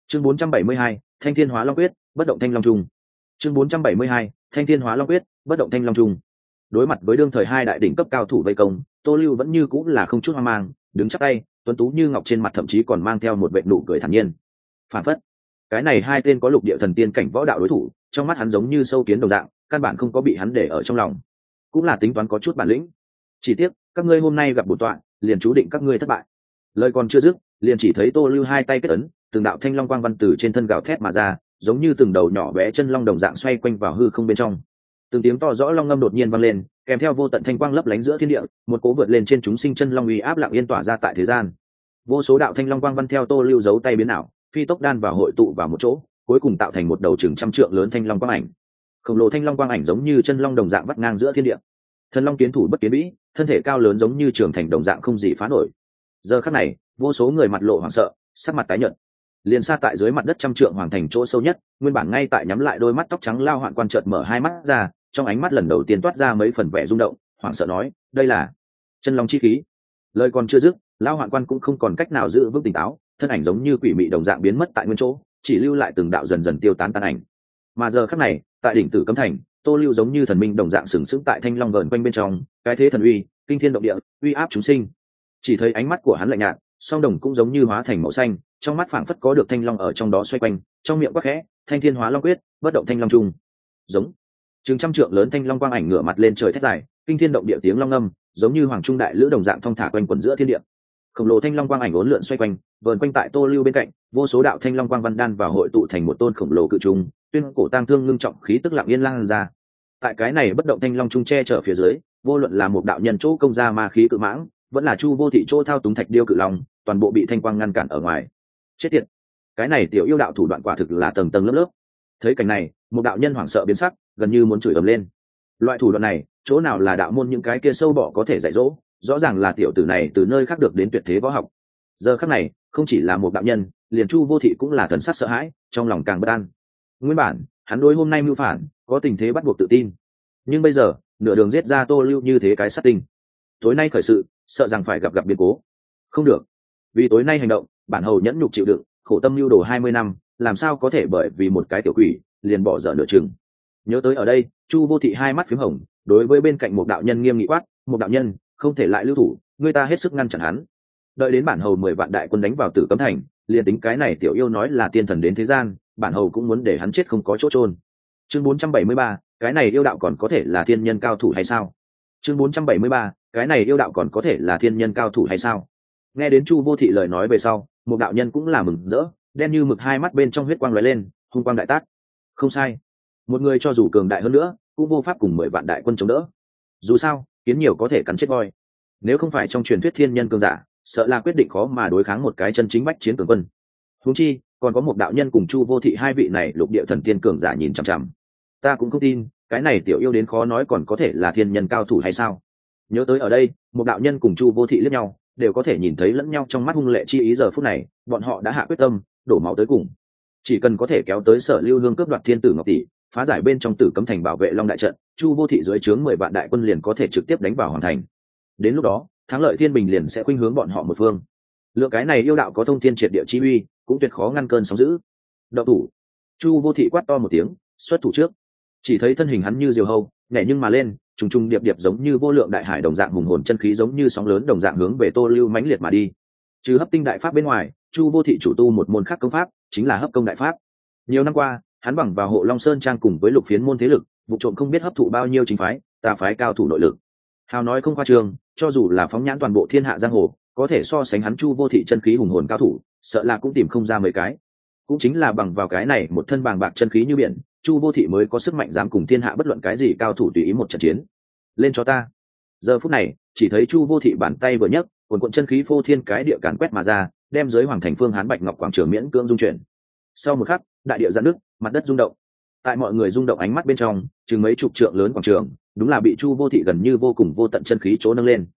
Chương 472, Thanh Thiên Hóa Long Quyết, bất động thanh long trung. Chương 472, Thanh Thiên Hóa Long Quyết, bất động thanh long trung. Đối mặt với đương thời hai đại đỉnh cấp cao thủ vây công, Tô Lưu vẫn như cũng là không chút hoang mang, đứng chắc tay, tuấn tú như ngọc, trên mặt thậm chí còn mang theo một vệt nụ cười thản nhiên. Phản phất, cái này hai tên có lục địa thần tiên cảnh võ đạo đối thủ, trong mắt hắn giống như sâu kiến đồng dạng, căn bản không có bị hắn để ở trong lòng. Cũng là tính toán có chút bản lĩnh. Chỉ tiếc, các ngươi hôm nay gặp bổn tọa, liền chú định các ngươi thất bại. Lời còn chưa dứt, liền chỉ thấy Tô Lưu hai tay kết ấn, từng đạo thanh long quang văn từ trên thân gào thét mà ra, giống như từng đầu nhỏ bé chân long đồng dạng xoay quanh vào hư không bên trong. Từng tiếng to rõ long ngâm đột nhiên vang lên, kèm theo vô tận thanh quang lấp lánh giữa thiên địa, một cố vượt lên trên chúng sinh chân long uy áp lặng yên tỏa ra tại thế gian. Vô số đạo thanh long quang văn theo Tô Lưu giấu tay biến ảo, phi tốc đan vào hội tụ vào một chỗ, cuối cùng tạo thành một đầu chừng trăm trượng lớn thanh long quang ảnh. Khổng lồ thanh long quang ảnh giống như chân long đồng dạng vắt ngang giữa thiên địa. Thần long kiến thủ bất kiến vĩ, thân thể cao lớn giống như trường thành đồng dạng không gì phá nổi. Giờ khắc này, vô số người mặt lộ hoảng sợ, sắc mặt tái nhợt. Liền xa tại dưới mặt đất trăm trượng hoàng thành chỗ sâu nhất, nguyên bản ngay tại nhắm lại đôi mắt tóc trắng lao hoạn quan chợt mở hai mắt ra, trong ánh mắt lần đầu tiên toát ra mấy phần vẻ rung động, hoảng sợ nói, đây là chân long chi khí. Lời còn chưa dứt, lao hoạn quan cũng không còn cách nào giữ vững tỉnh táo, thân ảnh giống như quỷ mị đồng dạng biến mất tại nguyên chỗ, chỉ lưu lại từng đạo dần dần tiêu tán tan ảnh. Mà giờ khắc này, tại đỉnh Tử Cấm Thành, Tô Lưu giống như thần minh đồng dạng sừng sững tại thanh long vờn quanh bên trong, cái thế thần uy, kinh thiên động địa, uy áp chúng sinh. Chỉ thấy ánh mắt của hắn lạnh nhạt, song đồng cũng giống như hóa thành màu xanh, trong mắt phảng phất có được thanh long ở trong đó xoay quanh, trong miệng quát khẽ, Thanh Thiên Hóa Long Quyết, bất động thanh long trung. Giống. Chừng trăm trượng lớn thanh long quang ảnh ngửa mặt lên trời thét dài, kinh thiên động địa tiếng long ngâm, giống như hoàng trung đại lữ đồng dạng thong thả quanh quẩn giữa thiên địa. Khổng lồ thanh long quang ảnh uốn lượn xoay quanh, vờn quanh tại Tô Lưu bên cạnh, vô số đạo thanh long quang văn đan vào hội tụ thành một tôn khổng lồ cự trùng, tuyên cổ tang thương ngưng trọng khí tức lặng yên lan ra. Tại cái này bất động thanh long trung che chở phía dưới, vô luận là một đạo nhân chỗ công ra ma khí cự mãng, vẫn là Chu Vô Thị chỗ thao túng thạch điêu cự long, toàn bộ bị thanh quang ngăn cản ở ngoài. Chết tiệt, cái này tiểu yêu đạo thủ đoạn quả thực là tầng tầng lớp lớp. Thấy cảnh này, một đạo nhân hoảng sợ biến sắc, gần như muốn chửi ầm lên. Loại thủ đoạn này, chỗ nào là đạo môn những cái kia sâu bọ có thể dạy dỗ, rõ ràng là tiểu tử này từ nơi khác được đến tuyệt thế võ học. Giờ khắc này, không chỉ là một đạo nhân, liền Chu Vô Thị cũng là thần sắc sợ hãi, trong lòng càng bất an. Nguyên bản, hắn đối hôm nay mưu phản, có tình thế bắt buộc tự tin. Nhưng bây giờ, nửa đường giết ra Tô Lưu như thế cái sát tinh. Tối nay khởi sự, sợ rằng phải gặp biến cố. Không được, vì tối nay hành động, bản hầu nhẫn nhục chịu đựng, khổ tâm lưu đồ 20 năm, làm sao có thể bởi vì một cái tiểu quỷ liền bỏ dở nửa chừng. Nhớ tới ở đây, Chu Vô Thị hai mắt phím hồng, đối với bên cạnh một đạo nhân nghiêm nghị quát, một đạo nhân không thể lại lưu thủ, người ta hết sức ngăn chặn hắn. Đợi đến bản hầu 10 vạn đại quân đánh vào Tử Cấm Thành, liền tính cái này tiểu yêu nói là tiên thần đến thế gian, bản hầu cũng muốn để hắn chết không có chỗ chôn. Chương 473, cái này yêu đạo còn có thể là thiên nhân cao thủ hay sao? Chương 473, cái này yêu đạo còn có thể là thiên nhân cao thủ hay sao? Nghe đến Chu Vô Thị lời nói về sau, một đạo nhân cũng là mừng rỡ, đen như mực hai mắt bên trong huyết quang lóe lên, hung quang đại tác. Không sai, một người cho dù cường đại hơn nữa, cũng vô pháp cùng 10 vạn đại quân chống đỡ. Dù sao, kiến nhiều có thể cắn chết voi. Nếu không phải trong truyền thuyết thiên nhân cường giả, sợ là quyết định khó mà đối kháng một cái chân chính bách chiến cường quân. Huống chi, còn có một đạo nhân cùng Chu Vô Thị hai vị này lục địa thần tiên cường giả nhìn chằm chằm. Ta cũng không tin, cái này tiểu yêu đến khó nói còn có thể là thiên nhân cao thủ hay sao? Nhớ tới ở đây, một đạo nhân cùng Chu Vô Thị liếc nhau, đều có thể nhìn thấy lẫn nhau trong mắt hung lệ chi ý. Giờ phút này, bọn họ đã hạ quyết tâm, đổ máu tới cùng. Chỉ cần có thể kéo tới Sở Lưu Hương cướp đoạt thiên tử ngọc tỷ, phá giải bên trong Tử Cấm Thành bảo vệ Long đại trận, Chu Vô Thị dưới trướng 10 vạn đại quân liền có thể trực tiếp đánh vào hoàn thành. Đến lúc đó, thắng lợi thiên bình liền sẽ khuynh hướng bọn họ một phương. Lượng cái này yêu đạo có thông thiên triệt địa chi uy, cũng tuyệt khó ngăn cơn sóng dữ. Động thủ! Chu Vô Thị quát to một tiếng, xuất thủ trước. Chỉ thấy thân hình hắn như diều hâu, nhảy nhưng mà lên, trùng trùng điệp điệp giống như vô lượng đại hải đồng dạng hùng hồn chân khí giống như sóng lớn đồng dạng hướng về Tô Lưu mãnh liệt mà đi. Trừ hấp tinh đại pháp bên ngoài, Chu Vô Thị chủ tu một môn khác công pháp, chính là hấp công đại pháp. Nhiều năm qua, hắn bằng vào Hộ Long Sơn trang cùng với lục phiến môn thế lực, vụ trộm không biết hấp thụ bao nhiêu chính phái, tà phái cao thủ nội lực. Hào nói không khoa trương, cho dù là phóng nhãn toàn bộ thiên hạ giang hồ, có thể so sánh hắn Chu Vô Thị chân khí hùng hồn cao thủ, sợ là cũng tìm không ra mấy cái. Cũng chính là bằng vào cái này một thân bàng bạc chân khí như biển, Chu Vô Thị mới có sức mạnh dám cùng thiên hạ bất luận cái gì cao thủ tùy ý một trận chiến. Lên cho ta! Giờ phút này, chỉ thấy Chu Vô Thị bàn tay vừa nhấc, cuồn cuộn chân khí phô thiên cái địa càn quét mà ra, đem giới hoàng thành phương Hán Bạch Ngọc quảng trường miễn cưỡng dung chuyển. Sau một khắc, đại địa giãn nước, mặt đất rung động. Tại mọi người rung động ánh mắt bên trong, chừng mấy chục trượng lớn quảng trường, đúng là bị Chu Vô Thị gần như vô cùng vô tận chân khí chỗ nâng lên.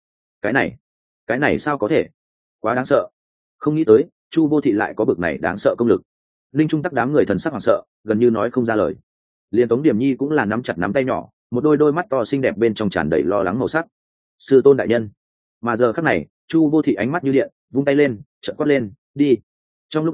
Cái này sao có thể? Quá đáng sợ! Không nghĩ tới, Chu Vô Thị lại có bực này đáng sợ công lực. Linh Trung Tắc đám người thần sắc hoảng sợ, gần như nói không ra lời. Liên Tống Điểm Nhi cũng là nắm chặt nắm tay nhỏ, một đôi mắt to xinh đẹp bên trong tràn đầy lo lắng màu sắc. Sư tôn đại nhân! Mà giờ khắc này, Chu Vô Thị ánh mắt như điện, vung tay lên, chợt quát lên, đi! Trong lúc đó,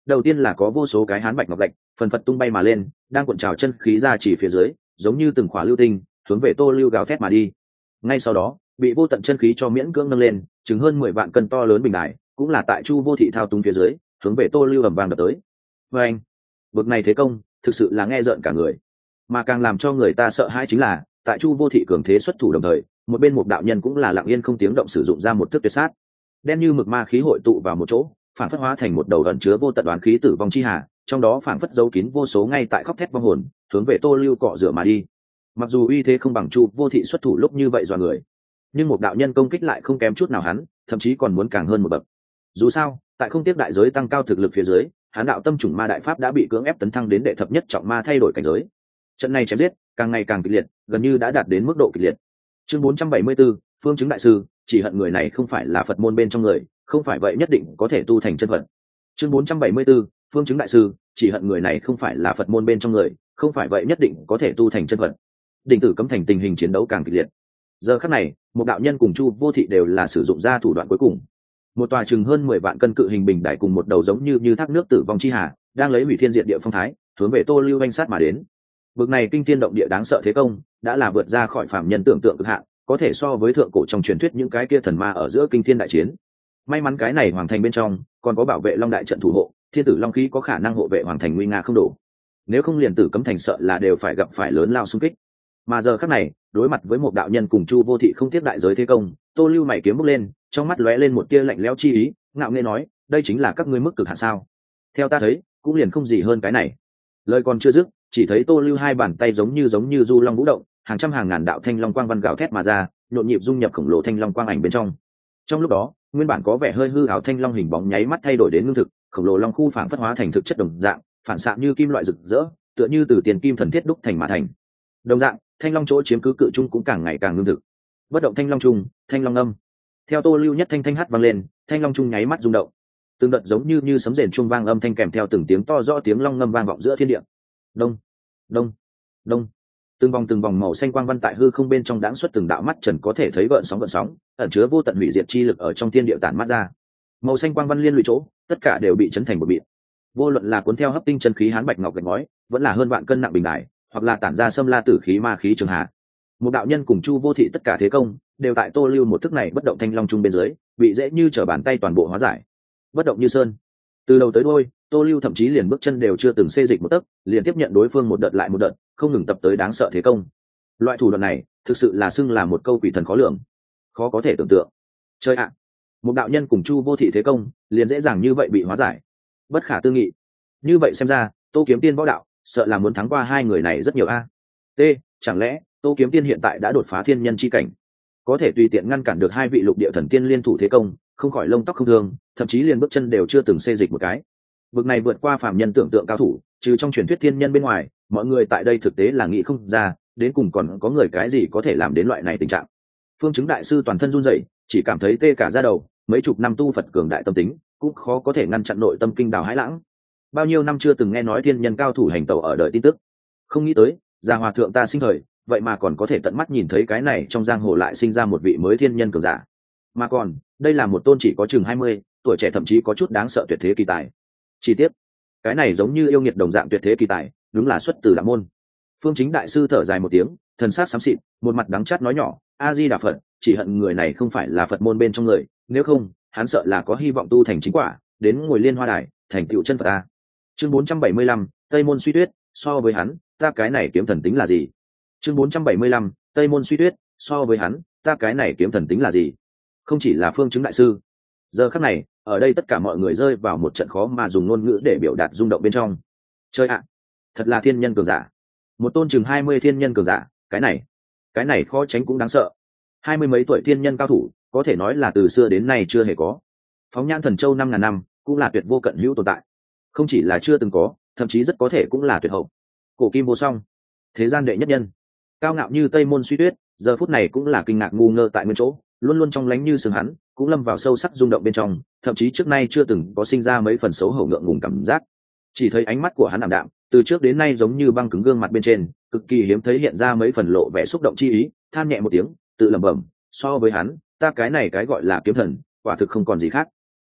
đầu tiên là có vô số cái hán bạch ngọc lạch phần phật tung bay mà lên, đang cuộn trào chân khí ra chỉ phía dưới, giống như từng khỏa lưu tinh hướng về Tô Lưu gào thét mà đi. Ngay sau đó bị vô tận chân khí cho miễn cưỡng nâng lên, chứng hơn 10 vạn cân to lớn bình đài cũng là tại Chu Vô Thị thao túng phía dưới hướng về Tô Lưu ầm vang đập tới. Và anh, bực này thế công thực sự là nghe rợn cả người, mà càng làm cho người ta sợ hãi chính là tại Chu Vô Thị cường thế xuất thủ đồng thời, một bên một đạo nhân cũng là lặng yên không tiếng động sử dụng ra một thức tuyệt sát, đen như mực ma khí hội tụ vào một chỗ, phản phất hóa thành một đầu ẩn chứa vô tận đoán khí tử vong chi hà, trong đó phản phất giấu kín vô số ngay tại khóc thét vong hồn hướng về Tô Lưu cọ rửa mà đi. Mặc dù uy thế không bằng Chu Vô Thị xuất thủ lúc như vậy dọa người, nhưng một đạo nhân công kích lại không kém chút nào hắn, thậm chí còn muốn càng hơn một bậc. Dù sao tại không tiếc đại giới tăng cao thực lực phía dưới, hắn đạo tâm trùng ma đại pháp đã bị cưỡng ép tấn thăng đến đệ thập nhất trọng ma, thay đổi cảnh giới. Trận này chém giết càng ngày càng kịch liệt, gần như đã đạt đến mức độ kịch liệt. Chương 474, phương chứng đại sư, chỉ hận người này không phải là Phật môn bên trong người, không phải vậy nhất định có thể tu thành chân Phật. Chương 474, phương chứng đại sư, chỉ hận người này không phải là Phật môn bên trong người, không phải vậy nhất định có thể tu thành chân Phật. Đỉnh tử cấm thành tình hình chiến đấu càng kịch liệt. Giờ khắc này, một đạo nhân cùng Chu Vô Thị đều là sử dụng ra thủ đoạn cuối cùng. Một tòa chừng hơn 10 vạn cân cự hình bình đài cùng một đầu giống như thác nước tử vong chi hà, đang lấy hủy thiên diệt địa phong thái, hướng về Tô Lưu anh sát mà đến. Bực này kinh thiên động địa đáng sợ thế công, đã là vượt ra khỏi phàm nhân tưởng tượng cực hạn, có thể so với thượng cổ trong truyền thuyết những cái kia thần ma ở giữa kinh thiên đại chiến. May mắn cái này hoàng thành bên trong còn có bảo vệ Long đại trận thủ hộ, thiên tử long khí có khả năng hộ vệ hoàng thành nguy nga không đổ. Nếu không liền tử cấm thành sợ là đều phải gặp phải lớn lao xung kích. Mà giờ khắc này, đối mặt với một đạo nhân cùng Chu Vô Thị không tiếc đại giới thế công, Tô Lưu mày kiếm bốc lên, trong mắt lóe lên một tia lạnh lẽo chi ý, ngạo nghễ nói, đây chính là các ngươi mức cực hạn sao? Theo ta thấy, cũng liền không gì hơn cái này. Lời còn chưa dứt, chỉ thấy Tô Lưu hai bàn tay giống như du long vũ động, hàng trăm hàng ngàn đạo thanh long quang văn gào thét mà ra, nhộn nhịp dung nhập khổng lồ thanh long quang ảnh bên trong. Trong lúc đó, nguyên bản có vẻ hơi hư ảo thanh long hình bóng nháy mắt thay đổi đến ngưng thực, khổng lồ long khu phản phất hóa thành thực chất đồng dạng, phản xạ như kim loại rực rỡ, tựa như từ tiền kim thần thiết đúc thành mà thành. Đồng dạng, thanh long chỗ chiếm cứ cự trung cũng càng ngày càng ngưng thực. Bất động thanh long trung, thanh long âm. Theo Tô Lưu nhất thanh thanh hát vang lên, thanh long trung nháy mắt rung động. Từng đợt giống như sấm rền chuông vang âm thanh kèm theo từng tiếng to rõ tiếng long ngâm vang vọng giữa thiên địa. Đông, đông, đông. Từng vòng màu xanh quang văn tại hư không bên trong đãng xuất từng đạo mắt trần có thể thấy gợn sóng, ẩn chứa vô tận hủy diệt chi lực ở trong thiên địa tản mát ra. Màu xanh quang văn liên lụy chỗ, tất cả đều bị chấn thành một bịt. Vô luận là cuốn theo hấp tinh chân khí hán bạch ngọc gạch ngói, vẫn là hơn vạn cân nặng bình đài, hoặc là tản ra xâm la tử khí ma khí trường hạ. Một đạo nhân cùng Chu Vô Thị tất cả thế công, đều tại Tô Lưu một thức này bất động thanh long trung bên dưới, bị dễ như trở bàn tay toàn bộ hóa giải. Bất động như sơn. Từ đầu tới đuôi, Tô Lưu thậm chí liền bước chân đều chưa từng xê dịch một tấc, liền tiếp nhận đối phương một đợt lại một đợt, không ngừng tập tới đáng sợ thế công. Loại thủ đoạn này, thực sự là xưng là một câu quỷ thần khó lường, khó có thể tưởng tượng. Chơi ạ, một đạo nhân cùng Chu Vô Thị thế công, liền dễ dàng như vậy bị hóa giải, bất khả tư nghị. Như vậy xem ra, Tô Kiếm Tiên võ đạo, sợ là muốn thắng qua hai người này rất nhiều a. T, chẳng lẽ Tô Kiếm Tiên hiện tại đã đột phá thiên nhân chi cảnh, có thể tùy tiện ngăn cản được hai vị lục địa thần tiên liên thủ thế công, không khỏi lông tóc không thương, thậm chí liền bước chân đều chưa từng xê dịch một cái. Bực này vượt qua phàm nhân tưởng tượng cao thủ, trừ trong truyền thuyết thiên nhân bên ngoài, mọi người tại đây thực tế là nghĩ không ra, đến cùng còn có người cái gì có thể làm đến loại này tình trạng. Phương chứng đại sư toàn thân run rẩy, chỉ cảm thấy tê cả da đầu, mấy chục năm tu Phật cường đại tâm tính, cũng khó có thể ngăn chặn nội tâm kinh đào hãi lãng. Bao nhiêu năm chưa từng nghe nói thiên nhân cao thủ hành tẩu ở đời tin tức, không nghĩ tới, già hòa thượng ta sinh thời, vậy mà còn có thể tận mắt nhìn thấy cái này trong giang hồ lại sinh ra một vị mới thiên nhân cường giả. Mà còn, đây là một tôn chỉ có chừng 20, tuổi trẻ thậm chí có chút đáng sợ tuyệt thế kỳ tài. Chi tiết, cái này giống như yêu nghiệt đồng dạng tuyệt thế kỳ tài, đúng là xuất từ đạo môn. Phương chính đại sư thở dài một tiếng, thần sắc xám xịt, một mặt đắng chát nói nhỏ, a di đà Phật, chỉ hận người này không phải là Phật môn bên trong người, nếu không, hắn sợ là có hy vọng tu thành chính quả, đến ngồi liên hoa đài, thành tựu chân Phật a. Chương 475, Tây môn suy tuyết, so với hắn, ta cái này kiếm thần tính là gì? Chương 475, Tây môn suy tuyết, so với hắn, ta cái này kiếm thần tính là gì? Không chỉ là phương chứng đại sư, giờ khắc này, ở đây tất cả mọi người rơi vào một trận khó mà dùng ngôn ngữ để biểu đạt rung động bên trong. Chơi ạ, thật là thiên nhân cường giả, một tôn chừng 20 thiên nhân cường giả, cái này khó tránh cũng đáng sợ. 20 mấy tuổi thiên nhân cao thủ, có thể nói là từ xưa đến nay chưa hề có. Phóng nhãn Thần Châu 5.000 năm, cũng là tuyệt vô cận hữu tồn tại. Không chỉ là chưa từng có, thậm chí rất có thể cũng là tuyệt hậu. Cổ kim vô song, thế gian đệ nhất nhân, cao ngạo như Tây môn suy tuyết, giờ phút này cũng là kinh ngạc ngu ngơ tại nguyên chỗ, luôn luôn trong lánh như sương hắn, cũng lâm vào sâu sắc rung động bên trong, thậm chí trước nay chưa từng có sinh ra mấy phần xấu hổ ngượng ngùng cảm giác. Chỉ thấy ánh mắt của hắn ảm đạm, từ trước đến nay giống như băng cứng gương mặt bên trên, cực kỳ hiếm thấy hiện ra mấy phần lộ vẻ xúc động chi ý, than nhẹ một tiếng, tự lẩm bẩm, so với hắn, ta cái này cái gọi là kiếm thần, quả thực không còn gì khác.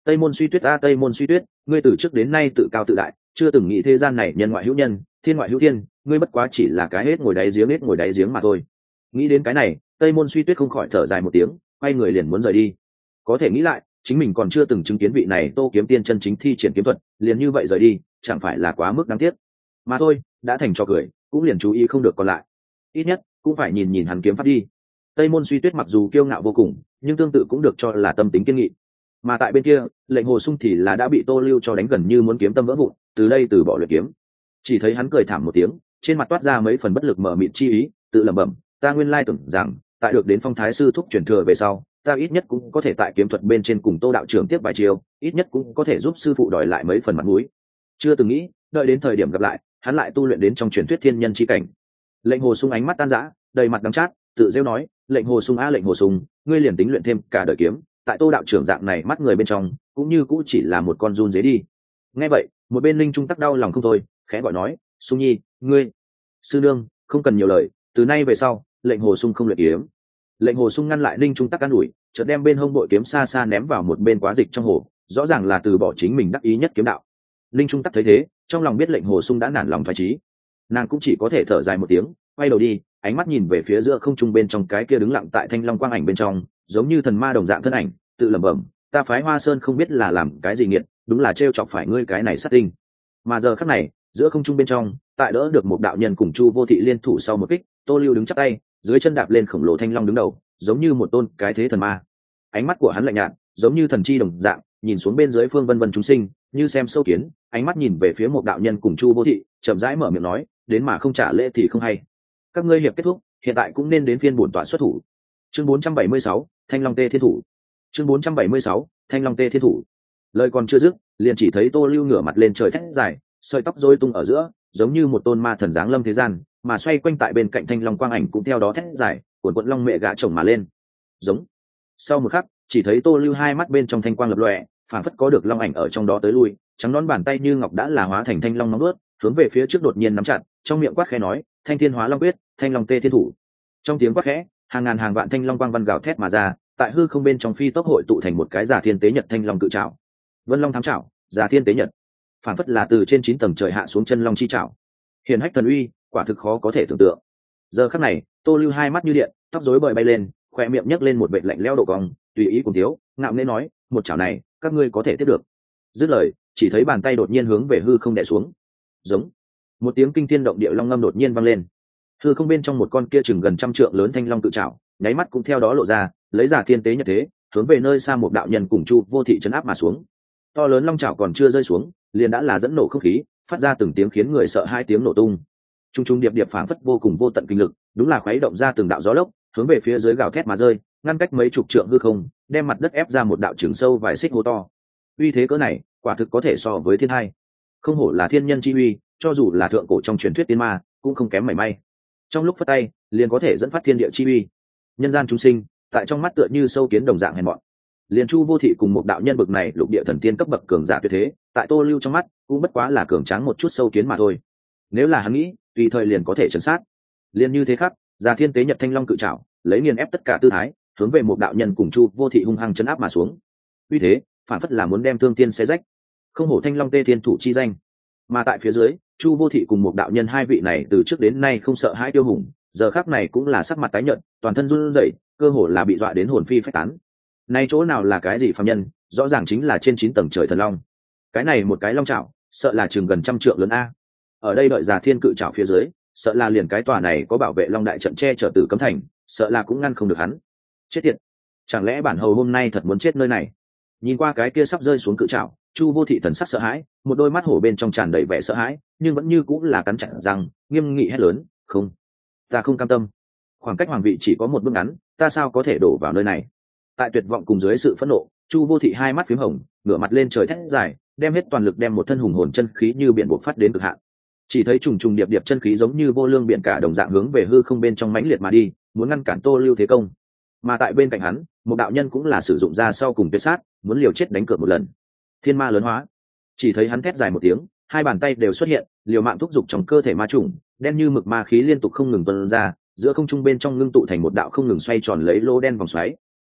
Tây Môn Suy Tuyết a Tây Môn Suy Tuyết, ngươi từ trước đến nay tự cao tự đại, chưa từng nghĩ thế gian này nhân ngoại hữu nhân, thiên ngoại hữu thiên, ngươi bất quá chỉ là cái hết ngồi đáy giếng mà thôi. Nghĩ đến cái này, Tây Môn Suy Tuyết không khỏi thở dài một tiếng, quay người liền muốn rời đi. Có thể nghĩ lại, chính mình còn chưa từng chứng kiến vị này Tô Kiếm Tiên chân chính thi triển kiếm thuật, liền như vậy rời đi, chẳng phải là quá mức đáng tiếc. Mà thôi, đã thành trò cười, cũng liền chú ý không được còn lại. Ít nhất cũng phải nhìn nhìn hắn kiếm pháp đi. Tây Môn Suy Tuyết mặc dù kiêu ngạo vô cùng, nhưng tương tự cũng được cho là tâm tính kiên nghị. Mà tại bên kia, Lệnh Hồ Sung thì là đã bị Tô Lưu cho đánh gần như muốn kiếm tâm vỡ vụn, từ đây từ bỏ luyện kiếm. Chỉ thấy hắn cười thảm một tiếng, trên mặt toát ra mấy phần bất lực mở mịt chi ý, tự lẩm bẩm, ta nguyên lai tưởng rằng, tại được đến Phong Thái sư thúc truyền thừa về sau, ta ít nhất cũng có thể tại kiếm thuật bên trên cùng Tô đạo trưởng tiếp vài chiều, ít nhất cũng có thể giúp sư phụ đòi lại mấy phần mặt mũi. Chưa từng nghĩ, đợi đến thời điểm gặp lại, hắn lại tu luyện đến trong truyền thuyết thiên nhân chi cảnh. Lệnh Hồ Sung ánh mắt tan rã, đầy mặt đắng chát, tự rêu nói, Lệnh Hồ Sung a Lệnh Hồ Sung, ngươi liền tính luyện thêm cả đời kiếm, tại Tô đạo trưởng dạng này mắt người bên trong, cũng như cũng chỉ là một con giun dế đi. Nghe vậy, một bên Linh Trung Tắc đau lòng không thôi, khẽ gọi nói, Sung Nhi, ngươi, sư nương, không cần nhiều lời, từ nay về sau, Lệnh Hồ Sung không luyện kiếm. Lệnh Hồ Sung ngăn lại Linh Trung Tắc can đuổi, chợt đem bên hông bội kiếm xa xa ném vào một bên quá dịch trong hồ, rõ ràng là từ bỏ chính mình đắc ý nhất kiếm đạo. Linh Trung Tắc thấy thế, trong lòng biết Lệnh Hồ Sung đã nản lòng phái trí, nàng cũng chỉ có thể thở dài một tiếng, quay đầu đi, ánh mắt nhìn về phía giữa không trung bên trong cái kia đứng lặng tại thanh long quang ảnh bên trong, giống như thần ma đồng dạng thân ảnh, tự lẩm bẩm, ta phái Hoa Sơn không biết là làm cái gì nghiệt, đúng là trêu chọc phải ngươi cái này sát tinh. Mà giờ khắc này, giữa không trung bên trong, tại đỡ được một đạo nhân cùng Chu Vô Thị liên thủ sau một kích, Tô Lưu đứng chắp tay, dưới chân đạp lên khổng lồ thanh long đứng đầu, giống như một tôn cái thế thần ma. Ánh mắt của hắn lạnh nhạt, giống như thần chi đồng dạng, nhìn xuống bên dưới phương vân vân chúng sinh, như xem sâu kiến, ánh mắt nhìn về phía một đạo nhân cùng Chu Vô Thị, chậm rãi mở miệng nói, đến mà không trả lễ thì không hay. Các ngươi hiệp kết thúc, hiện tại cũng nên đến phiên bổn tọa xuất thủ. Chương 476, Thanh Long Tê Thiên Thủ. Chương 476, Thanh Long Tê Thiên Thủ. Lời còn chưa dứt, liền chỉ thấy Tô Lưu ngửa mặt lên trời thét dài, sợi tóc rối tung ở giữa, giống như một tôn ma thần giáng lâm thế gian, mà xoay quanh tại bên cạnh thanh long quang ảnh cũng theo đó thét dài, cuộn cuộn long mẹ gạ chồng mà lên. Giống. Sau một khắc, chỉ thấy Tô Lưu hai mắt bên trong thanh quang lập lòe, phản phất có được long ảnh ở trong đó tới lui, trắng nón bàn tay như ngọc đã là hóa thành thanh long nóng đuốt, hướng về phía trước đột nhiên nắm chặt, trong miệng quát khẽ nói, Thanh Thiên Hóa Long Quyết, Thanh Long Tê Thiên Thủ. Trong tiếng quát khẽ, hàng ngàn hàng vạn thanh long quang văn gào thét mà ra, tại hư không bên trong phi tốc hội tụ thành một cái giả thiên tế nhật thanh long cự trảo. Vân Long thám trảo, giả thiên tế nhật, phản phất là từ trên 9 tầng trời hạ xuống chân long chi trảo. Hiển hách thần uy, quả thực khó có thể tưởng tượng. Giờ khắc này, Tô Lưu hai mắt như điện, tóc rối bời bay lên, khóe miệng nhấc lên một vệt lạnh lẽo độ cong, tùy ý cùng thiếu, ngạo nghễ nói, một chảo này, các ngươi có thể tiếp được. Dứt lời, chỉ thấy bàn tay đột nhiên hướng về hư không đè xuống. Giống. Một tiếng kinh thiên động địa long ngâm đột nhiên vang lên. Hư không bên trong một con kia chừng gần 100 trượng lớn thanh long tự trảo, nháy mắt cũng theo đó lộ ra, lấy giả thiên tế nhật thế, hướng về nơi xa một đạo nhân cùng Chu Vô Thị trấn áp mà xuống. To lớn long chảo còn chưa rơi xuống, liền đã là dẫn nổ không khí, phát ra từng tiếng khiến người sợ hai tiếng nổ tung. Trung trung điệp điệp phảng phất vô cùng vô tận kinh lực, đúng là khuấy động ra từng đạo gió lốc, hướng về phía dưới gào thét mà rơi, ngăn cách mấy chục trượng hư không, đem mặt đất ép ra một đạo trường sâu vài xích hố to. Uy thế cỡ này, quả thực có thể so với thiên hai. Không hổ là thiên nhân chi uy, cho dù là thượng cổ trong truyền thuyết tiên ma, cũng không kém mảy may. Trong lúc phất tay, liền có thể dẫn phát thiên địa chi uy. Nhân gian chúng sinh, tại trong mắt tựa như sâu kiến đồng dạng hèn mọn. Liền Chu Vô Thị cùng một đạo nhân bực này lục địa thần tiên cấp bậc cường giả tuyệt thế, tại Tô Lưu trong mắt, cũng bất quá là cường tráng một chút sâu kiến mà thôi. Nếu là hắn nghĩ, tùy thời liền có thể trấn sát. Liền như thế khắc, Già Thiên Tế Nhật Thanh Long cự trảo, lấy nghiền ép tất cả tư thái, hướng về một đạo nhân cùng Chu Vô Thị hung hăng chấn áp mà xuống. Uy thế, phản phất là muốn đem thương tiên xé rách. Không hổ Thanh Long Tê Thiên Thủ chi danh. Mà tại phía dưới, Chu Vô Thị cùng một đạo nhân hai vị này từ trước đến nay không sợ hãi tiêu hùng, giờ khắc này cũng là sắc mặt tái nhợt, toàn thân run rẩy, cơ hồ là bị dọa đến hồn phi phách tán. Nay chỗ nào là cái gì phàm nhân, rõ ràng chính là trên 9 tầng trời thần long. Cái này một cái long chảo, sợ là chừng gần 100 trượng lớn a. Ở đây đợi Già Thiên cự chảo phía dưới, sợ là liền cái tòa này có bảo vệ long đại trận che chở Tử Cấm Thành, sợ là cũng ngăn không được hắn. Chết tiệt, chẳng lẽ bản hầu hôm nay thật muốn chết nơi này? Nhìn qua cái kia sắp rơi xuống cự trảo, Chu Vô Thị thần sắc sợ hãi, một đôi mắt hổ bên trong tràn đầy vẻ sợ hãi, nhưng vẫn như cũng là cắn chặt răng, nghiêm nghị hét lớn, "Không, ta không cam tâm. Khoảng cách hoàng vị chỉ có một bước ngắn, ta sao có thể đổ vào nơi này?" Tại tuyệt vọng cùng dưới sự phẫn nộ, Chu Vô Thị hai mắt phím hồng, ngửa mặt lên trời thét dài, đem hết toàn lực đem một thân hùng hồn chân khí như biển buộc phát đến cực hạn. Chỉ thấy trùng trùng điệp điệp chân khí giống như vô lương biển cả đồng dạng hướng về hư không bên trong mãnh liệt mà đi, muốn ngăn cản Tô Lưu thế công. Mà tại bên cạnh hắn, một đạo nhân cũng là sử dụng ra sau cùng tuyệt sát, muốn liều chết đánh cược một lần. Thiên ma lớn hóa. Chỉ thấy hắn thét dài một tiếng, hai bàn tay đều xuất hiện, liều mạng thúc giục trong cơ thể ma trùng, đen như mực ma khí liên tục không ngừng tuôn ra, giữa không trung bên trong ngưng tụ thành một đạo không ngừng xoay tròn lấy lô đen vòng xoáy.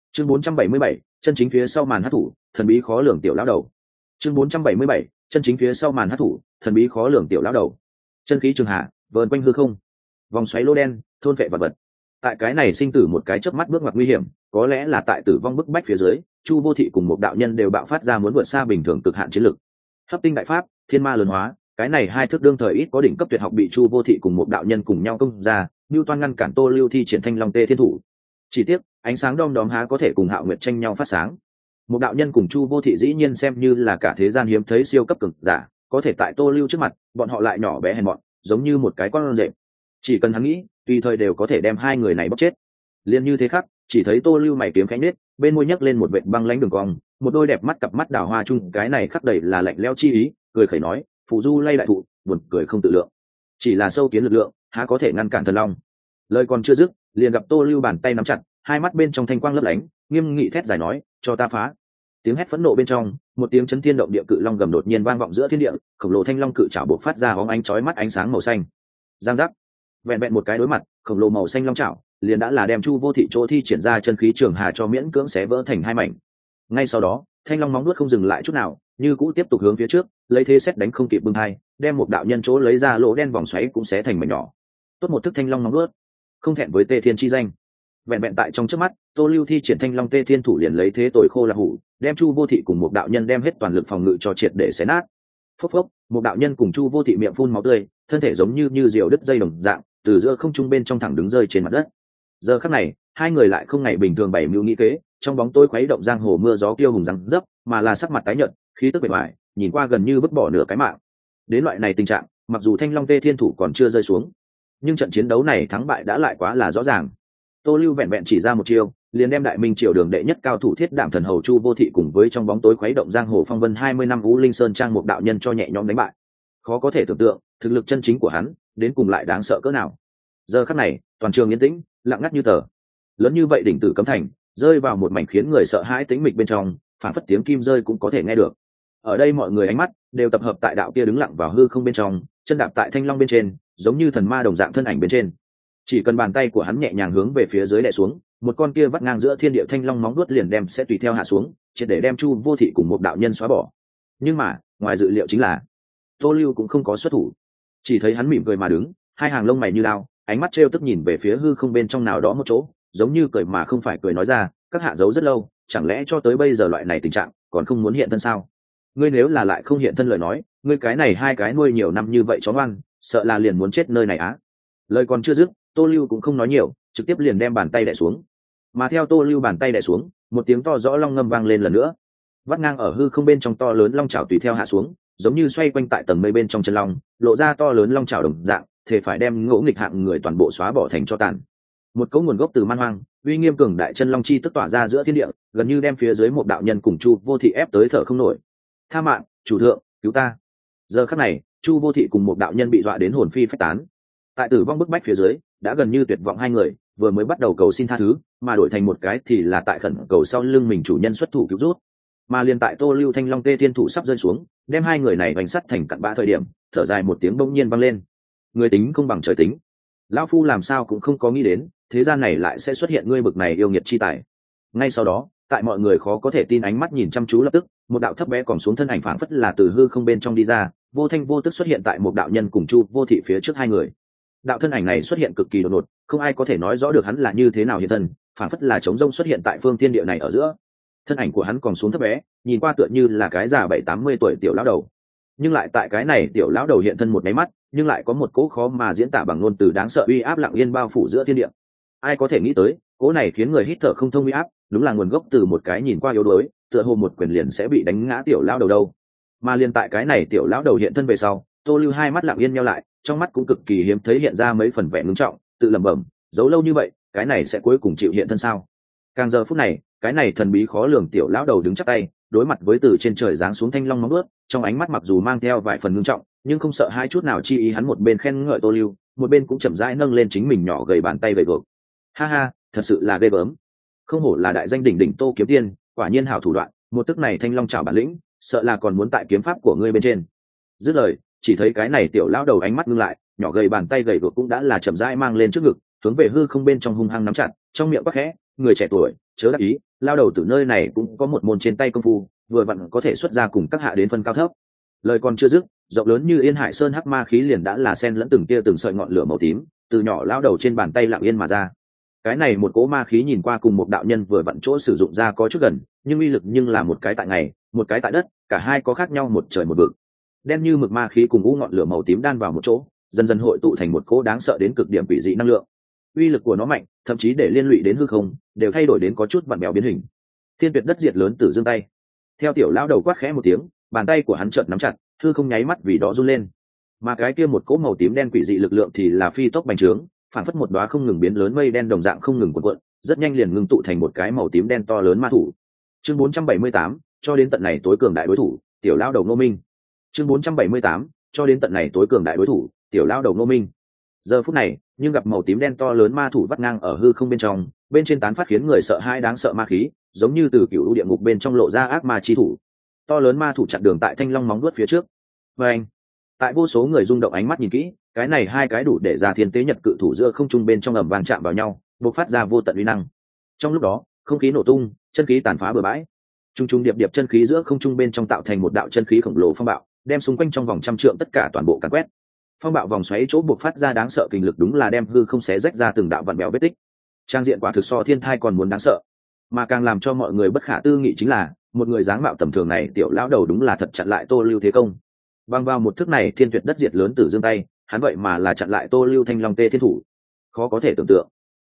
Chương 477, chân chính phía sau màn hắc thủ, thần bí khó lường tiểu lão đầu. Chương 477, chân chính phía sau màn hắc thủ, thần bí khó lường tiểu lão đầu. Chân khí trường hạ, vờn quanh hư không, vòng xoáy lô đen, thôn phệ vật vật. Tại cái này sinh tử một cái chớp mắt bước ngoặt nguy hiểm, có lẽ là tại tử vong bức bách phía dưới, Chu Vô Thị cùng một đạo nhân đều bạo phát ra muốn vượt xa bình thường cực hạn chiến lực. Hấp tinh đại pháp, thiên ma lớn hóa, cái này hai thức đương thời ít có đỉnh cấp tuyệt học bị Chu Vô Thị cùng một đạo nhân cùng nhau công ra, Nưu Toan ngăn cản Tô Lưu thi triển Thanh Long Tê Thiên Thủ. Chỉ tiếc, ánh sáng đom đóm há có thể cùng Hạo Nguyệt tranh nhau phát sáng. Một đạo nhân cùng Chu Vô Thị dĩ nhiên xem như là cả thế gian hiếm thấy siêu cấp cường giả, có thể tại Tô Lưu trước mặt, bọn họ lại nhỏ bé hèn mọn, giống như một cái con rệp. Chỉ cần hắn nghĩ, tùy thời đều có thể đem hai người này bóc chết. Liên như thế khác, chỉ thấy Tô Lưu mày kiếm khẽ nhếch, bên môi nhấc lên một vệt băng lãnh đường cong, một đôi đẹp mắt cặp mắt đào hoa chung, cái này khắc đầy là lạnh lẽo chi ý, cười khẩy nói, "Phù du lay đại thụ, buồn cười không tự lượng. Chỉ là sâu kiến lực lượng, há có thể ngăn cản thần long." Lời còn chưa dứt, liền gặp Tô Lưu bàn tay nắm chặt, hai mắt bên trong thanh quang lấp lánh, nghiêm nghị thét dài nói, "Cho ta phá!" Tiếng hét phẫn nộ bên trong, một tiếng chấn thiên động địa cự long gầm đột nhiên vang vọng giữa thiên địa, khổng lồ thanh long cự trảo bộc phát ra hóng ánh chói mắt ánh sáng màu xanh. Giang giác, vẹn vẹn một cái đối mặt, khổng lồ màu xanh long trảo liền đã là đem Chu Vô Thị chỗ thi triển ra chân khí trường hà cho miễn cưỡng xé vỡ thành hai mảnh. Ngay sau đó, thanh long móng nuốt không dừng lại chút nào, như cũ tiếp tục hướng phía trước, lấy thế xét đánh không kịp bưng hai, đem một đạo nhân chỗ lấy ra lỗ đen vòng xoáy cũng xé thành mảnh nhỏ. Tốt một thức thanh long móng nuốt, không thẹn với Tê Thiên chi danh. Vẹn vẹn tại trong trước mắt, Tô Lưu thi triển Thanh Long Tê Thiên Thủ liền lấy thế tồi khô là hủ, đem Chu Vô Thị cùng một đạo nhân đem hết toàn lực phòng ngự cho triệt để xé nát. Phốc phốc, một đạo nhân cùng Chu Vô Thị miệng phun máu tươi, thân thể giống như diều đứt dây đồng dạng, từ giữa không trung bên trong thẳng đứng rơi trên mặt đất. Giờ khắc này, hai người lại không ngày bình thường bày mưu nghĩ kế, trong bóng tối khuấy động giang hồ mưa gió kiêu hùng răng dấp, mà là sắc mặt tái nhợt, khí tức bề ngoài, nhìn qua gần như vứt bỏ nửa cái mạng. Đến loại này tình trạng, mặc dù Thanh Long Tê Thiên Thủ còn chưa rơi xuống, nhưng trận chiến đấu này thắng bại đã lại quá là rõ ràng. Tô Lưu vẹn vẹn chỉ ra một chiêu, liền đem Đại Minh triều đường đệ nhất cao thủ Thiết Đảm thần hầu Chu Vô Thị cùng với trong bóng tối khuấy động giang hồ phong vân 20 năm Vũ Linh Sơn trang một đạo nhân cho nhẹ nhõm đánh bại. Khó có thể tưởng tượng, thực lực chân chính của hắn, đến cùng lại đáng sợ cỡ nào. Giờ khắc này, toàn trường yên tĩnh, lặng ngắt như tờ. Lớn như vậy đỉnh tử cấm thành, rơi vào một mảnh khiến người sợ hãi tĩnh mịch bên trong, phản phất tiếng kim rơi cũng có thể nghe được. Ở đây mọi người ánh mắt đều tập hợp tại đạo kia đứng lặng vào hư không bên trong, chân đạp tại thanh long bên trên, giống như thần ma đồng dạng thân ảnh bên trên. Chỉ cần bàn tay của hắn nhẹ nhàng hướng về phía dưới đè xuống, một con kia vắt ngang giữa thiên địa thanh long móng vuốt liền đem sẽ tùy theo hạ xuống, triệt để đem Chu Vô Thị cùng một đạo nhân xóa bỏ. Nhưng mà, ngoài dự liệu chính là, Tô Lưu cũng không có xuất thủ, chỉ thấy hắn mỉm cười mà đứng, hai hàng lông mày như lao, ánh mắt trêu tức nhìn về phía hư không bên trong nào đó một chỗ, giống như cười mà không phải cười nói ra, các hạ giấu rất lâu, chẳng lẽ cho tới bây giờ loại này tình trạng, còn không muốn hiện thân sao? Ngươi nếu là lại không hiện thân lời nói, ngươi cái này hai cái nuôi nhiều năm như vậy chó ngoan, sợ là liền muốn chết nơi này á. Lời còn chưa dứt, Tô Lưu cũng không nói nhiều, trực tiếp liền đem bàn tay đè xuống. Mà theo Tô Lưu bàn tay đè xuống, một tiếng to rõ long ngâm vang lên lần nữa. Vắt ngang ở hư không bên trong to lớn long chảo tùy theo hạ xuống, giống như xoay quanh tại tầng mây bên trong chân long, lộ ra to lớn long chảo đồng dạng, thể phải đem ngỗ nghịch hạng người toàn bộ xóa bỏ thành cho tàn. Một cấu nguồn gốc từ man hoang, uy nghiêm cường đại chân long chi tức tỏa ra giữa thiên địa, gần như đem phía dưới một đạo nhân cùng Chu Vô Thị ép tới thở không nổi. Tha mạng, chủ thượng, cứu ta! Giờ khắc này, Chu Vô Thị cùng một đạo nhân bị dọa đến hồn phi phách tán. Tại tử vong bức bách phía dưới, đã gần như tuyệt vọng hai người, vừa mới bắt đầu cầu xin tha thứ, mà đổi thành một cái thì là tại khẩn cầu sau lưng mình chủ nhân xuất thủ cứu rút. Mà liền tại Tô Lưu Thanh Long Tê Thiên Thủ sắp rơi xuống, đem hai người này vành sắt thành cặn bã thời điểm, thở dài một tiếng bỗng nhiên vang lên. Người tính không bằng trời tính. Lão phu làm sao cũng không có nghĩ đến, thế gian này lại sẽ xuất hiện ngươi bực này yêu nghiệt chi tài. Ngay sau đó, tại mọi người khó có thể tin ánh mắt nhìn chăm chú lập tức, một đạo thấp bé còn xuống thân ảnh phảng phất là từ hư không bên trong đi ra, vô thanh vô tức xuất hiện tại một đạo nhân cùng Chu Vô Thị phía trước hai người. Đạo thân ảnh này xuất hiện cực kỳ đột ngột, không ai có thể nói rõ được hắn là như thế nào hiện thân, phảng phất là trống rông xuất hiện tại phương thiên địa này ở giữa. Thân ảnh của hắn còn xuống thấp bé, nhìn qua tựa như là cái già 70-80 tuổi tiểu lão đầu. Nhưng lại tại cái này tiểu lão đầu hiện thân một cái mắt, nhưng lại có một cỗ khó mà diễn tả bằng ngôn từ đáng sợ uy áp lặng yên bao phủ giữa thiên địa. Ai có thể nghĩ tới, cỗ này khiến người hít thở không thông uy áp, đúng là nguồn gốc từ một cái nhìn qua yếu đuối, tựa hồ một quyền liền sẽ bị đánh ngã tiểu lão đầu đâu. Mà liền tại cái này tiểu lão đầu hiện thân về sau, Tô Lưu hai mắt lặng yên nheo lại, trong mắt cũng cực kỳ hiếm thấy hiện ra mấy phần vẻ ngưng trọng, tự lẩm bẩm, giấu lâu như vậy, cái này sẽ cuối cùng chịu hiện thân sao? Càng giờ phút này, cái này thần bí khó lường tiểu lão đầu đứng chắp tay, đối mặt với từ trên trời giáng xuống thanh long móng vuốt, trong ánh mắt mặc dù mang theo vài phần ngưng trọng, nhưng không sợ hai chút nào chi ý, hắn một bên khen ngợi Tô Lưu, một bên cũng chậm rãi nâng lên chính mình nhỏ gầy bàn tay gầy guộc. Ha ha, thật sự là ghê gớm. Không hổ là đại danh đỉnh đỉnh Tô Kiếm Tiên, quả nhiên hảo thủ đoạn, một tức này thanh long chảo bản lĩnh, sợ là còn muốn tại kiếm pháp của ngươi bên trên. Dứt lời, chỉ thấy cái này tiểu lão đầu ánh mắt ngưng lại, nhỏ gầy bàn tay gầy guộc cũng đã là chậm rãi mang lên trước ngực, hướng về hư không bên trong hung hăng nắm chặt, trong miệng quát khẽ, người trẻ tuổi, chớ đắc ý, lao đầu từ nơi này cũng có một môn trên tay công phu, vừa vặn có thể xuất ra cùng các hạ đến phân cao thấp. Lời còn chưa dứt, rộng lớn như Yên Hải Sơn hắc ma khí liền đã là sen lẫn từng tia từng sợi ngọn lửa màu tím, từ nhỏ lao đầu trên bàn tay lặng yên mà ra. Cái này một cỗ ma khí nhìn qua cùng một đạo nhân vừa vặn chỗ sử dụng ra có chút gần, nhưng uy lực nhưng là một cái tại ngày, một cái tại đất, cả hai có khác nhau một trời một vực. Đen như mực ma khí cùng u ngọn lửa màu tím đan vào một chỗ, dần dần hội tụ thành một cỗ đáng sợ đến cực điểm quỷ dị năng lượng. Uy lực của nó mạnh, thậm chí để liên lụy đến hư không, đều thay đổi đến có chút vặn bèo biến hình. Thiên tuyệt đất diệt lớn tử dương tay. Theo tiểu lão đầu quát khẽ một tiếng, bàn tay của hắn chợt nắm chặt, hư không nháy mắt vì đó run lên. Mà cái kia một cỗ màu tím đen quỷ dị lực lượng thì là phi tốc bành trướng, phản phất một đóa không ngừng biến lớn mây đen đồng dạng không ngừng cuộn cuộn, rất nhanh liền ngưng tụ thành một cái màu tím đen to lớn ma thủ. Chương 478, cho đến tận này tối cường đại đối thủ, tiểu lão đầu Ngô Minh. Chương 478, cho đến tận này tối cường đại đối thủ, tiểu lão đầu Ngô Minh. Giờ phút này, nhưng gặp màu tím đen to lớn ma thủ vắt ngang ở hư không bên trong, bên trên tán phát khiến người sợ hãi đáng sợ ma khí, giống như từ cựu địa ngục bên trong lộ ra ác ma chi thủ. To lớn ma thủ chặn đường tại thanh long móng vuốt phía trước. Và anh, tại vô số người rung động ánh mắt nhìn kỹ, cái này hai cái đủ để ra thiên tế nhật cự thủ giữa không trung bên trong ầm vang chạm vào nhau, bộc phát ra vô tận uy năng. Trong lúc đó, không khí nổ tung, chân khí tàn phá bừa bãi. Trung trung điệp điệp chân khí giữa không trung bên trong tạo thành một đạo chân khí khổng lồ phong bạo, đem xung quanh trong vòng trăm trượng tất cả toàn bộ càn quét. Phong bạo vòng xoáy chỗ bộc phát ra đáng sợ kình lực đúng là đem hư không xé rách ra từng đạo vặn bèo vết tích. Trang diện quả thực so thiên thai còn muốn đáng sợ. Mà càng làm cho mọi người bất khả tư nghị chính là, một người dáng mạo tầm thường này tiểu lão đầu đúng là thật chặn lại Tô Lưu thế công. Bằng vào một thức này thiên tuyệt đất diệt lớn tử dương tay, hắn vậy mà là chặn lại Tô Lưu thanh long tê thiên thủ. Khó có thể tưởng tượng.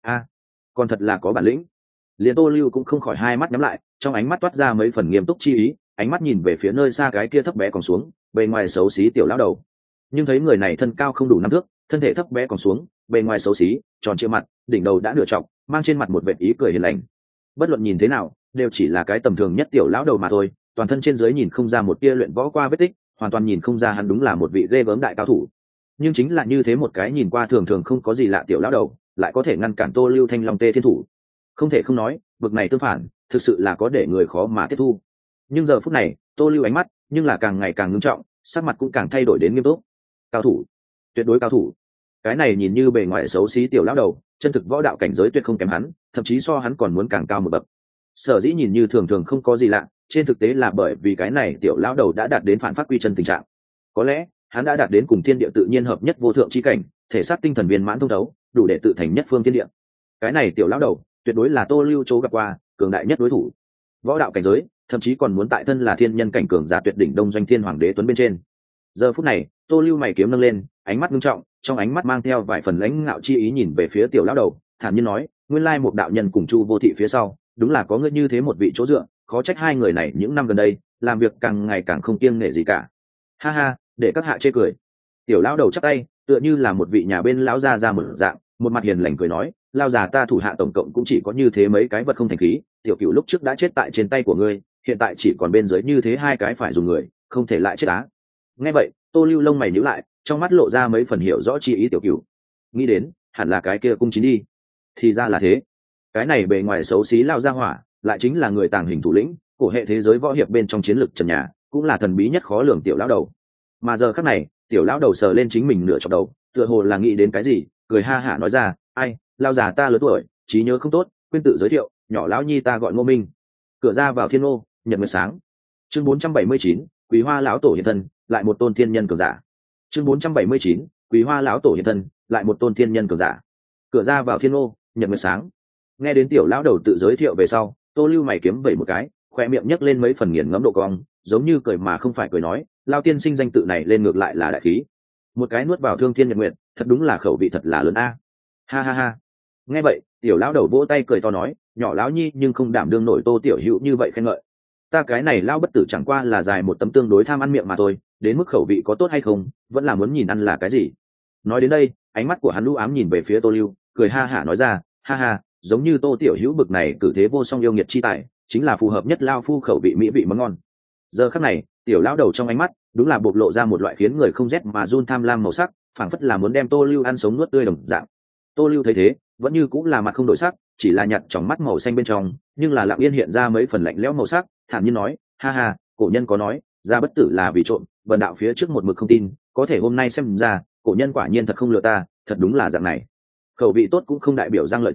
Còn thật là có bản lĩnh. Liền Tô Lưu cũng không khỏi hai mắt nhắm lại, trong ánh mắt toát ra mấy phần nghiêm túc chi ý, ánh mắt nhìn về phía nơi xa cái kia thấp bé còn xuống, bề ngoài xấu xí tiểu lão đầu. Nhưng thấy người này thân cao không đủ 5 thước, thân thể thấp bé còn xuống, bề ngoài xấu xí, tròn trịa mặt, đỉnh đầu đã nửa trọc, mang trên mặt một vệt ý cười hiền lành. Bất luận nhìn thế nào, đều chỉ là cái tầm thường nhất tiểu lão đầu mà thôi, toàn thân trên dưới nhìn không ra một tia luyện võ qua vết tích, hoàn toàn nhìn không ra hắn đúng là một vị ghê gớm đại cao thủ. Nhưng chính là như thế một cái nhìn qua thường thường không có gì lạ tiểu lão đầu, lại có thể ngăn cản Tô Lưu thanh long tê thiên thủ. Không thể không nói, bực này tương phản, thực sự là có để người khó mà tiếp thu. Nhưng giờ phút này, Tô Lưu ánh mắt, nhưng là càng ngày càng ngưng trọng, sắc mặt cũng càng thay đổi đến nghiêm túc. Cao thủ, tuyệt đối cao thủ. Cái này nhìn như bề ngoài xấu xí tiểu lão đầu, chân thực võ đạo cảnh giới tuyệt không kém hắn, thậm chí so hắn còn muốn càng cao một bậc. Sở dĩ nhìn như thường thường không có gì lạ, trên thực tế là bởi vì cái này tiểu lão đầu đã đạt đến phản phát quy chân tình trạng. Có lẽ hắn đã đạt đến cùng thiên địa tự nhiên hợp nhất vô thượng chi cảnh, thể xác tinh thần viên mãn thông thấu, đủ để tự thành nhất phương thiên địa. Cái này tiểu lão đầu tuyệt đối là Tô Lưu chỗ gặp qua cường đại nhất đối thủ. Võ đạo cảnh giới, thậm chí còn muốn tại thân là thiên nhân cảnh cường giả tuyệt đỉnh Đông Doanh Thiên Hoàng Đế Tuấn bên trên. Giờ phút này, Tô Lưu mày kiếm nâng lên, ánh mắt nghiêm trọng, trong ánh mắt mang theo vài phần lãnh ngạo chi ý nhìn về phía tiểu lão đầu, thản nhiên nói, nguyên lai một đạo nhân cùng Chu Vô Thị phía sau, đúng là có ngươi như thế một vị chỗ dựa, khó trách hai người này những năm gần đây làm việc càng ngày càng không kiêng nể gì cả. Ha ha, để các hạ chê cười. Tiểu lão đầu chắp tay, tựa như là một vị nhà bên lão gia ra một dạng, một mặt hiền lành cười nói, lao già ta thủ hạ tổng cộng cũng chỉ có như thế mấy cái vật không thành khí, tiểu cửu lúc trước đã chết tại trên tay của ngươi, hiện tại chỉ còn bên dưới như thế hai cái phải dùng người, không thể lại chết á. Nghe vậy, Tô Lưu lông mày nhíu lại, trong mắt lộ ra mấy phần hiểu rõ chi ý tiểu cửu. Nghĩ đến, hẳn là cái kia cung chín đi. Thì ra là thế. Cái này bề ngoài xấu xí lao ra hỏa, lại chính là người tàng hình thủ lĩnh, của hệ thế giới võ hiệp bên trong chiến lược trần nhà, cũng là thần bí nhất khó lường tiểu lão đầu. Mà giờ khắc này, tiểu lão đầu sờ lên chính mình nửa chọc đầu, tựa hồ là nghĩ đến cái gì, cười ha hả nói ra, ai, lao già ta lớn tuổi, trí nhớ không tốt, quên tự giới thiệu, nhỏ lão nhi ta gọi Ngô Minh. Cửa ra vào thiên ô, nhật nguyệt sáng. Chương 479, Quý Hoa lão tổ hiện thân, lại một tôn thiên nhân cường giả. Chương 479, Quý Hoa lão tổ hiện thân, lại một tôn thiên nhân cường giả. Cửa ra vào thiên ô, nhật nguyệt sáng. Nghe đến tiểu lão đầu tự giới thiệu về sau, Tô Lưu mày kiếm vẩy một cái, khoe miệng nhấc lên mấy phần nghiền ngẫm độ cong, giống như cười mà không phải cười nói, lao tiên sinh danh tự này lên ngược lại là đại khí. Một cái nuốt vào thương thiên nhật nguyệt, thật đúng là khẩu vị thật là lớn a. Ha ha ha. Nghe vậy, tiểu lão đầu vỗ tay cười to nói, nhỏ lão nhi nhưng không đảm đương nổi Tô tiểu hữu như vậy khen ngợi. Ta cái này lao bất tử chẳng qua là dài một tấm tương đối tham ăn miệng mà thôi, đến mức khẩu vị có tốt hay không, vẫn là muốn nhìn ăn là cái gì. Nói đến đây, ánh mắt của hắn lũ ám nhìn về phía Tô Lưu, cười ha hả nói ra, ha ha, giống như Tô tiểu hữu bực này cử thế vô song yêu nghiệt chi tài, chính là phù hợp nhất lao phu khẩu vị mỹ vị món ngon. Giờ khắc này, tiểu lão đầu trong ánh mắt đúng là bộc lộ ra một loại khiến người không rét mà run tham lam màu sắc, phảng phất là muốn đem Tô Lưu ăn sống nuốt tươi đồng dạng. Tô Lưu thấy thế, vẫn như cũng là mặt không đổi sắc, chỉ là nhặt trong mắt màu xanh bên trong, nhưng là lặng yên hiện ra mấy phần lạnh lẽo màu sắc, thản nhiên nói, ha ha, cổ nhân có nói, ra bất tử là vì trộm, bần đạo phía trước một mực không tin, có thể hôm nay xem ra, cổ nhân quả nhiên thật không lừa ta, thật đúng là dạng này. Khẩu vị tốt cũng không đại biểu răng lợi tốt,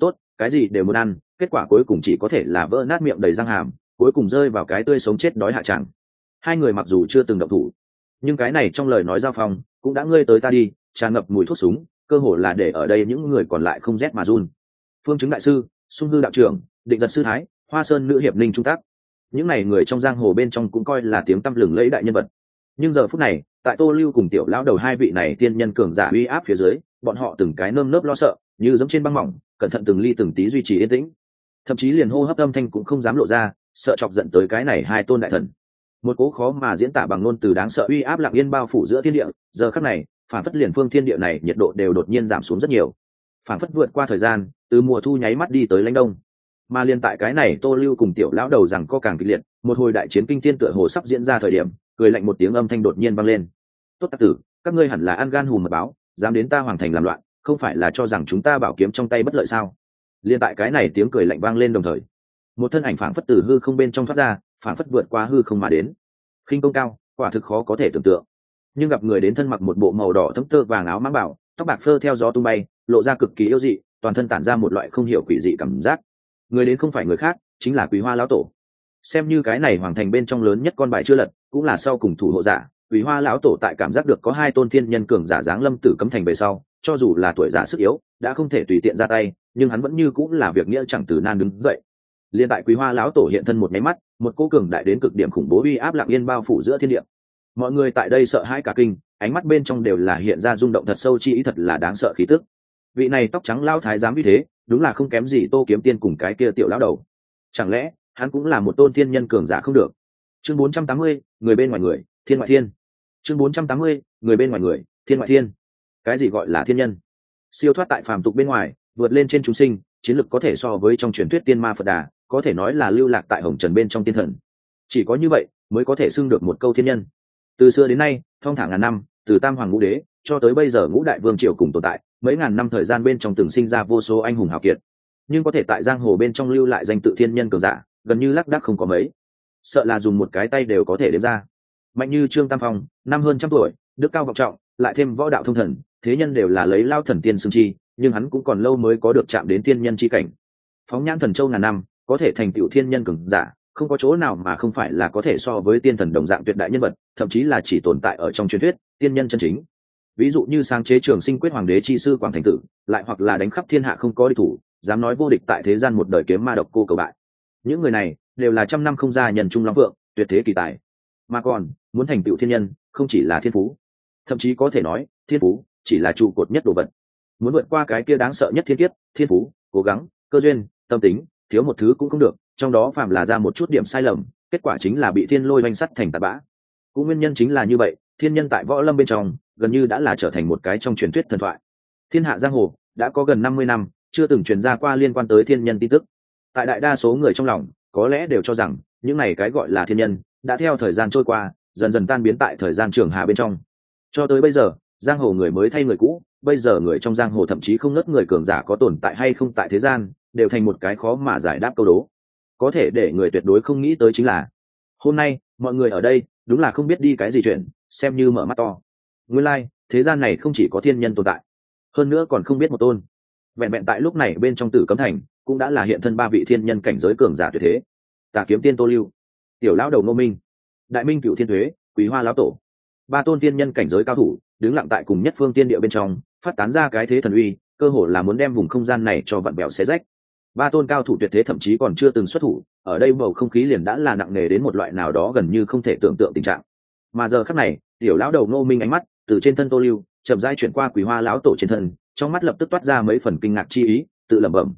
cái gì đều muốn ăn, kết quả cuối cùng chỉ có thể là vỡ nát miệng đầy răng hàm, cuối cùng rơi vào cái tươi sống chết đói hạ tràng. Hai người mặc dù chưa từng động thủ, nhưng cái này trong lời nói giao phong cũng đã ngươi tới ta đi, tràn ngập mùi thuốc súng, cơ hồ là để ở đây những người còn lại không rét mà run. Phương Chứng đại sư, Sung Hư đạo trưởng, Định Giật sư thái, Hoa Sơn nữ hiệp Ninh trung tác, những này người trong giang hồ bên trong cũng coi là tiếng tăm lừng lẫy đại nhân vật. Nhưng giờ phút này, tại Tô Lưu cùng Tiểu lão đầu hai vị này tiên nhân cường giả uy áp phía dưới, bọn họ từng cái nơm nớp lo sợ, như giống trên băng mỏng, cẩn thận từng ly từng tí duy trì yên tĩnh, thậm chí liền hô hấp âm thanh cũng không dám lộ ra, sợ chọc giận tới cái này hai tôn đại thần. Một cố khó mà diễn tả bằng ngôn từ đáng sợ uy áp lặng yên bao phủ giữa thiên địa, giờ khắc này, phản phất liền phương thiên địa này nhiệt độ đều đột nhiên giảm xuống rất nhiều, phản phất vượt qua thời gian, từ mùa thu nháy mắt đi tới lãnh đông. Mà liên tại cái này Tô Lưu cùng Tiểu lão đầu rằng co càng kịch liệt, một hồi đại chiến kinh thiên tựa hồ sắp diễn ra thời điểm, cười lạnh một tiếng âm thanh đột nhiên vang lên. Tốt tặc tử, các ngươi hẳn là ăn gan hùm mật báo, dám đến ta hoàng thành làm loạn, không phải là cho rằng chúng ta bảo kiếm trong tay bất lợi sao? Liên tại cái này tiếng cười lạnh vang lên đồng thời, một thân ảnh phảng phất từ hư không bên trong thoát ra, phảng phất vượt qua hư không mà đến. Khinh công cao, quả thực khó có thể tưởng tượng. Nhưng gặp người đến thân mặc một bộ màu đỏ thẫm tơ vàng áo mãng bảo, tóc bạc phơ theo gió tung bay, lộ ra cực kỳ yêu dị, toàn thân tản ra một loại không hiểu quỷ dị cảm giác. Người đến không phải người khác, chính là Quý Hoa lão tổ. Xem như cái này hoàng thành bên trong lớn nhất con bài chưa lật, cũng là sau cùng thủ hộ giả, Quý Hoa lão tổ tại cảm giác được có hai tôn thiên nhân cường giả giáng lâm tử cấm thành về sau, cho dù là tuổi già sức yếu, đã không thể tùy tiện ra tay, nhưng hắn vẫn như cũng là việc nghĩa chẳng từ nan đứng dậy. Liên tại Quý Hoa lão tổ hiện thân một cái mắt, một cô cường đại đến cực điểm khủng bố uy áp lặng yên bao phủ giữa thiên địa. Mọi người tại đây sợ hãi cả kinh, ánh mắt bên trong đều là hiện ra rung động thật sâu chi ý, thật là đáng sợ khí tức. Vị này tóc trắng lão thái giám như thế, đúng là không kém gì Tô Kiếm Tiên cùng cái kia Tiểu lão đầu. Chẳng lẽ hắn cũng là một tôn thiên nhân cường giả không được? Chương 480, người bên ngoài người, thiên ngoại thiên. Chương 480, người bên ngoài người, thiên ngoại thiên. Cái gì gọi là thiên nhân? Siêu thoát tại phàm tục bên ngoài, vượt lên trên chúng sinh, chiến lực có thể so với trong truyền thuyết tiên ma Phật Đà, có thể nói là lưu lạc tại hồng trần bên trong tiên thần. Chỉ có như vậy mới có thể xưng được một câu thiên nhân. Từ xưa đến nay, thong thả ngàn năm, từ tam hoàng ngũ đế cho tới bây giờ ngũ đại vương triều cùng tồn tại, mấy ngàn năm thời gian bên trong từng sinh ra vô số anh hùng hào kiệt, nhưng có thể tại giang hồ bên trong lưu lại danh tự thiên nhân cường giả, gần như lác đác không có mấy, sợ là dùng một cái tay đều có thể đếm ra. Mạnh như Trương Tam Phong, năm hơn trăm tuổi, đức cao vọng trọng, lại thêm võ đạo thông thần, thế nhân đều là lấy lao thần tiên xưng chi, nhưng hắn cũng còn lâu mới có được chạm đến thiên nhân chi cảnh. Phóng nhãn thần châu ngàn năm, có thể thành tựu thiên nhân cường giả, không có chỗ nào mà không phải là có thể so với tiên thần đồng dạng tuyệt đại nhân vật, thậm chí là chỉ tồn tại ở trong truyền thuyết tiên nhân chân chính. Ví dụ như sáng chế Trường Sinh Quyết hoàng đế chi sư Quảng Thành Tử, lại hoặc là đánh khắp thiên hạ không có địch thủ, dám nói vô địch tại thế gian một đời kiếm ma độc cô cầu bại. Những người này đều là trăm năm không ra nhân trung long vượng, tuyệt thế kỳ tài. Mà còn muốn thành tựu thiên nhân, không chỉ là thiên phú, thậm chí có thể nói thiên phú chỉ là trụ cột nhất đồ vật. Muốn vượt qua cái kia đáng sợ nhất thiên kiếp, thiên phú, cố gắng, cơ duyên, tâm tính, thiếu một thứ cũng không được, trong đó phạm là ra một chút điểm sai lầm, kết quả chính là bị thiên lôi oanh sắt thành tạt bã. Cũng nguyên nhân chính là như vậy, thiên nhân tại võ lâm bên trong gần như đã là trở thành một cái trong truyền thuyết thần thoại. Thiên hạ giang hồ đã có gần 50 năm chưa từng truyền ra qua liên quan tới thiên nhân tin tức. Tại đại đa số người trong lòng, có lẽ đều cho rằng những này cái gọi là thiên nhân đã theo thời gian trôi qua, dần dần tan biến tại thời gian trường hà bên trong. Cho tới bây giờ, giang hồ người mới thay người cũ, bây giờ người trong giang hồ thậm chí không ngớt người cường giả có tồn tại hay không tại thế gian, đều thành một cái khó mà giải đáp câu đố. Có thể để người tuyệt đối không nghĩ tới chính là, hôm nay mọi người ở đây đúng là không biết đi cái gì chuyện, xem như mở mắt to. Nguyên lai, thế gian này không chỉ có thiên nhân tồn tại, hơn nữa còn không biết một tôn. Vẹn vẹn tại lúc này bên trong Tử Cấm Thành cũng đã là hiện thân ba vị thiên nhân cảnh giới cường giả tuyệt thế. Tà Kiếm Tiên Tô Lưu, Tiểu lão đầu Ngô Minh, Đại Minh Cựu Thiên Thuế, Quý Hoa lão tổ, ba tôn thiên nhân cảnh giới cao thủ đứng lặng tại cùng nhất phương tiên địa bên trong, phát tán ra cái thế thần uy, cơ hồ là muốn đem vùng không gian này cho vặn bẹo xé rách. Ba tôn cao thủ tuyệt thế thậm chí còn chưa từng xuất thủ, ở đây bầu không khí liền đã là nặng nề đến một loại nào đó gần như không thể tưởng tượng tình trạng. Mà giờ khắc này, Tiểu lão đầu Ngô Minh ánh mắt từ trên thân Tô Lưu chậm rãi chuyển qua Quý Hoa lão tổ trên thân, trong mắt lập tức toát ra mấy phần kinh ngạc chi ý, tự lẩm bẩm,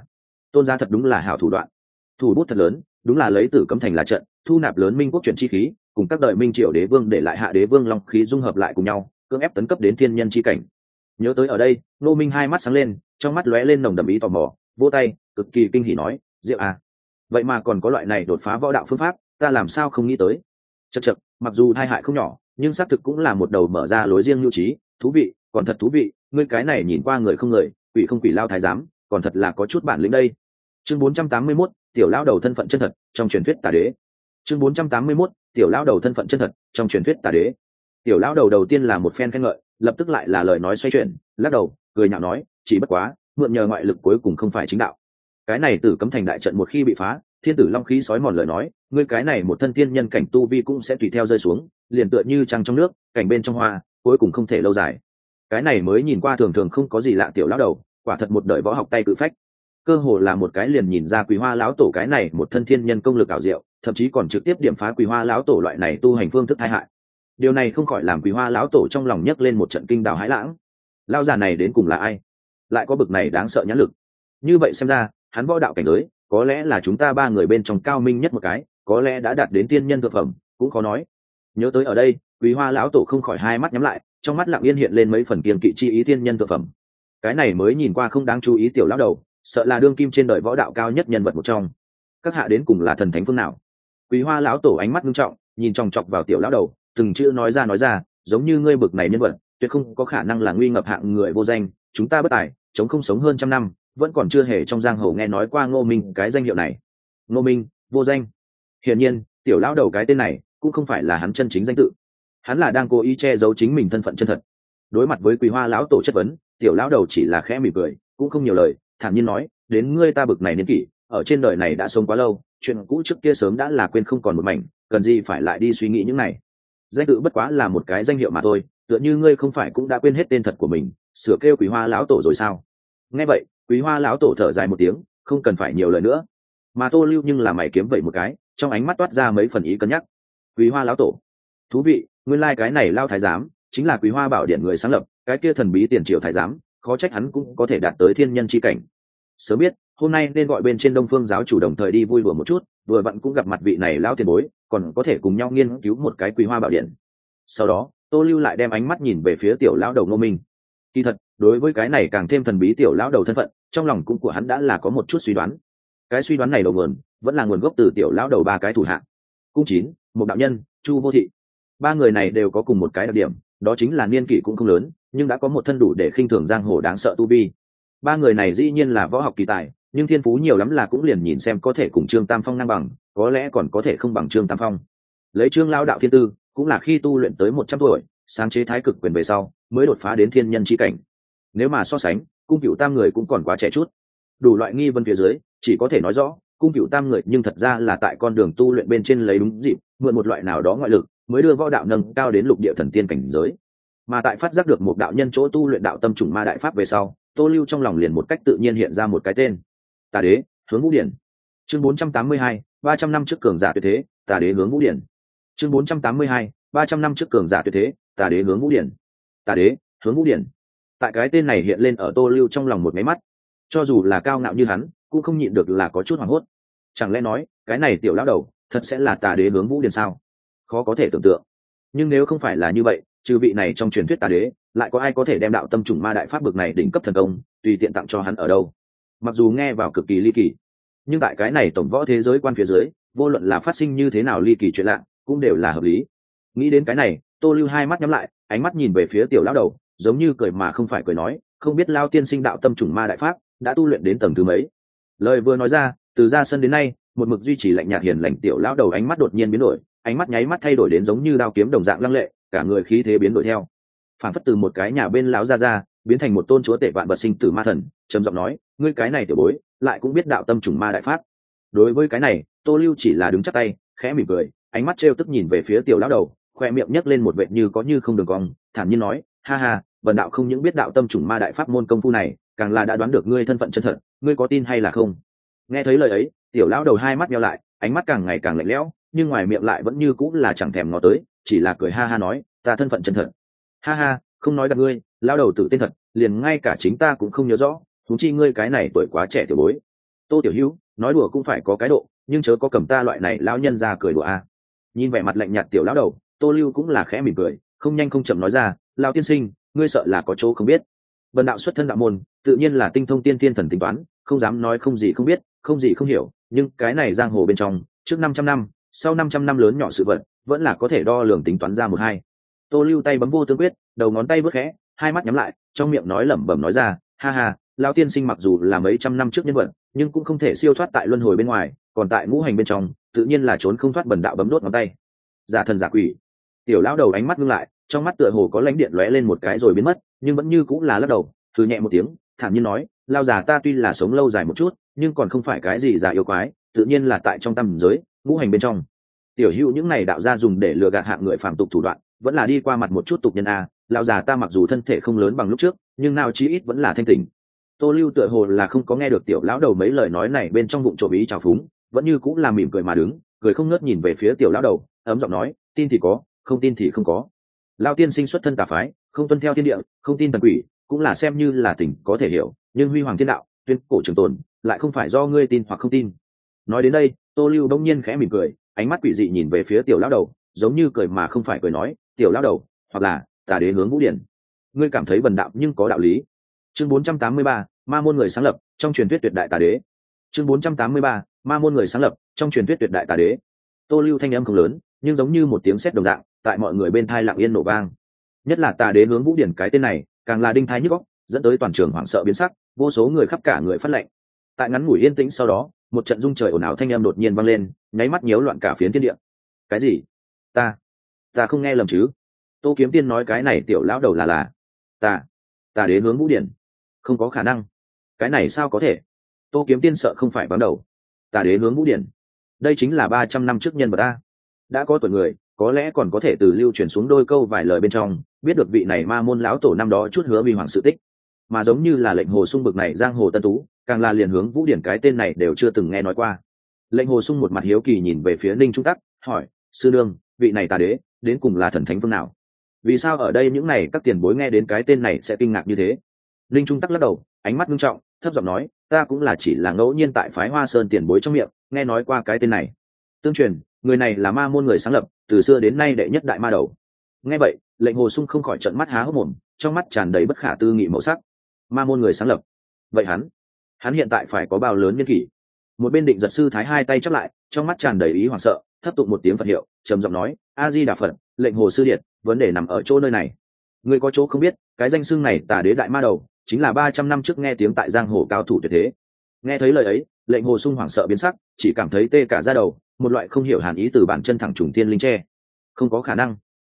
tôn gia thật đúng là hảo thủ đoạn, thủ bút thật lớn, đúng là lấy Tử Cấm Thành là trận, thu nạp lớn minh quốc chuyển chi khí, cùng các đời minh triều đế vương để lại hạ đế vương long khí dung hợp lại cùng nhau, cưỡng ép tấn cấp đến thiên nhân chi cảnh. Nhớ tới ở đây, Ngô Minh hai mắt sáng lên, trong mắt lóe lên nồng đậm ý tò mò, vỗ tay cực kỳ kinh hỉ nói, diệu vậy mà còn có loại này đột phá võ đạo phương pháp, ta làm sao không nghĩ tới. Chậc chậc, mặc dù tai hại không nhỏ, nhưng xác thực cũng là một đầu mở ra lối riêng lưu trí, thú vị, còn thật thú vị. Ngươi cái này nhìn qua người không người, quỷ không quỷ lao thái giám, còn thật là có chút bản lĩnh đây. Chương 481, tiểu lão đầu thân phận chân thật trong truyền thuyết tà đế. Chương 481, tiểu lão đầu thân phận chân thật trong truyền thuyết tà đế. Tiểu lão đầu đầu tiên là một phen khen ngợi, lập tức lại là lời nói xoay chuyển, lắc đầu cười nhạo nói, chỉ bất quá mượn nhờ ngoại lực cuối cùng không phải chính đạo. cái này Tử Cấm Thành đại trận một khi bị phá, thiên tử long khí sói mòn lời nói, ngươi cái này một thân thiên nhân cảnh tu vi cũng sẽ tùy theo rơi xuống, liền tựa như trăng trong nước, cảnh bên trong hoa, cuối cùng không thể lâu dài. Cái này mới nhìn qua thường thường không có gì lạ tiểu lão đầu, quả thật một đời võ học tay cự phách, cơ hồ là một cái liền nhìn ra Quý Hoa lão tổ cái này một thân thiên nhân công lực ảo diệu, thậm chí còn trực tiếp điểm phá Quý Hoa lão tổ loại này tu hành phương thức tai hại. Điều này không khỏi làm Quý Hoa lão tổ trong lòng nhấc lên một trận kinh đào hãi lãng. Lão già này đến cùng là ai, lại có bực này đáng sợ nhãn lực? Như vậy xem ra, hắn võ đạo cảnh giới có lẽ là chúng ta ba người bên trong cao minh nhất một cái, có lẽ đã đạt đến tiên nhân thượng phẩm, cũng khó nói. Nhớ tới ở đây, Quý Hoa lão tổ không khỏi hai mắt nhắm lại, trong mắt lặng yên hiện lên mấy phần kiêng kỵ chi ý tiên nhân thượng phẩm. Cái này mới nhìn qua không đáng chú ý tiểu lão đầu, sợ là đương kim trên đời võ đạo cao nhất nhân vật một trong. Các hạ đến cùng là thần thánh phương nào? Quý Hoa lão tổ ánh mắt nghiêm trọng, nhìn chòng chọc vào tiểu lão đầu, từng chữ nói ra, giống như ngươi bực này nhân vật, tuyệt không có khả năng là nguy ngập hạng người vô danh, chúng ta bất tài, chống không sống hơn trăm năm, vẫn còn chưa hề trong giang hồ nghe nói qua Ngô Minh cái danh hiệu này. Ngô Minh, vô danh. Hiển nhiên, tiểu lão đầu cái tên này cũng không phải là hắn chân chính danh tự, hắn là đang cố ý che giấu chính mình thân phận chân thật. Đối mặt với Quý Hoa lão tổ chất vấn, tiểu lão đầu chỉ là khẽ mỉm cười, cũng không nhiều lời, thản nhiên nói, đến ngươi ta bực này niên kỷ, ở trên đời này đã sống quá lâu, chuyện cũ trước kia sớm đã là quên không còn một mảnh, cần gì phải lại đi suy nghĩ những này. Danh tự bất quá là một cái danh hiệu mà thôi, tựa như ngươi không phải cũng đã quên hết tên thật của mình, sửa kêu Quý Hoa lão tổ rồi sao? Nghe vậy, Quý Hoa lão tổ thở dài một tiếng, không cần phải nhiều lời nữa. Mà Tô Lưu nhưng là mày kiếm vậy một cái, trong ánh mắt toát ra mấy phần ý cân nhắc. Quý Hoa lão tổ, thú vị, nguyên lai cái này Lao thái giám chính là Quý Hoa bảo điện người sáng lập, cái kia thần bí tiền triều thái giám, khó trách hắn cũng có thể đạt tới thiên nhân chi cảnh. Sớm biết hôm nay nên gọi bên trên Đông Phương giáo chủ đồng thời đi vui đùa một chút, vừa vặn cũng gặp mặt vị này lão tiền bối, còn có thể cùng nhau nghiên cứu một cái Quý Hoa bảo điện. Sau đó Tô Lưu lại đem ánh mắt nhìn về phía tiểu lão đầu Ngô Minh. Kỳ thật, đối với cái này càng thêm thần bí tiểu lão đầu thân phận, trong lòng cũng của hắn đã là có một chút suy đoán. Cái suy đoán này đầu nguồn vẫn là nguồn gốc từ tiểu lão đầu ba cái thủ hạ, Cung Chín, một đạo nhân, Chu Vô Thị. Ba người này đều có cùng một cái đặc điểm, đó chính là niên kỷ cũng không lớn, nhưng đã có một thân đủ để khinh thường giang hồ đáng sợ tu vi. Ba người này dĩ nhiên là võ học kỳ tài, nhưng thiên phú nhiều lắm là cũng liền nhìn xem có thể cùng Trương Tam Phong ngang bằng, có lẽ còn có thể không bằng Trương Tam Phong. Lấy Trương lão đạo thiên tư, cũng là khi tu luyện tới 100 tuổi, sáng chế thái cực quyền về sau, mới đột phá đến thiên nhân chi cảnh. Nếu mà so sánh, Cung Cửu Tam người cũng còn quá trẻ chút. Đủ loại nghi vấn phía dưới, chỉ có thể nói rõ, Cung Cửu Tam người nhưng thật ra là tại con đường tu luyện bên trên lấy đúng dịp, mượn một loại nào đó ngoại lực, mới đưa võ đạo nâng cao đến lục địa thần tiên cảnh giới. Mà tại phát giác được một đạo nhân chỗ tu luyện đạo tâm trùng ma đại pháp về sau, Tô Lưu trong lòng liền một cách tự nhiên hiện ra một cái tên: Tà Đế, Hướng Vũ Điển. Chương 482, 300 năm trước cường giả tuyệt thế, Tà Đế Hướng Vũ Điển. Chương 482, 300 năm trước cường giả tuyệt thế, Tà Đế Hướng Vũ Điển. Tà Đế, Hướng Vũ Điển. Tại cái tên này hiện lên ở Tô Lưu trong lòng một máy mắt, cho dù là cao ngạo như hắn, cũng không nhịn được là có chút hoảng hốt. Chẳng lẽ nói, cái này tiểu lão đầu thật sẽ là Tà Đế Hướng Vũ Điển sao? Khó có thể tưởng tượng. Nhưng nếu không phải là như vậy, trừ vị này trong truyền thuyết Tà Đế, lại có ai có thể đem đạo tâm trùng ma đại pháp bực này đỉnh cấp thần công tùy tiện tặng cho hắn ở đâu? Mặc dù nghe vào cực kỳ ly kỳ, nhưng tại cái này tổng võ thế giới quan phía dưới, vô luận là phát sinh như thế nào ly kỳ chuyện lạ, cũng đều là hợp lý. Nghĩ đến cái này, Tô Lưu hai mắt nhắm lại, ánh mắt nhìn về phía tiểu lão đầu, giống như cười mà không phải cười nói, không biết Lao tiên sinh đạo tâm trùng ma đại pháp đã tu luyện đến tầng thứ mấy? Lời vừa nói ra, từ ra sân đến nay, một mực duy trì lạnh nhạt hiền lành tiểu lão đầu ánh mắt đột nhiên biến đổi, ánh mắt nháy mắt thay đổi đến giống như đao kiếm đồng dạng lăng lệ, cả người khí thế biến đổi theo, phản phất từ một cái nhà bên lão ra biến thành một tôn chúa tể vạn vật sinh tử ma thần, trầm giọng nói, ngươi cái này tiểu bối lại cũng biết đạo tâm trùng ma đại pháp. Đối với cái này, Tô Lưu chỉ là đứng chắp tay, khẽ mỉm cười, ánh mắt trêu tức nhìn về phía tiểu lão đầu, khoe miệng nhấc lên một vệt như có như không đường cong, thản nhiên nói, ha ha, bần đạo không những biết đạo tâm trùng ma đại pháp môn công phu này, càng là đã đoán được ngươi thân phận chân thật, ngươi có tin hay là không? Nghe thấy lời ấy, tiểu lão đầu hai mắt nheo lại, ánh mắt càng ngày càng lạnh lẽo, nhưng ngoài miệng lại vẫn như cũng là chẳng thèm ngó tới, chỉ là cười ha ha nói, ta thân phận chân thật. Ha ha, không nói gặp ngươi, lão đầu tử tên thật, liền ngay cả chính ta cũng không nhớ rõ, huống chi ngươi cái này tuổi quá trẻ tiểu bối. Tô tiểu hữu, nói đùa cũng phải có cái độ, nhưng chớ có cầm ta loại này lão nhân ra cười đùa a. Nhìn vẻ mặt lạnh nhạt tiểu lão đầu, Tô Lưu cũng là khẽ mỉm cười, không nhanh không chậm nói ra, lão tiên sinh, ngươi sợ là có chỗ không biết. Bần đạo xuất thân đạo môn, tự nhiên là tinh thông tiên thiên thần tính toán, không dám nói không gì không biết, không gì không hiểu, nhưng cái này giang hồ bên trong, trước 500 năm, sau 500 năm lớn nhỏ sự vật, vẫn là có thể đo lường tính toán ra một hai. Tô Lưu tay bấm vô tương quyết, đầu ngón tay bước khẽ, hai mắt nhắm lại, trong miệng nói lẩm bẩm nói ra, ha ha, lão tiên sinh mặc dù là mấy trăm năm trước nhân vật, nhưng cũng không thể siêu thoát tại luân hồi bên ngoài, còn tại ngũ hành bên trong, tự nhiên là trốn không thoát bần đạo bấm đốt ngón tay. Giả thần giả quỷ. Tiểu lão đầu ánh mắt ngưng lại, trong mắt tựa hồ có lãnh điện lóe lên một cái rồi biến mất, nhưng vẫn như cũng là lắc đầu, thư nhẹ một tiếng, thản nhiên nói, lao già ta tuy là sống lâu dài một chút nhưng còn không phải cái gì già yêu quái, tự nhiên là tại trong tam giới ngũ hành bên trong. Tiểu hữu những này đạo gia dùng để lừa gạt hạng người phàm tục thủ đoạn vẫn là đi qua mặt một chút tục nhân a. Lão già ta mặc dù thân thể không lớn bằng lúc trước nhưng nào chí ít vẫn là thanh tỉnh. Tô Lưu tựa hồ là không có nghe được tiểu lão đầu mấy lời nói này bên trong bụng trộm ý trào phúng, vẫn như cũng là mỉm cười mà đứng, cười không ngớt nhìn về phía tiểu lão đầu, ấm giọng nói, tin thì có, không tin thì không có. Lão tiên sinh xuất thân tà phái, không tuân theo thiên địa, không tin thần quỷ, cũng là xem như là tình có thể hiểu, nhưng huy hoàng thiên đạo, tuyên cổ trường tồn, lại không phải do ngươi tin hoặc không tin. Nói đến đây, Tô Lưu đông nhiên khẽ mỉm cười, ánh mắt quỷ dị nhìn về phía tiểu lão đầu, giống như cười mà không phải cười nói, tiểu lão đầu, hoặc là tà đế hướng vũ điển, ngươi cảm thấy bần đạo nhưng có đạo lý. Chương 483, ma môn người sáng lập trong truyền thuyết tuyệt đại tà đế. Chương 483, ma môn người sáng lập trong truyền thuyết tuyệt đại tà đế. Tô Lưu thanh âm không lớn, nhưng giống như một tiếng sét đồng dạng, tại mọi người bên thai lặng yên nổ vang. Nhất là tà đế hướng vũ điển cái tên này, càng là đinh thai nhức óc, dẫn tới toàn trường hoảng sợ biến sắc, vô số người khắp cả người phát lệnh. Tại ngắn ngủi yên tĩnh sau đó, một trận rung trời ồn ào thanh âm đột nhiên vang lên, nháy mắt nhiễu loạn cả phiến thiên địa. Cái gì? Ta không nghe lầm chứ? Tô Kiếm Tiên nói cái này tiểu lão đầu là tà đế hướng vũ điển? Không có khả năng, cái này sao có thể? Tô Kiếm Tiên sợ không phải vắng đầu. Tà đế hướng vũ điển, đây chính là 300 năm trước nhân vật ta. Đã có tuổi người có lẽ còn có thể từ lưu truyền xuống đôi câu vài lời bên trong biết được vị này ma môn lão tổ năm đó chút hứa vì hoàng sự tích, mà giống như là lệnh hồ sung bực này giang hồ tân tú càng là liền hướng vũ điển cái tên này đều chưa từng nghe nói qua. Lệnh hồ sung một mặt hiếu kỳ nhìn về phía Ninh Trung Tắc, hỏi, sư nương, vị này tà đế đến cùng là thần thánh phương nào? Vì sao ở đây những này các tiền bối nghe đến cái tên này sẽ kinh ngạc như thế? Ninh Trung Tắc lắc đầu, ánh mắt nghiêm trọng, thấp giọng nói, ta cũng là chỉ là ngẫu nhiên tại phái Hoa Sơn tiền bối trong miệng nghe nói qua cái tên này. Tương truyền, người này là ma môn người sáng lập, từ xưa đến nay đệ nhất đại ma đầu. Nghe vậy, lệnh hồ sung không khỏi trợn mắt há hốc mồm, trong mắt tràn đầy bất khả tư nghị màu sắc. Ma môn người sáng lập? Vậy hắn hiện tại phải có bao lớn niên kỷ? Một bên Định Giật sư thái hai tay chắp lại, trong mắt tràn đầy ý hoảng sợ, thấp tụng một tiếng Phật hiệu, trầm giọng nói, A Di Đà Phật, lệnh hồ sư điện, vấn đề nằm ở chỗ nơi này. Ngươi có chỗ không biết, cái danh xưng này tà đế đại ma đầu chính là 300 năm trước nghe tiếng tại giang hồ cao thủ tuyệt thế. Nghe thấy lời ấy, lệnh hồ sung hoảng sợ biến sắc, chỉ cảm thấy tê cả da đầu, một loại không hiểu hàn ý từ bản chân thẳng trùng thiên linh tre. Không có khả năng,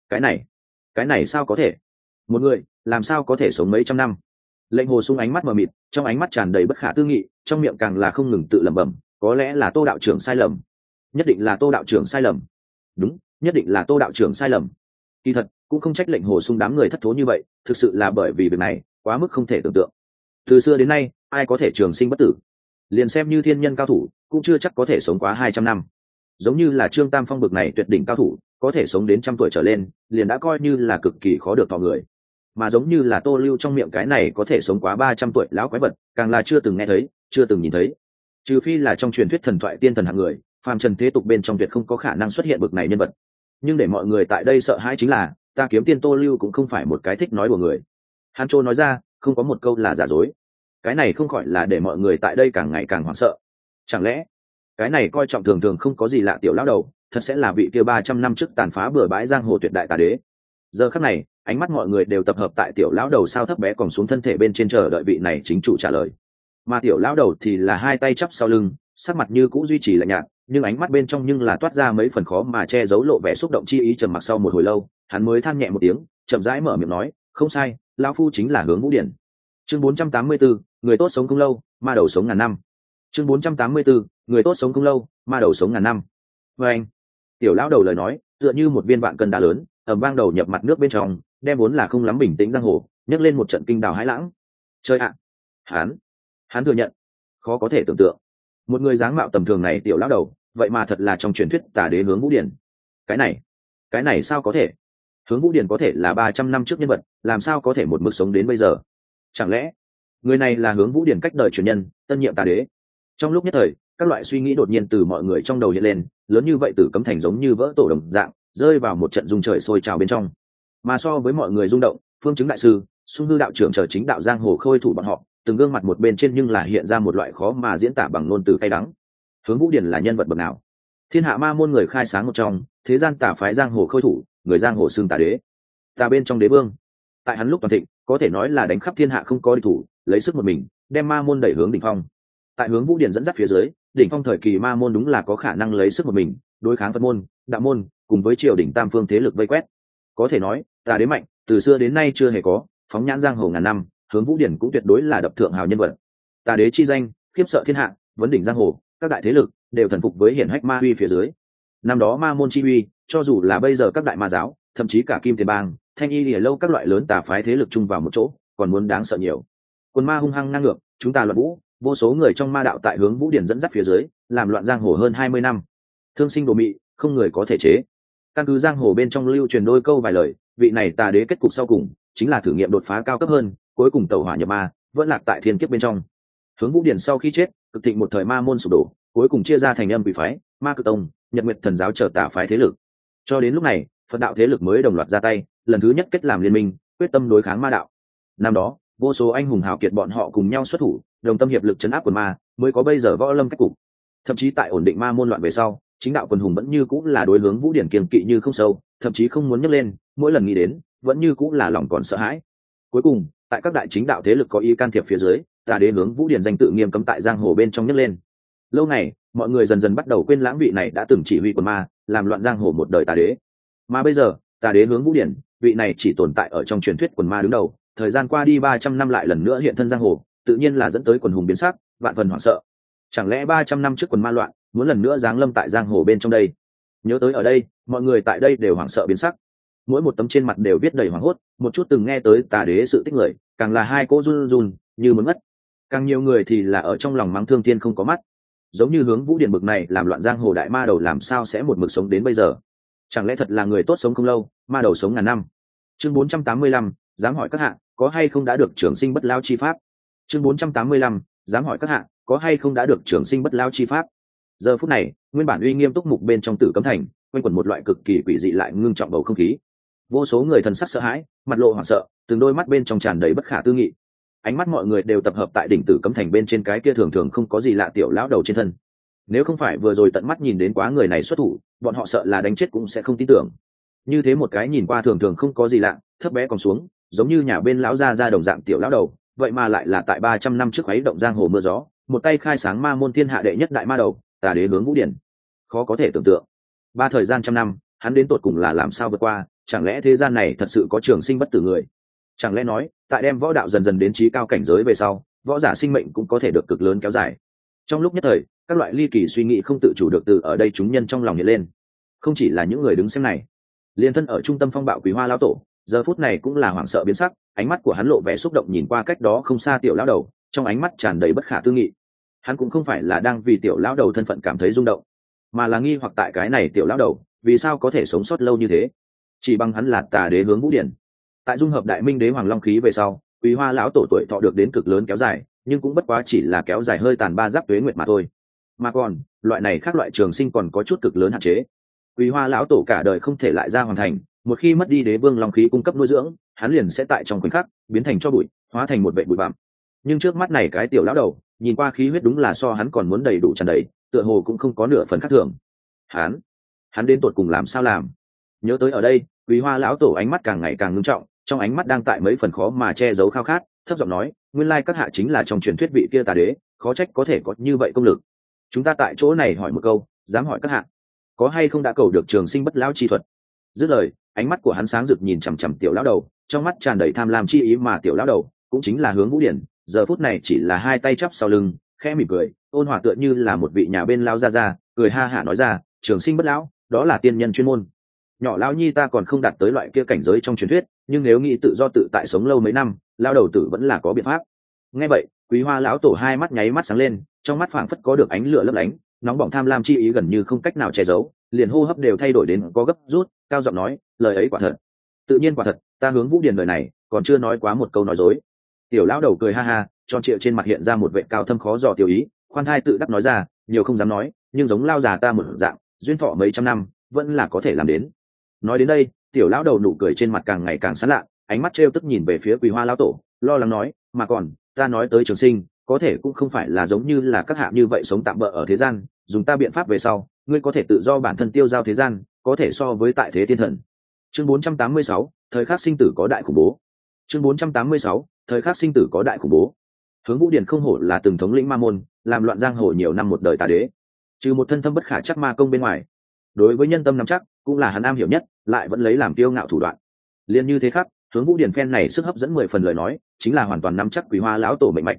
cái này sao có thể? Một người làm sao có thể sống mấy trăm năm? Lệnh hồ sung ánh mắt mờ mịt, trong ánh mắt tràn đầy bất khả tư nghị, trong miệng càng là không ngừng tự lẩm bẩm, có lẽ là Tô đạo trưởng sai lầm, nhất định là Tô đạo trưởng sai lầm, đúng, nhất định là Tô đạo trưởng sai lầm. Kỳ thật cũng không trách lệnh hồ sung đám người thất thố như vậy, thực sự là bởi vì việc này quá mức không thể tưởng tượng. Từ xưa đến nay ai có thể trường sinh bất tử, liền xem như thiên nhân cao thủ cũng chưa chắc có thể sống quá 200 năm. Giống như là Trương Tam Phong bực này tuyệt đỉnh cao thủ có thể sống đến 100 tuổi trở lên liền đã coi như là cực kỳ khó được thọ người, mà giống như là Tô Lưu trong miệng cái này có thể sống quá 300 tuổi lão quái vật càng là chưa từng nghe thấy, chưa từng nhìn thấy. Trừ phi là trong truyền thuyết thần thoại tiên thần hạng người, phàm trần thế tục bên trong tuyệt không có khả năng xuất hiện bực này nhân vật. Nhưng để mọi người tại đây sợ hãi chính là ta Kiếm Tiên Tô Lưu cũng không phải một cái thích nói đùa người. Hắn Trô nói ra không có một câu là giả dối, cái này không khỏi là để mọi người tại đây càng ngày càng hoảng sợ. Chẳng lẽ cái này coi trọng thường thường không có gì lạ tiểu lão đầu thật sẽ là vị kia 300 năm trước tàn phá bừa bãi giang hồ tuyệt đại tà đế? Giờ khắc này ánh mắt mọi người đều tập hợp tại tiểu lão đầu sao thấp bé còn xuống thân thể bên trên chờ đợi vị này chính chủ trả lời. Mà tiểu lão đầu thì là hai tay chắp sau lưng, sắc mặt như cũ duy trì lạnh nhạt, nhưng ánh mắt bên trong nhưng là toát ra mấy phần khó mà che giấu lộ vẻ xúc động chi ý. Trầm mặc sau một hồi lâu, hắn mới than nhẹ một tiếng, chậm rãi mở miệng nói, không sai, lão phu chính là Hướng Vũ Điển. Chương 484, người tốt sống không lâu, ma đầu sống ngàn năm. Chương 484, người tốt sống không lâu, ma đầu sống ngàn năm. Và anh, tiểu lão đầu lời nói tựa như một viên vạn cân đá lớn ầm vang đầu nhập mặt nước bên trong, đem vốn là không lắm bình tĩnh giang hồ nhấc lên một trận kinh đào hãi lãng. Chơi ạ, hắn thừa nhận, khó có thể tưởng tượng, một người dáng mạo tầm thường này tiểu lão đầu vậy mà thật là trong truyền thuyết tà đế Hướng Vũ Điển. Cái này sao có thể? Hướng Vũ Điển có thể là 300 năm trước nhân vật, làm sao có thể một mực sống đến bây giờ? Chẳng lẽ người này là Hướng Vũ Điển cách đời truyền nhân, tân nhiệm tà đế? Trong lúc nhất thời, các loại suy nghĩ đột nhiên từ mọi người trong đầu hiện lên, lớn như vậy Tử Cấm Thành giống như vỡ tổ đồng dạng, rơi vào một trận rung trời sôi trào bên trong. Mà so với mọi người rung động, Phương Chứng đại sư, Xung Hư đạo trưởng chờ chính đạo giang hồ khôi thủ bọn họ, từng gương mặt một bên trên nhưng là hiện ra một loại khó mà diễn tả bằng ngôn từ cay đắng. Hướng Vũ Điển là nhân vật bậc nào? Thiên hạ ma môn người khai sáng một trong, thế gian tà phái giang hồ khôi thủ, người giang hồ xưng tà đế, tà bên trong đế vương. Tại hắn lúc toàn thịnh, có thể nói là đánh khắp thiên hạ không có địch thủ, lấy sức một mình đem ma môn đẩy hướng đỉnh phong. Tại Hướng Vũ Điển dẫn dắt phía dưới, đỉnh phong thời kỳ ma môn đúng là có khả năng lấy sức một mình đối kháng Phật môn, đạo môn cùng với triều đình tam phương thế lực vây quét. Có thể nói tà đế mạnh từ xưa đến nay chưa hề có, phóng nhãn giang hồ ngàn năm, Hướng Vũ Điển cũng tuyệt đối là đập thượng hào nhân vật. Tà đế chi danh khiếp sợ thiên hạ, vấn đỉnh giang hồ, các đại thế lực đều thần phục với hiển hách ma uy phía dưới. Năm đó ma môn chi uy, cho dù là bây giờ các đại ma giáo, thậm chí cả kim tiền bang, thanh y lìa lâu các loại lớn tà phái thế lực chung vào một chỗ, còn muốn đáng sợ nhiều. Quân ma hung hăng ngang ngược, chúng ta loạn vũ, vô số người trong ma đạo tại hướng vũ điển dẫn dắt phía dưới, làm loạn giang hồ hơn 20 năm. Thương sinh đồ mị, không người có thể chế. Căn cứ giang hồ bên trong lưu truyền đôi câu vài lời, vị này tà đế kết cục sau cùng chính là thử nghiệm đột phá cao cấp hơn, cuối cùng tẩu hỏa nhập ma, vẫn lạc tại thiên kiếp bên trong. Hướng vũ điển sau khi chết, cực thịnh một thời ma môn sụp đổ, cuối cùng chia ra thành âm quỷ phái, ma cực tông, nhật nguyệt thần giáo trở tà phái thế lực. Cho đến lúc này, Phật đạo thế lực mới đồng loạt ra tay, lần thứ nhất kết làm liên minh, quyết tâm đối kháng ma đạo. Năm đó, vô số anh hùng hào kiệt bọn họ cùng nhau xuất thủ, đồng tâm hiệp lực chấn áp quần ma, mới có bây giờ võ lâm cách cục. Thậm chí tại ổn định ma môn loạn về sau, chính đạo quần hùng vẫn như cũng là đối hướng vũ điển kiêng kỵ như không sâu, thậm chí không muốn nhấc lên, mỗi lần nghĩ đến, vẫn như cũng là lòng còn sợ hãi. Cuối cùng, tại các đại chính đạo thế lực có ý can thiệp phía dưới, tà đế hướng vũ điển danh tự nghiêm cấm tại giang hồ bên trong nhấc lên. Lâu ngày, mọi người dần dần bắt đầu quên lãng vị này đã từng chỉ huy quần ma, làm loạn giang hồ một đời tà đế. Mà bây giờ, tà đế hướng vũ điển, vị này chỉ tồn tại ở trong truyền thuyết quần ma đứng đầu, thời gian qua đi 300 năm lại lần nữa hiện thân giang hồ, tự nhiên là dẫn tới quần hùng biến sắc, vạn phần hoảng sợ. Chẳng lẽ 300 năm trước quần ma loạn, muốn lần nữa giáng lâm tại giang hồ bên trong đây? Nhớ tới ở đây, mọi người tại đây đều hoảng sợ biến sắc. Mỗi một tấm trên mặt đều viết đầy hoảng hốt, một chút từng nghe tới tà đế sự tích người, càng là hai cô run run như muốn ngất. Càng nhiều người thì là ở trong lòng mắng thương thiên không có mắt. Giống như hướng vũ điển bực này làm loạn giang hồ đại ma đầu làm sao sẽ một mực sống đến bây giờ? Chẳng lẽ thật là người tốt sống không lâu, ma đầu sống ngàn năm? Chương 485, dám hỏi các hạ, có hay không đã được trường sinh bất lao chi pháp? Chương 485, dám hỏi các hạ, có hay không đã được trường sinh bất lao chi pháp? Giờ phút này, nguyên bản uy nghiêm túc mục bên trong Tử Cấm Thành, quanh quẩn một loại cực kỳ quỷ dị lại ngưng trọng bầu không khí. Vô số người thần sắc sợ hãi, mặt lộ hoảng sợ, từng đôi mắt bên trong tràn đầy bất khả tư nghị. Ánh mắt mọi người đều tập hợp tại đỉnh Tử Cấm Thành bên trên cái kia thường thường không có gì lạ tiểu lão đầu trên thân. Nếu không phải vừa rồi tận mắt nhìn đến quá người này xuất thủ, bọn họ sợ là đánh chết cũng sẽ không tin tưởng. Như thế một cái nhìn qua thường thường không có gì lạ, thấp bé còn xuống, giống như nhà bên lão gia ra đồng dạng tiểu lão đầu, vậy mà lại là tại 300 năm trước khuấy động giang hồ mưa gió, một tay khai sáng ma môn thiên hạ đệ nhất đại ma đầu, tà đế hướng vũ điển. Khó có thể tưởng tượng, ba thời gian trăm năm, hắn đến tột cùng là làm sao vượt qua, chẳng lẽ thế gian này thật sự có trường sinh bất tử người? Chẳng lẽ nói, tại đem võ đạo dần dần đến trí cao cảnh giới về sau, võ giả sinh mệnh cũng có thể được cực lớn kéo dài. Trong lúc nhất thời, các loại ly kỳ suy nghĩ không tự chủ được từ ở đây chúng nhân trong lòng hiện lên. Không chỉ là những người đứng xem này, liên thân ở trung tâm phong bạo Quý Hoa lão tổ, giờ phút này cũng là hoảng sợ biến sắc, ánh mắt của hắn lộ vẻ xúc động nhìn qua cách đó không xa tiểu lão đầu, trong ánh mắt tràn đầy bất khả tư nghị. Hắn cũng không phải là đang vì tiểu lão đầu thân phận cảm thấy rung động, mà là nghi hoặc tại cái này tiểu lão đầu vì sao có thể sống sót lâu như thế. Chỉ bằng hắn là tà đế hướng vũ điển, tại dung hợp đại minh đế hoàng long khí về sau, Quý Hoa lão tổ tuổi thọ được đến cực lớn kéo dài, nhưng cũng bất quá chỉ là kéo dài hơi tàn ba giáp tuế nguyệt mà thôi. Mà còn loại này khác loại trường sinh còn có chút cực lớn hạn chế. Quý Hoa lão tổ cả đời không thể lại ra hoàn thành, một khi mất đi đế vương long khí cung cấp nuôi dưỡng, hắn liền sẽ tại trong khoảnh khắc biến thành cho bụi, hóa thành một vệ bụi bặm. Nhưng trước mắt này cái tiểu lão đầu, nhìn qua khí huyết đúng là so hắn còn muốn đầy đủ tràn đầy, tựa hồ cũng không có nửa phần khác thường. Hắn đến tột cùng làm sao làm? Nhớ tới ở đây, Quý Hoa lão tổ ánh mắt càng ngày càng ngưng trọng, trong ánh mắt đang tại mấy phần khó mà che giấu khao khát, thấp giọng nói, nguyên lai các hạ chính là trong truyền thuyết vị kia tà đế, khó trách có thể có như vậy công lực. Chúng ta tại chỗ này hỏi một câu, dám hỏi các hạ, có hay không đã cầu được trường sinh bất lão chi thuật? Dứt lời, ánh mắt của hắn sáng rực nhìn chằm chằm tiểu lão đầu, trong mắt tràn đầy tham lam chi ý, mà tiểu lão đầu cũng chính là Hướng Vũ Điển, giờ phút này chỉ là hai tay chắp sau lưng, khẽ mỉm cười, ôn hòa tựa như là một vị nhà bên lao ra, cười ha hả nói ra, trường sinh bất lão, đó là tiên nhân chuyên môn. Nhỏ lão nhi ta còn không đạt tới loại kia cảnh giới trong truyền thuyết, nhưng nếu nghĩ tự do tự tại sống lâu mấy năm, lao đầu tử vẫn là có biện pháp. Nghe vậy, Quý Hoa lão tổ hai mắt nháy mắt sáng lên, trong mắt phảng phất có được ánh lửa lấp lánh, nóng bỏng tham lam chi ý gần như không cách nào che giấu, liền hô hấp đều thay đổi đến có gấp rút, cao giọng nói, lời ấy quả thật. Tự nhiên quả thật, ta Hướng Vũ Điển lời này, còn chưa nói quá một câu nói dối. Tiểu lão đầu cười ha ha, tròn trịa trên mặt hiện ra một vẻ cao thâm khó dò tiểu ý, khoan thai tự đắc nói ra, nhiều không dám nói, nhưng giống lao già ta một dạng, duyên thọ mấy trăm năm, vẫn là có thể làm đến. Nói đến đây, tiểu lão đầu nụ cười trên mặt càng ngày càng sán lạ, ánh mắt trêu tức nhìn về phía Quý Hoa lão tổ, lo lắng nói, mà còn, ta nói tới trường sinh, có thể cũng không phải là giống như là các hạ như vậy sống tạm bỡ ở thế gian, dùng ta biện pháp về sau, ngươi có thể tự do bản thân tiêu giao thế gian, có thể so với tại thế tiên thần. Chương 486, thời khắc sinh tử có đại khủng bố. Chương 486, thời khắc sinh tử có đại khủng bố. Hướng Vũ Điển không hổ là từng thống lĩnh ma môn, làm loạn giang hồ nhiều năm một đời tà đế, trừ một thân thâm bất khả chắc ma công bên ngoài, đối với nhân tâm nắm chắc cũng là hắn am hiểu nhất, lại vẫn lấy làm kiêu ngạo thủ đoạn. Liên như thế khác, Hướng Vũ Điển phen này sức hấp dẫn 10 phần lời nói, chính là hoàn toàn nắm chắc Quý Hoa lão tổ mệnh mạch.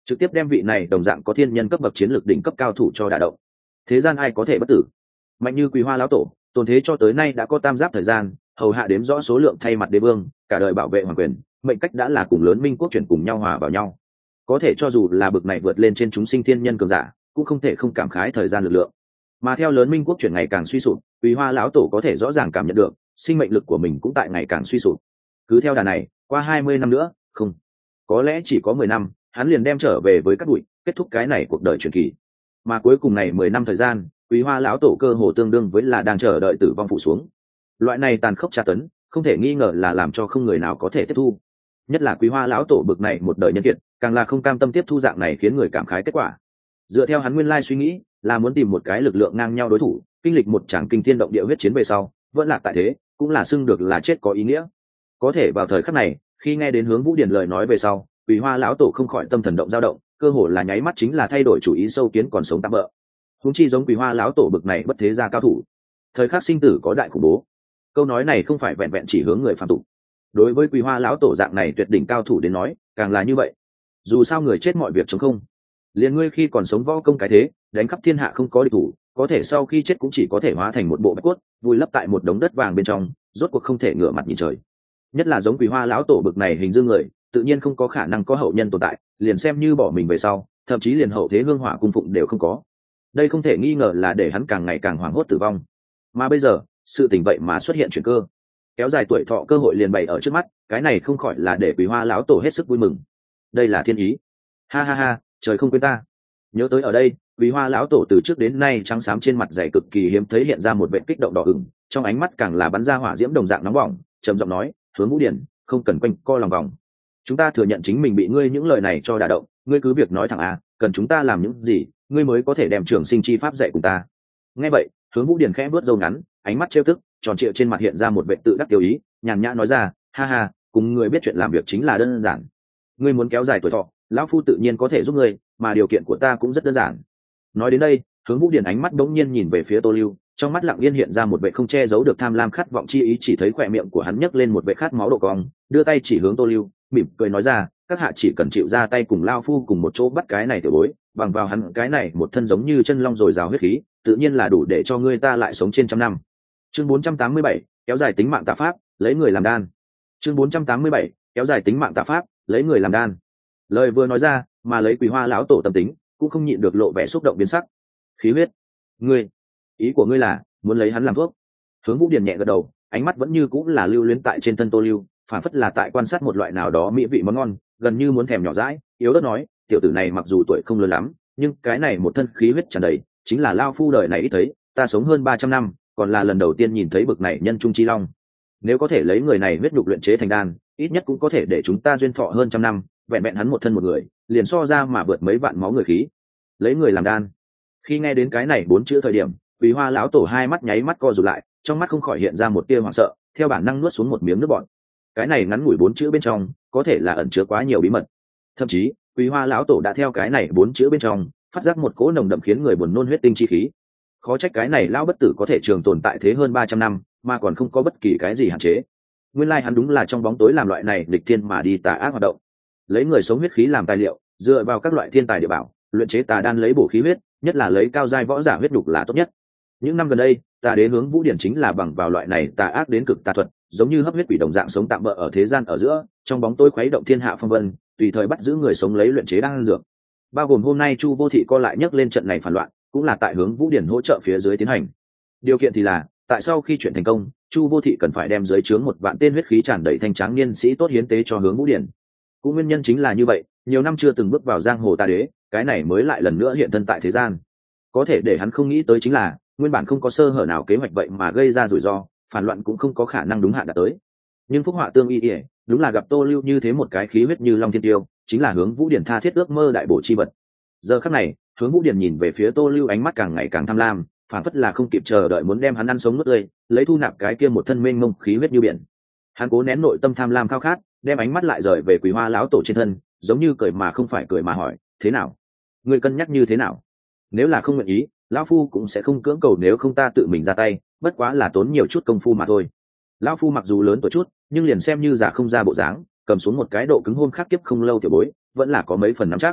trực tiếp đem vị này đồng dạng có thiên nhân cấp bậc chiến lược đỉnh cấp cao thủ cho đả động. Thế gian ai có thể bất tử? Mạnh như Quý Hoa lão tổ, tồn thế cho tới nay đã có tam giáp thời gian, hầu hạ đếm rõ số lượng thay mặt đế vương, cả đời bảo vệ hoàng quyền, mệnh cách đã là cùng lớn minh quốc chuyển cùng nhau hòa vào nhau. Có thể cho dù là bực này vượt lên trên chúng sinh thiên nhân cường giả, cũng không thể không cảm khái thời gian lực lượng. Mà theo lớn minh quốc chuyển ngày càng suy sụp, Quý Hoa lão tổ có thể rõ ràng cảm nhận được, sinh mệnh lực của mình cũng tại ngày càng suy sụp. Cứ theo đà này, qua 20 năm nữa, không, có lẽ chỉ có 10 năm, hắn liền đem trở về với các bụi, kết thúc cái này cuộc đời truyền kỳ. Mà cuối cùng này 10 năm thời gian, Quý Hoa lão tổ cơ hồ tương đương với là đang chờ đợi tử vong phụ xuống. Loại này tàn khốc tra tấn, không thể nghi ngờ là làm cho không người nào có thể tiếp thu. Nhất là Quý Hoa lão tổ bực này một đời nhân kiệt, càng là không cam tâm tiếp thu dạng này khiến người cảm khái kết quả. Dựa theo hắn nguyên lai suy nghĩ, là muốn tìm một cái lực lượng ngang nhau đối thủ, kinh lịch một tràng kinh thiên động địa huyết chiến về sau, vẫn lạc tại thế, cũng là xưng được là chết có ý nghĩa. Có thể vào thời khắc này, khi nghe đến Hướng Vũ Điển lời nói về sau, Quý Hoa lão tổ không khỏi tâm thần động dao động, cơ hồ là nháy mắt chính là thay đổi chủ ý sâu kiến còn sống tạm bỡ. Huống chi giống Quý Hoa lão tổ bực này bất thế gia cao thủ, thời khắc sinh tử có đại khủng bố. Câu nói này không phải vẹn vẹn chỉ hướng người phàm tục. Đối với Quý Hoa lão tổ dạng này tuyệt đỉnh cao thủ đến nói, càng là như vậy. Dù sao người chết mọi việc chống không. Liền ngươi khi còn sống võ công cái thế, đánh khắp thiên hạ không có địch thủ, có thể sau khi chết cũng chỉ có thể hóa thành một bộ bạch cốt, vùi lấp tại một đống đất vàng bên trong, rốt cuộc không thể ngửa mặt nhìn trời. Nhất là giống Quý Hoa lão tổ bực này hình dương người, tự nhiên không có khả năng có hậu nhân tồn tại, liền xem như bỏ mình về sau, thậm chí liền hậu thế hương hỏa cung phụng đều không có. Đây không thể nghi ngờ là để hắn càng ngày càng hoảng hốt tử vong. Mà bây giờ, sự tình vậy mà xuất hiện chuyển cơ, kéo dài tuổi thọ cơ hội liền bày ở trước mắt, cái này không khỏi là để Quý Hoa lão tổ hết sức vui mừng. Đây là thiên ý. Ha ha ha, trời không quên ta. Nhớ tới ở đây, Quý Hoa lão tổ từ trước đến nay trắng xám trên mặt dày cực kỳ hiếm thấy hiện ra một vẻ kích động đỏ ửng, trong ánh mắt càng là bắn ra hỏa diễm đồng dạng nóng bỏng, trầm giọng nói, Hướng Vũ Điển, không cần quanh co lòng vòng. Chúng ta thừa nhận chính mình bị ngươi những lời này cho đả động, ngươi cứ việc nói thẳng à, cần chúng ta làm những gì, ngươi mới có thể đem trường sinh chi pháp dạy cùng ta. Nghe vậy, Hướng Vũ Điển khẽ bước râu ngắn, ánh mắt trêu tức, tròn trịa trên mặt hiện ra một vẻ tự đắc tiêu ý, nhàn nhã nói ra, ha ha, cùng ngươi biết chuyện làm việc chính là đơn giản. Ngươi muốn kéo dài tuổi thọ, lão phu tự nhiên có thể giúp ngươi, mà điều kiện của ta cũng rất đơn giản. Nói đến đây, Hướng Vũ Điển ánh mắt bỗng nhiên nhìn về phía Tô Lưu, trong mắt lặng yên hiện ra một vẻ không che giấu được tham lam khát vọng chi ý, chỉ thấy khỏe miệng của hắn nhấc lên một vẻ khát máu độ cong, đưa tay chỉ hướng Tô Lưu, mỉm cười nói ra, các hạ chỉ cần chịu ra tay cùng lão phu cùng một chỗ bắt cái này tiểu bối, bằng vào hắn cái này một thân giống như chân long rồi rào huyết khí, tự nhiên là đủ để cho ngươi ta lại sống trên trăm năm. Chương 487, kéo dài tính mạng tà pháp, lấy người làm đan. Chương 487, kéo dài tính mạng tà pháp, lấy người làm đan. Lời vừa nói ra, mà lấy Quý Hoa lão tổ tâm tính, cũng không nhịn được lộ vẻ xúc động biến sắc. Khí huyết, ngươi, ý của ngươi là muốn lấy hắn làm thuốc? Hướng Vũ Điển nhẹ gật đầu, ánh mắt vẫn như cũng là lưu luyến tại trên thân Tô Lưu, phản phất là tại quan sát một loại nào đó mỹ vị món ngon, gần như muốn thèm nhỏ dãi, yếu ớt nói, tiểu tử này mặc dù tuổi không lớn lắm, nhưng cái này một thân khí huyết tràn đầy, chính là lao phu đời này ít thấy, ta sống hơn 300 năm, còn là lần đầu tiên nhìn thấy bực này nhân trung chi long. Nếu có thể lấy người này huyết nhục luyện chế thành đan, ít nhất cũng có thể để chúng ta duyên thọ hơn trăm năm, vẹn vẹn hắn một thân một người, liền so ra mà vượt mấy vạn máu người khí. Lấy người làm đan. Khi nghe đến cái này 4 chữ thời điểm, Quý Hoa lão tổ hai mắt nháy mắt co rụt lại, trong mắt không khỏi hiện ra một tia hoảng sợ, theo bản năng nuốt xuống một miếng nước bọt. Cái này ngắn ngủi 4 chữ bên trong, có thể là ẩn chứa quá nhiều bí mật. Thậm chí, Quý Hoa lão tổ đã theo cái này 4 chữ bên trong, phát giác một cỗ nồng đậm khiến người buồn nôn huyết tinh chi khí. Khó trách cái này lão bất tử có thể trường tồn tại thế hơn 300 năm, mà còn không có bất kỳ cái gì hạn chế. Nguyên lai hắn đúng là trong bóng tối làm loại này nghịch thiên mà đi tà ác hoạt động. Lấy người sống huyết khí làm tài liệu, dựa vào các loại thiên tài địa bảo, luyện chế tà đan lấy bổ khí huyết, nhất là lấy cao giai võ giả huyết đục là tốt nhất. Những năm gần đây, Tà Đế Hướng Vũ Điển chính là bằng vào loại này tà ác đến cực tà thuật, giống như hấp huyết quỷ đồng dạng sống tạm bỡ ở thế gian ở giữa, trong bóng tối khuấy động thiên hạ phong vân, tùy thời bắt giữ người sống lấy luyện chế đan dược. Bao gồm hôm nay Chu Vô Thị co lại nhấc lên trận này phản loạn, cũng là tại Hướng Vũ Điển hỗ trợ phía dưới tiến hành. Điều kiện thì là, tại sau khi chuyện thành công, Chu Vô Thị cần phải đem dưới trướng 1 vạn tên huyết khí tràn đầy thanh tráng niên sĩ tốt hiến tế cho Hướng Vũ Điển. Cũng nguyên nhân chính là như vậy, nhiều năm chưa từng bước vào giang hồ Tà Đế, cái này mới lại lần nữa hiện thân tại thế gian. Có thể để hắn không nghĩ tới chính là, nguyên bản không có sơ hở nào kế hoạch vậy mà gây ra rủi ro, phản loạn cũng không có khả năng đúng hạn đạt tới. Nhưng phúc họa tương y ỉa, đúng là gặp Tô Lưu như thế một cái khí huyết như long thiên tiêu, chính là Hướng Vũ Điển tha thiết ước mơ đại bổ chi vật. Giờ khắc này, Hướng Vũ Điển nhìn về phía Tô Lưu ánh mắt càng ngày càng tham lam, phản phất là không kịp chờ đợi muốn đem hắn ăn sống nuốt tươi, lấy thu nạp cái kia một thân mênh mông khí huyết như biển. Hắn cố nén nội tâm tham lam khao khát, đem ánh mắt lại rời về Quý Hoa lão tổ trên thân, giống như cười mà không phải cười mà hỏi, thế nào? Ngươi cân nhắc như thế nào? Nếu là không nguyện ý, lão phu cũng sẽ không cưỡng cầu, nếu không ta tự mình ra tay, bất quá là tốn nhiều chút công phu mà thôi. Lão phu mặc dù lớn tuổi chút, nhưng liền xem như già không ra bộ dáng, cầm xuống một cái độ cứng hôn khắc kiếp không lâu tiểu bối, vẫn là có mấy phần nắm chắc.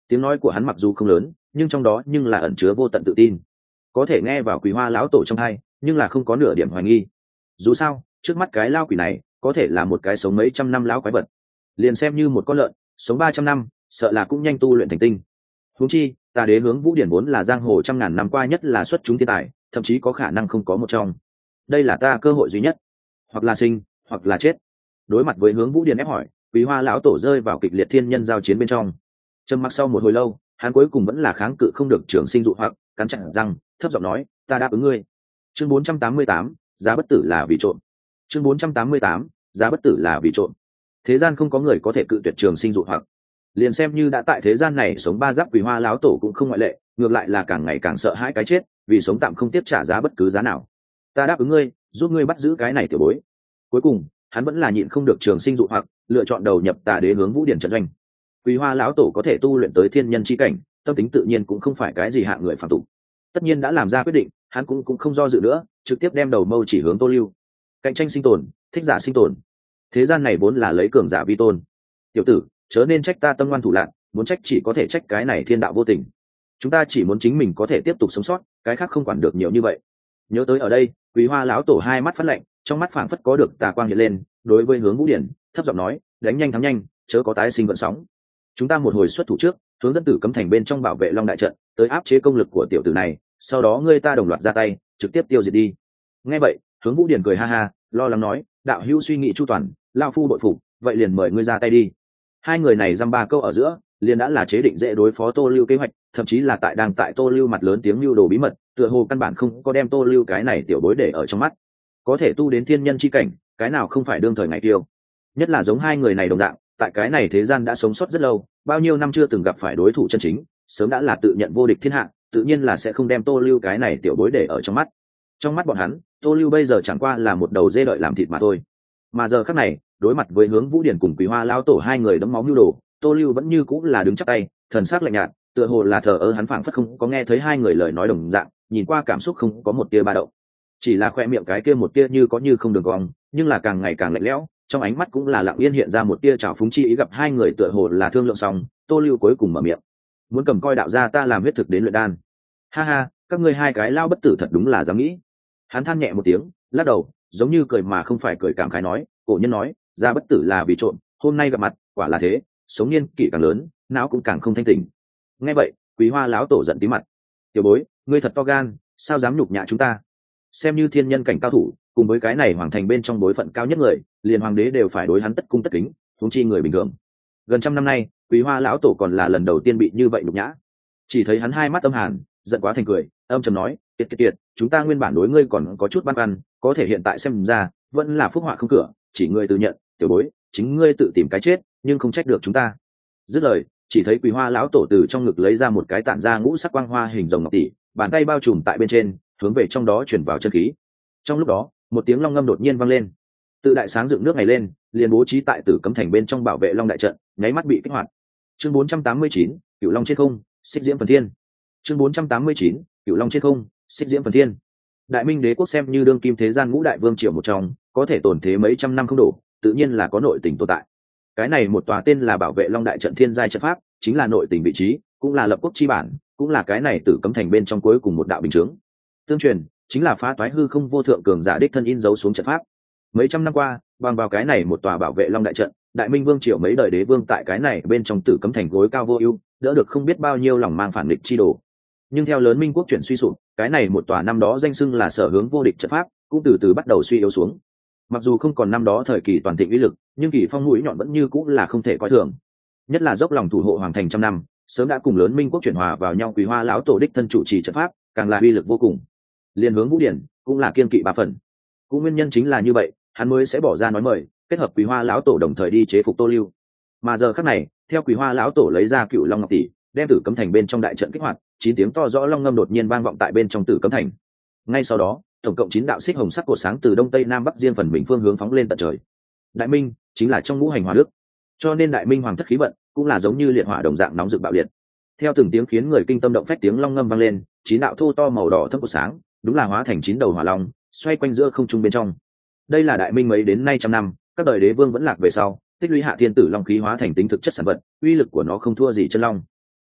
Tiếng nói của hắn mặc dù không lớn, nhưng trong đó nhưng là ẩn chứa vô tận tự tin, có thể nghe vào Quý Hoa lão tổ trong tai, nhưng là không có nửa điểm hoài nghi. Dù sao trước mắt cái lao quỷ này có thể là một cái sống mấy trăm năm lão quái vật, liền xem như một con lợn sống 300 năm sợ là cũng nhanh tu luyện thành tinh. Huống chi Tà Đế Hướng Vũ Điển vốn là giang hồ trăm ngàn năm qua nhất là xuất chúng thiên tài, thậm chí có khả năng không có một trong. Đây là ta cơ hội duy nhất, hoặc là sinh hoặc là chết. Đối mặt với Hướng Vũ Điển ép hỏi, Quý Hoa lão tổ rơi vào kịch liệt thiên nhân giao chiến bên trong. Trầm mặc sau một hồi lâu, hắn cuối cùng vẫn là kháng cự không được trường sinh dụ hoặc, cắn chặt răng thấp giọng nói, ta đáp ứng ngươi. Chương 488, giá bất tử là vì trộm. Chương 488, giá bất tử là vì trộm. Thế gian không có người có thể cự tuyệt trường sinh dụ hoặc, liền xem như đã tại thế gian này sống ba giáp Quý Hoa lão tổ cũng không ngoại lệ, ngược lại là càng ngày càng sợ hãi cái chết, vì sống tạm không tiếp trả giá bất cứ giá nào. Ta đáp ứng ngươi, giúp ngươi bắt giữ cái này tiểu bối. Cuối cùng hắn vẫn là nhịn không được trường sinh dụ hoặc, lựa chọn đầu nhập Tà Đế Hướng Vũ Điển trận doanh. Quý Hoa lão tổ có thể tu luyện tới thiên nhân chi cảnh, tâm tính tự nhiên cũng không phải cái gì hạng người phàm tục. Tất nhiên đã làm ra quyết định, hắn cũng không do dự nữa, trực tiếp đem đầu mâu chỉ hướng Tô Lưu. Cạnh tranh sinh tồn, thích giả sinh tồn. Thế gian này vốn là lấy cường giả vi tôn. Tiểu tử, chớ nên trách ta tâm ngoan thủ lạn, muốn trách chỉ có thể trách cái này thiên đạo vô tình. Chúng ta chỉ muốn chính mình có thể tiếp tục sống sót, cái khác không quản được nhiều như vậy. Nhớ tới ở đây, Quý Hoa lão tổ hai mắt phát lạnh, trong mắt phảng phất có được tà quang hiện lên, đối với Hướng Vũ Điển thấp giọng nói, đánh nhanh thắng nhanh, chớ có tái sinh gợn sóng. Chúng ta một hồi xuất thủ trước, hướng dẫn Tử Cấm Thành bên trong bảo vệ Long đại trận, tới áp chế công lực của tiểu tử này, sau đó ngươi ta đồng loạt ra tay, trực tiếp tiêu diệt đi. Nghe vậy, Hướng Vũ Điển cười ha ha, lo lắng nói, đạo hữu suy nghĩ chu toàn, lão phu bội phục, vậy liền mời ngươi ra tay đi. Hai người này dăm ba câu ở giữa, liền đã là chế định dễ đối phó Tô Lưu kế hoạch, thậm chí là tại Tô Lưu mặt lớn tiếng lưu đồ bí mật, tựa hồ căn bản không có đem Tô Lưu cái này tiểu bối để ở trong mắt. Có thể tu đến thiên nhân chi cảnh, cái nào không phải đương thời ngày tiêu. Nhất là giống hai người này đồng dạng, tại cái này thế gian đã sống sót rất lâu, bao nhiêu năm chưa từng gặp phải đối thủ chân chính, sớm đã là tự nhận vô địch thiên hạ, tự nhiên là sẽ không đem Tô Lưu cái này tiểu bối để ở trong mắt. Trong mắt bọn hắn, Tô Lưu bây giờ chẳng qua là một đầu dê đợi làm thịt mà thôi. Mà giờ khắc này, đối mặt với Hướng Vũ Điển cùng Quý Hoa lão tổ hai người đẫm máu nhu đồ, Tô Lưu vẫn như cũng là đứng chắp tay, thần sắc lạnh nhạt, tựa hồ là thờ ơ, hắn phảng phất không có nghe thấy hai người lời nói đồng dạng, nhìn qua cảm xúc không có một tia ba động, chỉ là khoe miệng cái kia một tia như có như không đường cong, nhưng là càng ngày càng lạnh lẽo, trong ánh mắt cũng là lặng yên hiện ra một tia trào phúng chi ý. Gặp hai người tựa hồ là thương lượng xong, Tô Lưu cuối cùng mở miệng, muốn cầm coi đạo gia ta làm huyết thực đến luyện đan. Ha ha, các ngươi hai cái lao bất tử thật đúng là dám nghĩ. Hắn than nhẹ một tiếng, lắc đầu, giống như cười mà không phải cười, cảm khái nói, cổ nhân nói ra bất tử là vì trộm, hôm nay gặp mặt quả là thế, sống niên kỷ càng lớn não cũng càng không thanh tỉnh. Nghe vậy, Quý Hoa lão tổ giận tí mặt, tiểu bối, ngươi thật to gan, sao dám nhục nhã chúng ta? Xem như thiên nhân cảnh cao thủ, cùng với cái này hoàng thành bên trong bối phận cao nhất người, liền hoàng đế đều phải đối hắn tất cung tất kính, huống chi người bình thường. Gần trăm năm nay, Quý Hoa lão tổ còn là lần đầu tiên bị như vậy nhục nhã. Chỉ thấy hắn hai mắt âm hàn, giận quá thành cười, âm trầm nói, kiệt, chúng ta nguyên bản đối ngươi còn có chút băn khoăn, có thể hiện tại xem ra vẫn là phúc họa không cửa, chỉ ngươi tự nhận, tiểu bối, chính ngươi tự tìm cái chết, nhưng không trách được chúng ta. Dứt lời, chỉ thấy Quý Hoa lão tổ từ trong ngực lấy ra một cái tản ra ngũ sắc quang hoa hình rồng ngọc tỷ, bàn tay bao trùm tại bên trên, hướng về trong đó chuyển vào chân khí. Trong lúc đó, một tiếng long ngâm đột nhiên vang lên, tự đại sáng dựng nước này lên, liền bố trí tại Tử Cấm Thành bên trong bảo vệ Long đại trận, nháy mắt bị kích hoạt. Chương 489, Cửu Long trên không, xích diễm phần thiên. Chương 489, Cửu Long trên không, xích diễm phần thiên. Đại Minh Đế quốc xem như đương kim thế gian ngũ đại vương triều một trong, có thể tồn thế mấy trăm năm không đổ, tự nhiên là có nội tình tồn tại. Cái này một tòa tên là bảo vệ Long đại trận thiên giai trận pháp, chính là nội tình vị trí, cũng là lập quốc chi bản, cũng là cái này Tử Cấm Thành bên trong cuối cùng một đạo bình chướng. Tương truyền, chính là phá toái hư không vô thượng cường giả đích thân in dấu xuống trận pháp. Mấy trăm năm qua, bằng vào cái này một tòa bảo vệ Long đại trận, Đại Minh vương triều mấy đời đế vương tại cái này bên trong Tử Cấm Thành gối cao vô ưu, đỡ được không biết bao nhiêu lòng mang phản nghịch chi đồ. Nhưng theo lớn Minh quốc chuyển suy sụp, cái này một tòa năm đó danh xưng là sở hướng vô địch trận pháp, cũng từ từ bắt đầu suy yếu xuống. Mặc dù không còn năm đó thời kỳ toàn thịnh uy lực, nhưng kỳ phong mũi nhọn vẫn như cũng là không thể coi thường. Nhất là dốc lòng thủ hộ hoàng thành trăm năm, sớm đã cùng lớn Minh quốc chuyển hòa vào nhau. Quý Hoa lão tổ đích thân chủ trì trận pháp, càng là uy lực vô cùng. Liên Hướng Vũ Điển cũng là kiên kỵ ba phần. Cũng nguyên nhân chính là như vậy, hắn mới sẽ bỏ ra nói mời, kết hợp Quý Hoa lão tổ đồng thời đi chế phục Tô Lưu. Mà giờ khắc này, theo Quý Hoa lão tổ lấy ra Cựu Long ngọc tỷ, đem Tử Cấm Thành bên trong đại trận kích hoạt, 9 tiếng to rõ long ngâm đột nhiên vang vọng tại bên trong Tử Cấm Thành. Ngay sau đó, tổng cộng 9 đạo xích hồng sắc cột sáng từ đông tây nam bắc riêng phần mình phương hướng phóng lên tận trời. Đại Minh chính là trong ngũ hành hỏa đức, cho nên Đại Minh hoàng thất khí vận cũng là giống như liệt hỏa đồng dạng nóng rực bạo liệt. Theo từng tiếng khiến người kinh tâm động phách tiếng long ngâm vang lên, 9 đạo thô to màu đỏ thâm cột sáng, đúng là hóa thành 9 đầu hỏa long, xoay quanh giữa không trung bên trong. Đây là Đại Minh mấy đến nay trăm năm, các đời đế vương vẫn lạc về sau, tích lũy hạ thiên tử long khí hóa thành tính thực chất sản vật, uy lực của nó không thua gì chân long.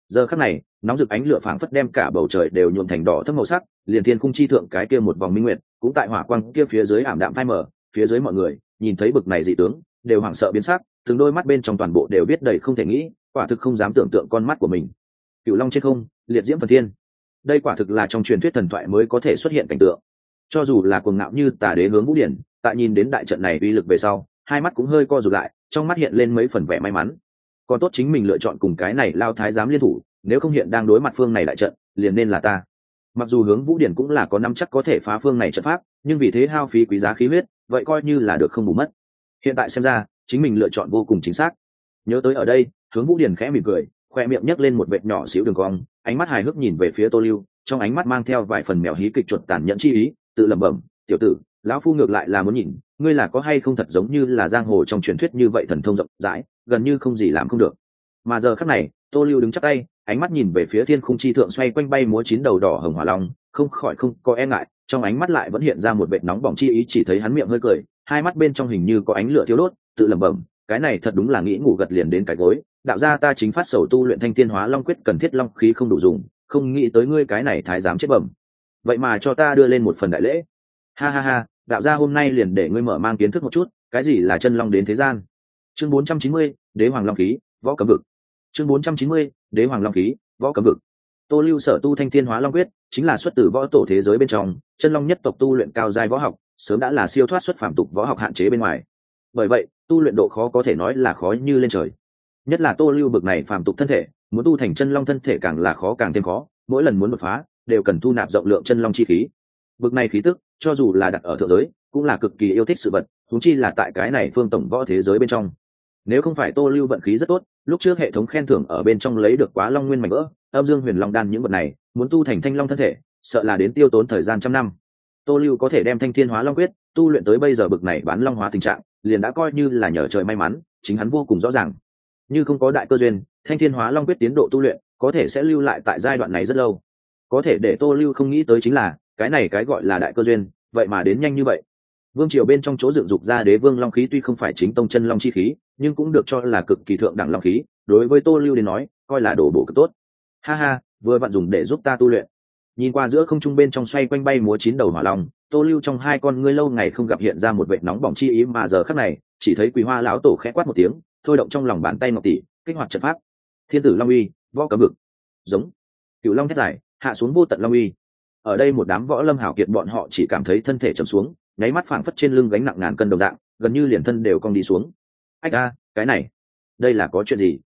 Giờ khắc này nóng rực ánh lửa phảng phất đem cả bầu trời đều nhuộm thành đỏ thẫm màu sắc, liền thiên khung chi thượng cái kia một vòng minh nguyệt cũng tại hỏa quang kia phía dưới ảm đạm phai mờ. Phía dưới mọi người nhìn thấy bực này dị tướng đều hoảng sợ biến sắc, từng đôi mắt bên trong toàn bộ đều biết đầy không thể nghĩ, quả thực không dám tưởng tượng con mắt của mình. Cửu long trên không, liệt diễm phần thiên, đây quả thực là trong truyền thuyết thần thoại mới có thể xuất hiện cảnh tượng. Cho dù là cuồng ngạo như Tà Đế Hướng Vũ Điển, tại nhìn đến đại trận này uy lực về sau, hai mắt cũng hơi co rụt lại, trong mắt hiện lên mấy phần vẻ may mắn. Còn tốt chính mình lựa chọn cùng cái này lao thái giám liên thủ, nếu không hiện đang đối mặt phương này đại trận, liền nên là ta. Mặc dù Hướng Vũ Điển cũng là có nắm chắc có thể phá phương này trận pháp, nhưng vì thế hao phí quý giá khí huyết, vậy coi như là được không bù mất. Hiện tại xem ra, chính mình lựa chọn vô cùng chính xác. Nhớ tới ở đây, Hướng Vũ Điển khẽ mỉm cười, khoe miệng nhấc lên một vệt nhỏ xíu đường cong, ánh mắt hài hước nhìn về phía Tô Lưu, trong ánh mắt mang theo vài phần mèo hí kịch chuột tàn nhẫn chi ý, tự lẩm bẩm, tiểu tử, lão phu ngược lại là muốn nhìn ngươi là có hay không thật giống như là giang hồ trong truyền thuyết như vậy thần thông rộng rãi, gần như không gì làm không được. Mà giờ khắc này Tô Lưu đứng chắp tay, ánh mắt nhìn về phía thiên khung chi thượng xoay quanh bay múa chín đầu đỏ hồng hỏa long, không khỏi không có e ngại, trong ánh mắt lại vẫn hiện ra một vệt nóng bỏng chi ý. Chỉ thấy hắn miệng hơi cười, hai mắt bên trong hình như có ánh lửa thiêu đốt, tự lẩm bẩm, cái này thật đúng là nghĩ ngủ gật liền đến cái gối. Đạo gia ta chính phát sầu tu luyện Thanh Thiên Hóa Long Quyết cần thiết long khí không đủ dùng, không nghĩ tới ngươi cái này thái giám chết bẩm, vậy mà cho ta đưa lên một phần đại lễ. Ha ha ha, đạo gia hôm nay liền để ngươi mở mang kiến thức một chút, cái gì là chân long đến thế gian. Chương 490, Đế Hoàng Long Khí, Võ Cấm Vực. Chương 490, Đế Hoàng Long Khí, Võ Cấm Vực. Tô Lưu sở tu Thanh Thiên Hóa Long Quyết, chính là xuất từ võ tổ thế giới bên trong, chân long nhất tộc tu luyện cao giai võ học, sớm đã là siêu thoát xuất phàm tục võ học hạn chế bên ngoài. Bởi vậy, tu luyện độ khó có thể nói là khó như lên trời. Nhất là Tô Lưu bực này phàm tục thân thể, muốn tu thành chân long thân thể càng là khó càng thêm khó, mỗi lần muốn đột phá, đều cần thu nạp rộng lượng chân long chi khí. Bực này khí tức, cho dù là đặt ở thượng giới, cũng là cực kỳ yêu thích sự vật, huống chi là tại cái này phương tổng võ thế giới bên trong. Nếu không phải Tô Lưu vận khí rất tốt, lúc trước hệ thống khen thưởng ở bên trong lấy được Quá Long Nguyên mảnh vỡ, Âm Dương Huyền Long đan những vật này, muốn tu thành Thanh Long thân thể, sợ là đến tiêu tốn thời gian trăm năm. Tô Lưu có thể đem Thanh Thiên Hóa Long Quyết tu luyện tới bây giờ bực này bán long hóa tình trạng, liền đã coi như là nhờ trời may mắn, chính hắn vô cùng rõ ràng. Như không có đại cơ duyên, Thanh Thiên Hóa Long Quyết tiến độ tu luyện có thể sẽ lưu lại tại giai đoạn này rất lâu. Có thể để Tô Lưu không nghĩ tới chính là, cái này cái gọi là đại cơ duyên, vậy mà đến nhanh như vậy. Vương triều bên trong chỗ dựng dục ra Đế Vương Long khí tuy không phải chính tông chân long chi khí, nhưng cũng được cho là cực kỳ thượng đẳng long khí, đối với Tô Lưu đến nói, coi là đồ bổ cực tốt. Ha ha, vừa vặn dùng để giúp ta tu luyện. Nhìn qua giữa không trung bên trong xoay quanh bay múa chín đầu hỏa long, Tô Lưu trong hai con ngươi lâu ngày không gặp hiện ra một vệt nóng bỏng chi ý, mà giờ khắc này, chỉ thấy Quý Hoa lão tổ khẽ quát một tiếng, thôi động trong lòng bàn tay ngọc tỷ, kích hoạt trận pháp. Thiên tử Long Uy, Võ Cấm Vực. Giống. Cửu Long thét dài, hạ xuống vô tận long uy. Ở đây một đám võ lâm hảo kiệt bọn họ chỉ cảm thấy thân thể trầm xuống, nháy mắt phảng phất trên lưng gánh nặng ngàn cân đồng dạng, gần như liền thân đều cong đi xuống. Ách a, cái này, đây là có chuyện gì?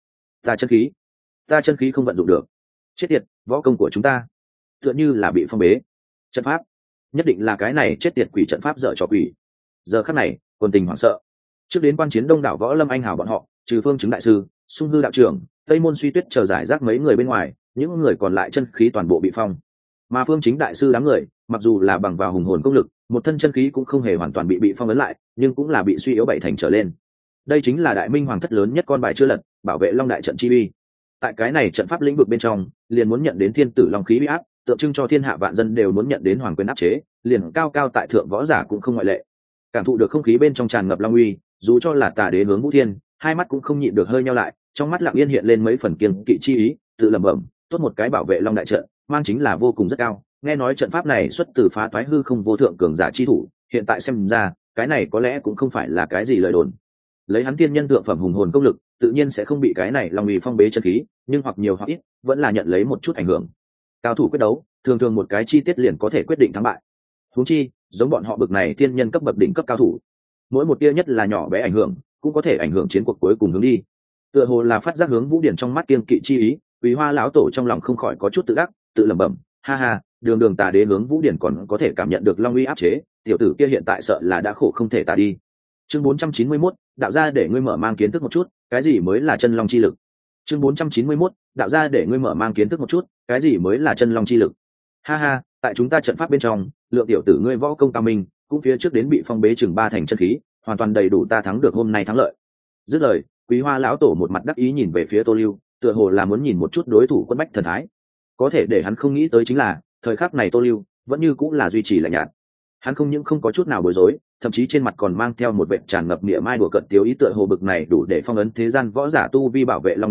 Ta chân khí không vận dụng được. Chết tiệt, võ công của chúng ta tựa như là bị phong bế. Trận pháp, nhất định là cái này chết tiệt quỷ trận pháp dở trò quỷ. Giờ khắc này, quân tình hoảng sợ. Trước đến quan chiến đông đảo võ lâm anh hào bọn họ, trừ Phương Chứng đại sư, Sung Hư đạo trưởng, Tây Môn Suy Tuyết chờ giải rác mấy người bên ngoài, những người còn lại chân khí toàn bộ bị phong. Mà Phương Chính đại sư đám người, mặc dù là bằng vào hùng hồn công lực, một thân chân khí cũng không hề hoàn toàn bị phong ấn lại, nhưng cũng là bị suy yếu bảy thành trở lên. Đây chính là đại minh hoàng thất lớn nhất con bài chưa lật, bảo vệ long đại trận chi uy. Tại cái này trận pháp lĩnh vực bên trong, liền muốn nhận đến thiên tử long khí uy áp, tượng trưng cho thiên hạ vạn dân đều muốn nhận đến hoàng quyền áp chế, liền cao cao tại thượng võ giả cũng không ngoại lệ. Cảm thụ được không khí bên trong tràn ngập long uy, dù cho là Tà Đế Hướng Vũ Thiên, hai mắt cũng không nhịn được hơi nheo lại, trong mắt lặng yên hiện lên mấy phần kiêng kỵ chi ý, tự lẩm bẩm, tốt một cái bảo vệ long đại trận, mang chính là vô cùng rất cao. Nghe nói trận pháp này xuất từ phá toái hư không vô thượng cường giả chi thủ, hiện tại xem ra, cái này có lẽ cũng không phải là cái gì lời đồn. Lấy hắn tiên nhân thượng phẩm hùng hồn công lực, tự nhiên sẽ không bị cái này long uy phong bế chân khí, nhưng hoặc nhiều hoặc ít, vẫn là nhận lấy một chút ảnh hưởng. Cao thủ quyết đấu, thường thường một cái chi tiết liền có thể quyết định thắng bại. Huống chi, giống bọn họ bậc này tiên nhân cấp bậc đỉnh cấp cao thủ, mỗi một tia nhất là nhỏ bé ảnh hưởng, cũng có thể ảnh hưởng chiến cuộc cuối cùng hướng đi. Tựa hồ là phát giác Hướng Vũ Điển trong mắt kiêng kỵ chi ý, Quý Hoa lão tổ trong lòng không khỏi có chút tự đắc, tự lẩm bẩm, ha ha, đường Tà Đế Hướng Vũ Điển còn có thể cảm nhận được long uy áp chế, tiểu tử kia hiện tại sợ là đã khổ không thể tả đi. Chương 491, đạo gia để ngươi mở mang kiến thức một chút, cái gì mới là chân long chi lực. Chương 491, đạo gia để ngươi mở mang kiến thức một chút, cái gì mới là chân long chi lực. Ha ha, tại chúng ta trận pháp bên trong, lượng tiểu tử ngươi võ công cao minh, cũng phía trước đến bị phong bế chừng 3 thành chân khí, hoàn toàn đầy đủ ta thắng được hôm nay thắng lợi. Dứt lời, Quý Hoa lão tổ một mặt đắc ý nhìn về phía Tô Lưu, tựa hồ là muốn nhìn một chút đối thủ quân bách thần thái. Có thể để hắn không nghĩ tới chính là, thời khắc này Tô Lưu vẫn như cũng là duy trì lạnh nhạt. Hắn không những không có chút nào bối rối, thậm chí trên mặt còn mang theo một vẻ tràn ngập mỉa mai đùa cợt tiếu ý, tựa hồ bực này đủ để phong ấn thế gian võ giả tu vi bảo vệ long đại trận,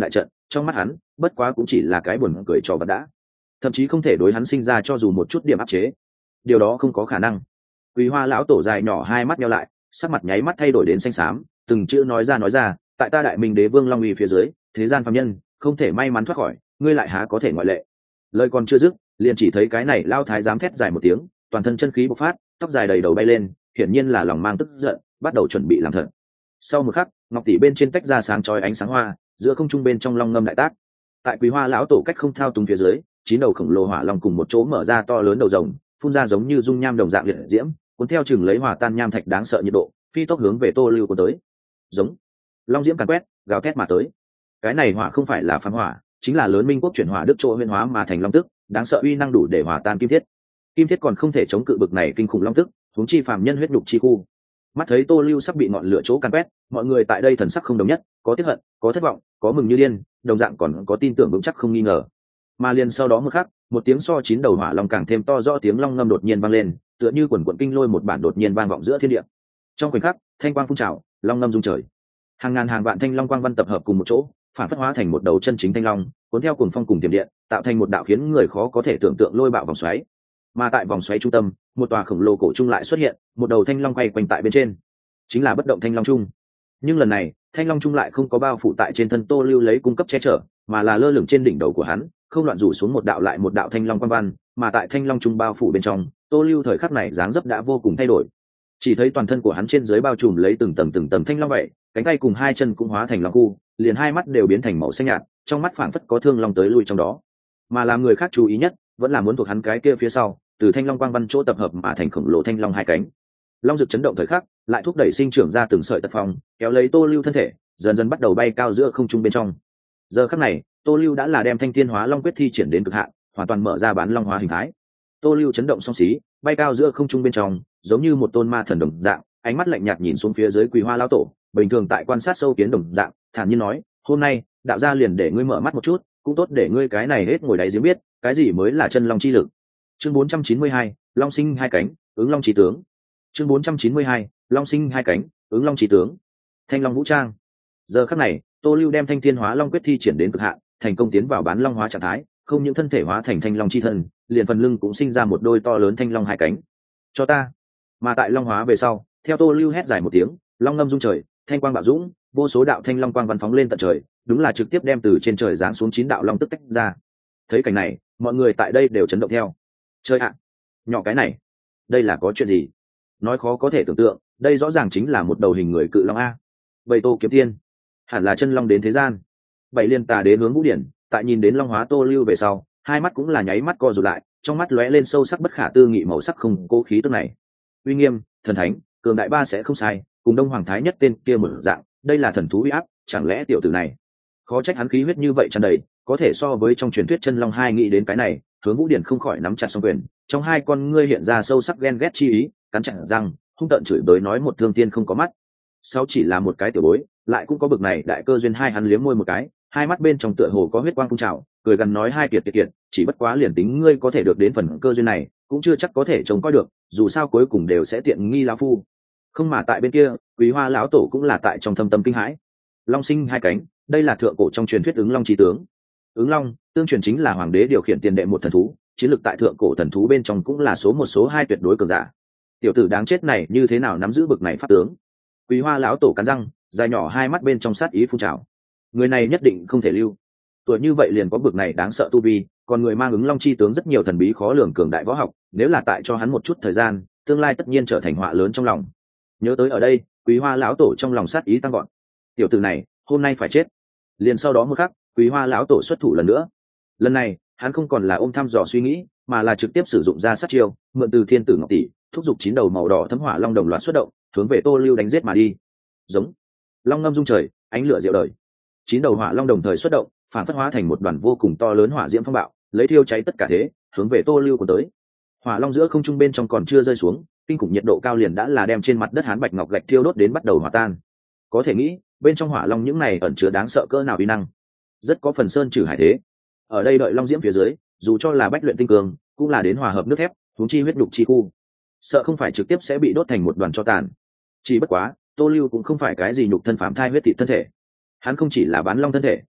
trong mắt hắn bất quá cũng chỉ là cái buồn cười trò vật đã, thậm chí không thể đối hắn sinh ra cho dù một chút điểm áp chế. Điều đó không có khả năng. Quý Hoa lão tổ dài nhỏ hai mắt nheo lại, sắc mặt nháy mắt thay đổi đến xanh xám, từng chữ nói ra, tại ta Đại Minh Đế Vương Long uy phía dưới, thế gian phàm nhân không thể may mắn thoát khỏi, ngươi lại há có thể ngoại lệ. Lời còn chưa dứt, liền chỉ thấy cái này lao thái giám thét dài một tiếng, toàn thân chân khí bộc phát, tóc dài đầy đầu bay lên, hiển nhiên là lòng mang tức giận, bắt đầu chuẩn bị làm thật. Sau một khắc, ngọc tỷ bên trên tách ra sáng chói ánh sáng hoa, giữa không trung bên trong long ngâm đại tác. Tại Quý Hoa lão tổ cách không thao túng phía dưới, chín đầu khổng lồ hỏa long cùng một chỗ mở ra to lớn đầu rồng, phun ra giống như dung nham đồng dạng liệt diễm, cuốn theo chừng lấy hòa tan nham thạch đáng sợ nhiệt độ, phi tốc hướng về Tô Lưu của tới. Giống long diễm càn quét, gào thét mà tới. Cái này hỏa không phải là phàm hỏa, chính là lớn minh quốc chuyển hỏa đức chỗ huyễn hóa mà thành long tức, đáng sợ uy năng đủ để hòa tan kim thiết. Kim thiết còn không thể chống cự bực này kinh khủng long tức, huống chi phàm nhân huyết nhục chi khu. Mắt thấy Tô Lưu sắp bị ngọn lửa chỗ càn quét, mọi người tại đây thần sắc không đồng nhất, có tiếc hận, có thất vọng, có mừng như điên, đồng dạng còn có tin tưởng vững chắc không nghi ngờ. Mà liền sau đó một khắc, một tiếng so chín đầu hỏa long càng thêm to rõ tiếng long ngâm đột nhiên vang lên, tựa như quần quần kinh lôi một bản đột nhiên vang vọng giữa thiên địa. Trong khoảnh khắc, thanh quang phun trào, long ngâm rung trời. Hàng ngàn hàng vạn thanh long quang văn tập hợp cùng một chỗ, phản phất hóa thành một đầu chân chính thanh long, cuốn theo cuồng phong cùng tiềm điện, tạo thành một đạo khiến người khó có thể tưởng tượng lôi bạo vòng xoáy. Mà tại vòng xoáy trung tâm, một tòa khổng lồ cổ trung lại xuất hiện, một đầu thanh long quay quanh tại bên trên, chính là bất động thanh long trung. Nhưng lần này, thanh long trung lại không có bao phủ tại trên thân Tô Lưu lấy cung cấp che chở, mà là lơ lửng trên đỉnh đầu của hắn, không loạn rủ xuống một đạo lại một đạo thanh long quang văn, mà tại thanh long trung bao phủ bên trong, Tô Lưu thời khắc này dáng dấp đã vô cùng thay đổi. Chỉ thấy toàn thân của hắn trên dưới bao trùm lấy từng tầng thanh long vậy, cánh tay cùng hai chân cũng hóa thành long khu, liền hai mắt đều biến thành màu xanh nhạt, trong mắt phảng phất có thương long tới lui trong đó. Mà làm người khác chú ý nhất, vẫn là muốn thuộc hắn cái kia phía sau, từ thanh long quang văn chỗ tập hợp mà thành khổng lồ thanh long hai cánh. Long rực chấn động thời khắc, lại thúc đẩy sinh trưởng ra từng sợi tật phong, kéo lấy Tô Lưu thân thể, dần dần bắt đầu bay cao giữa không trung bên trong. Giờ khắc này, Tô Lưu đã là đem Thanh Thiên Hóa Long quyết thi triển đến cực hạn, hoàn toàn mở ra bán long hóa hình thái. Tô Lưu chấn động song xí, bay cao giữa không trung bên trong, giống như một tôn ma thần đồng dạng, ánh mắt lạnh nhạt nhìn xuống phía dưới Quý Hoa lão tổ, bình thường tại quan sát sâu kiến đồng dạng, thản nhiên nói: "Hôm nay, đạo gia liền để ngươi mở mắt một chút, cũng tốt để ngươi cái này hết ngồi đáy giếng biết, cái gì mới là chân long chi lực." Chương 492, Long sinh hai cánh, ứng long chí tướng. Chương 492, Long sinh hai cánh, ứng long chí tướng. Thanh Long vũ trang. Giờ khắc này, Tô Lưu đem Thanh Thiên Hóa Long quyết thi triển đến cực hạn, thành công tiến vào bán long hóa trạng thái, không những thân thể hóa thành thanh long chi thân, liền phần lưng cũng sinh ra một đôi to lớn thanh long hai cánh. Cho ta. Mà tại long hóa về sau, theo Tô Lưu hét dài một tiếng, long ngâm rung trời, thanh quang bạo dũng, vô số đạo thanh long quang văn phóng lên tận trời, đúng là trực tiếp đem từ trên trời giáng xuống chín đạo long tức tách ra. Thấy cảnh này, mọi người tại đây đều chấn động theo. Chơi ạ, nhỏ cái này, đây là có chuyện gì? Nói khó có thể tưởng tượng, đây rõ ràng chính là một đầu hình người cự long a. Bầy Tô Kiếm Tiên, hẳn là chân long đến thế gian. Bảy liên tà đế hướng Vũ Điển, tại nhìn đến long hóa Tô Lưu về sau, hai mắt cũng là nháy mắt co rụt lại, trong mắt lóe lên sâu sắc bất khả tư nghị màu sắc không cố khí tức này. Uy nghiêm, thần thánh, cường đại ba sẽ không sai, cùng Đông Hoàng Thái nhất tên kia một dạng, đây là thần thú uy áp, chẳng lẽ tiểu tử này, khó trách hắn khí huyết như vậy tràn đầy, có thể so với trong truyền thuyết chân long hai, nghĩ đến cái này, hướng Vũ Điển không khỏi nắm chặt song quyền, trong hai con ngươi hiện ra sâu sắc ghen ghét chi ý, cắn chặt răng, hung tợn chửi bới nói một thương tiên không có mắt. Sao chỉ là một cái tiểu bối, lại cũng có bực này đại cơ duyên. Hai hắn liếm môi một cái, hai mắt bên trong tựa hồ có huyết quang phun trào, cười gần nói: hai kiệt, chỉ bất quá liền tính ngươi có thể được đến phần cơ duyên này, cũng chưa chắc có thể trông coi được, dù sao cuối cùng đều sẽ tiện nghi lão phu. Không mà tại bên kia, Quý Hoa lão tổ cũng là tại trong thâm tâm kinh hãi. Long sinh hai cánh, đây là thượng cổ trong truyền thuyết ứng long chí tướng. Ứng long, tương truyền chính là hoàng đế điều khiển tiền đệ một thần thú, chiến lược tại thượng cổ thần thú bên trong cũng là số một số hai tuyệt đối cường giả. Tiểu tử đáng chết này như thế nào nắm giữ bực này pháp tướng? Quý Hoa lão tổ cắn răng, dài nhỏ hai mắt bên trong sát ý phun trào. Người này nhất định không thể lưu. Tuổi như vậy liền có bực này đáng sợ tu vi, còn người mang ứng long chi tướng rất nhiều thần bí khó lường cường đại võ học, nếu là tại cho hắn một chút thời gian, tương lai tất nhiên trở thành họa lớn trong lòng. Nhớ tới ở đây, Quý Hoa lão tổ trong lòng sát ý tăng gọn. Tiểu tử này, hôm nay phải chết. Liền sau đó một khắc, Quý Hoa lão tổ xuất thủ lần nữa. Lần này, hắn không còn là ôm thăm dò suy nghĩ, mà là trực tiếp sử dụng ra sát chiêu, mượn từ thiên tử ngọc tỷ, thúc giục chín đầu màu đỏ thấm hỏa long đồng loạt xuất động, hướng về Tô Lưu đánh giết mà đi. Giống, long ngâm rung trời, ánh lửa diệu đời. Chín đầu hỏa long đồng thời xuất động, phản phất hóa thành một đoàn vô cùng to lớn hỏa diễm phong bạo, lấy thiêu cháy tất cả thế, hướng về Tô Lưu của tới. Hỏa long giữa không trung bên trong còn chưa rơi xuống, kinh khủng nhiệt độ cao liền đã là đem trên mặt đất hán bạch ngọc gạch thiêu đốt đến bắt đầu hòa tan. Có thể nghĩ, bên trong hỏa long những này ẩn chứa đáng sợ cỡ nào uy năng, rất có phần sơn trừ hải thế. Ở đây đợi long diễm phía dưới, dù cho là bách luyện tinh cường, cũng là đến hòa hợp nước thép, huống chi huyết đục chi khu, sợ không phải trực tiếp sẽ bị đốt thành một đoàn tro tàn. Chỉ bất quá, Tô Lưu cũng không phải cái gì nhục thân phạm thai huyết thịt thân thể, hắn không chỉ là bán long thân thể,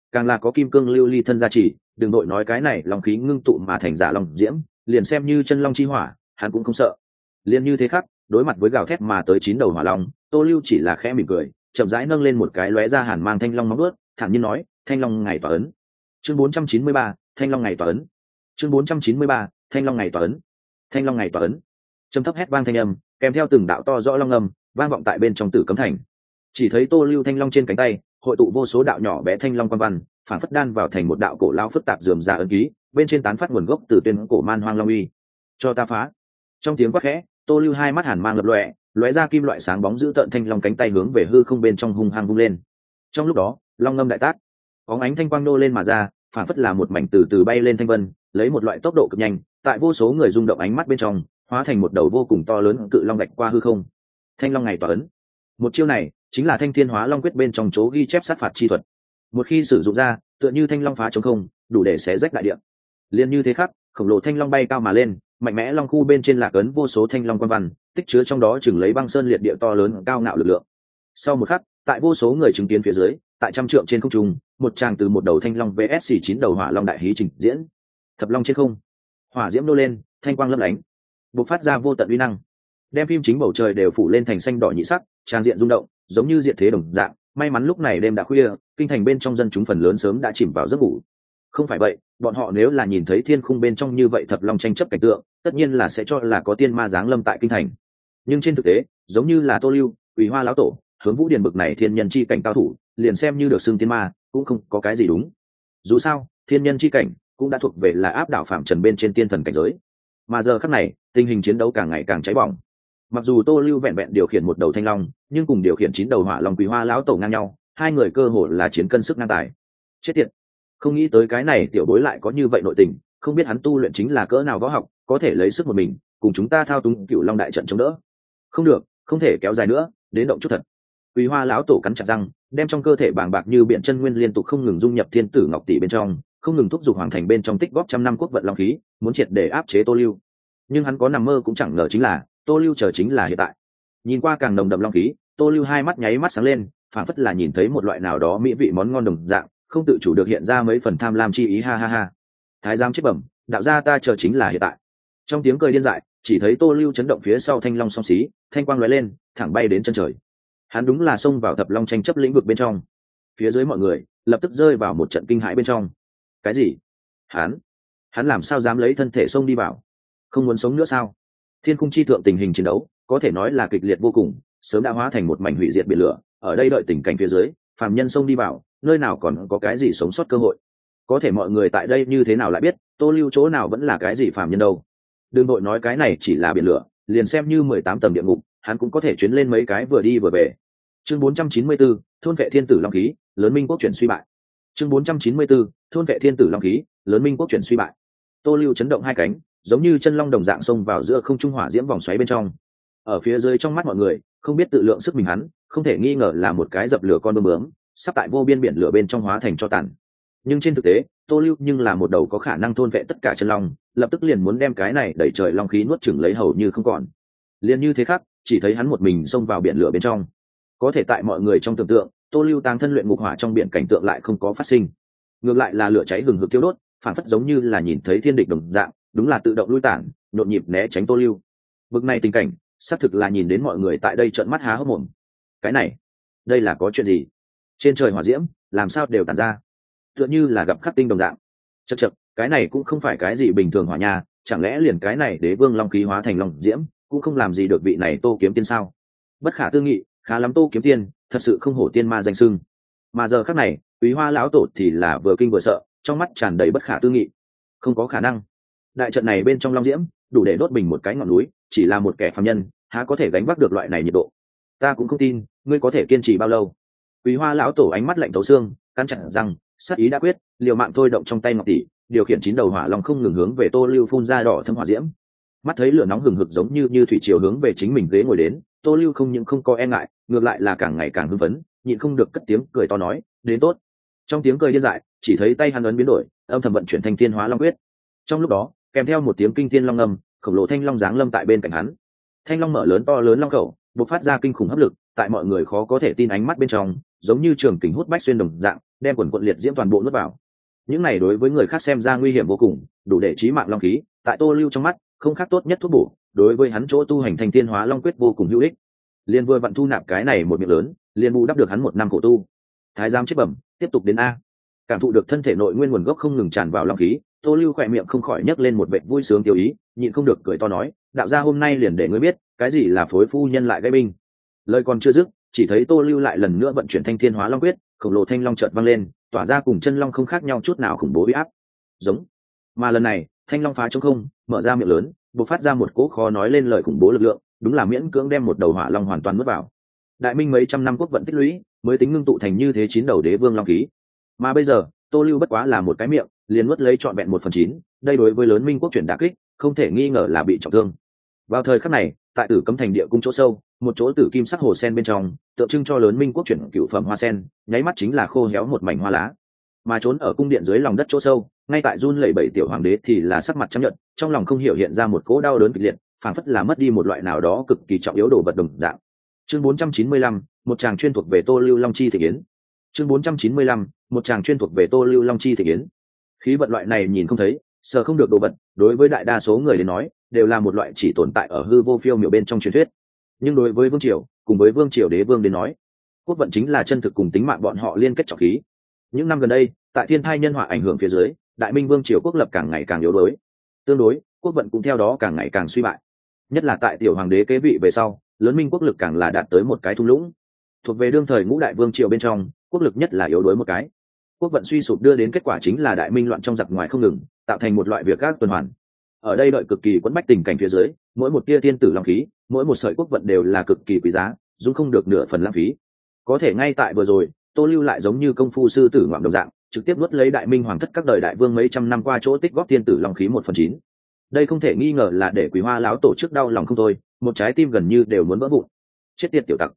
càng là có kim cương lưu ly thân gia trì, đừng đội nói cái này long khí ngưng tụ mà thành giả long diễm, liền xem như chân long chi hỏa hắn cũng không sợ. Liền như thế khắc, đối mặt với gào thét mà tới 9 đầu hỏa long, Tô Lưu chỉ là khẽ mỉm cười, chậm rãi nâng lên một cái lóe ra hàn mang thanh long móng vuốt, thản nhiên nói, thanh long ngày tỏa ấn. Chương 493, thanh long ngày tỏa ấn. Chương 493, thanh long ngày tỏa ấn. Thanh long ngày tỏa ấn. Trầm thấp hét vang thanh âm, kèm theo từng đạo to rõ long âm, vang vọng tại bên trong Tử Cấm Thành. Chỉ thấy Tô Lưu thanh long trên cánh tay, hội tụ vô số đạo nhỏ bé thanh long quan văn, phản phất đan vào thành một đạo cổ lao phức tạp rườm rà ấn ký, bên trên tán phát nguồn gốc từ tuyên cổ man hoang long uy. Cho ta phá! Trong tiếng quát khẽ, Tô Lưu hai mắt hàn mang lập lòe, lóe ra kim loại sáng bóng giữ tợn thanh long cánh tay hướng về hư không bên trong hung hăng vung lên. Trong lúc đó, long ngâm đại tác, bóng ánh thanh quang nô lên mà ra, phản phất là một mảnh từ từ bay lên thanh vân, lấy một loại tốc độ cực nhanh, tại vô số người rung động ánh mắt bên trong, hóa thành một đầu vô cùng to lớn cự long gạch qua hư không. Thanh long ngày tỏa ấn. Một chiêu này chính là Thanh Thiên Hóa Long quyết bên trong chỗ ghi chép sát phạt chi thuật. Một khi sử dụng ra, tựa như thanh long phá trống không, đủ để xé rách đại địa. Liên như thế khắc, khổng lồ thanh long bay cao mà lên, mạnh mẽ long khu bên trên lạc ấn vô số thanh long quan văn, tích chứa trong đó chừng lấy băng sơn liệt địa to lớn cao ngạo lực lượng. Sau một khắc, tại vô số người chứng kiến phía dưới, tại trăm trượng trên không trung, một tràng từ một đầu thanh long vs 9 đầu hỏa long đại hí trình diễn. Thập long trên không, hỏa diễm nô lên, thanh quang lấp lánh, bộc phát ra vô tận uy năng, đem phim chính bầu trời đều phủ lên thành xanh đỏ nhị sắc, trang diện rung động, giống như diện thế đồng dạng. May mắn lúc này đêm đã khuya, kinh thành bên trong dân chúng phần lớn sớm đã chìm vào giấc ngủ. Không phải vậy, bọn họ nếu là nhìn thấy thiên khung bên trong như vậy thập long tranh chấp cảnh tượng, tất nhiên là sẽ cho là có tiên ma giáng lâm tại kinh thành. Nhưng trên thực tế, giống như là Tô Lưu, Quỳ Hoa lão tổ, Hướng Vũ Điền bực này thiên nhân chi cảnh cao thủ, liền xem như được xưng tiên ma, cũng không có cái gì đúng. Dù sao, thiên nhân chi cảnh cũng đã thuộc về là áp đảo phạm trần bên trên tiên thần cảnh giới. Mà giờ khắc này, tình hình chiến đấu càng ngày càng cháy bỏng. Mặc dù Tô Lưu vẹn vẹn điều khiển một đầu thanh long, nhưng cùng điều khiển 9 đầu hỏa long Quỳ Hoa lão tổ ngang nhau, hai người cơ hồ là chiến cân sức ngang tài. Chết tiệt, không nghĩ tới cái này tiểu bối lại có như vậy nội tình, không biết hắn tu luyện chính là cỡ nào võ học, có thể lấy sức một mình cùng chúng ta thao túng Cửu Long đại trận chống đỡ. Không được, không thể kéo dài nữa, đến động chút thật. Quỳ Hoa lão tổ cắn chặt răng, đem trong cơ thể bàng bạc như biển chân nguyên liên tục không ngừng dung nhập thiên tử ngọc tỷ bên trong, không ngừng thúc giục hoàng thành bên trong tích góp trăm năm quốc vận long khí, muốn triệt để áp chế Tô Lưu. Nhưng hắn có nằm mơ cũng chẳng ngờ chính là Tô Lưu chờ chính là hiện tại. Nhìn qua càng nồng đậm long khí, Tô Lưu hai mắt nháy mắt sáng lên, phảng phất là nhìn thấy một loại nào đó mỹ vị món ngon đồng dạng, không tự chủ được hiện ra mấy phần tham lam chi ý. Ha ha ha, thái giám chết bẩm, đạo gia ta chờ chính là hiện tại. Trong tiếng cười điên dại, chỉ thấy Tô Lưu chấn động phía sau thanh long song xí, thanh quang lóe lên, thẳng bay đến chân trời. Hắn đúng là xông vào thập long tranh chấp lĩnh vực bên trong. Phía dưới mọi người lập tức rơi vào một trận kinh hãi bên trong. Cái gì? Hắn làm sao dám lấy thân thể xông đi vào? Không muốn sống nữa sao? Thiên Cung chi thượng tình hình chiến đấu có thể nói là kịch liệt vô cùng, sớm đã hóa thành một mảnh hủy diệt biển lửa. Ở đây đợi tình cảnh phía dưới, phàm nhân xông đi vào, nơi nào còn có cái gì sống sót cơ hội? Có thể mọi người tại đây như thế nào lại biết Tô Lưu chỗ nào vẫn là cái gì phàm nhân đâu? Đừng vội nói cái này chỉ là biển lửa, liền xem như 18 tầng địa ngục, hắn cũng có thể chuyến lên mấy cái vừa đi vừa về. Chương 494, thôn vệ thiên tử long khí, lớn minh quốc chuyển suy bại. Chương 494, thôn vệ thiên tử long khí, lớn minh quốc chuyển suy bại. Tô Lưu chấn động hai cánh, giống như chân long đồng dạng xông vào giữa không trung hỏa diễm vòng xoáy bên trong. Ở phía dưới trong mắt mọi người, không biết tự lượng sức mình hắn, không thể nghi ngờ là một cái dập lửa con bướm bướm, sắp tại vô biên biển lửa bên trong hóa thành tro tàn. Nhưng trên thực tế, Tô Lưu nhưng là một đầu có khả năng thôn vệ tất cả chân long, lập tức liền muốn đem cái này đẩy trời long khí nuốt chửng lấy hầu như không còn. Liền như thế khác, chỉ thấy hắn một mình xông vào biển lửa bên trong. Có thể tại mọi người trong tưởng tượng, Tô Lưu táng thân luyện ngục hỏa trong biển cảnh tượng lại không có phát sinh. Ngược lại là lửa cháy hừng hực thiêu đốt, phản phất giống như là nhìn thấy thiên địch đồng dạng, đúng là tự động lui tản, nhộn nhịp né tránh Tô Lưu. Bực này tình cảnh, xác thực là nhìn đến mọi người tại đây trợn mắt há hốc mồm. Cái này, đây là có chuyện gì? Trên trời hỏa diễm, làm sao đều tản ra? Tựa như là gặp khắc tinh đồng dạng. Chậc chậc, cái này cũng không phải cái gì bình thường hỏa nha, chẳng lẽ liền cái này đế vương long khí hóa thành long diễm, cũng không làm gì được vị này Tô Kiếm Tiên sao? Bất khả tư nghị, khá lắm Tô Kiếm Tiên, thật sự không hổ tiên ma danh xưng. Mà giờ khắc này, Quý Hoa lão tổ thì là vừa kinh vừa sợ, trong mắt tràn đầy bất khả tư nghị. Không có khả năng. Đại trận này bên trong long diễm, đủ để đốt bình một cái ngọn núi, chỉ là một kẻ phàm nhân, há có thể gánh vác được loại này nhiệt độ? Ta cũng không tin, ngươi có thể kiên trì bao lâu? Quý Hoa lão tổ ánh mắt lạnh thấu xương, cắn chặt răng, sát ý đã quyết, liều mạng thôi động trong tay ngọc tỷ, điều khiển 9 đầu hỏa long không ngừng hướng về Tô Lưu phun ra đỏ thâm hỏa diễm. Mắt thấy lửa nóng hừng hực giống như thủy triều hướng về chính mình ghế ngồi đến, Tô Lưu không những không có e ngại, ngược lại là càng ngày càng hưng phấn, nhịn không được cất tiếng cười to nói, đến tốt. Trong tiếng cười điên dại, chỉ thấy tay hắn ấn biến đổi, âm thầm vận chuyển Thanh Thiên Hóa Long quyết. Trong lúc đó, kèm theo một tiếng kinh thiên long ngâm, khổng lồ thanh long giáng lâm tại bên cạnh hắn. Thanh long mở lớn to lớn long khẩu, bộc phát ra kinh khủng hấp lực, tại mọi người khó có thể tin ánh mắt bên trong, giống như trường kình hút bách xuyên đồng dạng, đem quần quận liệt diễm toàn bộ nuốt vào. Những này đối với người khác xem ra nguy hiểm vô cùng, đủ để chí mạng long khí, tại Tô Lưu trong mắt không khác tốt nhất thuốc bổ, đối với hắn chỗ tu hành thành Thiên Hóa Long Quyết vô cùng hữu ích. Liên vừa vặn thu nạp cái này một miệng lớn, liền bù đắp được hắn 1 năm khổ tu. Thái giám chết bẩm, tiếp tục đến a. Cảm thụ được thân thể nội nguyên nguồn gốc không ngừng tràn vào long khí, Tô Lưu khỏe miệng không khỏi nhấc lên một vệt vui sướng tiêu ý, nhịn không được cười to nói, đạo gia hôm nay liền để ngươi biết, cái gì là phối phu nhân lại gây binh. Lời còn chưa dứt, chỉ thấy Tô Lưu lại lần nữa vận chuyển Thanh Thiên Hóa Long Quyết, khổng lồ thanh long chợt vang lên, tỏa ra cùng chân long không khác nhau chút nào khủng bố uy áp. Giống. Mà lần này, thanh long phá trống không, mở ra miệng lớn, bộc phát ra một cỗ khó nói lên lời khủng bố lực lượng, đúng là miễn cưỡng đem một đầu hỏa long hoàn toàn nuốt vào. Đại Minh mấy trăm năm quốc vận tích lũy, mới tính ngưng tụ thành như thế 9 đầu đế vương long khí. Mà bây giờ, Tô Lưu bất quá là một cái miệng, liền nuốt lấy trọn vẹn 1/9, đây đối với lớn Minh quốc chuyển đả kích, không thể nghi ngờ là bị trọng thương. Vào thời khắc này, tại Tử Cấm Thành địa cung chỗ sâu, một chỗ tử kim sắc hồ sen bên trong, tượng trưng cho lớn Minh quốc chuyển cựu phẩm hoa sen, nháy mắt chính là khô héo một mảnh hoa lá. Mà trốn ở cung điện dưới lòng đất chỗ sâu, ngay tại run lẩy bẩy tiểu hoàng đế thì là sắc mặt trắng nhợt, trong lòng không hiểu hiện ra một cỗ đau đớn kịch liệt, phảng phất là mất đi một loại nào đó cực kỳ trọng yếu đồ vật đồng dạng. Chương 495, một chàng chuyên thuộc về Tô Lưu Long Chi Thể Yến. Chương 495, một chàng chuyên thuộc về Tô Lưu Long Chi Thể Yến. Khí vận loại này nhìn không thấy, sờ không được đồ vật, đối với đại đa số người đến nói, đều là một loại chỉ tồn tại ở hư vô phiêu miểu bên trong truyền thuyết. Nhưng đối với vương triều, cùng với vương triều đế vương đến nói, quốc vận chính là chân thực cùng tính mạng bọn họ liên kết trọng khí. Những năm gần đây, tại thiên thai nhân họa ảnh hưởng phía dưới, Đại Minh vương triều quốc lập càng ngày càng yếu đuối. Tương đối, quốc vận cũng theo đó càng ngày càng suy bại. Nhất là tại tiểu hoàng đế kế vị về sau, lớn Minh quốc lực càng là đạt tới một cái thung lũng. Thuộc về đương thời ngũ đại vương triều bên trong, quốc lực nhất là yếu đuối một cái. Quốc vận suy sụp đưa đến kết quả chính là Đại Minh loạn trong giặc ngoài không ngừng, tạo thành một loại việc các tuần hoàn. Ở đây đợi cực kỳ quẫn bách tình cảnh phía dưới, mỗi một tia thiên tử long khí, mỗi một sợi quốc vận đều là cực kỳ quý giá, dung không được nửa phần lãng phí. Có thể ngay tại vừa rồi, Tô Lưu lại giống như công phu sư tử ngoạm đồng dạng, trực tiếp nuốt lấy Đại Minh hoàng thất các đời đại vương mấy trăm năm qua chỗ tích góp thiên tử long khí 1/9. Đây không thể nghi ngờ là để Quý Hoa lão tổ chức đau lòng không thôi, một trái tim gần như đều muốn vỡ vụn. Chết tiệt tiểu tặc,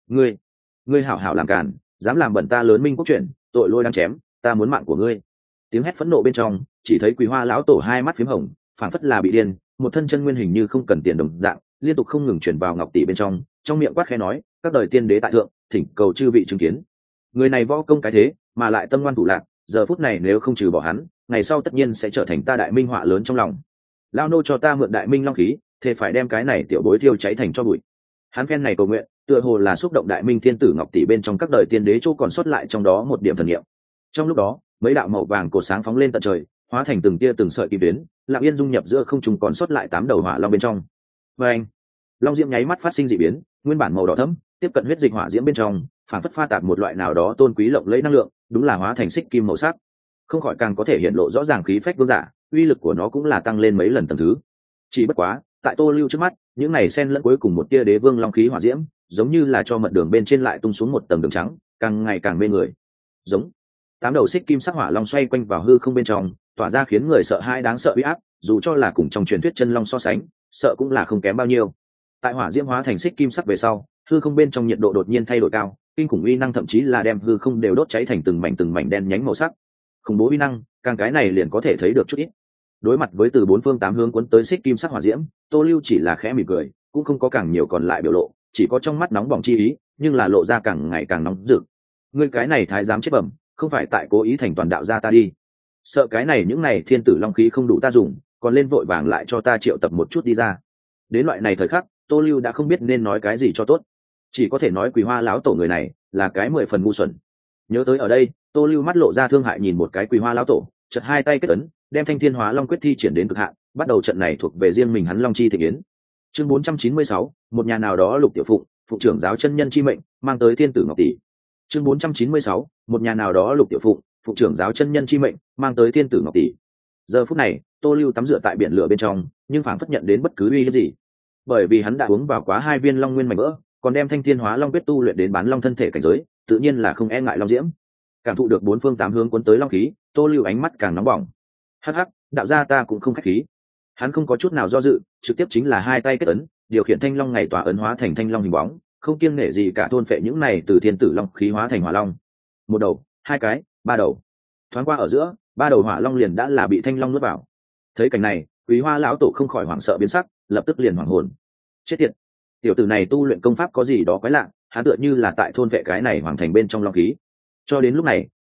ngươi hảo hảo làm càn, dám làm bẩn ta lớn Minh quốc chuyện, tội lôi đang chém, ta muốn mạng của ngươi. Tiếng hét phẫn nộ bên trong, chỉ thấy Quý Hoa lão tổ hai mắt phím hồng, phảng phất là bị điên, một thân chân nguyên hình như không cần tiền đồng dạng, liên tục không ngừng chuyển vào ngọc tỷ bên trong miệng quát khẽ nói, các đời tiên đế tại thượng, thỉnh cầu chư vị chứng kiến. Người này võ công cái thế, mà lại tâm ngoan thủ lạc, giờ phút này nếu không trừ bỏ hắn, ngày sau tất nhiên sẽ trở thành ta Đại Minh họa lớn trong lòng. Lao nô cho ta mượn Đại Minh long khí, thế phải đem cái này tiểu bối thiêu cháy thành cho bụi. Hắn phen này cầu nguyện, tựa hồ là xúc động Đại Minh thiên tử ngọc tỷ bên trong các đời tiên đế chỗ còn sót lại trong đó một điểm thần niệm. Trong lúc đó, mấy đạo màu vàng cột sáng phóng lên tận trời, hóa thành từng tia từng sợi kim tuyến, lặng yên dung nhập giữa không trung còn sót lại 8 đầu hỏa long bên trong. Và anh, long diễm nháy mắt phát sinh dị biến, nguyên bản màu đỏ thẫm, tiếp cận huyết dịch hỏa diễm bên trong, phản phất pha tạp một loại nào đó tôn quý lộng lẫy năng lượng, đúng là hóa thành xích kim màu sắc. Không khỏi càng có thể hiện lộ rõ ràng khí phách vương giả, uy lực của nó cũng là tăng lên mấy lần tầng thứ. Chỉ bất quá, tại Tô Lưu trước mắt, những này xen lẫn cuối cùng một tia đế vương long khí hỏa diễm, giống như là cho mật đường bên trên lại tung xuống một tầng đường trắng, càng ngày càng mê người. Giống 8 đầu xích kim sắc hỏa long xoay quanh vào hư không bên trong, tỏa ra khiến người sợ hãi đáng sợ uy áp, dù cho là cùng trong truyền thuyết chân long so sánh, sợ cũng là không kém bao nhiêu. Tại hỏa diễm hóa thành xích kim sắc về sau, hư không bên trong nhiệt độ đột nhiên thay đổi cao, kinh khủng uy năng thậm chí là đem hư không đều đốt cháy thành từng mảnh đen nhánh màu sắc. Khủng bố uy năng, càng cái này liền có thể thấy được chút ít. Đối mặt với từ 4 phương 8 hướng cuốn tới xích kim sắc hỏa diễm, Tô Lưu chỉ là khẽ mỉm cười, cũng không có càng nhiều còn lại biểu lộ, chỉ có trong mắt nóng bỏng chi ý, nhưng là lộ ra càng ngày càng nóng rực. Ngươi cái này thái giám chết bẩm, không phải tại cố ý thành toàn đạo gia ta đi? Sợ cái này những này thiên tử long khí không đủ ta dùng, còn lên vội vàng lại cho ta triệu tập một chút đi ra. Đến loại này thời khắc, Tô Lưu đã không biết nên nói cái gì cho tốt, chỉ có thể nói Quý Hoa lão tổ người này là cái 10 phần ngu xuẩn. Nhớ tới ở đây, Tô Lưu mắt lộ ra thương hại nhìn một cái Quý Hoa lão tổ, chợt hai tay kết ấn, đem Thanh Thiên Hóa Long quyết thi triển đến cực hạn, bắt đầu trận này thuộc về riêng mình hắn Long Chi Thể Yến. Chương 496, một nhà nào đó Lục Tiểu Phụng, phụ trưởng giáo chân nhân chi mệnh, mang tới thiên tử ngọc tỷ. Chương 496, một nhà nào đó Lục Tiểu Phụng, phụ trưởng giáo chân nhân chi mệnh, mang tới thiên tử ngọc tỷ. Giờ phút này, Tô Lưu tắm rửa tại biển lửa bên trong, nhưng phảng phất nhận đến bất cứ uy hiếp gì, bởi vì hắn đã uống vào quá 2 viên long nguyên mảnh vỡ, còn đem Thanh Thiên Hóa Long quyết tu luyện đến bán long thân thể cảnh giới, tự nhiên là không e ngại long diễm. Cảm thụ được 4 phương 8 hướng cuốn tới long khí, Tô Lưu ánh mắt càng nóng bỏng. Hắc hắc, đạo gia ta cũng không khách khí. Hắn không có chút nào do dự, trực tiếp chính là hai tay kết ấn, điều khiển thanh long ngày tỏa ấn hóa thành thanh long hình bóng, không kiêng nể gì cả thôn phệ những này từ thiên tử long khí hóa thành hỏa long. Một đầu, 2 cái, 3 đầu. Thoáng qua ở giữa, 3 đầu hỏa long liền đã là bị thanh long nuốt vào. Thấy cảnh này, Quý Hoa lão tổ không khỏi hoảng sợ biến sắc, lập tức liền hoảng hồn. Chết tiệt, tiểu tử này tu luyện công pháp có gì đó quái lạ, hắn tựa như là tại thôn vệ cái này hoàng thành bên trong long khí. Cho đến lúc này,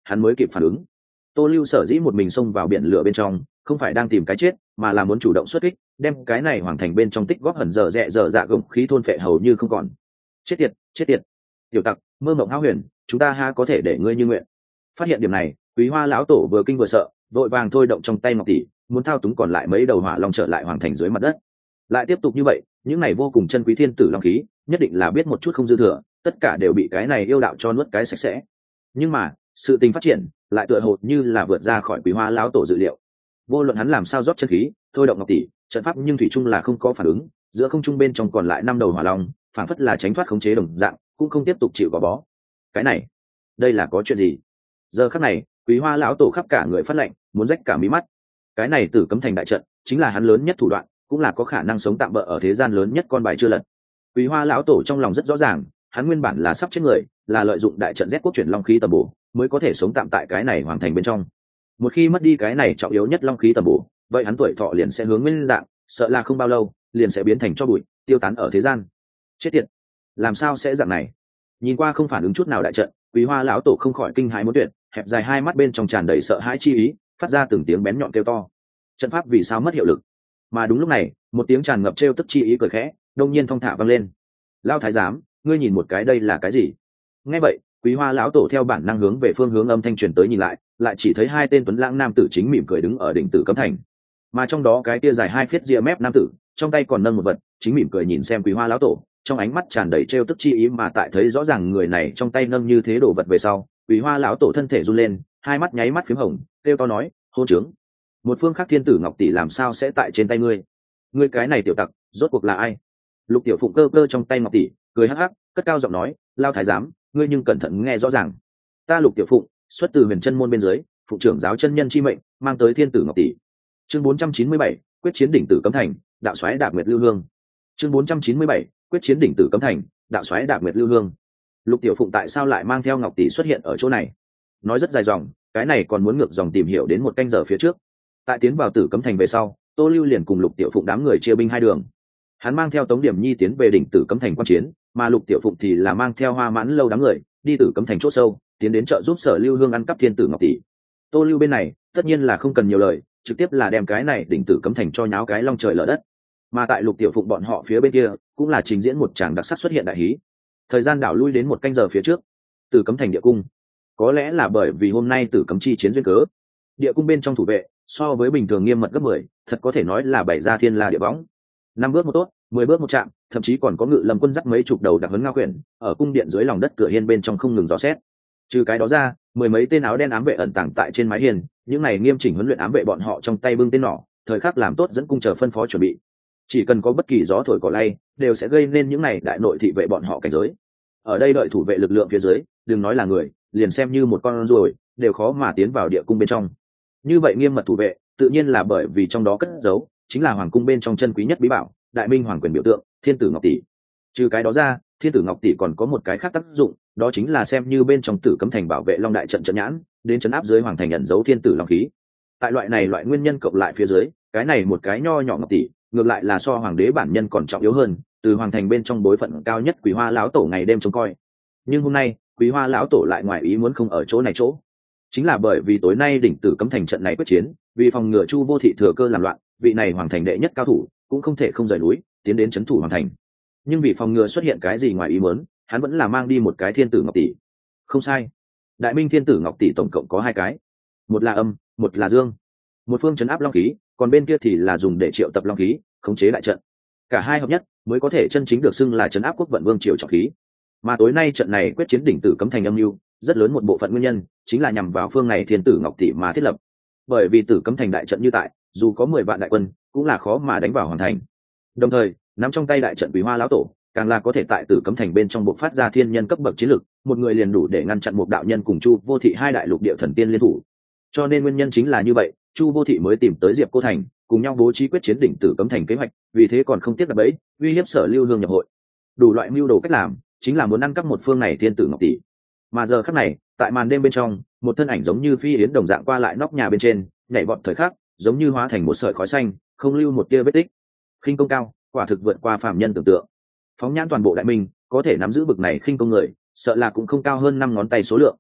hắn mới kịp phản ứng. Tô Lưu sở dĩ một mình xông vào biển lửa bên trong, không phải đang tìm cái chết, mà là muốn chủ động xuất kích, đem cái này hoàng thành bên trong tích góp hẩn dở dạ gồng khí thôn phệ hầu như không còn. Chết tiệt, tiểu tặc, mơ mộng hão huyền, chúng ta ha có thể để ngươi như nguyện. Phát hiện điểm này, Quý Hoa lão tổ vừa kinh vừa sợ, vội vàng thôi động trong tay ngọc tỷ, muốn thao túng còn lại mấy đầu hỏa long trở lại hoàng thành dưới mặt đất. Lại tiếp tục như vậy, những này vô cùng chân quý thiên tử long khí, nhất định là biết một chút không dư thừa, tất cả đều bị cái này yêu đạo cho nuốt cái sạch sẽ. Nhưng mà sự tình phát triển lại tựa hồ như là vượt ra khỏi Quý Hoa lão tổ dự liệu. Vô luận hắn làm sao rót chân khí, thôi động ngọc tỷ, trận pháp nhưng thủy chung là không có phản ứng, giữa không trung bên trong còn lại 5 đầu hỏa long, phản phất là tránh thoát khống chế đồng dạng, cũng không tiếp tục chịu gò bó. Cái này, đây là có chuyện gì? Giờ khắc này, Quý Hoa lão tổ khắp cả người phát lạnh, muốn rách cả mí mắt. Cái này Tử Cấm Thành đại trận, chính là hắn lớn nhất thủ đoạn, cũng là có khả năng sống tạm bỡ ở thế gian lớn nhất con bài chưa lật. Quý Hoa lão tổ trong lòng rất rõ ràng, hắn nguyên bản là sắp chết người, là lợi dụng đại trận Z quốc chuyển long khí tầm bổ, mới có thể sống tạm tại cái này hoàng thành bên trong. Một khi mất đi cái này trọng yếu nhất long khí tầm bổ, vậy hắn tuổi thọ liền sẽ hướng nguyên dạng, sợ là không bao lâu liền sẽ biến thành tro bụi, tiêu tán ở thế gian. Chết tiệt, làm sao sẽ dạng này? Nhìn qua không phản ứng chút nào đại trận, Quý Hoa lão tổ không khỏi kinh hãi muốn tuyệt, hẹp dài hai mắt bên trong tràn đầy sợ hãi chi ý, phát ra từng tiếng bén nhọn kêu to. Trận pháp vì sao mất hiệu lực? Mà đúng lúc này, một tiếng tràn ngập trêu tức chi ý cười khẽ, đông nhiên thong thả vang lên. Lão thái giám, ngươi nhìn một cái đây là cái gì? Nghe vậy, Quý Hoa lão tổ theo bản năng hướng về phương hướng âm thanh truyền tới nhìn lại, lại chỉ thấy hai tên tuấn lãng nam tử chính mỉm cười đứng ở đỉnh Tử Cấm Thành. Mà trong đó cái tia dài 2 feet ria mép nam tử, trong tay còn nâng một vật, chính mỉm cười nhìn xem Quý Hoa lão tổ, trong ánh mắt tràn đầy trêu tức chi ý, mà tại thấy rõ ràng người này trong tay nâng như thế đồ vật về sau, Quý Hoa lão tổ thân thể run lên, hai mắt nháy mắt phím hồng, kêu to nói, hôn trướng, một phương khác thiên tử ngọc tỷ làm sao sẽ tại trên tay ngươi? Ngươi cái này tiểu tặc, rốt cuộc là ai? Lục Tiểu Phụng cơ cơ trong tay ngọc tỷ, cười hắc hắc, cất cao giọng nói, lao thái giám, ngươi nhưng cẩn thận nghe rõ ràng, ta Lục Tiểu Phụng xuất từ Huyền Chân môn bên dưới, phụ trưởng giáo chân nhân chi mệnh, mang tới thiên tử ngọc tỷ. Chương 497, quyết chiến đỉnh Tử Cấm Thành, đạo xoáy Đạp Nguyệt Lưu Hương. Chương 497, quyết chiến đỉnh Tử Cấm Thành, đạo xoáy Đạp Nguyệt Lưu Hương. Lục Tiểu Phụng tại sao lại mang theo ngọc tỷ xuất hiện ở chỗ này? Nói rất dài dòng, cái này còn muốn ngược dòng tìm hiểu đến một canh giờ phía trước. Tại tiến vào Tử Cấm Thành về sau, Tô Lưu liền cùng Lục Tiểu Phụng đám người chia binh hai đường. Hắn mang theo Tống Điểm Nhi tiến về đỉnh Tử Cấm Thành quan chiến, mà Lục Tiểu Phụng thì là mang theo Hoa Mãn Lâu đám người đi Tử Cấm Thành chỗ sâu, tiến đến trợ giúp Sở Lưu Hương ăn cắp thiên tử ngọc tỷ. Tô Lưu bên này, tất nhiên là không cần nhiều lời, trực tiếp là đem cái này đỉnh Tử Cấm Thành cho nháo cái long trời lở đất. Mà tại Lục Tiểu Phụng bọn họ phía bên kia, cũng là trình diễn một tràng đặc sắc xuất hiện đại hí. Thời gian đảo lui đến một canh giờ phía trước, Tử Cấm Thành địa cung, có lẽ là bởi vì hôm nay Tử Cấm chi chiến duyên cớ, địa cung bên trong thủ vệ so với bình thường nghiêm mật gấp 10, thật có thể nói là bày ra thiên la địa võng. 5 bước một tốt, 10 bước một chạm, thậm chí còn có ngự lâm quân dắt mấy chục đầu đặc huấn ngao quyển ở cung điện dưới lòng đất cửa hiên bên trong không ngừng dò xét. Trừ cái đó ra, 10 mấy tên áo đen ám vệ ẩn tàng tại trên mái hiên, những này nghiêm chỉnh huấn luyện ám vệ bọn họ trong tay bưng tên nỏ, thời khắc làm tốt dẫn cung chờ phân phó chuẩn bị. Chỉ cần có bất kỳ gió thổi cỏ lay, đều sẽ gây nên những này đại nội thị vệ bọn họ cảnh giới. Ở đây đợi thủ vệ lực lượng phía dưới, đừng nói là người, liền xem như một con ruồi, đều khó mà tiến vào địa cung bên trong. Như vậy nghiêm mật thủ vệ, tự nhiên là bởi vì trong đó cất giấu chính là hoàng cung bên trong chân quý nhất bí bảo, đại minh hoàng quyền biểu tượng, thiên tử ngọc tỷ. Trừ cái đó ra, thiên tử ngọc tỷ còn có một cái khác tác dụng, đó chính là xem như bên trong Tử Cấm Thành bảo vệ long đại trận trận nhãn, đến trấn áp dưới hoàng thành nhận dấu thiên tử long khí. Tại loại nguyên nhân cộng lại phía dưới, cái này một cái nho nhỏ ngọc tỷ, ngược lại là so hoàng đế bản nhân còn trọng yếu hơn, từ hoàng thành bên trong bối phận cao nhất Quý Hoa lão tổ ngày đêm trông coi. Nhưng hôm nay, Quý Hoa lão tổ lại ngoài ý muốn không ở chỗ này chỗ. Chính là bởi vì tối nay đỉnh Tử Cấm Thành trận này quyết chiến, vì phòng ngừa Chu Vô Thị thừa cơ làm loạn, vị này hoàng thành đệ nhất cao thủ cũng không thể không rời núi, tiến đến trấn thủ hoàng thành. Nhưng vì phòng ngừa xuất hiện cái gì ngoài ý muốn, hắn vẫn là mang đi một cái thiên tử ngọc tỷ. Không sai, đại minh thiên tử ngọc tỷ tổng cộng có 2 cái, một là âm, một là dương. Một phương trấn áp long khí, còn bên kia thì là dùng để triệu tập long khí, khống chế đại trận. Cả hai hợp nhất mới có thể chân chính được xưng là trấn áp quốc vận vương triều trọng khí. Mà tối nay trận này quyết chiến đỉnh Tử Cấm Thành âm mưu, rất lớn một bộ phận nguyên nhân chính là nhằm vào phương này thiên tử ngọc tỷ mà thiết lập. Bởi vì Tử Cấm Thành đại trận như tại, dù có 10 vạn đại quân, cũng là khó mà đánh vào hoàn thành. Đồng thời, nắm trong tay đại trận Quý Hoa lão tổ, càng là có thể tại Tử Cấm Thành bên trong bộc phát ra thiên nhân cấp bậc chiến lực, một người liền đủ để ngăn chặn một đạo nhân cùng Chu Vô Thị hai đại lục địa thần tiên liên thủ. Cho nên nguyên nhân chính là như vậy, Chu Vô Thị mới tìm tới Diệp Cô Thành, cùng nhau bố trí quyết chiến đỉnh Tử Cấm Thành kế hoạch, vì thế còn không tiếc đặt bẫy, uy hiếp Sở Lưu Hương nhập hội. Đủ loại mưu đồ cách làm, chính là muốn ăn cắp một phương này thiên tử ngọc tỷ. Mà giờ khắc này, tại màn đêm bên trong, một thân ảnh giống như phi yến đồng dạng qua lại nóc nhà bên trên, nhảy vọt thời khắc, giống như hóa thành một sợi khói xanh, không lưu một tia vết tích. Khinh công cao, quả thực vượt qua phàm nhân tưởng tượng. Phóng nhãn toàn bộ đại minh, có thể nắm giữ bực này khinh công người, sợ là cũng không cao hơn 5 ngón tay số lượng.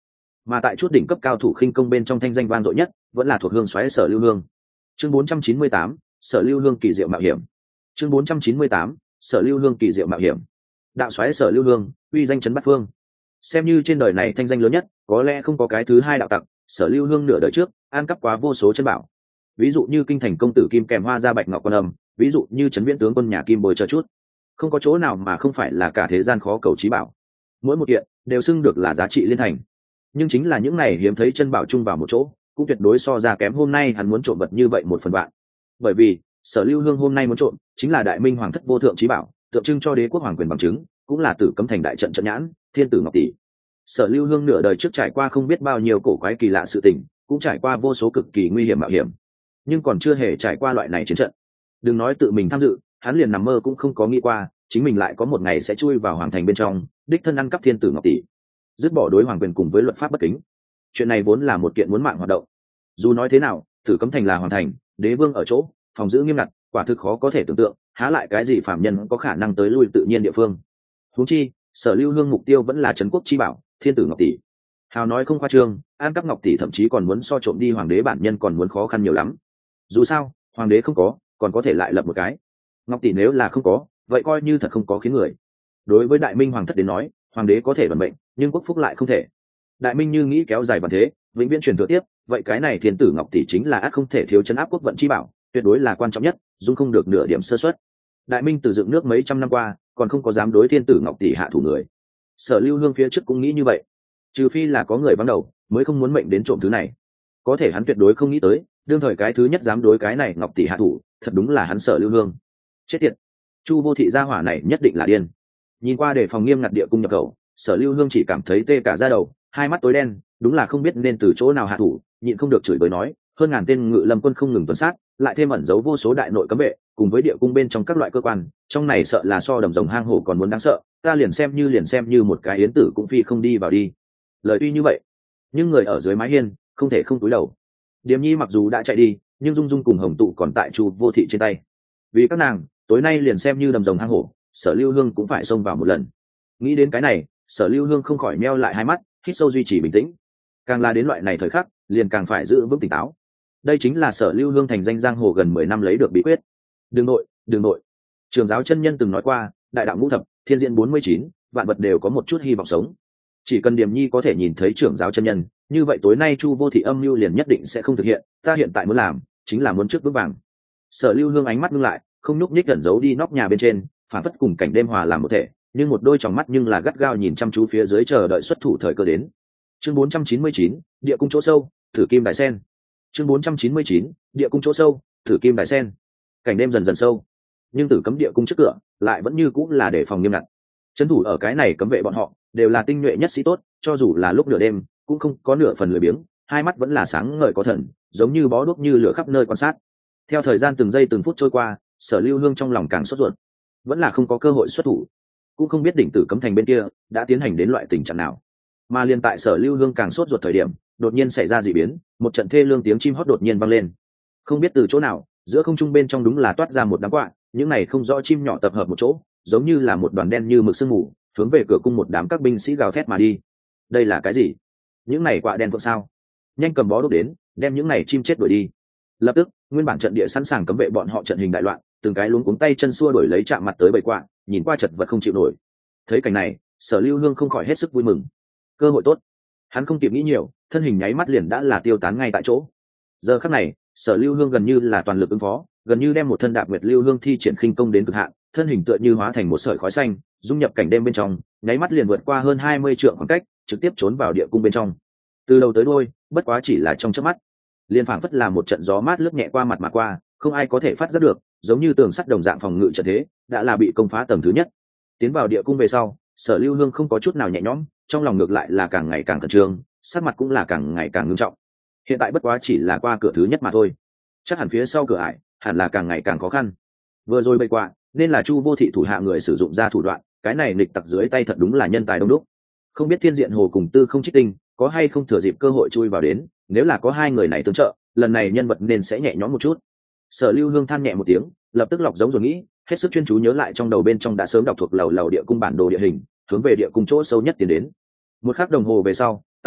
Mà tại chút đỉnh cấp cao thủ khinh công bên trong thanh danh vang dội nhất vẫn là thuộc hương xoáy Sở Lưu Hương. Chương 498, Sở Lưu Hương kỳ diệu mạo hiểm. Chương 498, Sở Lưu Hương kỳ diệu mạo hiểm. Đạo xoáy Sở Lưu Hương, uy danh chấn bát phương. Xem như trên đời này thanh danh lớn nhất, có lẽ không có cái thứ hai đạo tặc. Sở Lưu Hương nửa đời trước ăn cắp quá vô số chân bảo, ví dụ như kinh thành công tử kim kèm hoa gia bạch ngọc quan âm, ví dụ như trấn viễn tướng quân nhà kim bồi chờ chút, không có chỗ nào mà không phải là cả thế gian khó cầu trí bảo. Mỗi một kiện đều xưng được là giá trị liên thành, nhưng chính là những này hiếm thấy chân bảo chung vào một chỗ cũng tuyệt đối so ra kém hôm nay hắn muốn trộm vật như vậy 1/1000. Bởi vì Sở Lưu Hương hôm nay muốn trộm chính là đại minh hoàng thất vô thượng trí bảo, tượng trưng cho đế quốc hoàng quyền bằng chứng, cũng là Tử Cấm Thành đại trận trận nhãn thiên tử ngọc tỷ. Sở Lưu Hương nửa đời trước trải qua không biết bao nhiêu cổ quái kỳ lạ sự tình, cũng trải qua vô số cực kỳ nguy hiểm mạo hiểm, nhưng còn chưa hề trải qua loại này chiến trận. Đừng nói tự mình tham dự, hắn liền nằm mơ cũng không có nghĩ qua chính mình lại có một ngày sẽ chui vào hoàng thành bên trong, đích thân ăn cắp thiên tử ngọc tỷ, dứt bỏ đối hoàng quyền cùng với luật pháp bất kính. Chuyện này vốn là một kiện muốn mạng hoạt động. Dù nói thế nào, Tử Cấm Thành là hoàng thành, đế vương ở chỗ, phòng giữ nghiêm ngặt, quả thực khó có thể tưởng tượng, há lại cái gì phạm nhân có khả năng tới lui tự nhiên địa phương. Huống chi, Sở Lưu Hương mục tiêu vẫn là trấn quốc chi bảo, thiên tử ngọc tỷ. Hào nói không khoa trương, ăn cắp ngọc tỷ thậm chí còn muốn so trộm đi hoàng đế bản nhân còn muốn khó khăn nhiều lắm. Dù sao, hoàng đế không có, còn có thể lại lập một cái. Ngọc tỷ nếu là không có, vậy coi như thật không có khiến người. Đối với đại minh hoàng thất đến nói, hoàng đế có thể vận mệnh, nhưng quốc phúc lại không thể. Đại minh như nghĩ kéo dài bản thế, vĩnh viễn truyền thừa tiếp, vậy cái này thiên tử ngọc tỷ chính là ắt không thể thiếu chấn áp quốc vận chi bảo, tuyệt đối là quan trọng nhất, dung không được nửa điểm sơ suất. Đại minh từ dựng nước mấy trăm năm qua, còn không có dám đối thiên tử ngọc tỷ hạ thủ người. Sở Lưu Hương phía trước cũng nghĩ như vậy, trừ phi là có người vắng đầu, mới không muốn mệnh đến trộm thứ này. Có thể hắn tuyệt đối không nghĩ tới, đương thời cái thứ nhất dám đối cái này ngọc tỷ hạ thủ, thật đúng là hắn Sở Lưu Hương. Chết tiệt, Chu Vô Thị gia hỏa này nhất định là điên. Nhìn qua để phòng nghiêm ngặt địa cung nhập khẩu, Sở Lưu Hương chỉ cảm thấy tê cả da đầu, hai mắt tối đen, đúng là không biết nên từ chỗ nào hạ thủ, nhịn không được chửi bới nói, hơn ngàn tên ngự lâm quân không ngừng tuần sát, lại thêm ẩn giấu vô số đại nội cấm vệ, cùng với địa cung bên trong các loại cơ quan, trong này sợ là so đầm rồng hang hổ còn muốn đáng sợ, ta liền xem như một cái yến tử cũng phi không đi vào đi. Lời tuy như vậy, nhưng người ở dưới mái hiên không thể không cúi đầu. Điềm Nhi mặc dù đã chạy đi, nhưng Dung Dung cùng Hồng Tụ còn tại Chu Vô Thị trên tay. Vì các nàng, tối nay liền xem như đầm rồng hang hổ, Sở Lưu Hương cũng phải xông vào một lần. Nghĩ đến cái này, Sở Lưu Hương không khỏi meo lại hai mắt, hít sâu duy trì bình tĩnh. Càng là đến loại này thời khắc, liền càng phải giữ vững tỉnh táo. Đây chính là Sở Lưu Hương thành danh giang hồ gần 10 năm lấy được bí quyết. Đường nội. Trường giáo chân nhân từng nói qua, đại đạo ngũ thập, thiên diễn 49, vạn vật đều có một chút hy vọng sống. Chỉ cần Điềm Nhi có thể nhìn thấy trưởng giáo chân nhân, như vậy tối nay Chu Vô Thị âm mưu liền nhất định sẽ không thực hiện, ta hiện tại muốn làm chính là muốn trước vững vàng. Sở Lưu Hương ánh mắt ngưng lại, không nhúc nhích gần giấu đi nóc nhà bên trên, phản phất cùng cảnh đêm hòa làm một thể, nhưng một đôi tròng mắt nhưng là gắt gao nhìn chăm chú phía dưới chờ đợi xuất thủ thời cơ đến. Chương 499, địa cung chỗ sâu, thử kim đại sen. Chương 499, địa cung chỗ sâu, thử kim đại sen. Cảnh đêm dần dần sâu, nhưng Tử Cấm địa cung trước cửa lại vẫn như cũng là để phòng nghiêm ngặt. Trấn thủ ở cái này cấm vệ bọn họ đều là tinh nhuệ nhất sĩ tốt, cho dù là lúc nửa đêm cũng không có nửa phần lười biếng, hai mắt vẫn là sáng ngời có thần, giống như bó đuốc như lửa khắp nơi quan sát. Theo thời gian từng giây từng phút trôi qua, Sở Lưu Hương trong lòng càng sốt ruột, vẫn là không có cơ hội xuất thủ, cũng không biết đỉnh Tử Cấm Thành bên kia đã tiến hành đến loại tình trạng nào. Mà liên tại Sở Lưu Hương càng sốt ruột thời điểm, đột nhiên xảy ra dị biến, một trận thê lương tiếng chim hót đột nhiên vang lên. Không biết từ chỗ nào, giữa không trung bên trong đúng là toát ra một đám quạ, những này không rõ chim nhỏ tập hợp một chỗ, giống như là một đoàn đen như mực sương mù, hướng về cửa cung một đám các binh sĩ gào thét mà đi. Đây là cái gì? Những này quạ đen vượng sao? Nhanh cầm bó đuốc đến, đem những này chim chết đuổi đi. Lập tức, nguyên bản trận địa sẵn sàng cấm vệ bọn họ trận hình đại loạn, từng cái luống cuống tay chân xua đuổi lấy chạm mặt tới bầy quạ, nhìn qua chật vật không chịu nổi. Thấy cảnh này, Sở Lưu Hương không khỏi hết sức vui mừng. Cơ hội tốt. Hắn không kịp nghĩ nhiều, thân hình nháy mắt liền đã là tiêu tán ngay tại chỗ. Giờ khắc này, Sở Lưu Hương gần như là toàn lực ứng phó, gần như đem một thân Đạp Nguyệt Lưu Hương thi triển khinh công đến cực hạn, thân hình tựa như hóa thành một sợi khói xanh, dung nhập cảnh đêm bên trong, nháy mắt liền vượt qua hơn 20 trượng khoảng cách, trực tiếp trốn vào địa cung bên trong. Từ đầu tới đuôi, bất quá chỉ là trong chớp mắt, liền phảng phất là một trận gió mát lướt nhẹ qua mặt mà qua, không ai có thể phát giác được, giống như tường sắt đồng dạng phòng ngự trận thế, đã là bị công phá tầng thứ nhất. Tiến vào địa cung về sau, Sở Lưu Hương không có chút nào nhẹ nhõm, trong lòng ngược lại là càng ngày càng khẩn trương, sắc mặt cũng là càng ngày càng nghiêm trọng. Hiện tại bất quá chỉ là qua cửa thứ nhất mà thôi, chắc hẳn phía sau cửa ải hẳn là càng ngày càng khó khăn. Vừa rồi bày qua, nên là Chu Vô Thị thủ hạ người sử dụng ra thủ đoạn, cái này nghịch tặc dưới tay thật đúng là nhân tài đông đúc. Không biết Thiên Diện Hồ cùng Tư Không Trích Tinh có hay không thừa dịp cơ hội chui vào đến, nếu là có hai người này tương trợ, lần này nhân vật nên sẽ nhẹ nhõm một chút. Sở Lưu Hương than nhẹ một tiếng, lập tức lọc giống rồi nghĩ, hết sức chuyên chú nhớ lại trong đầu bên trong đã sớm đọc thuộc lầu địa cung bản đồ địa hình, hướng về địa cung chỗ sâu nhất tiến đến. Một khắc đồng hồ về sau,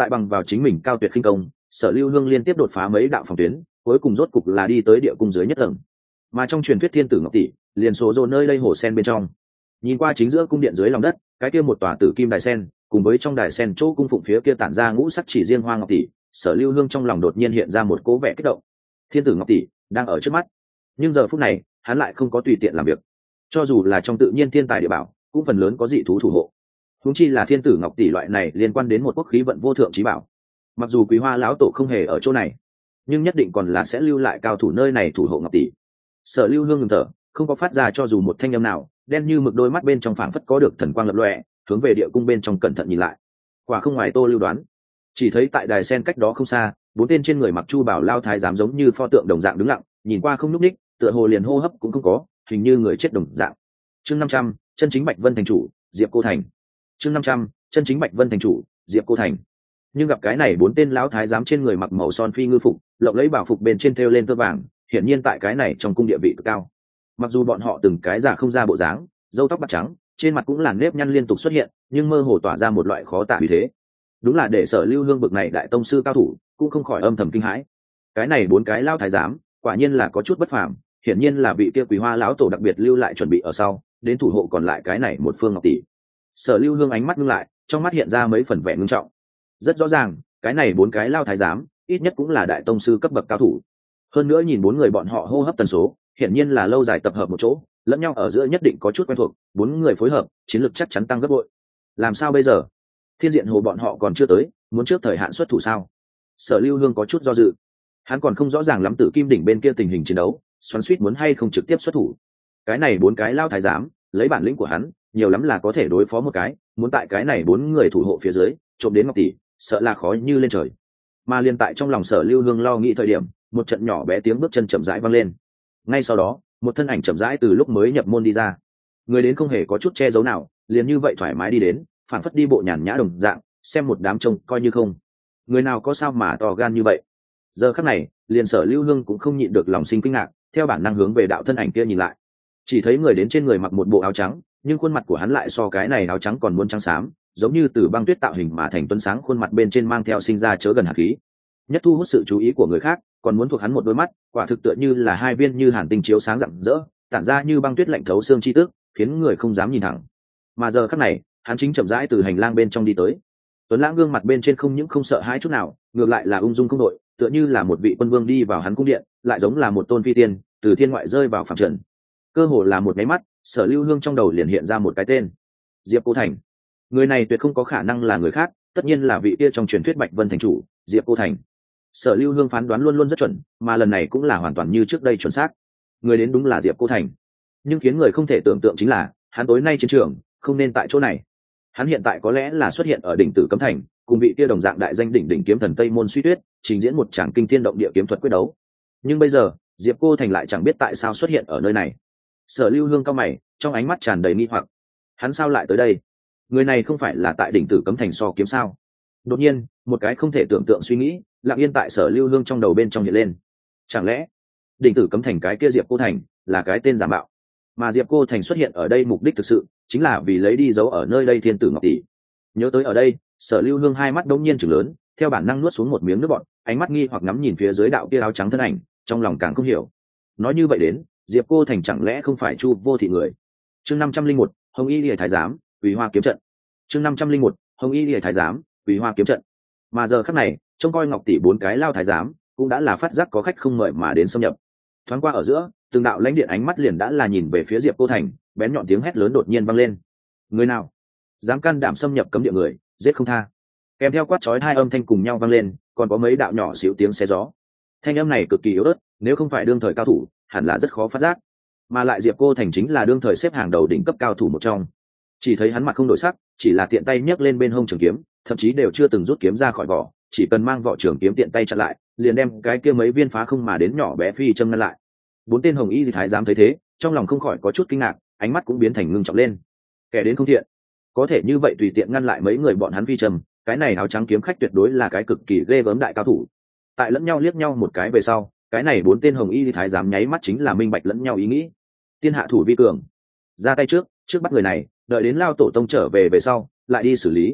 Tại bằng vào chính mình cao tuyệt khinh công, Sở Lưu Hương liên tiếp đột phá mấy đạo phòng tuyến, cuối cùng rốt cục là đi tới địa cung dưới nhất tầng. Mà trong truyền thuyết thiên tử ngọc tỷ liền số rồ nơi đây hồ sen bên trong, nhìn qua chính giữa cung điện dưới lòng đất, cái kia một tòa tử kim đài sen, cùng với trong đài sen chỗ cung phụng phía kia tản ra ngũ sắc chỉ riêng hoa ngọc tỷ, Sở Lưu Hương trong lòng đột nhiên hiện ra một cố vẻ kích động. Thiên tử ngọc tỷ đang ở trước mắt, nhưng giờ phút này hắn lại không có tùy tiện làm việc. Cho dù là trong tự nhiên thiên tài địa bảo, cũng phần lớn có dị thú thủ hộ. Huống chi là thiên tử ngọc tỷ loại này liên quan đến một quốc khí vận vô thượng chí bảo. Mặc dù Quý Hoa lão tổ không hề ở chỗ này, nhưng nhất định còn là sẽ lưu lại cao thủ nơi này thủ hộ ngọc tỷ. Sở Lưu Hương ngừng thở, không có phát ra cho dù một thanh âm nào, đen như mực đôi mắt bên trong phảng phất có được thần quang lập lòe, hướng về địa cung bên trong cẩn thận nhìn lại. Quả không ngoài Tô Lưu đoán, chỉ thấy tại đài sen cách đó không xa, bốn tên trên người mặc chu bảo lao thái giám giống như pho tượng đồng dạng đứng lặng, nhìn qua không nhúc nhích, tựa hồ liền hô hấp cũng không có, hình như người chết đồng dạng. Chương 500, chân chính Bạch Vân thành chủ, Diệp Cô Thành. Chương 500, chân chính Bạch Vân thành chủ, Diệp Cô Thành. Nhưng gặp cái này bốn tên lão thái giám trên người mặc màu son phi ngư phục, lộng lẫy bảo phục bên trên thêu lên tơ vàng, hiển nhiên tại cái này trong cung địa vị cực cao. Mặc dù bọn họ từng cái giả không ra bộ dáng, râu tóc bạc trắng, trên mặt cũng là nếp nhăn liên tục xuất hiện, nhưng mơ hồ tỏa ra một loại khó tả uy thế. Đúng là để Sở Lưu Hương bực này đại tông sư cao thủ, cũng không khỏi âm thầm kinh hãi. Cái này bốn cái lão thái giám, quả nhiên là có chút bất phàm, hiển nhiên là vị kia Quý Hoa lão tổ đặc biệt lưu lại chuẩn bị ở sau, đến thủ hộ còn lại cái này một phương ngọc tỷ. Sở Lưu Hương ánh mắt ngưng lại, trong mắt hiện ra mấy phần vẻ ngưng trọng. Rất rõ ràng, cái này bốn cái lao thái giám, ít nhất cũng là đại tông sư cấp bậc cao thủ. Hơn nữa nhìn bốn người bọn họ hô hấp tần số, hiển nhiên là lâu dài tập hợp một chỗ, lẫn nhau ở giữa nhất định có chút quen thuộc, bốn người phối hợp, chiến lược chắc chắn tăng gấp bội. Làm sao bây giờ? Thiên Diện Hồ bọn họ còn chưa tới, muốn trước thời hạn xuất thủ sao? Sở Lưu Hương có chút do dự. Hắn còn không rõ ràng lắm Tử Kim đỉnh bên kia tình hình chiến đấu, xoắn xuýt muốn hay không trực tiếp xuất thủ. Cái này bốn cái lao thái giám, lấy bản lĩnh của hắn, nhiều lắm là có thể đối phó một cái, muốn tại cái này bốn người thủ hộ phía dưới, trộm đến ngọc tỷ, sợ là khó như lên trời. Mà liên tại trong lòng Sở Lưu Hương lo nghĩ thời điểm, một trận nhỏ bé tiếng bước chân chậm rãi vang lên. Ngay sau đó, một thân ảnh chậm rãi từ lúc mới nhập môn đi ra. Người đến không hề có chút che giấu nào, liền như vậy thoải mái đi đến, phản phất đi bộ nhàn nhã đồng dạng, xem một đám trông coi như không. Người nào có sao mà to gan như vậy? Giờ khắc này, liền Sở Lưu Hương cũng không nhịn được lòng sinh kinh ngạc, theo bản năng hướng về đạo thân ảnh kia nhìn lại. Chỉ thấy người đến trên người mặc một bộ áo trắng, nhưng khuôn mặt của hắn lại so cái này áo trắng còn muốn trắng xám, giống như từ băng tuyết tạo hình mà thành tuấn sáng, khuôn mặt bên trên mang theo sinh ra chớ gần hàn khí. Nhất thu hút sự chú ý của người khác, còn muốn thuộc hắn một đôi mắt, quả thực tựa như là hai viên như hàn tinh chiếu sáng rạng rỡ, tản ra như băng tuyết lạnh thấu xương chi tức, khiến người không dám nhìn thẳng. Mà giờ khắc này, hắn chính chậm rãi từ hành lang bên trong đi tới. Tuấn lãng gương mặt bên trên không những không sợ hãi chút nào, ngược lại là ung dung không đội, tựa như là một vị quân vương đi vào hắn cung điện, lại giống là một tôn phi tiên từ thiên ngoại rơi vào phàm trần. Cơ hồ là một cái mắt, Sở Lưu Hương trong đầu liền hiện ra một cái tên: Diệp Cô Thành. Người này tuyệt không có khả năng là người khác, tất nhiên là vị kia trong truyền thuyết Bạch Vân thành chủ, Diệp Cô Thành. Sở Lưu Hương phán đoán luôn luôn rất chuẩn, mà lần này cũng là hoàn toàn như trước đây chuẩn xác. Người đến đúng là Diệp Cô Thành. Nhưng khiến người không thể tưởng tượng chính là, hắn tối nay chiến trường không nên tại chỗ này. Hắn hiện tại có lẽ là xuất hiện ở đỉnh Tử Cấm Thành, cùng vị kia đồng dạng đại danh đỉnh đỉnh kiếm thần Tây Môn Suy Tuyết, trình diễn một tràng kinh thiên động địa kiếm thuật quyết đấu. Nhưng bây giờ, Diệp Cô Thành lại chẳng biết tại sao xuất hiện ở nơi này. Sở Lưu Hương cau mày, trong ánh mắt tràn đầy nghi hoặc. Hắn sao lại tới đây? Người này không phải là tại đỉnh Tử Cấm Thành so kiếm sao? Đột nhiên, một cái không thể tưởng tượng suy nghĩ lặng yên tại Sở Lưu Hương trong đầu bên trong hiện lên. Chẳng lẽ đỉnh Tử Cấm Thành cái kia Diệp Cô Thành là cái tên giả mạo, mà Diệp Cô Thành xuất hiện ở đây mục đích thực sự chính là vì lấy đi dấu ở nơi đây thiên tử ngọc tỷ? Nhớ tới ở đây, Sở Lưu Hương hai mắt đống nhiên chừng lớn, theo bản năng nuốt xuống một miếng nước bọt, ánh mắt nghi hoặc ngắm nhìn phía dưới đạo kia áo trắng thân ảnh, trong lòng càng không hiểu. Nói như vậy đến, Diệp Cô Thành chẳng lẽ không phải Chu Vô Thị người? Chương 501, Hồng Y Liễu Thái giám, Quỳ Hoa kiếm trận. Chương 501, Hồng Y Liễu Thái giám, Quỳ Hoa kiếm trận. Mà giờ khắc này, trông coi ngọc tỷ bốn cái lao thái giám cũng đã là phát giác có khách không mời mà đến xâm nhập. Thoáng qua ở giữa, từng đạo lãnh điện ánh mắt liền đã là nhìn về phía Diệp Cô Thành, bén nhọn tiếng hét lớn đột nhiên vang lên. Người nào dám can đảm xâm nhập cấm địa người, giết không tha. Kèm theo quát chói hai âm thanh cùng nhau vang lên, còn có mấy đạo nhỏ xíu tiếng xé gió. Thanh âm này cực kỳ yếu ớt, nếu không phải đương thời cao thủ, hẳn là rất khó phát giác. Mà lại Diệp Cô Thành chính là đương thời xếp hàng đầu đỉnh cấp cao thủ một trong. Chỉ thấy hắn mặt không đổi sắc, chỉ là tiện tay nhấc lên bên hông trường kiếm, thậm chí đều chưa từng rút kiếm ra khỏi vỏ, chỉ cần mang vỏ trường kiếm tiện tay chặn lại, liền đem cái kia mấy viên phá không mà đến nhỏ bé phi châm ngăn lại. Bốn tên Hồng Y thái giám thấy thế, trong lòng không khỏi có chút kinh ngạc, ánh mắt cũng biến thành ngưng trọng lên. Kẻ đến không thiện, có thể như vậy tùy tiện ngăn lại mấy người bọn hắn phi châm, cái này áo trắng kiếm khách tuyệt đối là cái cực kỳ ghê gớm đại cao thủ. Tại lẫn nhau liếc nhau một cái về sau, cái này bốn tên Hồng Y thái giám nháy mắt chính là minh bạch lẫn nhau ý nghĩ. Tiên hạ thủ vi cường, ra tay trước bắt người này, đợi đến lao tổ tông trở về sau lại đi xử lý.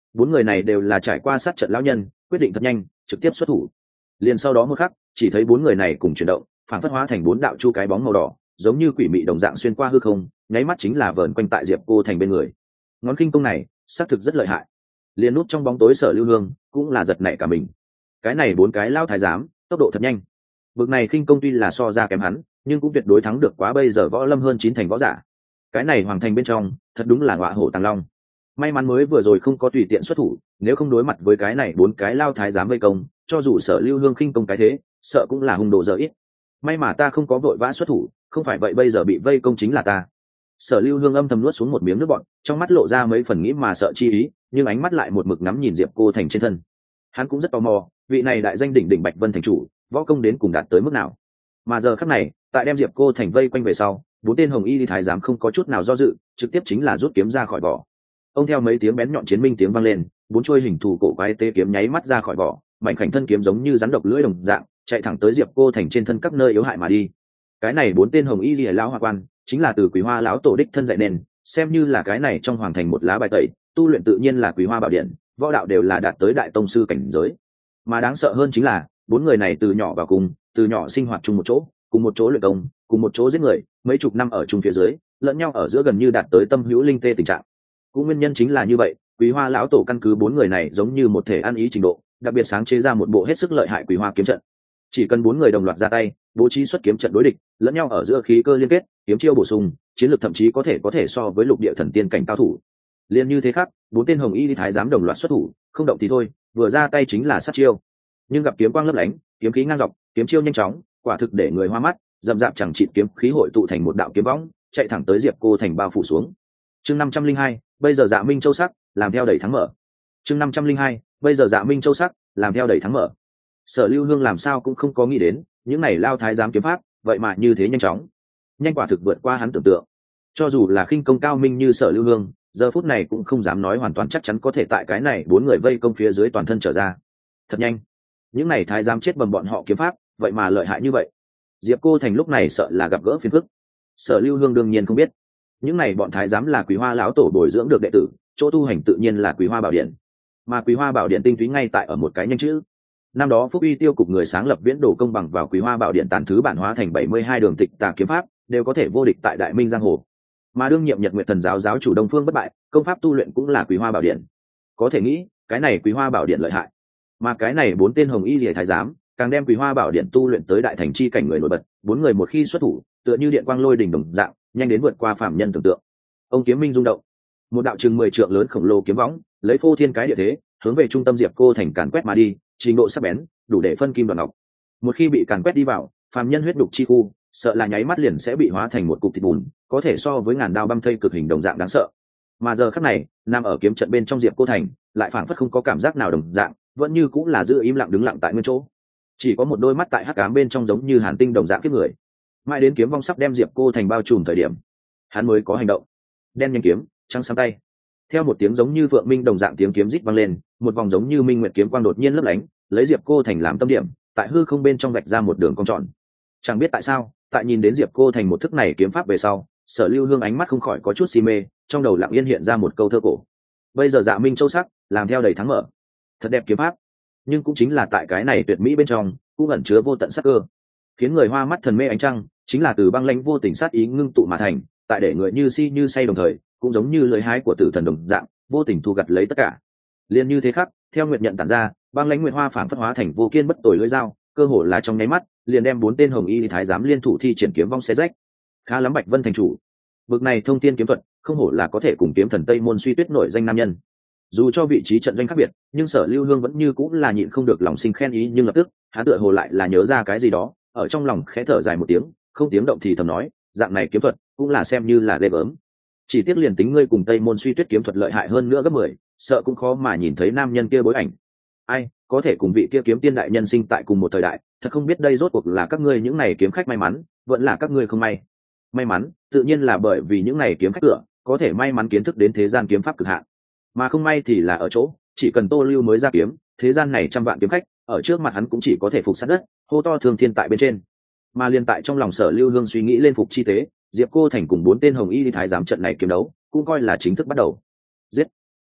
bốn người này đều là trải qua sát trận lão nhân, quyết định thật nhanh, trực tiếp xuất thủ. Liền sau đó một khắc, chỉ thấy bốn người này cùng chuyển động, phản phất hóa thành bốn đạo chu cái bóng màu đỏ, giống như quỷ mị đồng dạng xuyên qua hư không, nháy mắt chính là vờn quanh tại Diệp Cô Thành bên người. Ngón khinh công này xác thực rất lợi hại. Liền nút trong bóng tối Sở Lưu Hương cũng là giật nảy cả mình. Cái này bốn cái lao thái giám, tốc độ thật nhanh. Bực này khinh công tuy là so ra kém hắn, nhưng cũng tuyệt đối thắng được quá bây giờ võ lâm hơn 9 thành võ giả. Cái này hoàng thành bên trong, thật đúng là ngọa hổ tàng long. May mắn mới vừa rồi không có tùy tiện xuất thủ, nếu không đối mặt với cái này bốn cái lao thái giám vây công, cho dù Sở Lưu Hương khinh công cái thế, sợ cũng là hung đồ dở ít. May mà ta không có vội vã xuất thủ, không phải vậy bây giờ bị vây công chính là ta. Sở Lưu Hương âm thầm nuốt xuống một miếng nước bọt, trong mắt lộ ra mấy phần nghĩ mà sợ chi ý, nhưng ánh mắt lại một mực ngắm nhìn Diệp Cô Thành trên thân. Hắn cũng rất tò mò, vị này đại danh đỉnh đỉnh Bạch Vân thành chủ, võ công đến cùng đạt tới mức nào. Mà giờ khắc này, tại đem Diệp Cô Thành vây quanh về sau, bốn tên hồng y thái giám không có chút nào do dự, trực tiếp chính là rút kiếm ra khỏi vỏ. Ông theo mấy tiếng bén nhọn chiến minh tiếng vang lên, bốn chuôi hình thù cổ quái tê kiếm nháy mắt ra khỏi vỏ, mảnh khảnh thân kiếm giống như rắn độc lưỡi đồng dạng, chạy thẳng tới Diệp Cô Thành trên thân các nơi yếu hại mà đi. Cái này bốn tên hồng y lìa lão hoa quan, chính là từ Quý Hoa lão tổ đích thân dạy nên, xem như là cái này trong hoàng thành một lá bài tẩy, tu luyện tự nhiên là Quý Hoa bảo điện, võ đạo đều là đạt tới đại tông sư cảnh giới. Mà đáng sợ hơn chính là bốn người này từ nhỏ vào cùng, từ nhỏ sinh hoạt chung một chỗ, cùng một chỗ luyện công, cùng một chỗ giết người, mấy chục năm ở chung phía dưới, lẫn nhau ở giữa gần như đạt tới tâm hữu linh tê tình trạng. Cũng nguyên nhân chính là như vậy, Quý Hoa lão tổ căn cứ bốn người này giống như một thể ăn ý trình độ, đặc biệt sáng chế ra một bộ hết sức lợi hại Quý Hoa kiếm trận. Chỉ cần bốn người đồng loạt ra tay, bố trí xuất kiếm trận đối địch, lẫn nhau ở giữa khí cơ liên kết, kiếm chiêu bổ sung, chiến lược thậm chí có thể so với lục địa thần tiên cảnh cao thủ. Liên như thế khác, bốn tên hồng y thái giám đồng loạt xuất thủ, không động thì thôi, vừa ra tay chính là sát chiêu. Nhưng gặp kiếm quang lấp lánh, kiếm khí ngang dọc, kiếm chiêu nhanh chóng, quả thực để người hoa mắt, dầm dạp chẳng chịt kiếm khí hội tụ thành một đạo kiếm võng, chạy thẳng tới Diệp Cô Thành bao phủ xuống. Chương 502, bây giờ Dạ Minh Châu sắc, làm theo đẩy thắng mở. Chương 502, bây giờ Dạ Minh Châu sắc, làm theo đẩy thắng mở. Sở Lưu Hương làm sao cũng không có nghĩ đến, những này lao thái giám kiếm pháp, vậy mà như thế nhanh chóng, nhanh quả thực vượt qua hắn tưởng tượng. Cho dù là khinh công cao minh như Sở Lưu Hương, giờ phút này cũng không dám nói hoàn toàn chắc chắn có thể tại cái này bốn người vây công phía dưới toàn thân trở ra. Thật nhanh, những này thái giám chết bầm bọn họ kiếm pháp, vậy mà lợi hại như vậy. Diệp Cô Thành lúc này sợ là gặp gỡ phiền phức. Sở Lưu Hương đương nhiên không biết, những này bọn thái giám là Quý Hoa lão tổ bồi dưỡng được đệ tử, chỗ tu hành tự nhiên là Quý Hoa bảo điện, mà Quý Hoa bảo điện tinh túy ngay tại ở một cái nhanh chữ. Năm đó Phúc Uy tiêu cục người sáng lập Viễn Đồ công bằng vào Quý Hoa bảo điện tàn thứ bản hóa thành 72 đường tịch tà kiếm pháp, đều có thể vô địch tại Đại Minh giang hồ. Mà đương nhiệm Nhật Nguyệt Thần giáo giáo chủ Đông Phương bất bại, công pháp tu luyện cũng là Quý Hoa bảo điện. Có thể nghĩ, cái này Quý Hoa bảo điện lợi hại. Mà cái này bốn tên hồng y liễu thái giám, càng đem Quý Hoa bảo điện tu luyện tới đại thành chi cảnh người nổi bật, bốn người một khi xuất thủ, tựa như điện quang lôi đỉnh đồng dạng, nhanh đến vượt qua phàm nhân tưởng tượng. Ông kiếm minh rung động, một đạo chừng 10 trượng lớn khổng lồ kiếm võng, lấy phô thiên cái địa thế, hướng về trung tâm Diệp Cô Thành càn quét mà đi, trình độ sắc bén, đủ để phân kim đoạn ngọc. Một khi bị càn quét đi vào, phàm nhân huyết đục chi khu, sợ là nháy mắt liền sẽ bị hóa thành một cục thịt bùn, có thể so với ngàn đao băm thây cực hình đồng dạng đáng sợ. Mà giờ khắc này, nằm ở kiếm trận bên trong Diệp Cô Thành, lại phảng phất không có cảm giác nào đồng dạng, vẫn như cũng là giữ im lặng đứng lặng tại nguyên chỗ, chỉ có một đôi mắt tại hắc ám bên trong giống như hàn tinh đồng dạng kiếp người. Mãi đến kiếm vong sắp đem Diệp Cô Thành bao trùm thời điểm, hắn mới có hành động. Đen nhanh kiếm, trắng sáng tay. Theo một tiếng giống như vượng minh đồng dạng tiếng kiếm rít vang lên, một vòng giống như minh nguyệt kiếm quang đột nhiên lấp lánh, lấy Diệp Cô Thành làm tâm điểm, tại hư không bên trong vạch ra một đường cong tròn. Chẳng biết tại sao, tại nhìn đến Diệp Cô Thành một thức này kiếm pháp về sau, Sở Lưu Hương ánh mắt không khỏi có chút si mê, trong đầu lặng yên hiện ra một câu thơ cổ. Bây giờ Dạ Minh Châu sắc, làm theo đầy thắng mở. Thật đẹp kiếm pháp, nhưng cũng chính là tại cái này tuyệt mỹ bên trong, cũng ẩn chứa vô tận sắc cơ, khiến người hoa mắt thần mê ánh trăng, chính là từ băng lãnh vô tình sát ý ngưng tụ mà thành, tại để người như si như say đồng thời, cũng giống như lời hái của tử thần đồng dạng, vô tình thu gặt lấy tất cả. Liên như thế khắc, theo nguyệt nhận tản ra, băng lãnh nguyệt hoa phảng phất hóa thành vô kiên bất tồi lưỡi dao, cơ hồ là trong nháy mắt, liền đem bốn tên hồng y thái giám liên thủ thi triển kiếm vong xé rách. Khá lắm Bạch Vân thành chủ, bực này thông thiên kiếm thuật, không hổ là có thể cùng kiếm thần Tây môn Suy Tuyết nổi danh nam nhân. Dù cho vị trí trận doanh khác biệt, nhưng Sở Lưu Hương vẫn như cũng là nhịn không được lòng sinh khen ý, nhưng lập tức, hắn tựa hồ lại là nhớ ra cái gì đó, ở trong lòng khẽ thở dài một tiếng, không tiếng động thì thầm nói, dạng này kiếm thuật cũng là xem như là ghê gớm. Chỉ tiếc liền tính ngươi cùng Tây môn Suy Tuyết kiếm thuật lợi hại hơn nữa gấp 10, sợ cũng khó mà nhìn thấy nam nhân kia bối ảnh. Ai có thể cùng vị kia kiếm tiên đại nhân sinh tại cùng một thời đại, thật không biết đây rốt cuộc là các ngươi những này kiếm khách may mắn, vẫn là các ngươi không may. May mắn, tự nhiên là bởi vì những này kiếm khách cửa, có thể may mắn kiến thức đến thế gian kiếm pháp cực hạn. Mà không may thì là ở chỗ, chỉ cần Tô Lưu mới ra kiếm, thế gian này trăm vạn kiếm khách, ở trước mặt hắn cũng chỉ có thể phục sát đất, hô to thường thiên tại bên trên. Mà liên tại trong lòng Sở Lưu Hương suy nghĩ lên phục chi tế, Diệp Cô Thành cùng bốn tên hồng y thái giám trận này kiếm đấu, cũng coi là chính thức bắt đầu. Giết!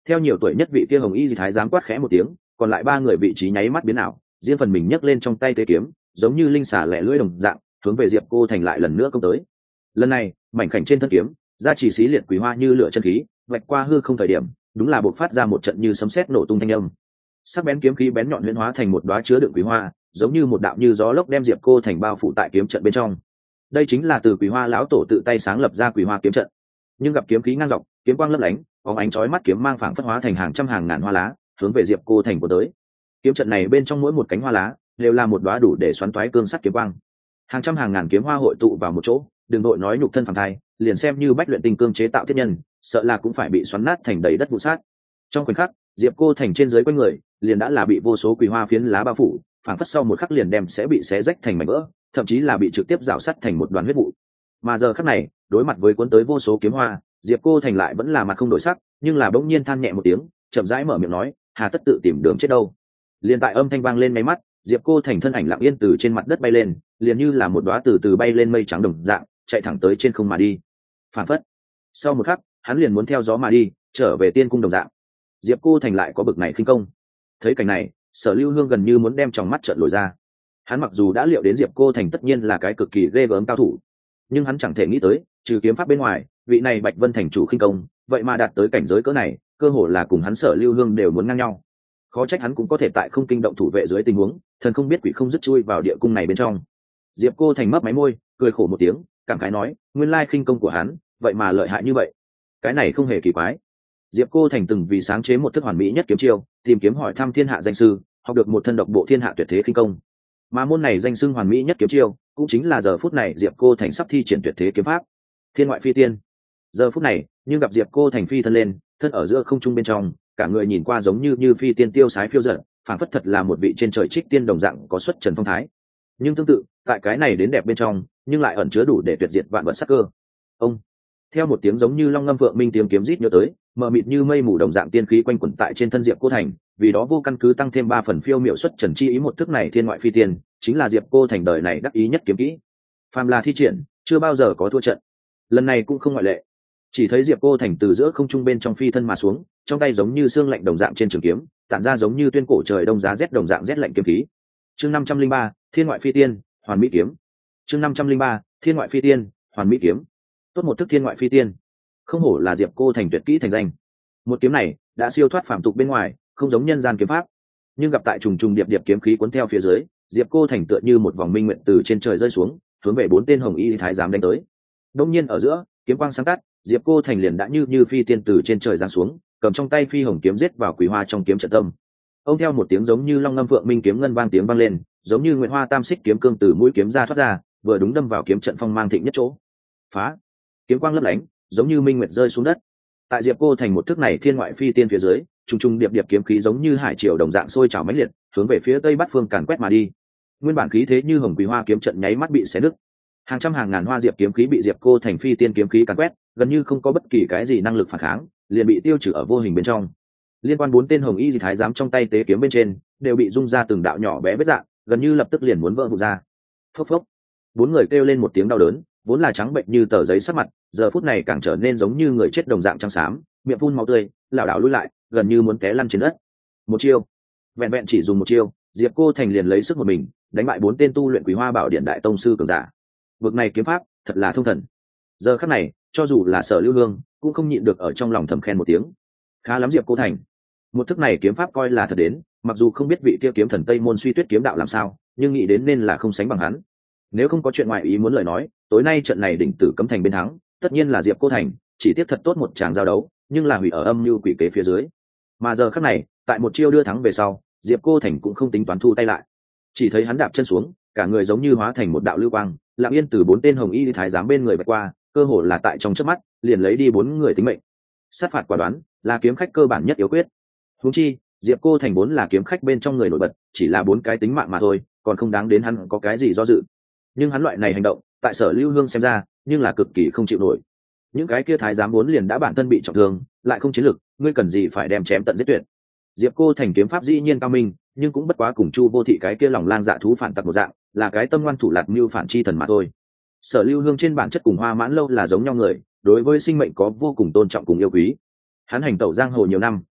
Theo nhiều tuổi nhất vị kia hồng y thái giám quát khẽ một tiếng, còn lại ba người vị trí nháy mắt biến ảo, riêng phần mình nhấc lên trong tay tế kiếm, giống như linh xà lẻ lưỡi đồng dạng, hướng về Diệp Cô Thành lại lần nữa công tới. Lần này, mảnh khảnh trên thân kiếm, ra chỉ xí liệt quỷ hoa như lửa chân khí, vạch qua hư không thời điểm, đúng là bộc phát ra một trận như sấm sét nổ tung thanh âm. Sắc bén kiếm khí bén nhọn huyễn hóa thành một đóa chứa đựng quỷ hoa, giống như một đạo như gió lốc đem Diệp Cô Thành bao phủ tại kiếm trận bên trong. Đây chính là từ quỷ hoa lão tổ tự tay sáng lập ra quỷ hoa kiếm trận. Nhưng gặp kiếm khí ngang dọc, kiếm quang lấp lánh, bóng ánh chói mắt kiếm mang phảng phất hóa thành hàng trăm hàng ngàn hoa lá, hướng về Diệp Cô Thành của tới. Kiếm trận này bên trong mỗi một cánh hoa lá đều là một đóa đủ để xoắn toái cương sắt kiếm quang. Hàng trăm hàng ngàn kiếm hoa hội tụ vào một chỗ, đừng đội nói nhục thân phàm thai, liền xem như bách luyện tinh cương chế tạo thiết nhân, sợ là cũng phải bị xoắn nát thành đầy đất vụ sát. Trong khoảnh khắc, Diệp Cô Thành trên dưới quanh người liền đã là bị vô số quỷ hoa phiến lá bao phủ, phảng phất sau một khắc liền đem sẽ bị xé rách thành mảnh vỡ, thậm chí là bị trực tiếp rào sắt thành một đoàn huyết vụ. Mà giờ khắc này, đối mặt với cuốn tới vô số kiếm hoa, Diệp Cô Thành lại vẫn là mặt không đổi sắc, nhưng là bỗng nhiên than nhẹ một tiếng, chậm rãi mở miệng nói, hà tất tự tìm đường chết đâu. Liền tại âm thanh vang lên mấy mắt, Diệp Cô Thành thân ảnh lặng yên từ trên mặt đất bay lên, liền như là một đóa từ từ bay lên mây trắng đồng dạng, chạy thẳng tới trên không mà đi. Phản phất, sau một khắc, hắn liền muốn theo gió mà đi, trở về tiên cung đồng dạng. Diệp Cô Thành lại có bực này khinh công. Thấy cảnh này, Sở Lưu Hương gần như muốn đem tròng mắt trợn lồi ra. Hắn mặc dù đã liệu đến Diệp Cô Thành tất nhiên là cái cực kỳ ghê gớm cao thủ, nhưng hắn chẳng thể nghĩ tới, trừ kiếm pháp bên ngoài, vị này Bạch Vân thành chủ khinh công, vậy mà đạt tới cảnh giới cỡ này, cơ hồ là cùng hắn Sở Lưu Hương đều muốn ngang nhau. Khó trách hắn cũng có thể tại không kinh động thủ vệ dưới tình huống, thần không biết quỷ không dứt chui vào địa cung này bên trong. Diệp Cô Thành mấp máy môi, cười khổ một tiếng, cảm khái nói, nguyên lai khinh công của hắn, vậy mà lợi hại như vậy. Cái này không hề kỳ quái. Diệp Cô Thành từng vì sáng chế một thức hoàn mỹ nhất kiếm chiêu, tìm kiếm hỏi thăm thiên hạ danh sư, học được một thân độc bộ thiên hạ tuyệt thế khinh công. Mà môn này danh xưng hoàn mỹ nhất kiếm chiêu, cũng chính là giờ phút này Diệp Cô Thành sắp thi triển tuyệt thế kiếm pháp, Thiên ngoại phi tiên. Giờ phút này, nhưng gặp Diệp Cô Thành phi thân lên, thân ở giữa không trung bên trong, cả người nhìn qua giống như phi tiên tiêu sái phiêu dật, phảng phất thật là một vị trên trời trích tiên đồng dạng có xuất trần phong thái. Nhưng tương tự, tại cái này đến đẹp bên trong, nhưng lại ẩn chứa đủ để tuyệt diệt vạn vật sắc cơ. Ông, theo một tiếng giống như long ngâm vượng minh tiếng kiếm rít nhớ tới, mờ mịt như mây mù đồng dạng tiên khí quanh quẩn tại trên thân Diệp Cô Thành, vì đó vô căn cứ tăng thêm 3 phần phiêu miệu xuất trần chi ý. Một thức này thiên ngoại phi tiên, chính là Diệp Cô Thành đời này đắc ý nhất kiếm kỹ. Phàm là thi triển, chưa bao giờ có thua trận. Lần này cũng không ngoại lệ. Chỉ thấy Diệp Cô Thành từ giữa không trung bên trong phi thân mà xuống, trong tay giống như xương lạnh đồng dạng trên trường kiếm, tản ra giống như tuyên cổ trời đông giá rét đồng dạng rét lạnh kiếm khí. Chương 503, Thiên ngoại phi tiên, Hoàn mỹ kiếm. Chương 503, Thiên ngoại phi tiên, Hoàn mỹ kiếm. Tốt một thức thiên ngoại phi tiên, không hổ là Diệp Cô Thành tuyệt kỹ thành danh. Một kiếm này đã siêu thoát phàm tục bên ngoài, không giống nhân gian kiếm pháp, nhưng gặp tại trùng trùng điệp điệp kiếm khí cuốn theo phía dưới, Diệp Cô Thành tựa như một vòng minh nguyện từ trên trời rơi xuống, hướng về 4 tên hồng y thái giám đánh tới. Đông nhiên ở giữa, kiếm quang sáng tắt, Diệp Cô Thành liền đã như phi tiên từ trên trời giáng xuống, cầm trong tay phi hồng kiếm giết vào quỷ hoa trong kiếm trận tâm. Ông theo một tiếng giống như long ngâm vượng minh kiếm ngân vang tiếng vang lên, giống như nguyệt hoa tam xích kiếm cương từ mũi kiếm ra thoát ra, vừa đúng đâm vào kiếm trận phong mang thịnh nhất chỗ. Phá! Kiếm quang lấp lánh, giống như minh nguyệt rơi xuống đất. Tại Diệp Cô Thành một thức này thiên ngoại phi tiên phía dưới, trùng trùng điệp điệp kiếm khí giống như hải triều đồng dạng sôi trào mãnh liệt, hướng về phía tây bắc phương càn quét mà đi. Nguyên bản khí thế như hồng quỷ hoa kiếm trận nháy mắt bị xé nứt. Hàng trăm hàng ngàn hoa diệp kiếm khí bị Diệp Cô Thành phi tiên kiếm khí càn quét, gần như không có bất kỳ cái gì năng lực phản kháng, liền bị tiêu trừ ở vô hình bên trong. Liên quan 4 tên hồng y thái giám trong tay tế kiếm bên trên, đều bị rung ra từng đạo nhỏ bé vết rạn, gần như lập tức liền muốn vỡ vụn ra. Phốc phốc. 4 người kêu lên một tiếng đau đớn, vốn là trắng bệnh như tờ giấy sắc mặt, giờ phút này càng trở nên giống như người chết đồng dạng trắng xám, miệng phun máu tươi, lảo đảo lùi lại, gần như muốn té lăn trên đất. Một chiêu, vẹn vẹn chỉ dùng một chiêu, Diệp Cô Thành liền lấy sức một mình đánh bại 4 tên tu luyện Quý Hoa Bảo Điện đại tông sư cường giả. Vực này kiếm pháp thật là thông thần. Giờ khắc này, cho dù là Sở Lưu Hương cũng không nhịn được ở trong lòng thầm khen một tiếng. Khá lắm Diệp Cô Thành. Một thức này kiếm pháp coi là thật đến, mặc dù không biết vị kia kiếm thần Tây Môn Suy Tuyết kiếm đạo làm sao, nhưng nghĩ đến nên là không sánh bằng hắn. Nếu không có chuyện ngoại ý muốn lời nói, tối nay trận này đỉnh tử cấm thành bên thắng, tất nhiên là Diệp Cô Thành, chỉ tiếp thật tốt một tràng giao đấu, nhưng là hủy ở âm mưu quỷ kế phía dưới. Mà giờ khắc này, tại một chiêu đưa thắng về sau, Diệp Cô Thành cũng không tính toán thu tay lại. Chỉ thấy hắn đạp chân xuống, cả người giống như hóa thành một đạo lưu quang, lặng yên từ 4 tên hồng y thái giám bên người vạch qua, cơ hồ là tại trong chớp mắt, liền lấy đi 4 người tính mệnh. Sát phạt quả đoán, là kiếm khách cơ bản nhất yếu quyết. Huống chi, Diệp Cô Thành vốn là kiếm khách bên trong người nổi bật, chỉ là 4 cái tính mạng mà thôi, còn không đáng đến hắn có cái gì do dự. Nhưng hắn loại này hành động, tại Sở Lưu Hương xem ra, nhưng là cực kỳ không chịu nổi. Những cái kia thái giám vốn liền đã bản thân bị trọng thương, lại không chiến lực, ngươi cần gì phải đem chém tận giết tuyệt. Diệp Cô Thành kiếm pháp dĩ nhiên cao minh, nhưng cũng bất quá cùng Chu Vô Thị cái kia lòng lang dạ thú phản tặc một dạng, là cái tâm ngoan thủ lạt mưu phản chi thần mà thôi. Sở Lưu Hương trên bản chất cùng Hoa Mãn Lâu là giống nhau người, đối với sinh mệnh có vô cùng tôn trọng cùng yêu quý. Hắn hành tẩu giang hồ nhiều năm,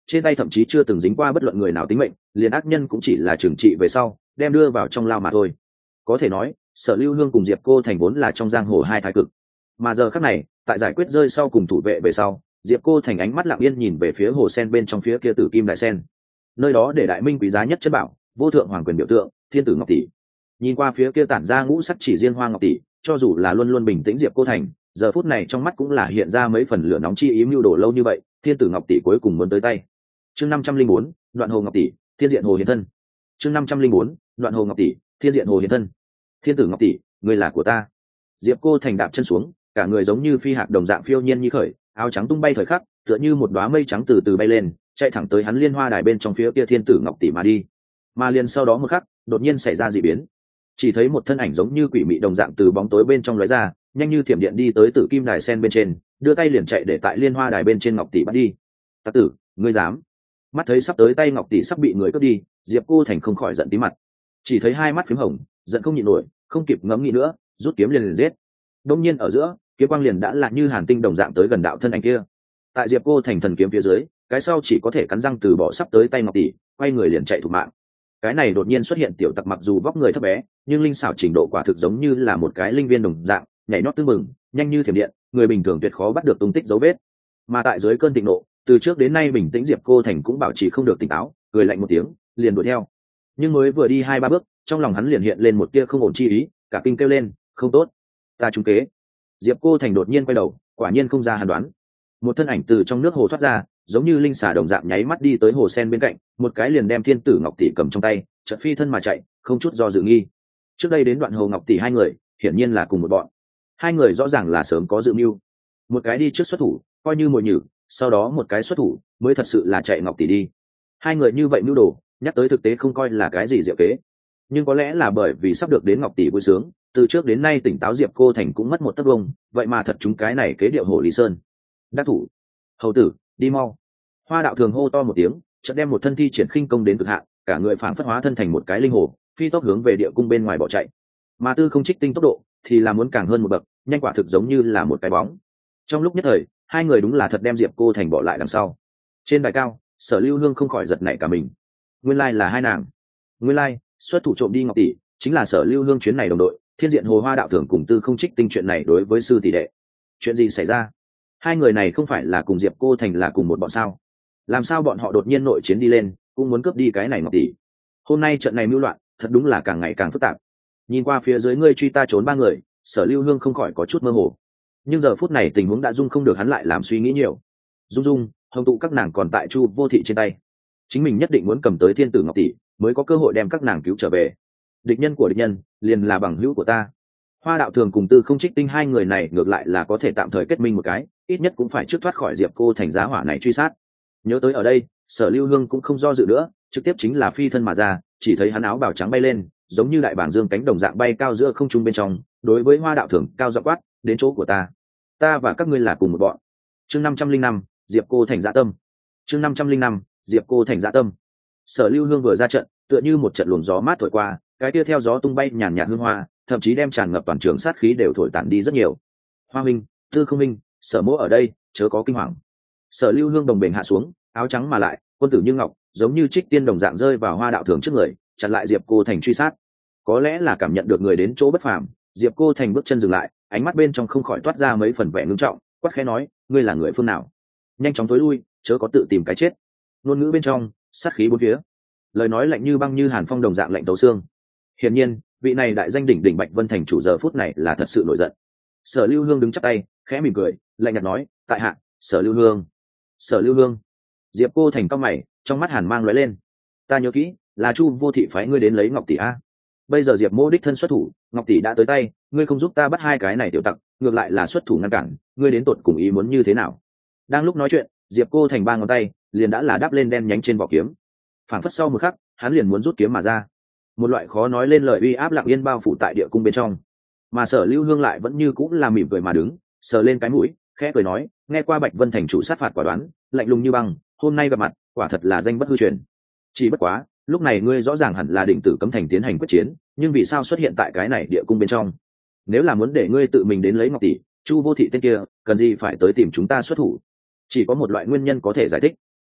trên tay thậm chí chưa từng dính qua bất luận người nào tính mệnh, liền ác nhân cũng chỉ là trừng trị về sau đem đưa vào trong lao mà thôi. Có thể nói Sở Lưu Hương cùng Diệp Cô Thành vốn là trong giang hồ hai thái cực, mà giờ khắc này tại giải quyết rơi sau cùng thủ vệ về sau, Diệp Cô Thành ánh mắt lặng yên nhìn về phía hồ sen bên trong phía kia tử kim đại sen, nơi đó để đại minh quý giá nhất chất bảo vô thượng hoàng quyền biểu tượng thiên tử ngọc tỷ. Nhìn qua phía kia tản ra ngũ sắc chỉ riêng hoa ngọc tỷ, cho dù là luôn luôn bình tĩnh Diệp Cô Thành giờ phút này trong mắt cũng là hiện ra mấy phần lửa nóng chi ý mưu đồ lâu như vậy, thiên tử ngọc tỷ cuối cùng muốn tới tay. Chương 504, đoạn hồ ngọc tỷ, thiên diện hồ hiền thân. Chương 504, đoạn hồ ngọc tỷ, thiên diện hồ hiền thân. Thiên tử ngọc tỷ, ngươi là của ta. Diệp Cô Thành đạp chân xuống, cả người giống như phi hạc đồng dạng phiêu nhiên như khởi, áo trắng tung bay thời khắc, tựa như một đóa mây trắng từ từ bay lên, chạy thẳng tới hắn liên hoa đài bên trong phía kia thiên tử ngọc tỷ mà đi. Mà liền sau đó một khắc, đột nhiên xảy ra dị biến. Chỉ thấy một thân ảnh giống như quỷ mị đồng dạng từ bóng tối bên trong lóe ra, nhanh như thiểm điện đi tới tử kim đài sen bên trên, đưa tay liền chạy để tại liên hoa đài bên trên ngọc tỷ bắt đi. Tặc tử, ngươi dám? Mắt thấy sắp tới tay ngọc tỷ sắp bị người cướp đi, Diệp Cô Thành không khỏi giận tí mặt. Chỉ thấy hai mắt phím hồng, giận không nhịn nổi, không kịp ngẫm nghĩ nữa, rút kiếm liền giết. Đông nhiên ở giữa, kiếm quang liền đã là như hàn tinh đồng dạng tới gần đạo thân ảnh kia. Tại Diệp Cô Thành thần kiếm phía dưới, cái sau chỉ có thể cắn răng từ bỏ sắp tới tay ngọc tỷ, quay người liền chạy thục mạng. Cái này đột nhiên xuất hiện tiểu tặc mặc dù vóc người thấp bé, nhưng linh xảo trình độ quả thực giống như là một cái linh viên đồng dạng, nhảy nhót tưng bừng, nhanh như thiểm điện, người bình thường tuyệt khó bắt được tung tích dấu vết. Mà tại dưới cơn thịnh nộ, từ trước đến nay bình tĩnh Diệp Cô Thành cũng bảo trì không được tỉnh táo, cười lạnh một tiếng, liền đuổi theo. Nhưng mới vừa đi 2-3 bước, trong lòng hắn liền hiện lên một tia không ổn chi ý, cả kinh kêu lên, không tốt, ta trúng kế. Diệp Cô Thành đột nhiên quay đầu, quả nhiên không ra hàn đoán, một thân ảnh từ trong nước hồ thoát ra, giống như linh xà đồng dạng nháy mắt đi tới hồ sen bên cạnh, một cái liền đem thiên tử ngọc tỷ cầm trong tay, chợt phi thân mà chạy, không chút do dự nghi. Trước đây đến đoạn hồ ngọc tỷ hai người, hiển nhiên là cùng một bọn. Hai người rõ ràng là sớm có dự mưu, một cái đi trước xuất thủ, coi như mồi nhử, sau đó một cái xuất thủ, mới thật sự là chạy ngọc tỷ đi. Hai người như vậy mưu đồ, nhắc tới thực tế không coi là cái gì diệu kế, nhưng có lẽ là bởi vì sắp được đến ngọc tỷ vui sướng, từ trước đến nay tỉnh táo Diệp Cô Thành cũng mất một tấc vông, vậy mà thật chúng cái này kế điệu hồ Lý Sơn. Đắc thủ, hầu tử, đi mau. Hoa đạo thường hô to một tiếng, chợt đem một thân thi triển khinh công đến cực hạn, cả người phảng phất hóa thân thành một cái linh hồ, phi tốc hướng về địa cung bên ngoài bỏ chạy. Mà Tư Không Trích Tinh tốc độ thì là muốn càng hơn một bậc, nhanh quả thực giống như là một cái bóng. Trong lúc nhất thời, hai người đúng là thật đem Diệp Cô Thành bỏ lại đằng sau. Trên đài cao, Sở Lưu Hương không khỏi giật nảy cả mình. Nguyên lai là hai nàng. Nguyên lai, xuất thủ trộm đi ngọc tỷ, chính là Sở Lưu Hương chuyến này đồng đội, Thiên Diện Hồ Hoa đạo thường cùng Tư Không Trích Tinh chuyện này đối với sư tỷ đệ. Chuyện gì xảy ra? Hai người này không phải là cùng Diệp Cô Thành là cùng một bọn sao? Làm sao bọn họ đột nhiên nội chiến đi lên, cũng muốn cướp đi cái này ngọc tỷ? Hôm nay trận này mưu loạn, thật đúng là càng ngày càng phức tạp. Nhìn qua phía dưới ngươi truy ta trốn ba người, Sở Lưu Hương không khỏi có chút mơ hồ. Nhưng giờ phút này tình huống đã dung không được hắn lại làm suy nghĩ nhiều. Dung, hồng tụ các nàng còn tại Chu Vô Thị trên tay, chính mình nhất định muốn cầm tới thiên tử ngọc tỷ, mới có cơ hội đem các nàng cứu trở về. Địch nhân của địch nhân, liền là bằng hữu của ta. Hoa đạo thường cùng Tư Không Trích Tinh hai người này ngược lại là có thể tạm thời kết minh một cái, ít nhất cũng phải trước thoát khỏi Diệp Cô Thành giá hỏa này truy sát. Nhớ tới ở đây, Sở Lưu Hương cũng không do dự nữa, trực tiếp chính là phi thân mà ra, chỉ thấy hắn áo bào trắng bay lên, giống như đại bảng dương cánh đồng dạng bay cao giữa không trung bên trong, đối với Hoa đạo thường cao giọng quát, đến chỗ của ta, ta và các ngươi là cùng một bọn. Chương 505, Diệp Cô Thành dạ tâm. Chương 505, Diệp Cô Thành dạ tâm. Sở Lưu Hương vừa ra trận, tựa như một trận luồng gió mát thổi qua, cái kia theo gió tung bay nhàn nhạt hương hoa, thậm chí đem tràn ngập toàn trường sát khí đều thổi tản đi rất nhiều. Hoa huynh, Tư không huynh, Sở mỗ ở đây, chớ có kinh hoàng. Sở Lưu Hương đồng bền hạ xuống, áo trắng mà lại, quân tử như ngọc, giống như trích tiên đồng dạng rơi vào Hoa đạo thường trước người, chặn lại Diệp Cô Thành truy sát. Có lẽ là cảm nhận được người đến chỗ bất phàm, Diệp Cô Thành bước chân dừng lại, ánh mắt bên trong không khỏi toát ra mấy phần vẻ ngưng trọng, quát khẽ nói, ngươi là người phương nào? Nhanh chóng tối lui, chớ có tự tìm cái chết. Ngôn ngữ bên trong, sát khí bốn phía, lời nói lạnh như băng như hàn phong đồng dạng lạnh tấu xương. Hiển nhiên, vị này đại danh đỉnh đỉnh Bạch Vân thành chủ giờ phút này là thật sự nổi giận. Sở Lưu Hương đứng chắp tay, khẽ mỉm cười, lạnh nhạt nói, tại hạ, Sở Lưu Hương. Sở Lưu Hương. Diệp Cô Thành cau mày, trong mắt hàn mang lóe lên. Ta nhớ kỹ, là Chu Vô Thị phái ngươi đến lấy ngọc tỷ a. Bây giờ Diệp Mô đích thân xuất thủ, ngọc tỷ đã tới tay, ngươi không giúp ta bắt hai cái này tiểu tặc, ngược lại là xuất thủ ngăn cản, ngươi đến tột cùng ý muốn như thế nào? Đang lúc nói chuyện, Diệp Cô Thành ba ngón tay liền đã là đắp lên đen nhánh trên vỏ kiếm. Phảng phất sau một khắc, hắn liền muốn rút kiếm mà ra. Một loại khó nói lên lời uy áp lặng yên bao phủ tại địa cung bên trong. Mà Sở Lưu Hương lại vẫn như cũng là mỉm cười mà đứng, sờ lên cái mũi, khẽ cười nói, nghe qua Bạch Vân thành chủ sát phạt quả đoán, lạnh lùng như băng, hôm nay gặp mặt, quả thật là danh bất hư truyền. Chỉ bất quá, lúc này ngươi rõ ràng hẳn là định tử cấm thành tiến hành quyết chiến, nhưng vì sao xuất hiện tại cái này địa cung bên trong? Nếu là muốn để ngươi tự mình đến lấy ngọc tỷ, Chu Vô Thị tên kia, cần gì phải tới tìm chúng ta xuất thủ? Chỉ có một loại nguyên nhân có thể giải thích.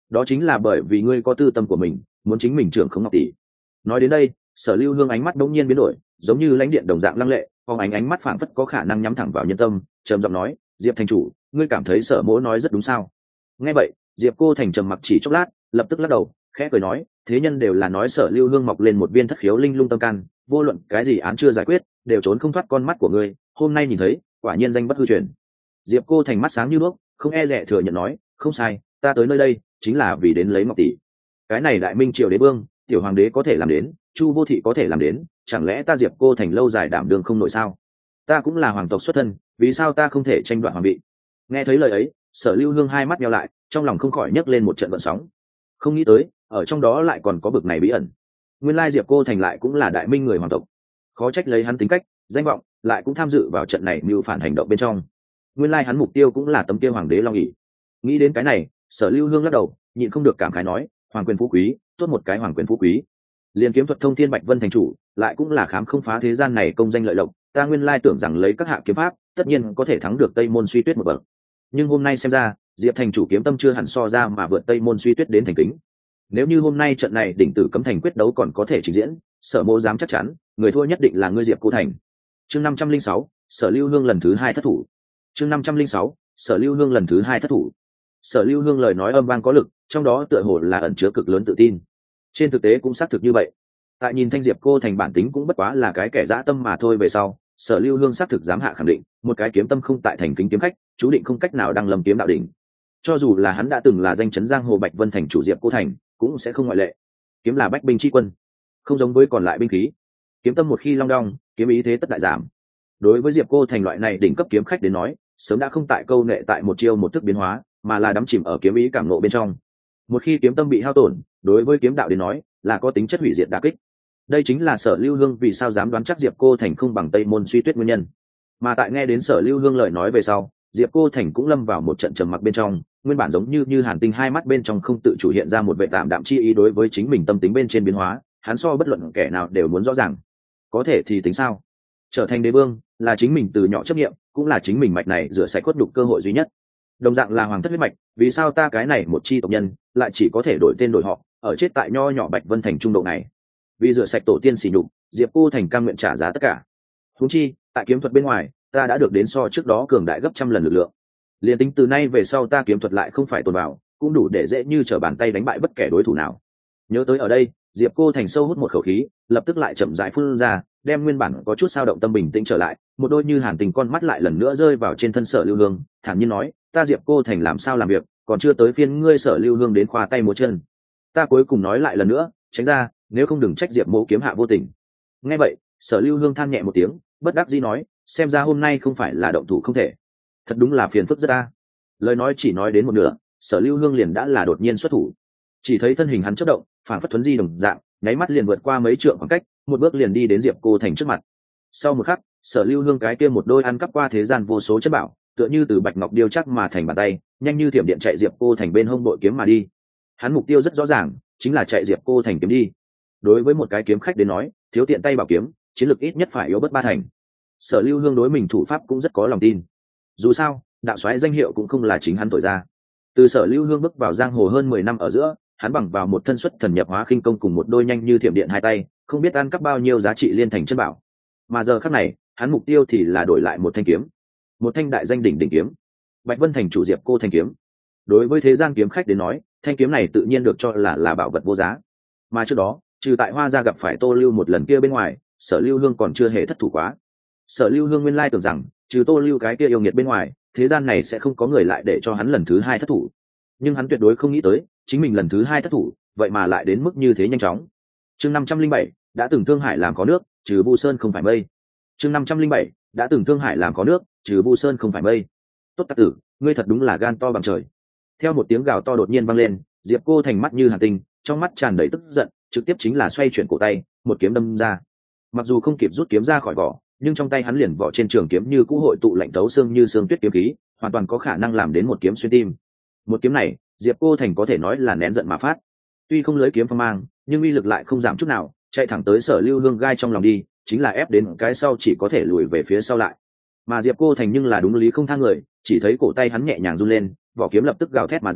đó chính là bởi vì ngươi có tư tâm của mình, muốn chính mình trưởng không ngọc tỷ. Nói đến đây, Sở Lưu Hương ánh mắt đống nhiên biến đổi, giống như lãnh điện đồng dạng lăng lệ, phóng ánh mắt phảng phất có khả năng nhắm thẳng vào nhân tâm, trầm giọng nói, Diệp thành chủ, ngươi cảm thấy Sở mỗ nói rất đúng sao? Nghe vậy, Diệp Cô Thành trầm mặc chỉ chốc lát, lập tức lắc đầu, khẽ cười nói, thế nhân đều là nói Sở Lưu Hương mọc lên một viên thất khiếu linh lung tâm can, vô luận cái gì án chưa giải quyết, đều trốn không thoát con mắt của ngươi, hôm nay nhìn thấy, quả nhiên danh bất hư truyền. Diệp Cô Thành mắt sáng như đuốc, không e dè thừa nhận nói, không sai, ta tới nơi đây chính là vì đến lấy ngọc tỷ. Cái này đại minh triều đế vương, tiểu hoàng đế có thể làm đến, Chu Vô Thị có thể làm đến, chẳng lẽ ta Diệp Cô Thành lâu dài đảm đương không nổi sao? Ta cũng là hoàng tộc xuất thân, vì sao ta không thể tranh đoạt hoàng vị? Nghe thấy lời ấy, Sở Lưu Hương hai mắt nheo lại, trong lòng không khỏi nhấc lên một trận gợn sóng. Không nghĩ tới, ở trong đó lại còn có bực này bí ẩn. Nguyên lai Diệp Cô Thành lại cũng là đại minh người hoàng tộc. Khó trách lấy hắn tính cách, danh vọng, lại cũng tham dự vào trận này mưu phản hành động bên trong. Nguyên lai hắn mục tiêu cũng là tấm kia hoàng đế long ỷ. Nghĩ đến cái này, Sở Lưu Hương lắc đầu, nhịn không được cảm khái nói, hoàng quyền phú quý, tốt một cái hoàng quyền phú quý. Liên kiếm thuật thông thiên Bạch Vân thành chủ, lại cũng là khám không phá thế gian này công danh lợi lộc, ta nguyên lai tưởng rằng lấy các hạ kiếm pháp, tất nhiên có thể thắng được Tây Môn Suy Tuyết một bậc. Nhưng hôm nay xem ra, Diệp thành chủ kiếm tâm chưa hẳn so ra mà vượt Tây Môn Suy Tuyết đến thành kính. Nếu như hôm nay trận này đỉnh tử cấm thành quyết đấu còn có thể trình diễn, Sở mỗ dám chắc chắn, người thua nhất định là ngươi Diệp Cô Thành. Chương 506, Sở Lưu Hương lần thứ hai thất thủ. Chương 506, Sở Lưu Hương lần thứ hai thất thủ. Sở Lưu Hương lời nói âm vang có lực, trong đó tựa hồ là ẩn chứa cực lớn tự tin. Trên thực tế cũng xác thực như vậy. Tại nhìn thanh Diệp Cô Thành bản tính cũng bất quá là cái kẻ dã tâm mà thôi, về sau, Sở Lưu Hương xác thực dám hạ khẳng định, một cái kiếm tâm không tại thành kính kiếm khách, chú định không cách nào đăng lâm kiếm đạo đỉnh. Cho dù là hắn đã từng là danh chấn giang hồ Bạch Vân thành chủ Diệp Cô Thành, cũng sẽ không ngoại lệ. Kiếm là bách binh chi quân, không giống với còn lại binh khí. Kiếm tâm một khi long đong, kiếm ý thế tất đại giảm. Đối với Diệp Cô Thành loại này đỉnh cấp kiếm khách đến nói, sớm đã không tại câu nệ tại một chiêu một thức biến hóa, mà là đắm chìm ở kiếm ý cảm nộ bên trong. Một khi kiếm tâm bị hao tổn, đối với kiếm đạo đến nói, là có tính chất hủy diệt đả kích. Đây chính là Sở Lưu Hương vì sao dám đoán chắc Diệp Cô Thành không bằng Tây Môn Suy Tuyết nguyên nhân. Mà tại nghe đến Sở Lưu Hương lời nói về sau, Diệp Cô Thành cũng lâm vào một trận trầm mặc bên trong, nguyên bản giống như Hàn Tinh hai mắt bên trong không tự chủ hiện ra một vẻ tạm đạm chi ý đối với chính mình tâm tính bên trên biến hóa, hắn so bất luận kẻ nào đều muốn rõ ràng. Có thể thì tính sao? Trở thành đế vương, là chính mình từ nhỏ chấp nghiệm, cũng là chính mình mạch này rửa sạch cốt đục cơ hội duy nhất. Đồng dạng là hoàng thất huyết mạch, vì sao ta cái này một chi tộc nhân lại chỉ có thể đổi tên đổi họ, ở chết tại nho nhỏ Bạch Vân thành trung độ này? Vì rửa sạch tổ tiên sỉ nhục, Diệp Cô Thành cam nguyện trả giá tất cả. Huống chi, tại kiếm thuật bên ngoài, ta đã được đến so trước đó cường đại gấp trăm lần lực lượng. Liên tính từ nay về sau ta kiếm thuật lại không phải tồn vào, cũng đủ để dễ như trở bàn tay đánh bại bất kể đối thủ nào. Nhớ tới ở đây, Diệp Cô Thành sâu hút một khẩu khí, lập tức lại chậm rãi phun ra, đem nguyên bản có chút sao động tâm bình tĩnh trở lại, một đôi như Hàn Tình con mắt lại lần nữa rơi vào trên thân Sở Lưu Hương, thản nhiên nói, ta Diệp Cô Thành làm sao làm việc, còn chưa tới phiên ngươi Sở Lưu Hương đến khoa tay múa chân. Ta cuối cùng nói lại lần nữa, tránh ra, nếu không đừng trách Diệp mỗ kiếm hạ vô tình. Nghe vậy, Sở Lưu Hương than nhẹ một tiếng, bất đắc dĩ nói, xem ra hôm nay không phải là động thủ không thể. Thật đúng là phiền phức rất a. Lời nói chỉ nói đến một nửa, Sở Lưu Hương liền đã là đột nhiên xuất thủ. Chỉ thấy thân hình hắn chớp động, phản phất thuấn di đồng dạng, nháy mắt liền vượt qua mấy trượng khoảng cách, một bước liền đi đến Diệp Cô Thành trước mặt. Sau một khắc, Sở Lưu Hương cái kia một đôi ăn cắp qua thế gian vô số chất bảo, tựa như từ bạch ngọc điêu chắc mà thành bàn tay, nhanh như thiểm điện chạy Diệp Cô Thành bên hông bội kiếm mà đi. Hắn mục tiêu rất rõ ràng, chính là chạy Diệp Cô Thành kiếm đi. Đối với một cái kiếm khách đến nói, thiếu tiện tay bảo kiếm, chiến lược ít nhất phải yếu bất ba thành. Sở Lưu Hương đối mình thủ pháp cũng rất có lòng tin. Dù sao, đạo soái danh hiệu cũng không là chính hắn tội ra. Từ Sở Lưu Hương bước vào giang hồ hơn 10 năm ở giữa, hắn bằng vào một thân xuất thần nhập hóa khinh công cùng một đôi nhanh như thiểm điện hai tay, không biết ăn cắp bao nhiêu giá trị liên thành chân bảo. Mà giờ khắc này, hắn mục tiêu thì là đổi lại một thanh kiếm, một thanh đại danh đỉnh đỉnh kiếm, Bạch Vân thành chủ Diệp Cô Thành kiếm. Đối với thế gian kiếm khách đến nói, thanh kiếm này tự nhiên được cho là bảo vật vô giá. Mà trước đó, trừ tại Hoa gia gặp phải Tô Lưu một lần kia bên ngoài, Sở Lưu Hương còn chưa hề thất thủ quá. Sở Lưu Hương nguyên lai tưởng rằng, trừ Tô Lưu cái kia yêu nghiệt bên ngoài, thế gian này sẽ không có người lại để cho hắn lần thứ hai thất thủ. Nhưng hắn tuyệt đối không nghĩ tới, chính mình lần thứ hai thất thủ, vậy mà lại đến mức như thế nhanh chóng. Chương 507, đã từng Thương Hải làm có nước, trừ Vu Sơn không phải mây. Chương 507, đã từng Thương Hải làm có nước, trừ Vu Sơn không phải mây. Tốt tặc tử, ngươi thật đúng là gan to bằng trời. Theo một tiếng gào to đột nhiên vang lên, Diệp Cô Thành mắt như hàn tinh, trong mắt tràn đầy tức giận, trực tiếp chính là xoay chuyển cổ tay, một kiếm đâm ra. Mặc dù không kịp rút kiếm ra khỏi vỏ, nhưng trong tay hắn liền vỏ trên trường kiếm như cũ hội tụ lạnh tấu xương như xương tuyết kiếm khí, hoàn toàn có khả năng làm đến một kiếm xuyên tim. Một kiếm này, Diệp Cô Thành có thể nói là nén giận mà phát. Tuy không lưới kiếm phong mang, nhưng uy lực lại không giảm chút nào, chạy thẳng tới Sở Lưu Hương gai trong lòng đi, chính là ép đến cái sau chỉ có thể lùi về phía sau lại. Mà Diệp Cô Thành nhưng là đúng lý không tha người, chỉ thấy cổ tay hắn nhẹ nhàng run lên, vỏ kiếm lập tức gào thét mà ra,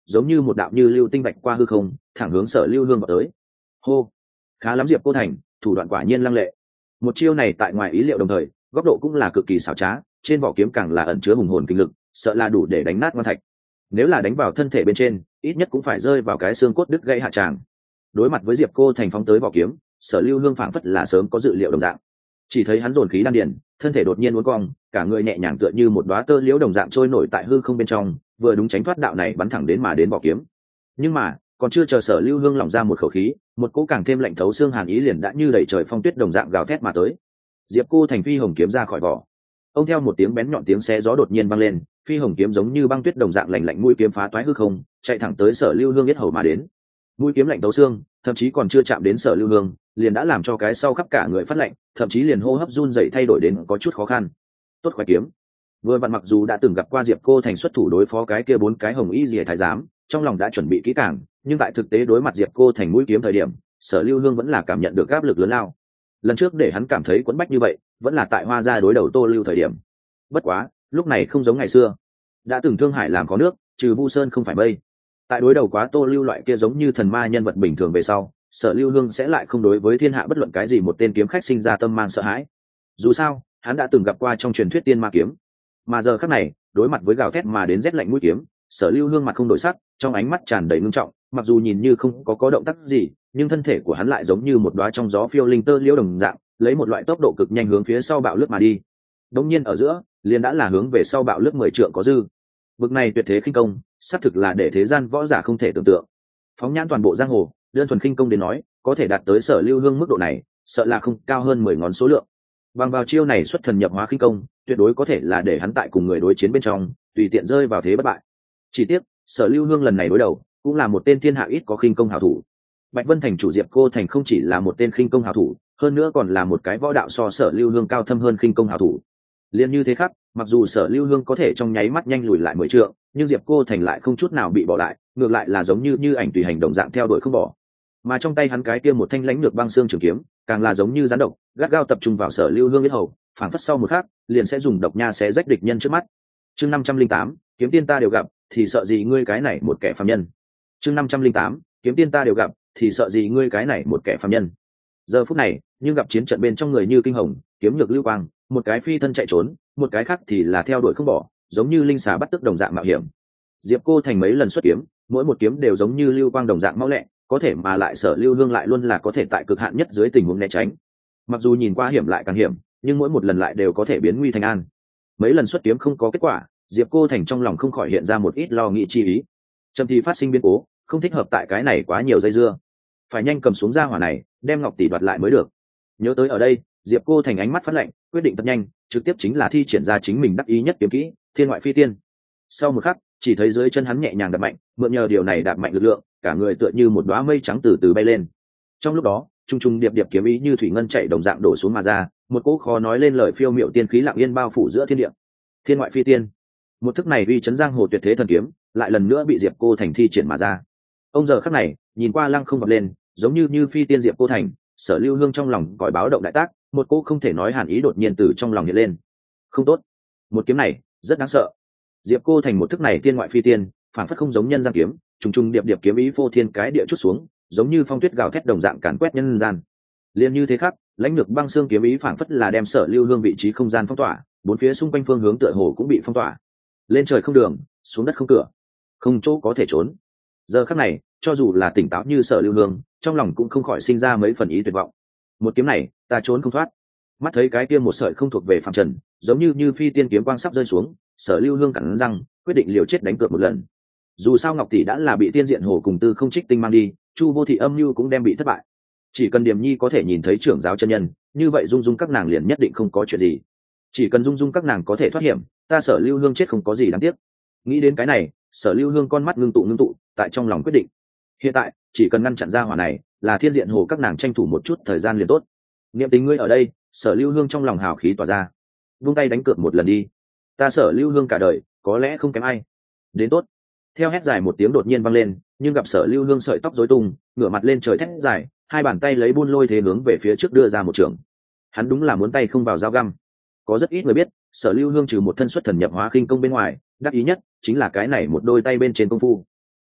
giống như một đạo như lưu tinh bạch qua hư không thẳng hướng Sở Lưu Hương vào tới. Hô, khá lắm Diệp Cô Thành, thủ đoạn quả nhiên lăng lệ. Một chiêu này tại ngoài ý liệu, đồng thời góc độ cũng là cực kỳ xảo trá, trên vỏ kiếm càng là ẩn chứa hùng hồn kinh lực, sợ là đủ để đánh nát ngoan thạch. Nếu là đánh vào thân thể bên trên, ít nhất cũng phải rơi vào cái xương cốt đứt gãy hạ tràng. Đối mặt với Diệp Cô Thành phóng tới vỏ kiếm, Sở Lưu Hương phảng phất là sớm có dự liệu đồng dạng. Chỉ thấy hắn dồn khí đan điền, thân thể đột nhiên uốn cong, cả người nhẹ nhàng tựa như một đóa tơ liễu đồng dạng trôi nổi tại hư không bên trong, vừa đúng tránh thoát đạo này bắn thẳng đến mà đến vỏ kiếm. Nhưng mà còn chưa chờ Sở Lưu Hương lỏng ra một khẩu khí, một cỗ càng thêm lạnh thấu xương hàn ý liền đã như đẩy trời phong tuyết đồng dạng gào thét mà tới. Diệp Cô Thành phi hồng kiếm ra khỏi vỏ, ông theo một tiếng bén nhọn tiếng xé gió đột nhiên vang lên, phi hồng kiếm giống như băng tuyết đồng dạng lạnh lạnh, mũi kiếm phá toái hư không, chạy thẳng tới Sở Lưu Hương yết hầu mà đến. Mũi kiếm lạnh thấu xương, thậm chí còn chưa chạm đến Sở Lưu Hương, liền đã làm cho cái sau khắp cả người phát lạnh, thậm chí liền hô hấp run rẩy thay đổi đến có chút khó khăn. Tốt khoái kiếm. Vừa vặn mặc dù đã từng gặp qua Diệp Cô Thành xuất thủ đối phó cái kia 4 cái hồng y liễu thái giám, trong lòng đã chuẩn bị kỹ càng, nhưng tại thực tế đối mặt Diệp Cô Thành mũi kiếm thời điểm, Sở Lưu Hương vẫn là cảm nhận được áp lực lớn lao. Lần trước để hắn cảm thấy quẫn bách như vậy, vẫn là tại Hoa Gia đối đầu Tô Lưu thời điểm. Bất quá, lúc này không giống ngày xưa. Đã từng Thương Hải làm có nước, trừ Vu Sơn không phải mây. Tại đối đầu quá Tô Lưu loại kia giống như thần ma nhân vật bình thường về sau, Sở Lưu Hương sẽ lại không đối với thiên hạ bất luận cái gì một tên kiếm khách sinh ra tâm mang sợ hãi. Dù sao, hắn đã từng gặp qua trong truyền thuyết tiên ma kiếm. Mà giờ khắc này, đối mặt với gào thét mà đến rét lạnh mũi kiếm, Sở Lưu Hương mặt không đổi sắc, trong ánh mắt tràn đầy ngưng trọng, mặc dù nhìn như không có động tác gì, nhưng thân thể của hắn lại giống như một đóa trong gió phiêu linh tơ liễu đồng dạng, lấy một loại tốc độ cực nhanh hướng phía sau bạo lướt mà đi. Đống nhiên ở giữa, liền đã là hướng về sau bạo lướt 10 trượng có dư. Bực này tuyệt thế khinh công, xác thực là để thế gian võ giả không thể tưởng tượng. Phóng nhãn toàn bộ giang hồ, đơn thuần khinh công đến nói, có thể đạt tới Sở Lưu Hương mức độ này, sợ là không cao hơn 10 ngón số lượng. Bằng vào chiêu này xuất thần nhập hóa khinh công, tuyệt đối có thể là để hắn tại cùng người đối chiến bên trong, tùy tiện rơi vào thế bất bại. Chỉ tiếc, Sở Lưu Hương lần này đối đầu, cũng là một tên thiên hạ ít có khinh công hảo thủ. Bạch Vân Thành chủ Diệp Cô Thành không chỉ là một tên khinh công hảo thủ, hơn nữa còn là một cái võ đạo so Sở Lưu Hương cao thâm hơn khinh công hảo thủ. Liên như thế khác, mặc dù Sở Lưu Hương có thể trong nháy mắt nhanh lùi lại 10 trượng, nhưng Diệp Cô Thành lại không chút nào bị bỏ lại, ngược lại là giống như ảnh tùy hành động dạng theo đuổi không bỏ. Mà trong tay hắn cái kia một thanh lãnh lược băng xương trường kiếm, càng là giống như rắn độc, gắt gao tập trung vào Sở Lưu Hương yết hầu, phảng phất sau một khắc, liền sẽ dùng độc nha xé rách địch nhân trước mắt. Chương 508, kiếm tiên ta đều gặp, thì sợ gì ngươi cái này một kẻ phàm nhân. Chương 508, kiếm tiên ta đều gặp, thì sợ gì ngươi cái này một kẻ phàm nhân. Giờ phút này, nhưng gặp chiến trận bên trong người như kinh hồng, kiếm nhược lưu quang, một cái phi thân chạy trốn, một cái khác thì là theo đuổi không bỏ, giống như linh xà bắt tức đồng dạng mạo hiểm. Diệp Cô Thành mấy lần xuất kiếm, mỗi một kiếm đều giống như lưu quang đồng dạng mau lẹ, có thể mà lại Sở Lưu Hương lại luôn là có thể tại cực hạn nhất dưới tình huống né tránh. Mặc dù nhìn qua hiểm lại càng hiểm, nhưng mỗi một lần lại đều có thể biến nguy thành an. Mấy lần xuất kiếm không có kết quả, Diệp Cô Thành trong lòng không khỏi hiện ra một ít lo nghĩ chi ý. Trầm thì phát sinh biến cố, không thích hợp tại cái này quá nhiều dây dưa, phải nhanh cầm xuống ra hỏa này, đem ngọc tỷ đoạt lại mới được. Nhớ tới ở đây, Diệp Cô Thành ánh mắt phát lạnh, quyết định thật nhanh, trực tiếp chính là thi triển ra chính mình đắc ý nhất kiếm kỹ, Thiên Ngoại Phi Tiên. Sau một khắc, chỉ thấy dưới chân hắn nhẹ nhàng đạp mạnh, mượn nhờ điều này đạp mạnh lực lượng, cả người tựa như một đóa mây trắng từ từ bay lên. Trong lúc đó, trung trung điệp điệp kiếm ý như thủy ngân chạy đồng dạng đổ xuống mà ra, một cỗ khó nói lên lời phiêu miệu tiên khí lặng yên bao phủ giữa thiên địa. Thiên Ngoại Phi Tiên, một thức này uy chấn giang hồ tuyệt thế thần kiếm, lại lần nữa bị Diệp Cô Thành thi triển mà ra. Ông giờ khắc này, nhìn qua lăng không vọt lên, giống như phi tiên Diệp Cô Thành, Sở Lưu Hương trong lòng còi báo động đại tác, một cô không thể nói hàn ý đột nhiên từ trong lòng hiện lên. Không tốt, một kiếm này rất đáng sợ. Diệp Cô Thành một thức này tiên ngoại phi tiên, phản phất không giống nhân gian kiếm, trùng trùng điệp điệp kiếm ý phô thiên cái địa chút xuống, giống như phong tuyết gào thét đồng dạng càn quét nhân gian. Liên như thế khác, lãnh lược băng xương kiếm ý phản phất là đem Sở Lưu Hương vị trí không gian phong tỏa, bốn phía xung quanh phương hướng tựa hồ cũng bị phong tỏa. Lên trời không đường, xuống đất không cửa, không chỗ có thể trốn. Giờ khắc này, cho dù là tỉnh táo như Sở Lưu Hương, trong lòng cũng không khỏi sinh ra mấy phần ý tuyệt vọng. Một kiếm này, ta trốn không thoát. Mắt thấy cái kia một sợi không thuộc về phàm trần, giống như phi tiên kiếm quang sắp rơi xuống, Sở Lưu Hương cắn răng, quyết định liều chết đánh cược một lần. Dù sao Ngọc tỷ đã là bị Tiên Diện Hồ cùng Tư Không Trích Tinh mang đi, Chu Vô Thị âm mưu cũng đem bị thất bại. Chỉ cần Điềm Nhi có thể nhìn thấy trưởng giáo chân nhân, như vậy Dung Dung các nàng liền nhất định không có chuyện gì. Chỉ cần Dung Dung các nàng có thể thoát hiểm, ta Sở Lưu Hương chết không có gì đáng tiếc. Nghĩ đến cái này, Sở Lưu Hương con mắt ngưng tụ, tại trong lòng quyết định. Hiện tại, chỉ cần ngăn chặn ra hỏa này, là Thiên Diện Hồ các nàng tranh thủ một chút thời gian liền tốt. Niệm tình ngươi ở đây, Sở Lưu Hương trong lòng hào khí tỏa ra. Vung tay đánh cược một lần đi. Ta Sở Lưu Hương cả đời, có lẽ không kém ai. Đến tốt. Theo hét dài một tiếng đột nhiên vang lên, nhưng gặp Sở Lưu Hương sợi tóc rối tung, ngửa mặt lên trời thét dài, hai bàn tay lấy buôn lôi thế hướng về phía trước đưa ra một trường. Hắn đúng là muốn tay không vào dao găm. Có rất ít người biết, Sở Lưu Hương trừ một thân xuất thần nhập hóa khinh công bên ngoài, đắc ý nhất chính là cái này một đôi tay bên trên công phu.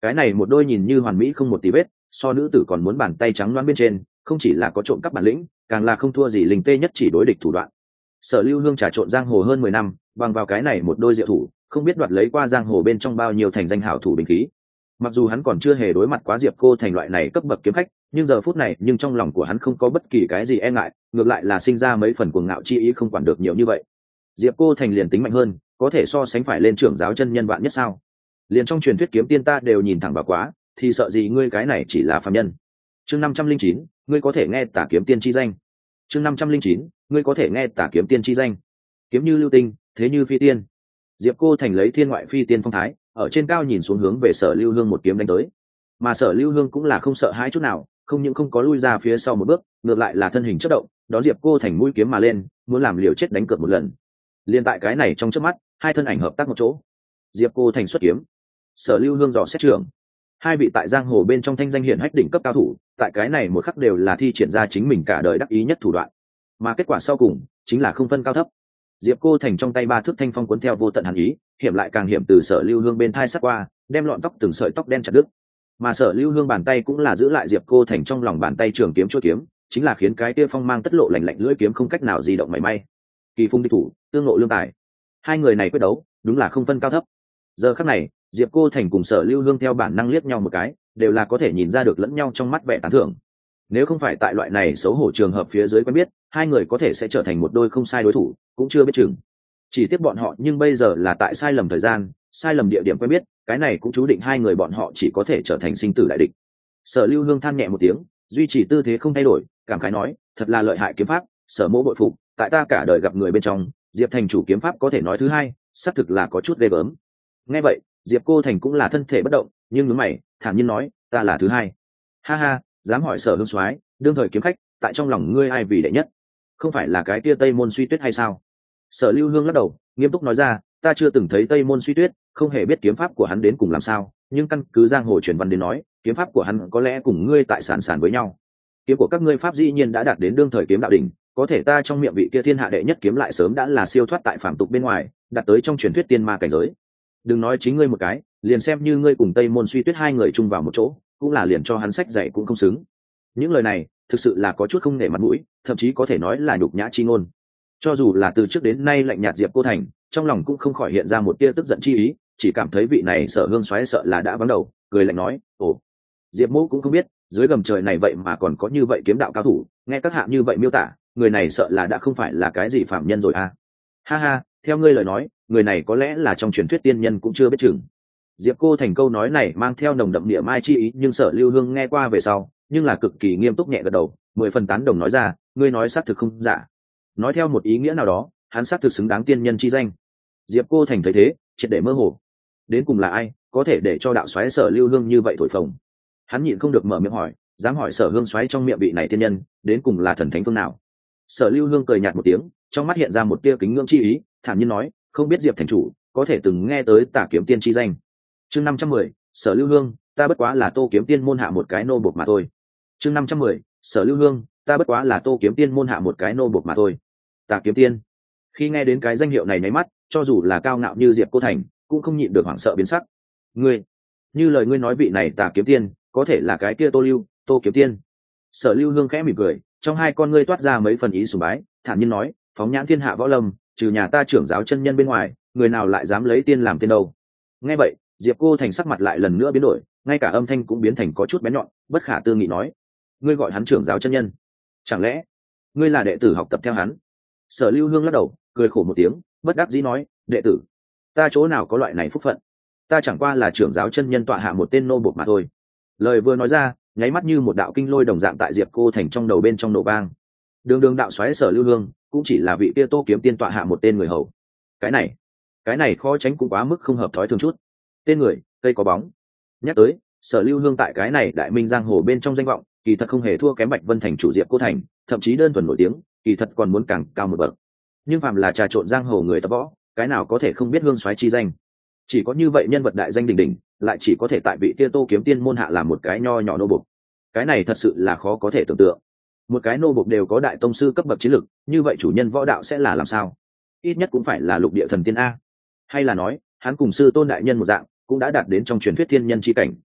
Cái này một đôi nhìn như hoàn mỹ không một tí vết, so nữ tử còn muốn bàn tay trắng loáng bên trên, không chỉ là có trộm cắp bản lĩnh, càng là không thua gì linh tê nhất chỉ đối địch thủ đoạn. Sở Lưu Hương trà trộn giang hồ hơn 10 năm, bằng vào cái này một đôi diệu thủ, không biết đoạt lấy qua giang hồ bên trong bao nhiêu thành danh hảo thủ binh khí. Mặc dù hắn còn chưa hề đối mặt quá Diệp Cô Thành loại này cấp bậc kiếm khách, nhưng giờ phút này, nhưng trong lòng của hắn không có bất kỳ cái gì e ngại, ngược lại là sinh ra mấy phần cuồng ngạo chi ý không quản được nhiều như vậy. Diệp Cô Thành liền tính mạnh hơn, có thể so sánh phải lên trưởng giáo chân nhân vạn nhất sao? Liền trong truyền thuyết kiếm tiên ta đều nhìn thẳng vào quá, thì sợ gì ngươi cái này chỉ là phàm nhân. Chương 509, ngươi có thể nghe Tả Kiếm Tiên chi danh. Chương 509, ngươi có thể nghe Tả Kiếm Tiên chi danh. Kiếm như lưu tinh, thế như phi tiên. Diệp Cô Thành lấy thiên ngoại phi tiên phong thái, ở trên cao nhìn xuống hướng về Sở Lưu Hương một kiếm đánh tới. Mà Sở Lưu Hương cũng là không sợ hãi chút nào, không những không có lui ra phía sau một bước, ngược lại là thân hình chớp động, đón Diệp Cô Thành mũi kiếm mà lên, muốn làm liều chết đánh cược một lần. Liên tại cái này trong chớp mắt, hai thân ảnh hợp tác một chỗ. Diệp Cô Thành xuất kiếm, Sở Lưu Hương dò xét trưởng. Hai vị tại giang hồ bên trong thanh danh hiển hách đỉnh cấp cao thủ, tại cái này một khắc đều là thi triển ra chính mình cả đời đắc ý nhất thủ đoạn, mà kết quả sau cùng chính là không phân cao thấp. Diệp Cô Thành trong tay ba thước thanh phong cuốn theo vô tận hàn ý, hiểm lại càng hiểm từ Sở Lưu Hương bên thai sát qua, đem lọn tóc từng sợi tóc đen chặt đứt. Mà Sở Lưu Hương bàn tay cũng là giữ lại Diệp Cô Thành trong lòng bàn tay trường kiếm chuôi kiếm, chính là khiến cái kia phong mang tất lộ lạnh lạnh lưỡi kiếm không cách nào di động mảy may. Kỳ phung địch thủ, tương ngộ lương tài. Hai người này quyết đấu, đúng là không phân cao thấp. Giờ khắc này, Diệp Cô Thành cùng Sở Lưu Hương theo bản năng liếc nhau một cái, đều là có thể nhìn ra được lẫn nhau trong mắt vẻ tán thưởng. Nếu không phải tại loại này xấu hổ trường hợp phía dưới quen biết, hai người có thể sẽ trở thành một đôi không sai đối thủ, cũng chưa biết chừng. Chỉ tiếc bọn họ nhưng bây giờ là tại sai lầm thời gian, sai lầm địa điểm quen biết, cái này cũng chú định hai người bọn họ chỉ có thể trở thành sinh tử đại địch. Sở Lưu Hương than nhẹ một tiếng, duy trì tư thế không thay đổi, cảm khái nói, thật là lợi hại kiếm pháp, Sở mỗ bội phục, tại ta cả đời gặp người bên trong, Diệp thành chủ kiếm pháp có thể nói thứ hai, xác thực là có chút ghê gớm. Nghe vậy, Diệp Cô Thành cũng là thân thể bất động, nhưng nhướng mày, thản nhiên nói, ta là thứ hai. Ha ha, dám hỏi Sở Hương soái, đương thời kiếm khách, tại trong lòng ngươi ai vì đệ nhất? Không phải là cái kia Tây Môn Suy Tuyết hay sao? Sở Lưu Hương lắc đầu, nghiêm túc nói ra, ta chưa từng thấy Tây Môn Suy Tuyết, không hề biết kiếm pháp của hắn đến cùng làm sao, nhưng căn cứ giang hồ truyền văn đến nói, kiếm pháp của hắn có lẽ cùng ngươi tại sản sản với nhau. Kiếm của các ngươi pháp dĩ nhiên đã đạt đến đương thời kiếm đạo đỉnh, có thể ta trong miệng vị kia thiên hạ đệ nhất kiếm lại sớm đã là siêu thoát tại phàm tục bên ngoài, đạt tới trong truyền thuyết tiên ma cảnh giới. Đừng nói chính ngươi một cái, liền xem như ngươi cùng Tây Môn Suy Tuyết hai người chung vào một chỗ, cũng là liền cho hắn sách dạy cũng không xứng. Những lời này thực sự là có chút không nể mặt mũi, thậm chí có thể nói là nhục nhã chi ngôn. Cho dù là từ trước đến nay lạnh nhạt Diệp Cô Thành, trong lòng cũng không khỏi hiện ra một tia tức giận chi ý, chỉ cảm thấy vị này Sở Hương xoáy sợ là đã vắng đầu, cười lạnh nói, ồ, Diệp mỗ cũng không biết, dưới gầm trời này vậy mà còn có như vậy kiếm đạo cao thủ, nghe các hạ như vậy miêu tả, người này sợ là đã không phải là cái gì phạm nhân rồi à. Ha ha, theo ngươi lời nói, người này có lẽ là trong truyền thuyết tiên nhân cũng chưa biết chừng. Diệp Cô Thành câu nói này mang theo nồng đậm địa mai chi ý, nhưng Sở Lưu Hương nghe qua về sau, nhưng là cực kỳ nghiêm túc nhẹ gật đầu, 10 phần tán đồng nói ra, ngươi nói xác thực không giả. Nói theo một ý nghĩa nào đó, hắn xác thực xứng đáng tiên nhân chi danh. Diệp Cô Thành thấy thế, triệt để mơ hồ. Đến cùng là ai, có thể để cho đạo soái Sở Lưu Hương như vậy thổi phồng? Hắn nhịn không được mở miệng hỏi, dám hỏi Sở Hương soái trong miệng vị này tiên nhân, đến cùng là thần thánh phương nào? Sở Lưu Hương cười nhạt một tiếng, trong mắt hiện ra một tia kính ngưỡng chi ý, thản nhiên nói, không biết Diệp thành chủ có thể từng nghe tới Tả Kiếm Tiên chi danh. Chương 510, Sở Lưu Hương, ta bất quá là Tô Kiếm Tiên môn hạ một cái nô bộc mà thôi. Chương 510, Sở Lưu Hương, ta bất quá là Tô Kiếm Tiên môn hạ một cái nô bộc mà thôi. Tả Kiếm Tiên. Khi nghe đến cái danh hiệu này nháy mắt, cho dù là cao ngạo như Diệp Cô Thành, cũng không nhịn được hoảng sợ biến sắc. Ngươi, như lời ngươi nói vị này Tả Kiếm Tiên, có thể là cái kia Tô Lưu, Tô Kiếm Tiên. Sở Lưu Hương khẽ mỉm cười, trong hai con ngươi toát ra mấy phần ý sùng bái, thản nhiên nói, phóng nhãn thiên hạ võ lâm, trừ nhà ta trưởng giáo chân nhân bên ngoài, người nào lại dám lấy tiên làm tiên đâu? Nghe vậy, Diệp Cô Thành sắc mặt lại lần nữa biến đổi, ngay cả âm thanh cũng biến thành có chút bén nhọn, bất khả tư nghị nói, ngươi gọi hắn trưởng giáo chân nhân, chẳng lẽ ngươi là đệ tử học tập theo hắn? Sở Lưu Hương lắc đầu, cười khổ một tiếng, bất đắc dĩ nói, đệ tử, ta chỗ nào có loại này phúc phận, ta chẳng qua là trưởng giáo chân nhân tọa hạ một tên nô bộc mà thôi. Lời vừa nói ra, nháy mắt như một đạo kinh lôi đồng dạng tại Diệp Cô Thành trong đầu bên trong nổ vang. Đường đạo xoáy Sở Lưu Hương cũng chỉ là vị kia Tô Kiếm Tiên tọa hạ một tên người hầu. Cái này khó tránh cũng quá mức không hợp thói thường chút. Tên người, cây có bóng. Nhắc tới, Sở Lưu Hương tại cái này đại minh giang hồ bên trong danh vọng, kỳ thật không hề thua kém Bạch Vân thành chủ Diệp Cô Thành, thậm chí đơn thuần nổi tiếng, kỳ thật còn muốn càng cao một bậc. Nhưng phàm là trà trộn giang hồ người tập võ, cái nào có thể không biết Hương soái chi danh. Chỉ có như vậy nhân vật đại danh đỉnh đỉnh, lại chỉ có thể tại vị kia Tô Kiếm Tiên môn hạ làm một cái nho nhỏ nô bộc. Cái này thật sự là khó có thể tưởng tượng. Một cái nô bộc đều có đại tông sư cấp bậc chiến lực, như vậy chủ nhân võ đạo sẽ là làm sao? Ít nhất cũng phải là lục địa thần tiên a. Hay là nói, hắn cùng sư tôn đại nhân một dạng, cũng đã đạt đến trong truyền thuyết thiên nhân chi cảnh,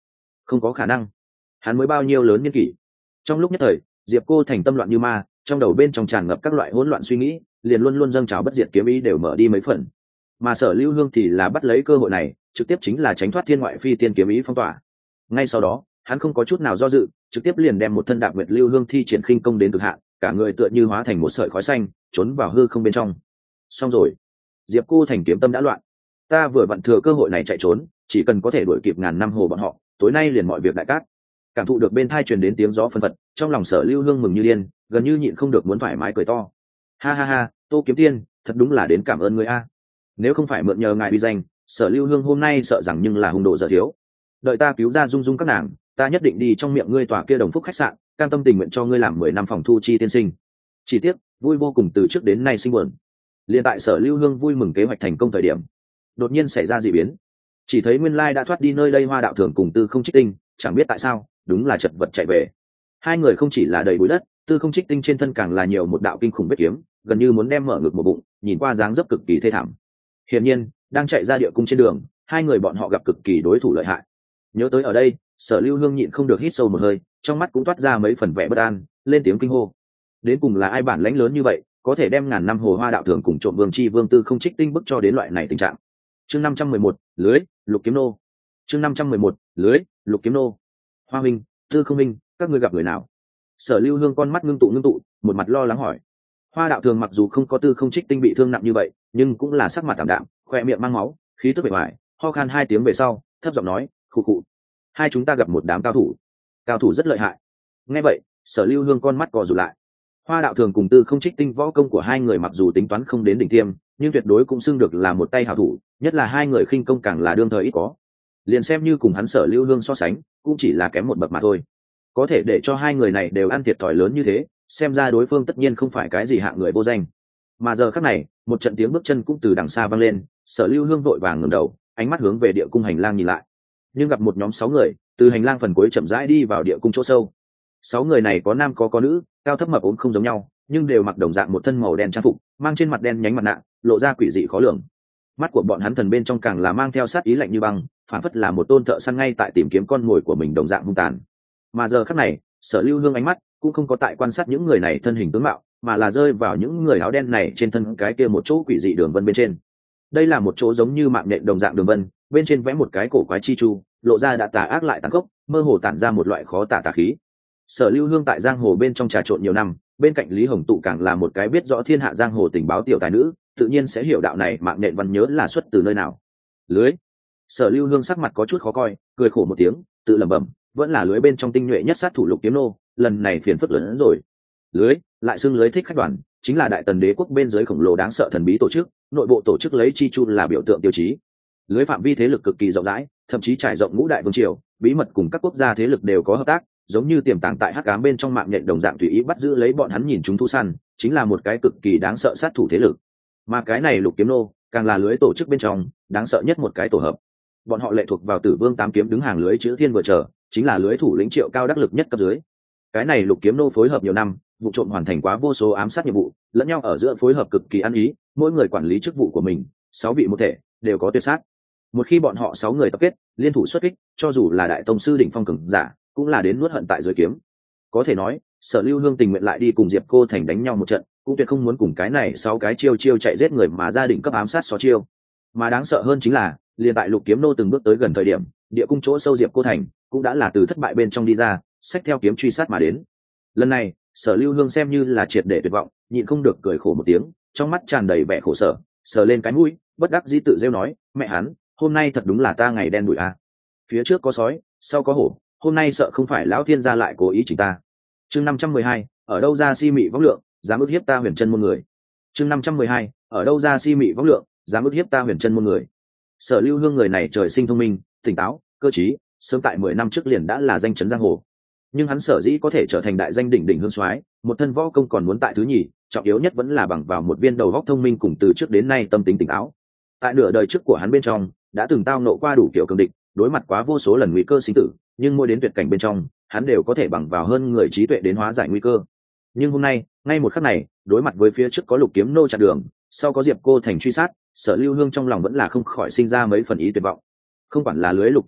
Không có khả năng, hắn mới bao nhiêu lớn niên kỷ. Trong lúc nhất thời, Diệp Cô Thành tâm loạn như ma, trong đầu bên trong tràn ngập các loại hỗn loạn suy nghĩ, liền luôn luôn dâng trào bất diệt kiếm ý đều mở đi mấy phần. Mà Sở Lưu Hương thì là bắt lấy cơ hội này, trực tiếp chính là tránh thoát thiên ngoại phi tiên kiếm ý phong tỏa. Ngay sau đó, hắn không có chút nào do dự, trực tiếp liền đem một thân Đạp Nguyệt Lưu Hương thi triển khinh công đến cực hạn, cả người tựa như hóa thành một sợi khói xanh, trốn vào hư không bên trong. Xong rồi, Diệp Cô Thành kiếm tâm đã loạn. Ta vừa vặn thừa cơ hội này chạy trốn, chỉ cần có thể đuổi kịp ngàn năm hồ bọn họ, tối nay liền mọi việc đại cát. Cảm thụ được bên tai truyền đến tiếng gió phân phật, trong lòng Sở Lưu Hương mừng như điên, gần như nhịn không được muốn thoải mái cười to. Ha ha ha, Tô Kiếm Tiên, thật đúng là đến cảm ơn người a. Nếu không phải mượn nhờ ngài uy danh, Sở Lưu Hương hôm nay sợ rằng nhưng là hung độ dở thiếu. Đợi ta cứu ra Dung Dung các nàng, ta nhất định đi trong miệng ngươi tòa kia Đồng Phúc khách sạn, cam tâm tình nguyện cho ngươi làm 10 năm phòng thu chi tiên sinh. Chỉ tiếc, vui vô cùng từ trước đến nay sinh buồn. Liên tại Sở Lưu Hương vui mừng kế hoạch thành công thời điểm, đột nhiên xảy ra dị biến. Chỉ thấy nguyên lai đã thoát đi nơi đây Hoa Đạo Thường cùng Tư Không Trích Tinh, chẳng biết tại sao, đúng là chật vật chạy về. Hai người không chỉ là đầy bụi đất, Tư Không Trích Tinh trên thân càng là nhiều một đạo kinh khủng vết kiếm, gần như muốn đem mở ngực một bụng, nhìn qua dáng dấp cực kỳ thê thảm. Hiển nhiên, đang chạy ra địa cung trên đường, hai người bọn họ gặp cực kỳ đối thủ lợi hại. Nhớ tới ở đây, Sở Lưu Hương nhịn không được hít sâu một hơi, trong mắt cũng toát ra mấy phần vẻ bất an, lên tiếng kinh hô. Đến cùng là ai bản lãnh lớn như vậy, có thể đem ngàn năm hồ Hoa Đạo Thường cùng trộm vương chi vương Tư Không Trích Tinh bức cho đến loại này tình trạng. Chương 511, lưới, Lục Kiếm Nô. Chương 511, lưới, Lục Kiếm Nô. Hoa huynh, Tư Không huynh, các ngươi gặp người nào? Sở Lưu Hương con mắt ngưng tụ, một mặt lo lắng hỏi. Hoa Đạo Thường mặc dù không có Tư Không Trích Tinh bị thương nặng như vậy, nhưng cũng là sắc mặt tạm đạm, khoe miệng mang máu, khí tức bề ngoài, ho khan 2 tiếng về sau, thấp giọng nói, khụ khụ. Hai chúng ta gặp một đám cao thủ rất lợi hại. Nghe vậy, Sở Lưu Hương con mắt co rụt lại. Hoa Đạo Thường cùng Tư Không Trích Tinh võ công của hai người mặc dù tính toán không đến đỉnh tiêm, nhưng tuyệt đối cũng xưng được là một tay hảo thủ, nhất là hai người khinh công càng là đương thời ít có. Liền xem như cùng hắn Sở Lưu Hương so sánh, cũng chỉ là kém một bậc mà thôi. Có thể để cho hai người này đều ăn thiệt thòi lớn như thế, xem ra đối phương tất nhiên không phải cái gì hạng người vô danh. Mà giờ khắc này, một trận tiếng bước chân cũng từ đằng xa vang lên, Sở Lưu Hương vội vàng ngẩng đầu, ánh mắt hướng về địa cung hành lang nhìn lại. Nhưng gặp một nhóm 6 người từ hành lang phần cuối chậm rãi đi vào địa cung chỗ sâu. 6 người này có nam có nữ, cao thấp mập ốm không giống nhau, nhưng đều mặc đồng dạng một thân màu đen trang phục, mang trên mặt đen nhánh mặt nạ, lộ ra quỷ dị khó lường. Mắt của bọn hắn thần bên trong càng là mang theo sát ý lạnh như băng, phản phất là một tôn thợ săn ngay tại tìm kiếm con mồi của mình đồng dạng hung tàn. Mà giờ khắc này, Sở Lưu Hương ánh mắt cũng không có tại quan sát những người này thân hình tướng mạo, mà là rơi vào những người áo đen này trên thân cái kia một chỗ quỷ dị đường vân bên trên. Đây là một chỗ giống như mạng nhện đồng dạng đường vân, bên trên vẽ một cái cổ quái chi chu, lộ ra đã tà ác lại tàn khốc, mơ hồ tản ra một loại khó tả tà khí. Sở Lưu Hương tại giang hồ bên trong trà trộn nhiều năm, bên cạnh Lý Hồng Tụ càng là một cái biết rõ thiên hạ giang hồ tình báo tiểu tài nữ, tự nhiên sẽ hiểu đạo này mạng nhện văn nhớ là xuất từ nơi nào. Lưới. Sở Lưu Hương sắc mặt có chút khó coi, cười khổ một tiếng, tự lẩm bẩm, vẫn là lưới bên trong tinh nhuệ nhất sát thủ Lục Kiếm Nô, lần này phiền phức lớn hơn rồi. Lưới, lại xưng lưới thích khách đoàn, chính là đại tần đế quốc bên dưới khổng lồ đáng sợ thần bí tổ chức, nội bộ tổ chức lấy chi chu là biểu tượng tiêu chí. Lưới phạm vi thế lực cực kỳ rộng rãi, thậm chí trải rộng ngũ đại vương triều, bí mật cùng các quốc gia thế lực đều có hợp tác, giống như tiềm tàng tại hắc ám bên trong mạng nhện đồng dạng tùy ý bắt giữ lấy bọn hắn nhìn chúng thu săn, chính là một cái cực kỳ đáng sợ sát thủ thế lực. Mà cái này Lục Kiếm Nô, càng là lưới tổ chức bên trong đáng sợ nhất một cái tổ hợp. Bọn họ lệ thuộc vào Tử Vương Tám Kiếm đứng hàng lưới chữ thiên vừa trở, chính là lưới thủ lĩnh Triệu Cao đắc lực nhất cấp dưới. Cái này Lục Kiếm Nô phối hợp nhiều năm, vụ trộm hoàn thành quá vô số ám sát nhiệm vụ, lẫn nhau ở giữa phối hợp cực kỳ ăn ý, mỗi người quản lý chức vụ của mình, 6 vị một thể, đều có tuyệt sát. Một khi bọn họ 6 người tập kết, liên thủ xuất kích, cho dù là đại tông sư đỉnh phong cường giả, cũng là đến nuốt hận tại dưới kiếm. Có thể nói, Sở Lưu Hương tình nguyện lại đi cùng Diệp Cô Thành đánh nhau một trận, cũng tuyệt không muốn cùng cái này 6 cái chiêu chạy giết người mà gia đình cấp ám sát xó chiêu. Mà đáng sợ hơn chính là, liền tại Lục Kiếm Nô từng bước tới gần thời điểm, địa cung chỗ sâu Diệp Cô Thành cũng đã là từ thất bại bên trong đi ra, xách theo kiếm truy sát mà đến. Lần này, Sở Lưu Hương xem như là triệt để tuyệt vọng, nhịn không được cười khổ một tiếng, trong mắt tràn đầy vẻ khổ sở, sờ lên cái mũi, bất đắc dĩ tự rêu nói, mẹ hắn, hôm nay thật đúng là ta ngày đen đủi à. Phía trước có sói, sau có hổ, hôm nay sợ không phải lão thiên gia lại cố ý chỉnh ta. Chương 512, ở đâu ra si mị võng lượng, dám ức hiếp ta huyền chân môn người. Chương 512, ở đâu ra si mị võng lượng, dám ức hiếp ta huyền chân môn người. Sở Lưu Hương người này trời sinh thông minh, tỉnh táo, cơ trí, sớm tại 10 năm trước liền đã là danh chấn giang hồ. Nhưng hắn sở dĩ có thể trở thành đại danh đỉnh đỉnh hương soái, một thân võ công còn muốn tại thứ nhì, trọng yếu nhất vẫn là bằng vào một viên đầu óc thông minh cùng từ trước đến nay tâm tính tỉnh táo. Tại nửa đời trước của hắn bên trong, đã từng tao nộ qua đủ kiểu cường địch, đối mặt quá vô số lần nguy cơ sinh tử, nhưng mỗi đến tuyệt cảnh bên trong, hắn đều có thể bằng vào hơn người trí tuệ đến hóa giải nguy cơ. Nhưng hôm nay, ngay một khắc này, đối mặt với phía trước có Lục Kiếm Nô chặn đường, sau có Diệp Cô Thành truy sát, Sở Lưu Hương trong lòng vẫn là không khỏi sinh ra mấy phần ý tuyệt vọng. Không quản là lưới Lục Kiếm Nô,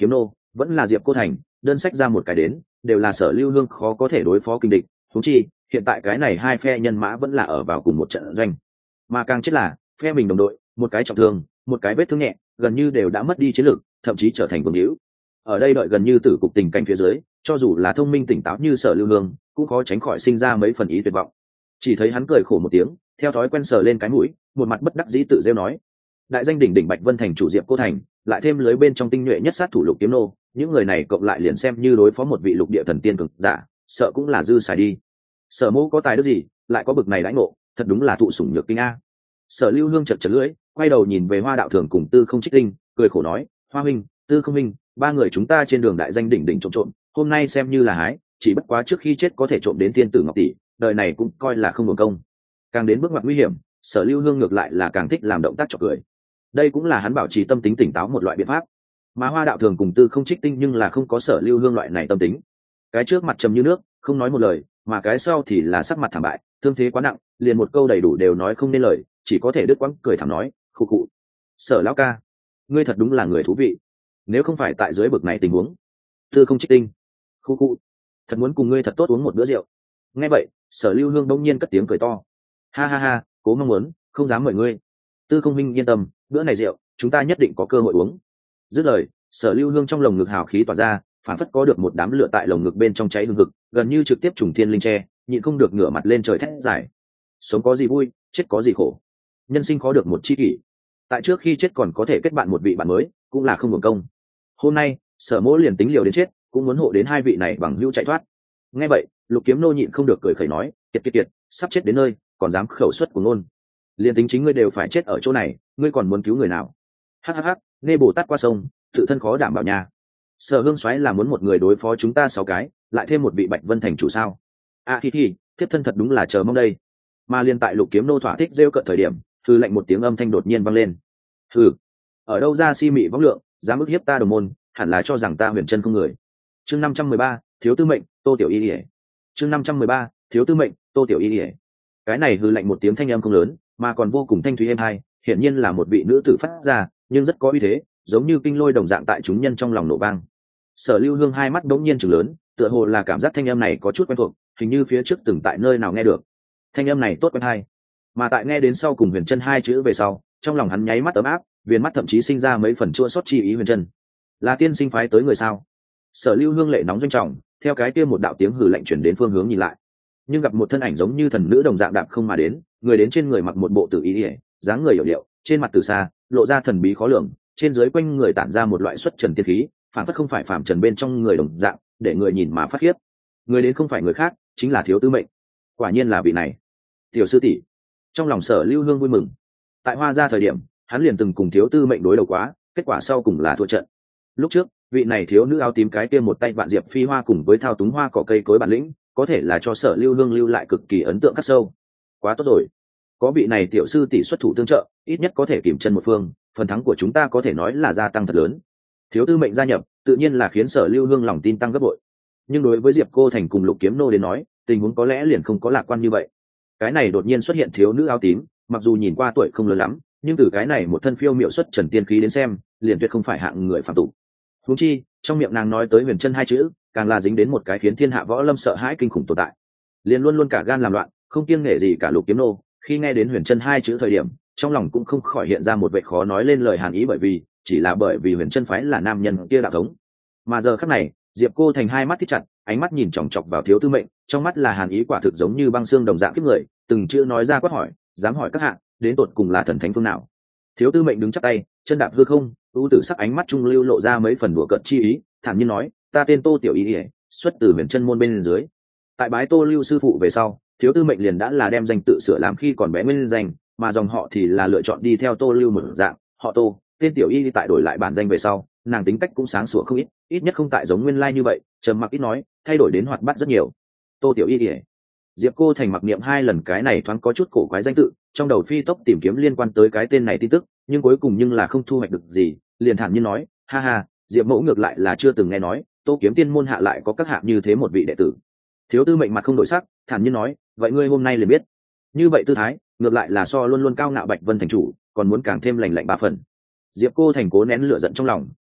vẫn là Diệp Cô Thành đơn sách ra một cái đến, đều là Sở Lưu Hương khó có thể đối phó kinh địch. Huống chi hiện tại cái này hai phe nhân mã vẫn là ở vào cùng một trận doanh, mà càng chết là phe mình đồng đội, một cái trọng thương, một cái vết thương nhẹ, gần như đều đã mất đi chiến lược, thậm chí trở thành vương hữu. Ở đây đợi gần như tử cục tình cảnh phía dưới, cho dù là thông minh tỉnh táo như Sở Lưu Hương cũng khó tránh khỏi sinh ra mấy phần ý tuyệt vọng. Chỉ thấy hắn cười khổ một tiếng, theo thói quen sờ lên cái mũi, một mặt bất đắc dĩ tự rêu nói: đại danh đỉnh đỉnh Bạch Vân thành chủ Diệp Cô Thành, lại thêm lưới bên trong tinh nhuệ nhất sát thủ Lục Kiếm Nô, những người này cộng lại liền xem như đối phó một vị lục địa thần tiên cực giả, sợ cũng là dư xài đi. Sở Mỗ có tài đức gì, lại có bực này đãi ngộ, thật đúng là thụ sủng nhược kinh a. Sở Lưu Hương chật chật lưỡi, quay đầu nhìn về Hoa đạo thường cùng Tư Không Trích Tinh, cười khổ nói: Hoa huynh, Tư Không huynh, ba người chúng ta trên đường đại danh đỉnh đỉnh trộm trộm, hôm nay xem như là hái, chỉ bất quá trước khi chết có thể trộm đến tiên tử ngọc tỷ, đời này cũng coi là không hưởng công. Càng đến bước ngoặt nguy hiểm, Sở Lưu Hương ngược lại là càng thích làm động tác chọc cười. Đây cũng là hắn bảo trì tâm tính tỉnh táo một loại biện pháp. Mà Hoa đạo thường cùng Tư Không Trích Tinh nhưng là không có Sở Lưu Hương loại này tâm tính. Cái trước mặt trầm như nước, không nói một lời, mà cái sau thì là sắc mặt thảm bại, thương thế quá nặng, liền một câu đầy đủ đều nói không nên lời, chỉ có thể đứt quãng cười thảm nói: khụ khụ, Sở lão ca, ngươi thật đúng là người thú vị. Nếu không phải tại dưới bực này tình huống, Tư Không Trích Tinh, khụ khụ, thật muốn cùng ngươi thật tốt uống một bữa rượu. Nghe vậy, Sở Lưu Hương đông nhiên cất tiếng cười to: ha ha ha, cố mong muốn, không dám mời ngươi. Tư Không huynh yên tâm, bữa này rượu chúng ta nhất định có cơ hội uống. Dứt lời, Sở Lưu Hương trong lồng ngực hào khí tỏa ra, phản phất có được một đám lửa tại lồng ngực bên trong cháy hừng hực, gần như trực tiếp trùng thiên linh tre, nhịn không được ngửa mặt lên trời thét giải: sống có gì vui, chết có gì khổ, nhân sinh khó được một chi kỷ, tại trước khi chết còn có thể kết bạn một vị bạn mới, cũng là không hưởng công. Hôm nay Sở Mỗ liền tính liều đến chết cũng muốn hộ đến hai vị này bằng hữu chạy thoát. Nghe vậy, Lục Kiếm Nô nhịn không được cười khẩy nói: kiệt kiệt kiệt, sắp chết đến nơi còn dám khẩu suất của ngôn, liền tính chính ngươi đều phải chết ở chỗ này, ngươi còn muốn cứu người nào? Hắc hắc hắc, nghe Bồ Tát qua sông, tự thân khó đảm bảo nhà. Sở Hương Soái là muốn một người đối phó chúng ta 6 cái, lại thêm một vị Bạch Vân thành chủ sao? Hi, thiếp thân thật đúng là chờ mong đây. Mà liên tại Lục Kiếm Nô thỏa thích rêu cợt thời điểm, hừ lạnh một tiếng âm thanh đột nhiên vang lên. Hừ, ở đâu ra si mị võng lượng, dám ức hiếp ta đồng môn, hẳn là cho rằng ta huyền chân không người. Chương 513, thiếu tư mệnh, Tô Tiểu Y Điệp. Chương 513, thiếu tư mệnh, Tô Tiểu Y Điệp. Cái này hừ lạnh một tiếng thanh âm không lớn, mà còn vô cùng thanh thúy êm hai, hiển nhiên là một vị nữ tử phát ra, nhưng rất có uy thế, giống như kinh lôi đồng dạng tại chúng nhân trong lòng nổ vang. Sở Lưu Hương hai mắt đống nhiên trừng lớn, tựa hồ là cảm giác thanh âm này có chút quen thuộc, hình như phía trước từng tại nơi nào nghe được. Thanh âm này tốt quen hay. Mà tại nghe đến sau cùng huyền chân hai chữ về sau, trong lòng hắn nháy mắt ấm áp, viền mắt thậm chí sinh ra mấy phần chua xót chi ý huyền chân. Là tiên sinh phái tới người sao? Sở Lưu Hương lệ nóng doanh trọng, theo cái kia một đạo tiếng hừ lạnh chuyển đến phương hướng nhìn lại, nhưng gặp một thân ảnh giống như thần nữ đồng dạng đạp không mà đến, người đến trên người mặc một bộ tử y, dáng người hiểu điệu, trên mặt từ xa lộ ra thần bí khó lường, trên dưới quanh người tản ra một loại xuất trần tiên khí, phản phất không phải phàm trần bên trong người đồng dạng, để người nhìn mà phát khiếp. Người đến không phải người khác, chính là thiếu tư mệnh. Quả nhiên là vị này. Tiểu sư tỷ. Trong lòng Sở Lưu Hương vui mừng. Tại Hoa gia thời điểm, hắn liền từng cùng thiếu tư mệnh đối đầu quá, kết quả sau cùng là thua trận. Lúc trước, vị này thiếu nữ áo tím cái kia một tay vạn diệp phi hoa cùng với thao túng hoa cỏ cây cối bản lĩnh, có thể là cho Sở Lưu Hương lưu lại cực kỳ ấn tượng khắc sâu. Quá tốt rồi, có vị này tiểu sư tỷ xuất thủ tương trợ, ít nhất có thể kìm chân một phương, phần thắng của chúng ta có thể nói là gia tăng thật lớn. Thiếu tư mệnh gia nhập, tự nhiên là khiến Sở Lưu Hương lòng tin tăng gấp bội. Nhưng đối với Diệp Cô Thành cùng Lục Kiếm Nô đến nói, tình huống có lẽ liền không có lạc quan như vậy. Cái này đột nhiên xuất hiện thiếu nữ áo tím, mặc dù nhìn qua tuổi không lớn lắm, nhưng từ cái này một thân phiêu miệu xuất trần tiên khí đến xem, liền tuyệt không phải hạng người phạm tục. Huống chi, trong miệng nàng nói tới huyền chân hai chữ, càng là dính đến một cái khiến thiên hạ võ lâm sợ hãi kinh khủng tồn tại. Liền luôn luôn cả gan làm loạn, không kiêng nể gì cả Lục Kiếm Nô, khi nghe đến huyền chân hai chữ thời điểm, trong lòng cũng không khỏi hiện ra một vẻ khó nói lên lời hàn ý, bởi vì huyền chân phái là nam nhân kia đạo thống. Mà giờ khắc này, Diệp Cô Thành hai mắt thích chặt, ánh mắt nhìn chòng chọc vào thiếu tư mệnh, trong mắt là hàn ý quả thực giống như băng xương đồng dạng kiếp người, từng chữ nói ra quát hỏi: dám hỏi các hạ, đến tột cùng là thần thánh phương nào? Thiếu tư mệnh đứng chắp tay, chân đạp hư không, ưu tử sắc ánh mắt trung lưu lộ ra mấy phần đùa cợt chi ý, thản nhiên nói: ta tên Tô Tiểu Y, xuất từ huyền chân môn bên dưới. Tại bái Tô Lưu sư phụ về sau, thiếu tư mệnh liền đã là đem danh tự sửa làm khi còn bé nguyên danh, mà dòng họ thì là lựa chọn đi theo Tô Lưu một dạng, họ Tô. Tên Tiểu Y tại đổi lại bản danh về sau, nàng tính cách cũng sáng sủa không ít, ít nhất không tại giống nguyên lai như vậy, trầm mặc ít nói, thay đổi đến hoạt bát rất nhiều. Tô Tiểu Y. Diệp Cô Thành mặc niệm hai lần cái này thoáng có chút cổ quái danh tự, trong đầu phi tốc tìm kiếm liên quan tới cái tên này tin tức, nhưng cuối cùng là không thu hoạch được gì, liền thản nhiên nói: ha ha, Diệp mẫu ngược lại là chưa từng nghe nói, Tô Kiếm Tiên môn hạ lại có các hạ như thế một vị đệ tử. Thiếu tư mệnh mặt không đổi sắc, thản nhiên nói: vậy ngươi hôm nay liền biết. Như vậy tư thái, ngược lại là so luôn luôn cao ngạo Bạch Vân thành chủ, còn muốn càng thêm lành lạnh ba phần. Diệp Cô Thành cố nén lửa giận trong lòng,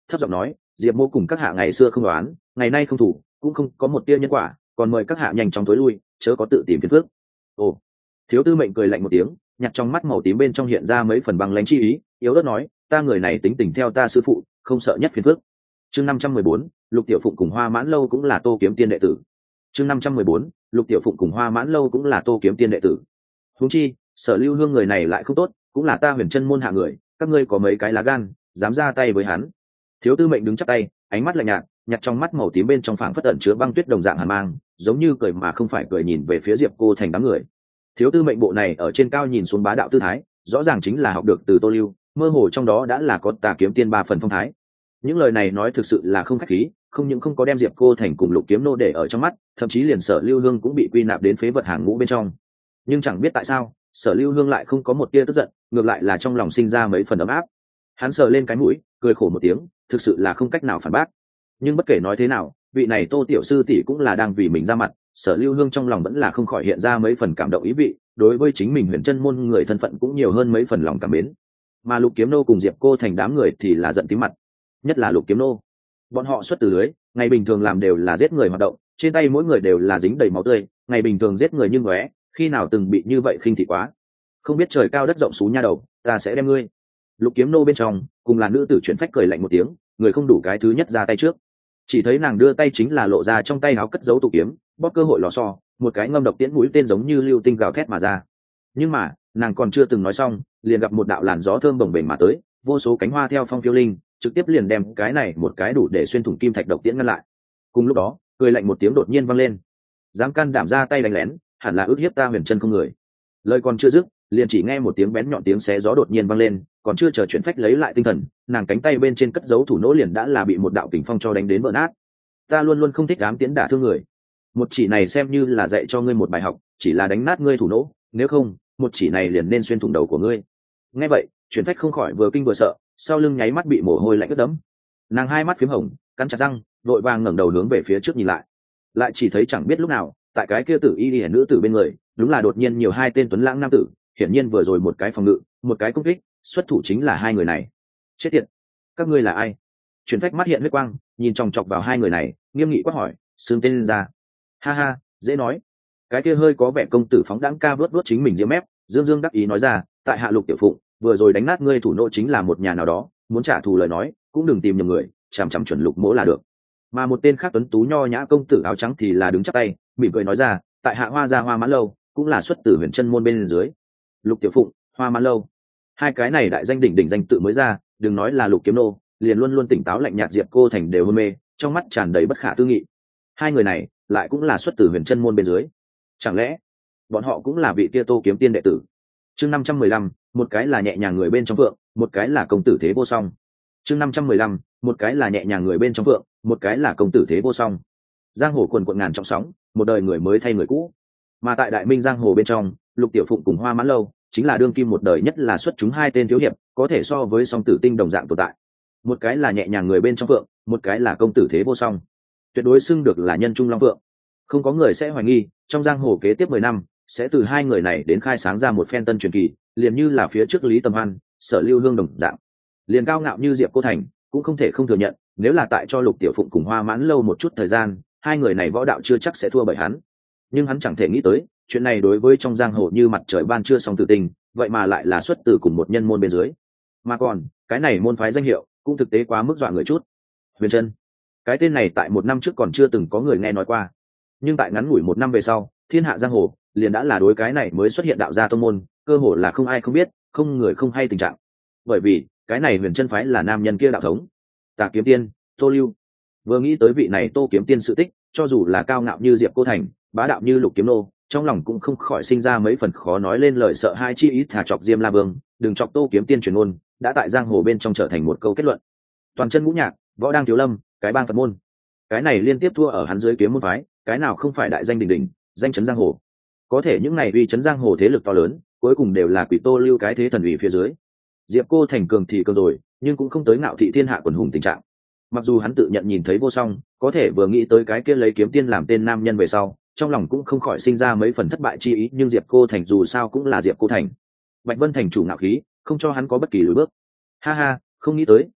thấp giọng nói, diệp mô cùng các hạ ngày xưa không đoán, ngày nay không thủ, cũng không có một tia nhân quả, còn mời các hạ nhanh chóng tối lui, chớ có tự tìm phiền phước. Ồ. Thiếu tư mệnh cười lạnh một tiếng, nhặt trong mắt màu tím bên trong hiện ra mấy phần băng lãnh chi ý, yếu ớt nói, ta người này tính tình theo ta sư phụ, không sợ nhất phiền phước. Chương 514, Lục Tiểu Phụng cùng Hoa Mãn Lâu cũng là Tô Kiếm Tiên đệ tử. Chương 514, Lục Tiểu Phụng cùng Hoa Mãn Lâu cũng là Tô Kiếm Tiên đệ tử. Huống chi, Sở Lưu Hương người này lại không tốt, cũng là ta Huyền Chân môn hạ người, các ngươi có mấy cái lá gan, dám ra tay với hắn. Thiếu tư mệnh đứng chắp tay, ánh mắt lạnh nhạt, nhặt trong mắt màu tím bên trong phảng phất ẩn chứa băng tuyết đồng dạng hàn mang, giống như cười mà không phải cười nhìn về phía Diệp Cô Thành đám người. Thiếu tư mệnh bộ này ở trên cao nhìn xuống bá đạo tư thái, rõ ràng chính là học được từ Tô Lưu, mơ hồ trong đó đã là có Tà Kiếm Tiên 3 phần phong thái. Những lời này nói thực sự là không khách khí, không những không có đem Diệp Cô Thành cùng Lục Kiếm Nô để ở trong mắt, thậm chí liền Sở Lưu Hương cũng bị quy nạp đến phế vật hàng ngũ bên trong. Nhưng chẳng biết tại sao, Sở Lưu Hương lại không có một tia tức giận, ngược lại là trong lòng sinh ra mấy phần ấm áp. Hắn sờ lên cái mũi, cười khổ một tiếng, thực sự là không cách nào phản bác. Nhưng bất kể nói thế nào, vị này Tô tiểu sư tỷ cũng là đang vì mình ra mặt, Sở Lưu Hương trong lòng vẫn là không khỏi hiện ra mấy phần cảm động ý vị, đối với chính mình Huyền Chân môn người thân phận cũng nhiều hơn mấy phần lòng cảm mến. Mà Lục Kiếm Nô cùng Diệp Cô Thành đám người thì là giận tím mặt, nhất là Lục Kiếm Nô. Bọn họ xuất từ lưới, ngày bình thường làm đều là giết người hoạt động, trên tay mỗi người đều là dính đầy máu tươi, ngày bình thường giết người như ngóe, khi nào từng bị như vậy khinh thị quá. Không biết trời cao đất rộng xú nha đầu, ta sẽ đem ngươi. Lục Kiếm Nô bên trong cùng là nữ tử chuyển phách cười lạnh một tiếng, người không đủ cái thứ nhất ra tay trước. Chỉ thấy nàng đưa tay chính là lộ ra trong tay áo cất giấu tụ kiếm, bóp cơ hội lò xo, một cái ngâm độc tiễn mũi tên giống như lưu tinh gào thét mà ra. Nhưng mà nàng còn chưa từng nói xong, liền gặp một đạo làn gió thơm bồng bềnh mà tới, vô số cánh hoa theo phong phiêu linh, trực tiếp liền đem cái này một cái đủ để xuyên thủng kim thạch độc tiễn ngăn lại. Cùng lúc đó, cười lạnh một tiếng đột nhiên vang lên, dám can đảm ra tay đánh lén, hẳn là ước hiếp ta Huyền Chân không người. Lời còn chưa dứt, liền chỉ nghe một tiếng bén nhọn tiếng xé gió đột nhiên vang lên, còn chưa chờ chuyển phách lấy lại tinh thần, nàng cánh tay bên trên cất giấu thủ nỗ liền đã là bị một đạo kình phong cho đánh đến vỡ nát. Ta luôn luôn không thích ám tiễn đả thương người, một chỉ này xem như là dạy cho ngươi một bài học, chỉ là đánh nát ngươi thủ nỗ, nếu không một chỉ này liền nên xuyên thủng đầu của ngươi. Nghe vậy, chuyển phách không khỏi vừa kinh vừa sợ, sau lưng nháy mắt bị mồ hôi lạnh ướt đẫm. Nàng hai mắt phím hồng, cắn chặt răng, vội vàng ngẩng đầu hướng về phía trước nhìn lại chỉ thấy chẳng biết lúc nào, tại cái kia tử y liễu nữ tử bên người, đúng là đột nhiên nhiều hai tên tuấn lãng nam tử, hiển nhiên vừa rồi một cái phòng ngự, một cái công kích, xuất thủ chính là hai người này. Chết tiệt, các ngươi là ai? Chuyển phách mắt hiện huyết quang, nhìn chòng chọc vào hai người này, nghiêm nghị quát hỏi, xưng tên lên ra. Ha ha, dễ nói. Cái kia hơi có vẻ công tử phóng đãng ca vớt vớt chính mình diễm mép, dương dương đắc ý nói ra, tại hạ Lục Tiểu Phụng, vừa rồi đánh nát ngươi thủ nô chính là một nhà nào đó, muốn trả thù lời nói, cũng đừng tìm nhầm người, chằm chằm chuẩn Lục mỗ là được. Mà một tên khác tuấn tú nho nhã công tử áo trắng thì là đứng chắp tay, mỉm cười nói ra, tại hạ Hoa gia Hoa Mãn Lâu, cũng là xuất từ Huyền Chân môn bên dưới. Lục Tiểu Phụng, Hoa Mãn Lâu, hai cái này đại danh đỉnh danh tự mới ra, đừng nói là Lục Kiếm Nô, liền luôn luôn tỉnh táo lạnh nhạt Diệp Cô Thành đều hôn mê, trong mắt tràn đầy bất khả tư nghị. Hai người này lại cũng là xuất từ Huyền Chân môn bên dưới, chẳng lẽ bọn họ cũng là vị kia Tô Kiếm Tiên đệ tử? Chương 515, một cái là nhẹ nhàng người bên trong vượng, một cái là công tử thế vô song. Chương 515, một cái là nhẹ nhàng người bên trong vượng, một cái là công tử thế vô song. Giang hồ quần quần ngàn trong sóng, một đời người mới thay người cũ. Mà tại Đại Minh giang hồ bên trong, Lục Tiểu Phụng cùng Hoa Mãn Lâu chính là đương kim một đời nhất là xuất chúng hai tên thiếu hiệp, có thể so với song tử tinh đồng dạng tồn tại. Một cái là nhẹ nhàng người bên trong vượng, một cái là công tử thế vô song, tuyệt đối xưng được là nhân trung long vượng. Không có người sẽ hoài nghi, trong giang hồ kế tiếp 10 năm sẽ từ hai người này đến khai sáng ra một phen tân truyền kỳ, liền như là phía trước Lý Tầm Hoan, Sở Lưu Hương đồng dạng. Liền cao ngạo như Diệp Cô Thành cũng không thể không thừa nhận, nếu là tại cho Lục Tiểu Phụng cùng Hoa Mãn Lâu một chút thời gian, hai người này võ đạo chưa chắc sẽ thua bởi hắn. Nhưng hắn chẳng thể nghĩ tới, chuyện này đối với trong giang hồ như mặt trời ban trưa song tử tình, vậy mà lại là xuất từ cùng một nhân môn bên dưới. Mà còn, cái này môn phái danh hiệu cũng thực tế quá mức dọa người chút. Huyền Chân, cái tên này tại 1 năm trước còn chưa từng có người nghe nói qua, nhưng tại ngắn ngủi 1 năm về sau, thiên hạ giang hồ liền đã là đối cái này mới xuất hiện đạo gia tông môn, cơ hồ là không ai không biết, không người không hay tình trạng. Bởi vì cái này Huyền Chân phái là nam nhân kia đạo thống, Tà Kiếm Tiên Tô Lưu. Vừa nghĩ tới vị này Tô Kiếm Tiên sự tích, cho dù là cao ngạo như Diệp Cô Thành, bá đạo như Lục Kiếm Nô, trong lòng cũng không khỏi sinh ra mấy phần khó nói lên lời sợ hai chi ý. Thả chọc Diêm La Vương, đừng chọc Tô Kiếm Tiên truyền ngôn, đã tại giang hồ bên trong trở thành một câu kết luận. Toàn chân ngũ nhạc, võ đang thiếu lâm, cái bang Phật môn, cái này liên tiếp thua ở hắn dưới kiếm môn phái, cái nào không phải đại danh đỉnh đỉnh, danh chấn giang hồ. Có thể những này uy chấn giang hồ thế lực to lớn, cuối cùng đều là quỷ Tô Lưu cái thế thần ủy phía dưới. Diệp Cô Thành cường thì cường rồi, nhưng cũng không tới ngạo thị thiên hạ quần hùng tình trạng. Mặc dù hắn tự nhận nhìn thấy vô song, có thể vừa nghĩ tới cái kia lấy kiếm tiên làm tên nam nhân về sau, trong lòng cũng không khỏi sinh ra mấy phần thất bại chi ý. Nhưng Diệp Cô Thành dù sao cũng là Diệp Cô Thành, Bạch Vân thành chủ ngạo khí, không cho hắn có bất kỳ lùi bước. Ha ha, không nghĩ tới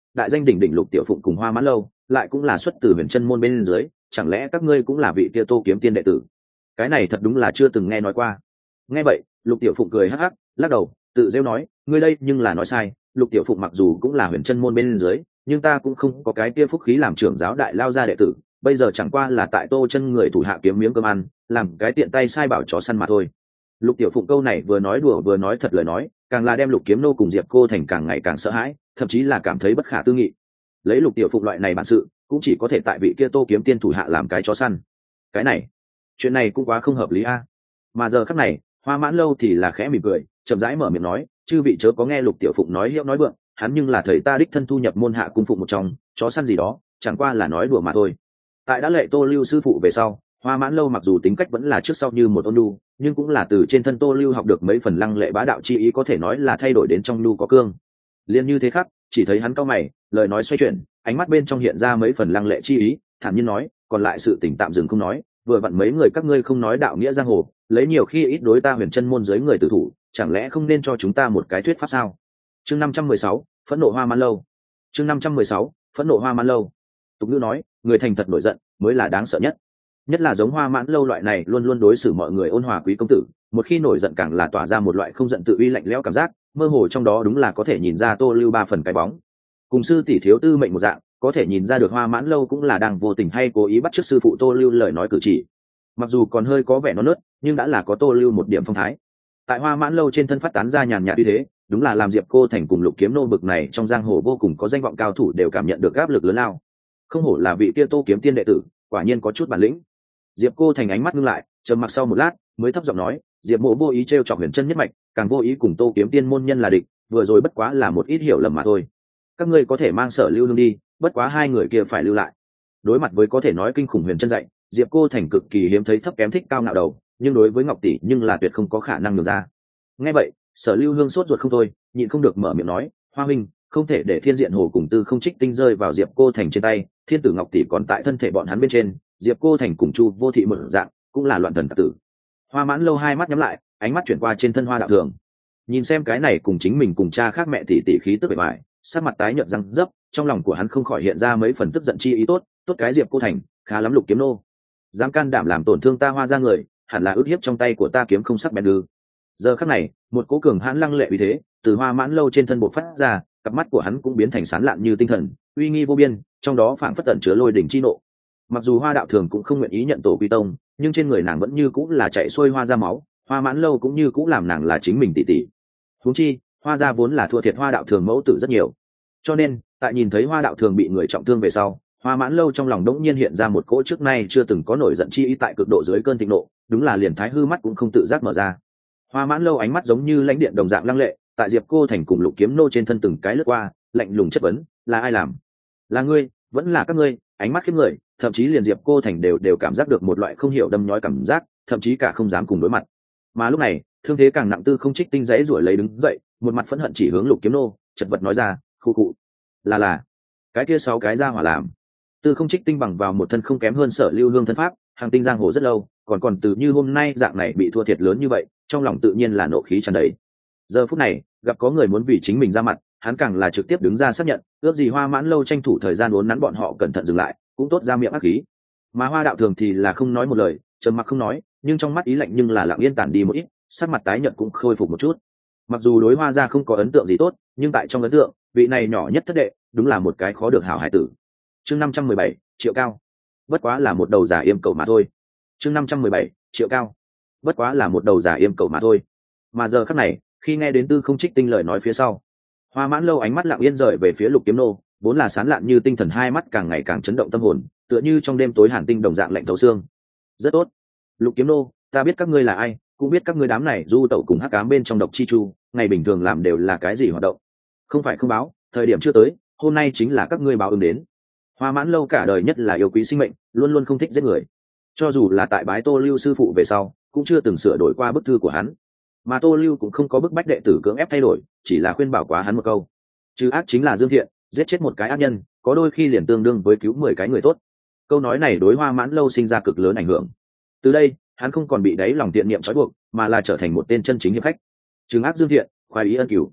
đại danh đỉnh đỉnh Lục Tiểu Phụng cùng Hoa Mãn Lâu lại cũng là xuất từ Huyền Chân môn bên dưới, chẳng lẽ các ngươi cũng là vị kia Tô Kiếm Tiên đệ tử? Cái này thật đúng là chưa từng nghe nói qua. Nghe vậy, Lục Tiểu Phụng cười hắc hắc, lắc đầu, tự rêu nói, ngươi đây nhưng là nói sai, Lục Tiểu Phụng mặc dù cũng là Huyền Chân môn bên dưới, nhưng ta cũng không có cái kia phúc khí làm trưởng giáo đại lao gia đệ tử, bây giờ chẳng qua là tại Tô Chân người thủ hạ kiếm miếng cơm ăn, làm cái tiện tay sai bảo chó săn mà thôi. Lục Tiểu Phụng câu này vừa nói đùa vừa nói thật lời nói, càng là đem Lục Kiếm Nô cùng Diệp Cô Thành càng ngày càng sợ hãi, thậm chí là cảm thấy bất khả tư nghị. Lấy Lục Tiểu Phụng loại này bản sự, cũng chỉ có thể tại vị kia Tô Kiếm Tiên thủ hạ làm cái chó săn. Cái này, chuyện này cũng quá không hợp lý a. Mà giờ khắc này, Hoa Mãn Lâu thì là khẽ mỉm cười, chậm rãi mở miệng nói, chư vị chớ có nghe Lục Tiểu Phụng nói hiệu nói vượng, hắn nhưng là thầy ta đích thân thu nhập môn hạ cung phụng một trong, chó săn gì đó, chẳng qua là nói đùa mà thôi. Tại đã lệ Tô Lưu sư phụ về sau, Hoa Mãn Lâu mặc dù tính cách vẫn là trước sau như một ôn nhu, nhưng cũng là từ trên thân Tô Lưu học được mấy phần lăng lệ bá đạo chi ý, có thể nói là thay đổi đến trong nhu có cương. Liên như thế khắc, chỉ thấy hắn cau mày, lời nói xoay chuyển, ánh mắt bên trong hiện ra mấy phần lăng lệ chi ý, thản nhiên nói, còn lại sự tình tạm dừng không nói, vừa vặn mấy người các ngươi không nói đạo nghĩa giang hồ, lấy nhiều khi ít đối ta Huyền Chân môn dưới người tử thủ, chẳng lẽ không nên cho chúng ta một cái thuyết pháp sao? Chương 516, phẫn nộ Hoa Mãn Lâu. Chương 516, phẫn nộ Hoa Mãn Lâu. Tục ngữ nói, người thành thật nổi giận mới là đáng sợ nhất. Nhất là giống Hoa Mãn Lâu loại này luôn luôn đối xử mọi người ôn hòa quý công tử, một khi nổi giận càng là tỏa ra một loại không giận tự uy lạnh lẽo cảm giác, mơ hồ trong đó đúng là có thể nhìn ra Tô Lưu ba phần cái bóng. Cùng sư tỷ thiếu tư mệnh một dạng, có thể nhìn ra được Hoa Mãn Lâu cũng là đang vô tình hay cố ý bắt chước sư phụ Tô Lưu lời nói cử chỉ. Mặc dù còn hơi có vẻ non nớt, nhưng đã là có Tô Lưu một điểm phong thái. Tại Hoa Mãn Lâu trên thân phát tán ra nhàn nhạt như thế, đúng là làm Diệp Cô Thành cùng Lục Kiếm Nô bực này trong giang hồ vô cùng có danh vọng cao thủ đều cảm nhận được áp lực lớn lao. Không hổ là vị kia Tô Kiếm Tiên đệ tử, quả nhiên có chút bản lĩnh. Diệp Cô Thành ánh mắt ngưng lại, trầm mặc sau một lát, mới thấp giọng nói, Diệp Mộ vô ý trêu chọc Huyền Chân nhất mạch, càng vô ý cùng Tô Kiếm Tiên môn nhân là địch, vừa rồi bất quá là một ít hiểu lầm mà thôi. Các ngươi có thể mang Sở Lưu Hương đi, bất quá hai người kia phải lưu lại. Đối mặt với có thể nói kinh khủng Huyền Chân dạy, Diệp Cô Thành cực kỳ hiếm thấy thấp kém thích cao ngạo đầu, nhưng đối với Ngọc tỷ nhưng là tuyệt không có khả năng được ra. Nghe vậy, Sở Lưu Hương sốt ruột không thôi, nhịn không được mở miệng nói, Hoa huynh, không thể để Thiên Diện Hồ cùng Tư Không Trích Tinh rơi vào Diệp Cô Thành trên tay, Thiên Tử Ngọc tỷ còn tại thân thể bọn hắn bên trên, Diệp Cô Thành cùng Chu Vô Thị một dạng, cũng là loạn thần tặc tử. Hoa Mãn Lâu hai mắt nhắm lại, ánh mắt chuyển qua trên thân Hoa Đạo Thường, nhìn xem cái này cùng chính mình cùng cha khác mẹ tỷ tỷ khí tức bề ngoài, sắc mặt tái nhợt răng dấp, trong lòng của hắn không khỏi hiện ra mấy phần tức giận chi ý. Tốt cái Diệp Cô Thành, khá lắm Lục Kiếm Nô, dám can đảm làm tổn thương ta Hoa ra người, hẳn là ức hiếp trong tay của ta kiếm không sắc bén ư? Giờ khắc này, một cố cường hãn lăng lệ uy thế từ Hoa Mãn Lâu trên thân bộc phát ra, cặp mắt của hắn cũng biến thành sáng lạn như tinh thần, uy nghi vô biên, trong đó phảng phất tẩn chứa lôi đỉnh chi nộ. Mặc dù Hoa Đạo Thường cũng không nguyện ý nhận tổ quy tông, nhưng trên người nàng vẫn như cũng là chạy xuôi Hoa ra máu, Hoa Mãn Lâu cũng như cũng làm nàng là chính mình tỷ tỷ. Huống chi, Hoa gia vốn là thua thiệt Hoa Đạo Thường mẫu tử rất nhiều, cho nên tại nhìn thấy Hoa Đạo Thường bị người trọng thương về sau, Hoa Mãn Lâu trong lòng đống nhiên hiện ra một cỗ trước nay chưa từng có nổi giận chi ý tại cực độ dưới cơn thịnh nộ, đúng là liền thái hư mắt cũng không tự giác mở ra. Hoa Mãn Lâu ánh mắt giống như lãnh điện đồng dạng lăng lệ, tại Diệp Cô Thành cùng Lục Kiếm Nô trên thân từng cái lướt qua, lạnh lùng chất vấn, là ai làm? Là ngươi, vẫn là các ngươi? Ánh mắt khiếp người, thậm chí liền Diệp Cô Thành đều cảm giác được một loại không hiểu đâm nhói cảm giác, thậm chí cả không dám cùng đối mặt. Mà lúc này, thương thế càng nặng Tư Không Trích Tinh dãy rủa lấy đứng dậy, một mặt phẫn hận chỉ hướng Lục Kiếm Nô, chật vật nói ra, khu cụ, là cái kia 6 cái ra hỏa làm. Tư Không Trích Tinh bằng vào một thân không kém hơn Sở Lưu Hương thân pháp, hàng tinh giang hồ rất lâu, còn từ như hôm nay dạng này bị thua thiệt lớn như vậy, trong lòng tự nhiên là nộ khí tràn đầy. Giờ phút này, gặp có người muốn vì chính mình ra mặt, hắn càng là trực tiếp đứng ra xác nhận, ước gì Hoa Mãn Lâu tranh thủ thời gian uốn nắn bọn họ cẩn thận dừng lại, cũng tốt ra miệng ác khí. Mà Hoa Đạo Thường thì là không nói một lời, trầm mặc không nói, nhưng trong mắt ý lạnh nhưng là lặng yên tản đi một ít, sắc mặt tái nhợt cũng khôi phục một chút. Mặc dù đối Hoa gia không có ấn tượng gì tốt, nhưng tại trong ấn tượng, vị này nhỏ nhất thất đệ, đúng là một cái khó được hảo hải tử. Chương 517, Triệu Cao, bất quá là một đầu giả yêm cầu mà thôi. Chương 517, Triệu Cao, bất quá là một đầu giả yêm cầu mà thôi. Mà giờ khắc này, khi nghe đến Tư Không Trích Tinh lời nói phía sau, Hoa Mãn Lâu ánh mắt lặng yên rời về phía Lục Kiếm Nô, vốn là sán lạn như tinh thần hai mắt càng ngày càng chấn động tâm hồn, tựa như trong đêm tối hàn tinh đồng dạng lạnh thấu xương. Rất tốt, Lục Kiếm Nô, ta biết các ngươi là ai, cũng biết các ngươi đám này du tẩu cùng hắc ám bên trong độc chi chu, ngày bình thường làm đều là cái gì hoạt động. Không phải không báo, thời điểm chưa tới, hôm nay chính là các ngươi báo ứng đến. Hoa Mãn Lâu cả đời nhất là yêu quý sinh mệnh, luôn luôn không thích giết người. Cho dù là tại bái Tô Lưu sư phụ về sau, cũng chưa từng sửa đổi qua bức thư của hắn. Mà Tô Lưu cũng không có bức bách đệ tử cưỡng ép thay đổi, chỉ là khuyên bảo quá hắn một câu. Chứ ác chính là dương thiện, giết chết một cái ác nhân, có đôi khi liền tương đương với cứu 10 cái người tốt. Câu nói này đối Hoa Mãn Lâu sinh ra cực lớn ảnh hưởng. Từ đây, hắn không còn bị đáy lòng tiện niệm trói buộc, mà là trở thành một tên chân chính hiệp khách. Trừng ác dương thiện, khoái ý ân cửu.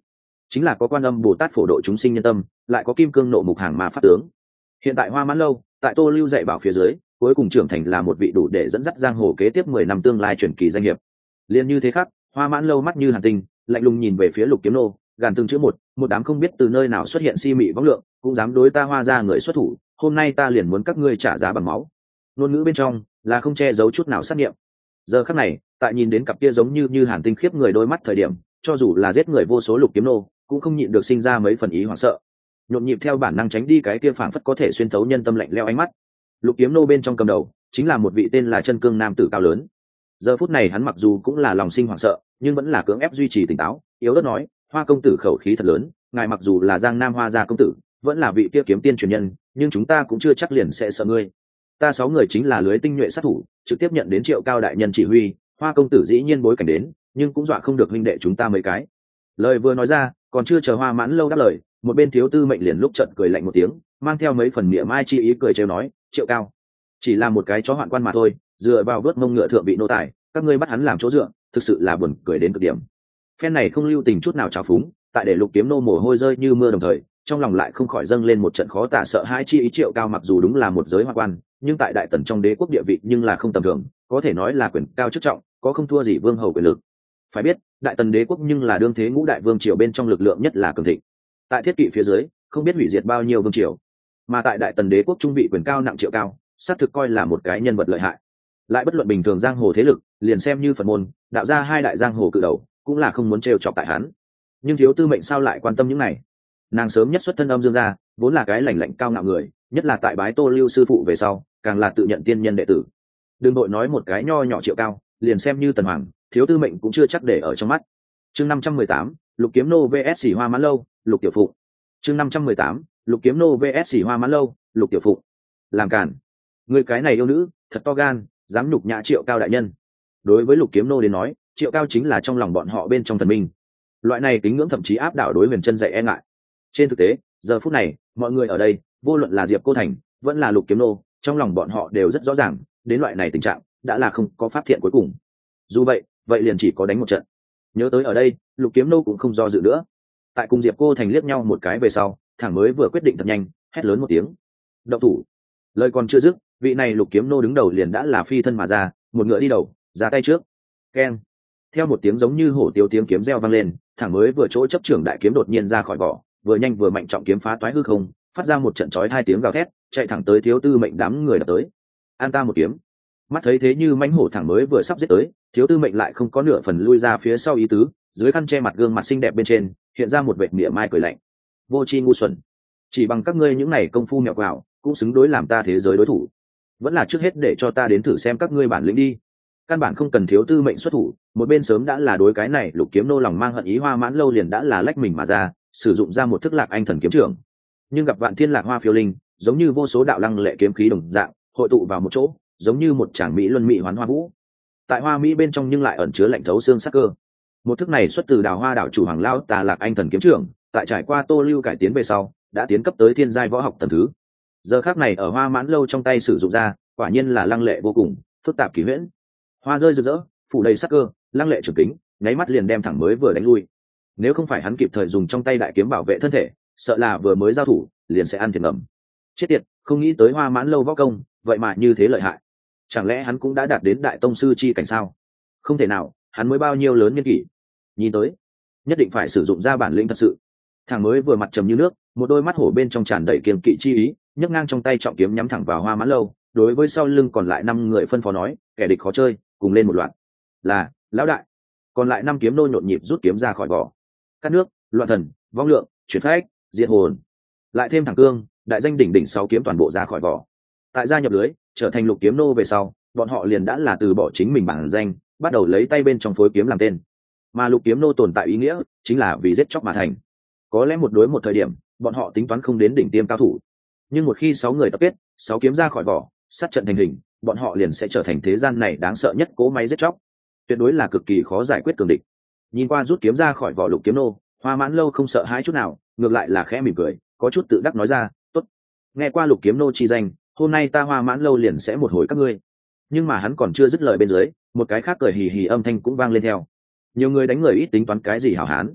chính là có Quan Âm Bồ Tát phổ độ chúng sinh nhân tâm, lại có Kim Cương nộ mục hàng ma pháp tướng. Hiện tại Hoa Mãn Lâu tại Tô Lưu dạy bảo phía dưới, cuối cùng trưởng thành là một vị đủ để dẫn dắt giang hồ kế tiếp 10 năm tương lai truyền kỳ danh hiệp. Liên như thế khác, Hoa Mãn Lâu mắt như hàn tinh, lạnh lùng nhìn về phía Lục Kiếm Nô, gàn từng chữ một đám không biết từ nơi nào xuất hiện si mị võng lượng, cũng dám đối ta Hoa ra người xuất thủ, hôm nay ta liền muốn các ngươi trả giá bằng máu. Ngôn ngữ bên trong là không che giấu chút nào sát nghiệm. Giờ khắc này, tại nhìn đến cặp kia giống như hàn tinh khiếp người đôi mắt thời điểm, cho dù là giết người vô số Lục Kiếm Nô, cũng không nhịn được sinh ra mấy phần ý hoảng sợ, nhộn nhịp theo bản năng tránh đi cái kia phảng phất có thể xuyên thấu nhân tâm lạnh lẽo ánh mắt. Lục Kiếm Nô bên trong cầm đầu chính là một vị tên là Chân Cương nam tử cao lớn. Giờ phút này hắn mặc dù cũng là lòng sinh hoảng sợ, nhưng vẫn là cưỡng ép duy trì tỉnh táo, yếu ớt nói: Hoa công tử khẩu khí thật lớn, ngài mặc dù là Giang Nam Hoa gia công tử, vẫn là vị kia kiếm tiên truyền nhân, nhưng chúng ta cũng chưa chắc liền sẽ sợ ngươi. Ta 6 người chính là lưới tinh nhuệ sát thủ, trực tiếp nhận đến Triệu Cao đại nhân chỉ huy, Hoa công tử dĩ nhiên bối cảnh đến, nhưng cũng dọa không được huynh đệ chúng ta mấy cái. Lời vừa nói ra, còn chưa chờ Hoa Mãn Lâu đáp lời, một bên thiếu tư mệnh liền lúc trận cười lạnh một tiếng, mang theo mấy phần mỉa mai chi ý cười trêu nói: Triệu Cao chỉ là một cái chó hoạn quan mà thôi, dựa vào vớt mông ngựa thượng vị nô tài, các ngươi bắt hắn làm chỗ dựa, thực sự là buồn cười đến cực điểm. Phen này không lưu tình chút nào trào phúng, tại để Lục Kiếm Nô mồ hôi rơi như mưa, đồng thời trong lòng lại không khỏi dâng lên một trận khó tả sợ hãi chi ý. Triệu Cao mặc dù đúng là một giới hoa quan, nhưng tại Đại Tần trong đế quốc địa vị nhưng là không tầm thường, có thể nói là quyền cao chức trọng, có không thua gì vương hầu quyền lực. Phải biết, Đại Tần đế quốc nhưng là đương thế ngũ đại vương triều bên trong lực lượng nhất là cường thịnh, tại thiết kỵ phía dưới không biết hủy diệt bao nhiêu vương triều, mà tại Đại Tần đế quốc trung vị quyền cao nặng Triệu Cao xác thực coi là một cái nhân vật lợi hại. Lại bất luận bình thường giang hồ thế lực, liền xem như Phật môn đạo ra hai đại giang hồ cự đầu, cũng là không muốn trêu chọc tại hắn. Nhưng thiếu tư mệnh sao lại quan tâm những này? Nàng sớm nhất xuất thân Âm Dương gia, vốn là cái lạnh lạnh cao ngạo người, nhất là tại bái Tô Lưu sư phụ về sau, càng là tự nhận tiên nhân đệ tử. Đừng đội nói một cái nho nhỏ Triệu Cao, liền xem như Tần Hoàng, thiếu tư mệnh cũng chưa chắc để ở trong mắt. Chương 518, Lục Kiếm Nô vs Hoa Mãn Lâu, Lục Tiểu Phụ. Chương 518, Lục Kiếm Nô vs Hoa Mãn Lâu, Lục Tiểu Phụ. Làm cản, người cái này yêu nữ, thật to gan, dám nhục nhã Triệu Cao đại nhân. Đối với Lục Kiếm Nô đến nói, Triệu Cao chính là trong lòng bọn họ bên trong thần minh. Loại này kính ngưỡng thậm chí áp đảo đối Huyền Chân dạy e ngại. Trên thực tế, giờ phút này, mọi người ở đây, vô luận là Diệp Cô Thành, vẫn là Lục Kiếm Nô, trong lòng bọn họ đều rất rõ ràng, đến loại này tình trạng, đã là không có pháp thiện cuối cùng. Dù vậy, liền chỉ có đánh một trận. Nhớ tới ở đây, Lục Kiếm Nô cũng không do dự nữa. Tại cùng Diệp Cô Thành liếc nhau một cái về sau, thẳng mới vừa quyết định thật nhanh, hét lớn một tiếng: "Động thủ!" Lời còn chưa dứt, vị này Lục Kiếm Nô đứng đầu liền đã là phi thân mà ra, một ngựa đi đầu, ra tay trước. Keng! Theo một tiếng giống như hổ tiêu tiếng kiếm reo vang lên, thẳng mới vừa chỗ chấp trưởng đại kiếm đột nhiên ra khỏi vỏ, vừa nhanh vừa mạnh trọng kiếm phá toái hư không, phát ra một trận chói hai tiếng gào thét, chạy thẳng tới thiếu tư mệnh đám người đập tới. An ta một kiếm! Mắt thấy thế như mãnh hổ thẳng mới vừa sắp giết tới, thiếu tư mệnh lại không có nửa phần lui ra phía sau ý tứ, dưới khăn che mặt gương mặt xinh đẹp bên trên hiện ra một vệt mỉa mai cười lạnh. Vô tri ngu xuẩn, chỉ bằng các ngươi những này công phu mèo quào cũng xứng đối làm ta thế giới đối thủ? Vẫn là trước hết để cho ta đến thử xem các ngươi bản lĩnh đi. Căn bản không cần thiếu tư mệnh xuất thủ, một bên sớm đã là đối cái này Lục Kiếm Nô lòng mang hận ý Hoa Mãn Lâu liền đã là lách mình mà ra, sử dụng ra một thức Lạc Anh thần kiếm trưởng. Nhưng gặp vạn thiên lạc hoa phiêu linh, giống như vô số đạo lăng lệ kiếm khí đồng dạng hội tụ vào một chỗ, giống như một tràng mỹ luân mỹ hoán hoa vũ. Tại hoa mỹ bên trong nhưng lại ẩn chứa lạnh thấu xương sắc cơ. Một thức này xuất từ Đào Hoa đảo chủ Hoàng Lão Tà Lạc Anh thần kiếm trưởng, tại trải qua Tô Lưu cải tiến về sau, đã tiến cấp tới thiên giai võ học tầng thứ. Giờ khắc này ở Hoa Mãn Lâu trong tay sử dụng ra, quả nhiên là lăng lệ vô cùng, phức tạp kỳ huyễn. Hoa rơi rực rỡ, phủ đầy sắc cơ, lăng lệ trường kính, nháy mắt liền đem thẳng mới vừa đánh lui. Nếu không phải hắn kịp thời dùng trong tay đại kiếm bảo vệ thân thể, sợ là vừa mới giao thủ liền sẽ ăn thiệt ngầm. Chết tiệt, không nghĩ tới Hoa Mãn Lâu võ công vậy mà như thế lợi hại. Chẳng lẽ hắn cũng đã đạt đến đại tông sư chi cảnh sao? Không thể nào, hắn mới bao nhiêu lớn niên kỷ. Nhìn tới, nhất định phải sử dụng ra bản lĩnh thật sự. Thằng mới vừa mặt trầm như nước, một đôi mắt hổ bên trong tràn đầy kiềm kỵ chi ý, nhấc ngang trong tay trọng kiếm nhắm thẳng vào Hoa Mãn Lâu, đối với sau lưng còn lại 5 người phân phó nói: kẻ địch khó chơi, cùng lên một loạt. Là lão đại. Còn lại 5 kiếm nô nhộn nhịp rút kiếm ra khỏi vỏ. Cắt nước, loạn thần, vong lượng, chuyển phách, diệt hồn, lại thêm thẳng cương, đại danh đỉnh đỉnh 6 kiếm toàn bộ ra khỏi vỏ. Tại gia nhập lưới, trở thành Lục Kiếm Nô về sau, bọn họ liền đã là từ bỏ chính mình bản danh, bắt đầu lấy tay bên trong phối kiếm làm tên. Mà Lục Kiếm Nô tồn tại ý nghĩa chính là vì giết chóc mà thành. Có lẽ một đối một thời điểm, bọn họ tính toán không đến đỉnh tiêm cao thủ, nhưng một khi 6 người tập kết, 6 kiếm ra khỏi vỏ, sát trận thành hình, bọn họ liền sẽ trở thành thế gian này đáng sợ nhất cỗ máy giết chóc, tuyệt đối là cực kỳ khó giải quyết cường địch. Nhìn qua rút kiếm ra khỏi vỏ Lục Kiếm Nô, Hoa Mãn Lâu không sợ hãi chút nào, ngược lại là khẽ mỉm cười, có chút tự đắc nói ra: tốt, nghe qua Lục Kiếm Nô chi danh, hôm nay ta Hoa Mãn Lâu liền sẽ một hồi các ngươi. Nhưng mà hắn còn chưa dứt lời bên dưới, một cái khác cười hì hì âm thanh cũng vang lên theo. Nhiều người đánh người ít tính toán cái gì hảo hán,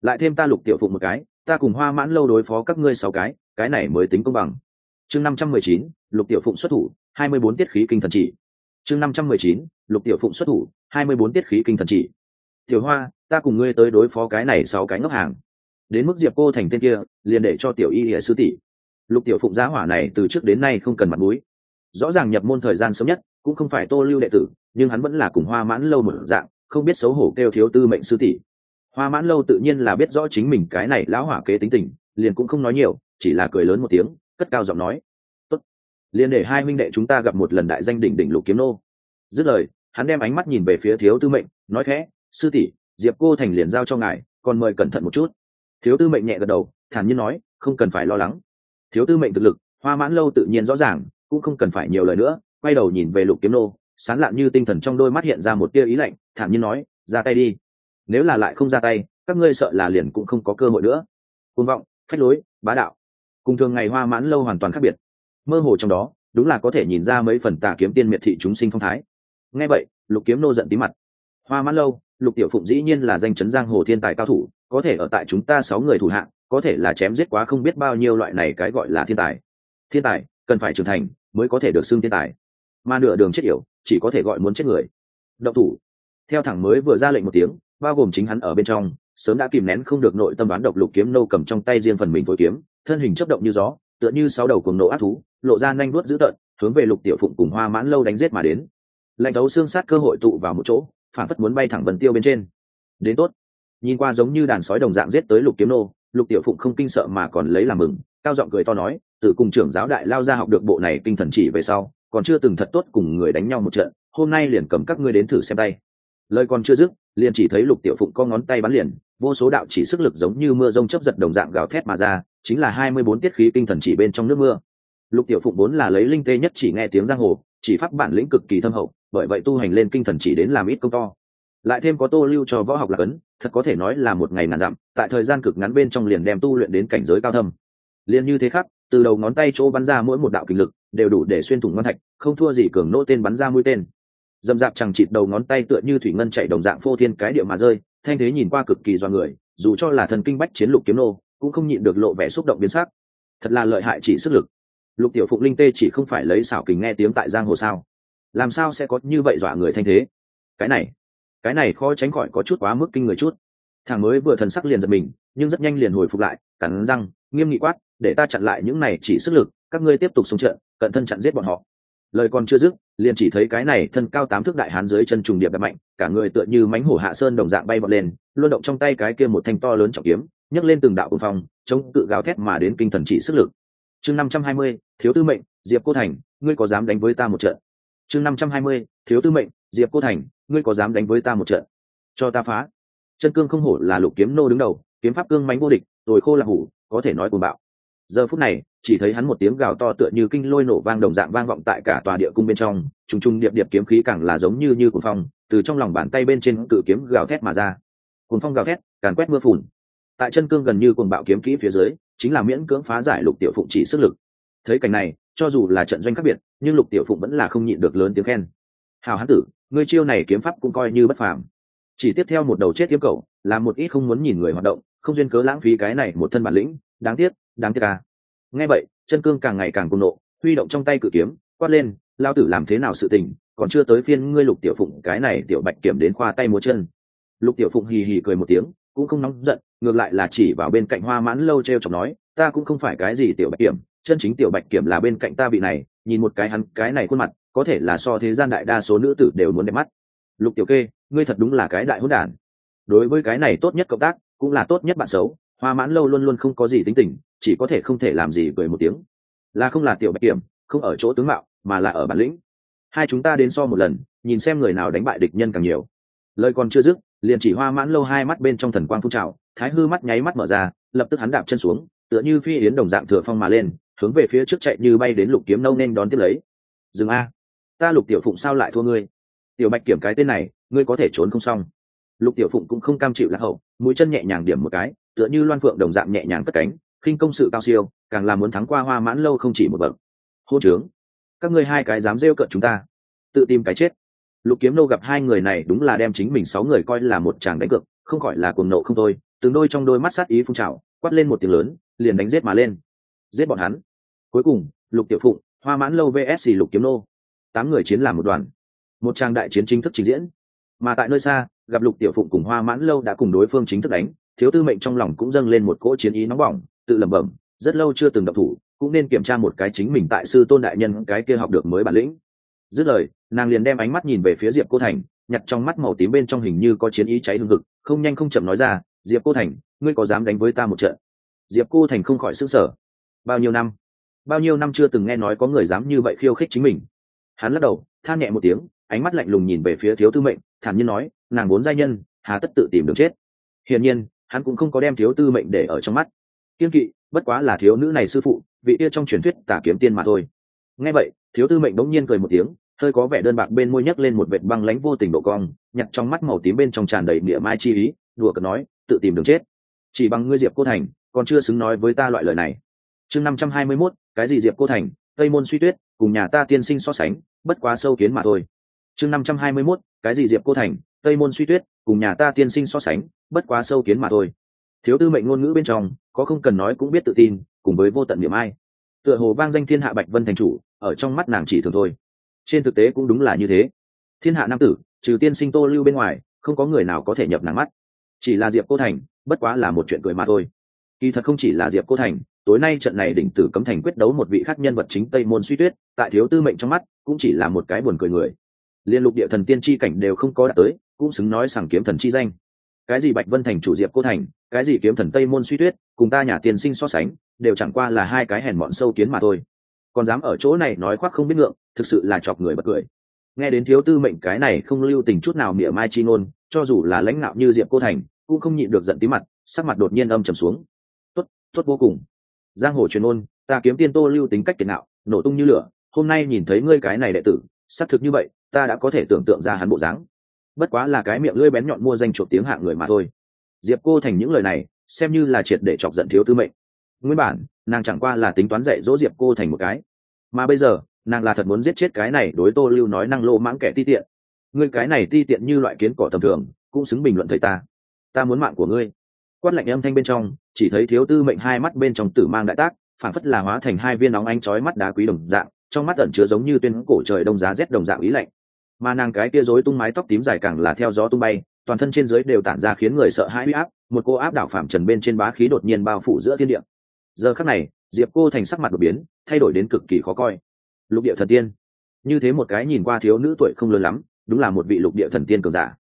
lại thêm ta Lục Tiểu Phụng một cái, ta cùng Hoa Mãn Lâu đối phó các ngươi 6 cái này mới tính công bằng. Chương 519, Lục Tiểu Phụng xuất thủ, 24 tiết khí kinh thần chỉ. Chương 519, Lục Tiểu Phụng xuất thủ, 24 tiết khí kinh thần chỉ. Tiểu Hoa, ta cùng ngươi tới đối phó cái này 6 cái ngốc hàng. Đến mức Diệp Cô Thành tên kia, liền để cho tiểu y hệ sư tỷ. Lục Tiểu Phụng giá hỏa này từ trước đến nay không cần mặt mũi. Rõ ràng nhập môn thời gian sớm nhất, cũng không phải Tô Lưu đệ tử, nhưng hắn vẫn là cùng Hoa Mãn Lâu một dạng, không biết xấu hổ kêu thiếu tư mệnh sư tỷ. Hoa Mãn Lâu tự nhiên là biết rõ chính mình cái này lão hỏa kế tính tình, liền cũng không nói nhiều, chỉ là cười lớn một tiếng, cất cao giọng nói: "Tốt, liền để hai huynh đệ chúng ta gặp một lần đại danh đỉnh đỉnh Lục Kiếm nô." Dứt lời, hắn đem ánh mắt nhìn về phía thiếu tư mệnh, nói khẽ: "Sư tỷ, Diệp Cô Thành liền giao cho ngài, còn mời cẩn thận một chút." Thiếu tư mệnh nhẹ gật đầu, thản nhiên nói: "Không cần phải lo lắng." Thiếu tư mệnh thực lực, Hoa Mãn Lâu tự nhiên rõ ràng, cũng không cần phải nhiều lời nữa, quay đầu nhìn về Lục Kiếm nô, sáng lạn như tinh thần trong đôi mắt hiện ra một tia ý lạnh, thản nhiên nói: "Ra tay đi. Nếu là lại không ra tay, các ngươi sợ là liền cũng không có cơ hội nữa." Cuồng vọng, phách lối, bá đạo, cùng thường ngày Hoa Mãn Lâu hoàn toàn khác biệt. Mơ hồ trong đó, đúng là có thể nhìn ra mấy phần tà kiếm tiên miệt thị chúng sinh phong thái. Nghe vậy, Lục Kiếm nô giận tí mặt. Hoa Mãn Lâu, Lục Tiểu Phụng dĩ nhiên là danh chấn giang hồ thiên tài cao thủ, có thể ở tại chúng ta 6 người thủ hạng, có thể là chém giết quá không biết bao nhiêu loại này cái gọi là thiên tài. Thiên tài cần phải trưởng thành mới có thể được xưng thiên tài, mà nửa đường chết yểu chỉ có thể gọi muốn chết người. Động thủ. Theo thẳng mới vừa ra lệnh một tiếng, bao gồm chính hắn ở bên trong, sớm đã kìm nén không được nội tâm đoán độc. Lục Kiếm nô cầm trong tay riêng phần mình phối kiếm, thân hình chớp động như gió, tựa như 6 đầu cuồng nộ ác thú, lộ ra nhanh vuốt dữ tợn, hướng về Lục Tiểu Phụng cùng Hoa Mãn Lâu đánh giết mà đến. Lạnh thấu xương sát cơ hội tụ vào một chỗ, phản phất muốn bay thẳng Vân Tiêu bên trên. Đến tốt. Nhìn qua giống như đàn sói đồng dạng giết tới Lục Kiếm nô, Lục Tiểu Phụng không kinh sợ mà còn lấy làm mừng, cao giọng cười to nói: "Từ cùng trưởng giáo đại lao ra học được bộ này kinh thần chỉ về sau, còn chưa từng thật tốt cùng người đánh nhau một trận, hôm nay liền cầm các ngươi đến thử xem tay." Lời còn chưa dứt, liền chỉ thấy Lục Tiểu Phụng co ngón tay bắn liền, vô số đạo chỉ sức lực giống như mưa rông chớp giật đồng dạng gào thét mà ra, chính là 24 tiết khí kinh thần chỉ bên trong nước mưa. Lục Tiểu Phụng vốn là lấy linh tê nhất chỉ nghe tiếng giang hồ, chỉ pháp bản lĩnh cực kỳ thâm hậu, bởi vậy tu hành lên kinh thần chỉ đến làm ít công to. Lại thêm có Tô Lưu cho võ học là cấn, thật có thể nói là một ngày ngàn dặm, tại thời gian cực ngắn bên trong liền đem tu luyện đến cảnh giới cao thâm. Liên như thế khác, từ đầu ngón tay chỗ bắn ra mỗi một đạo kinh lực, đều đủ để xuyên thủng ngân thạch, không thua gì cường nỗ tên bắn ra mũi tên. Dầm dạp chẳng chịt đầu ngón tay tựa như thủy ngân chạy đồng dạng phô thiên cái địa mà rơi, thanh thế nhìn qua cực kỳ doa người, dù cho là thần kinh bách chiến Lục Kiếm nô, cũng không nhịn được lộ vẻ xúc động biến sắc. Thật là lợi hại chỉ sức lực. Lục Tiểu Phụng linh tê chỉ không phải lấy xảo kình nghe tiếng tại giang hồ sao? Làm sao sẽ có như vậy dọa người thanh thế? Cái này khó tránh khỏi có chút quá mức kinh người chút. Thằng mới vừa thần sắc liền giật mình, nhưng rất nhanh liền hồi phục lại, cắn răng nghiêm nghị quát: "Để ta chặn lại những này chỉ sức lực, các ngươi tiếp tục xung trận, cẩn thân chặn giết bọn họ." Lời còn chưa dứt, liền chỉ thấy cái này thân cao 8 thước đại hán dưới chân trùng điệp đập mạnh, cả người tựa như mãnh hổ hạ sơn đồng dạng bay vọt lên, luân động trong tay cái kia một thanh to lớn trọng kiếm, nhấc lên từng đạo cuồng phong, chống cự gào thét mà đến kinh thần chỉ sức lực. Chương 520, Thiếu Tư Mệnh, Diệp Cô Thành, ngươi có dám đánh với ta một trận? Chương 520, Thiếu Tư Mệnh, Diệp Cô Thành, ngươi có dám đánh với ta một trận? Cho ta phá. Chân cương không hổ là Lục Kiếm nô đứng đầu, kiếm pháp cương mãnh vô địch, rồi khô là hủ, có thể nói cuồng bạo. Giờ phút này, chỉ thấy hắn một tiếng gào to tựa như kinh lôi nổ vang đồng dạng vang vọng tại cả tòa địa cung bên trong, trùng trùng điệp điệp kiếm khí càng là giống như cuồng phong, từ trong lòng bàn tay bên trên cự kiếm gào thét mà ra. Cuồng phong gào thét, càn quét mưa phùn. Tại chân cương gần như cuồng bạo kiếm kỹ phía dưới, chính là miễn cưỡng phá giải Lục Tiểu Phụng chỉ sức lực. Thấy cảnh này, cho dù là trận doanh khác biệt, nhưng Lục Tiểu Phụng vẫn là không nhịn được lớn tiếng khen: "Hào hán tử, ngươi chiêu này kiếm pháp cũng coi như bất phàm." Chỉ tiếp theo một đầu chết kiếm cẩu, làm một ít không muốn nhìn người hoạt động, không duyên cớ lãng phí cái này một thân bản lĩnh, đáng tiếc à. Nghe vậy, chân cương càng ngày càng cuồng nộ, huy động trong tay cự kiếm, quát lên: "Lao tử làm thế nào sự tình, còn chưa tới phiên ngươi Lục Tiểu Phụng cái này tiểu bạch kiểm đến khoa tay múa chân." Lục Tiểu Phụng hì hì cười một tiếng, cũng không nóng giận, ngược lại là chỉ vào bên cạnh Hoa Mãn Lâu trêu chọc nói: "Ta cũng không phải cái gì tiểu bạch kiểm, chân chính tiểu bạch kiểm là bên cạnh ta vị này, nhìn một cái hắn cái này khuôn mặt, có thể là so thế gian đại đa số nữ tử đều muốn đẹp mắt." Lục Tiểu Kê, ngươi thật đúng là cái đại hỗn đản. Đối với cái này tốt nhất cộng tác, cũng là tốt nhất bạn xấu, Hoa Mãn Lâu luôn luôn không có gì tính tình, chỉ có thể không thể làm gì cười một tiếng. Là không là tiểu bạch kiểm, không ở chỗ tướng mạo, mà là ở bản lĩnh. Hai chúng ta đến so một lần, nhìn xem người nào đánh bại địch nhân càng nhiều. Lời còn chưa dứt, liền chỉ Hoa Mãn Lâu hai mắt bên trong thần quang phun trào, thái hư mắt nháy mắt mở ra, lập tức hắn đạp chân xuống, tựa như phi yến đồng dạng thừa phong mà lên, hướng về phía trước chạy như bay đến Lục Kiếm nâu nên đón tiếp lấy. "Dừng a, ta Lục Tiểu Phụng sao lại thua ngươi? Tiểu bạch kiểm cái tên này, ngươi có thể trốn không xong." Lục Tiểu Phụng cũng không cam chịu lạc hậu, mũi chân nhẹ nhàng điểm một cái, tựa như loan phượng đồng dạng nhẹ nhàng cất cánh, khinh công sự cao siêu, càng làm muốn thắng qua Hoa Mãn Lâu không chỉ một bậc. "Hôn trướng, các ngươi hai cái dám rêu cợt chúng ta, tự tìm cái chết." Lục Kiếm nô gặp hai người này đúng là đem chính mình 6 người coi là một chàng đánh cược, không khỏi là cuồng nộ không thôi, từng đôi trong đôi mắt sát ý phun trào, quát lên một tiếng lớn, liền đánh giết mà lên. Giết bọn hắn. Cuối cùng, Lục Tiểu Phụng, Hoa Mãn Lâu vs Lục Kiếm Nô, 8 người chiến làm một đoàn. Một trang đại chiến chính thức trình diễn. Mà tại nơi xa, gặp Lục Tiểu Phụng cùng Hoa Mãn Lâu đã cùng đối phương chính thức đánh, Thiếu Tư Mệnh trong lòng cũng dâng lên một cỗ chiến ý nóng bỏng, tự lẩm bẩm, rất lâu chưa từng động thủ, cũng nên kiểm tra một cái chính mình tại sư tôn đại nhân cái kia học được mới bản lĩnh. Dứt lời, nàng liền đem ánh mắt nhìn về phía Diệp Cô Thành, nhặt trong mắt màu tím bên trong hình như có chiến ý cháy hừng hực, không nhanh không chậm nói ra, Diệp Cô Thành, ngươi có dám đánh với ta một trận? Diệp Cô Thành không khỏi sửng sở. Bao nhiêu năm chưa từng nghe nói có người dám như vậy khiêu khích chính mình. Hắn lắc đầu, than nhẹ một tiếng, ánh mắt lạnh lùng nhìn về phía Thiếu Tư Mệnh, thản nhiên nói, nàng vốn giai nhân, hà tất tự tìm đường chết. Hiển nhiên, hắn cũng không có đem Thiếu Tư Mệnh để ở trong mắt. Kiên kỵ, bất quá là thiếu nữ này sư phụ, vị kia trong truyền thuyết Tà Kiếm Tiên mà thôi. Nghe vậy, Thiếu Tư Mệnh bỗng nhiên cười một tiếng, hơi có vẻ đơn bạc bên môi nhấc lên một vệt băng lãnh vô tình độ cong, nhặt trong mắt màu tím bên trong tràn đầy mỉa mai chi ý, đùa cợt nói, tự tìm đường chết. Chỉ bằng ngươi Diệp Cô Thành, còn chưa xứng nói với ta loại lời này. Chương 521, cái gì Diệp Cô Thành, Tây Môn Suy Tuyết, cùng nhà ta tiên sinh so sánh, bất quá sâu kiến mà thôi. Chương 521, cái gì Diệp Cô Thành, Tây Môn Suy Tuyết, cùng nhà ta tiên sinh so sánh, bất quá sâu kiến mà thôi. Thiếu Tư Mệnh ngôn ngữ bên trong, có không cần nói cũng biết tự tin, cùng với vô tận niềm ai. Tựa hồ vang danh thiên hạ Bạch Vân thành chủ, ở trong mắt nàng chỉ thường thôi. Trên thực tế cũng đúng là như thế. Thiên hạ nam tử, trừ tiên sinh Tô Lưu bên ngoài, không có người nào có thể nhập nàng mắt. Chỉ là Diệp Cô Thành, bất quá là một chuyện cười mà thôi. Kỳ thật không chỉ là Diệp Cô Thành, tối nay trận này đỉnh tử cấm thành quyết đấu một vị khác nhân vật chính Tây Môn Suy Tuyết, tại Thiếu Tư Mệnh trong mắt, cũng chỉ là một cái buồn cười người. Liên lục địa thần tiên chi cảnh đều không có đạt tới, cũng xứng nói sảng kiếm thần chi danh. Cái gì Bạch Vân thành chủ Diệp Cô Thành, cái gì kiếm thần Tây Môn Suy Tuyết, cùng ta nhà tiên sinh so sánh, đều chẳng qua là hai cái hèn mọn sâu kiến mà thôi. Còn dám ở chỗ này nói khoác không biết ngượng, thực sự là chọc người bật cười. Nghe đến Thiếu Tư Mệnh cái này không lưu tình chút nào mỉa mai chi ngôn, cho dù là lãnh ngạo như Diệp Cô Thành, cũng không nhịn được giận tí mặt, sắc mặt đột nhiên âm trầm xuống. Tốt vô cùng. Giang hồ truyền ôn, ta kiếm tiên Tô Lưu tính cách kiệt ngạo, nổ tung như lửa, hôm nay nhìn thấy ngươi cái này đệ tử, xác thực như vậy, ta đã có thể tưởng tượng ra hắn bộ dáng. Bất quá là cái miệng lưỡi bén nhọn mua danh chuột tiếng hạng người mà thôi. Diệp Cô Thành những lời này, xem như là triệt để chọc giận Thiếu Tư Mệnh. Nguyên bản, nàng chẳng qua là tính toán dạy dỗ Diệp Cô Thành một cái, mà bây giờ, nàng là thật muốn giết chết cái này đối Tô Lưu nói năng lô mãng kẻ ti tiện. Ngươi cái này ti tiện như loại kiến cỏ tầm thường, cũng xứng bình luận thầy ta. Ta muốn mạng của ngươi. Quát lạnh âm thanh bên trong, chỉ thấy Thiếu Tư Mệnh hai mắt bên trong tử mang đại tác, phản phất là hóa thành hai viên nóng ánh chói mắt đá quý đồng dạng, trong mắt ẩn chứa giống như tuyên cổ trời đông giá rét đồng dạng ý lạnh. Mà nàng cái kia rối tung mái tóc tím dài càng là theo gió tung bay, toàn thân trên dưới đều tản ra khiến người sợ hãi uy áp, một cô áp đảo phàm trần bên trên bá khí đột nhiên bao phủ giữa thiên địa. Giờ khắc này, Diệp Cô Thành sắc mặt đột biến, thay đổi đến cực kỳ khó coi. Lục địa thần tiên, như thế một cái nhìn qua thiếu nữ tuổi không lớn lắm, đúng là một vị lục địa thần tiên cường giả.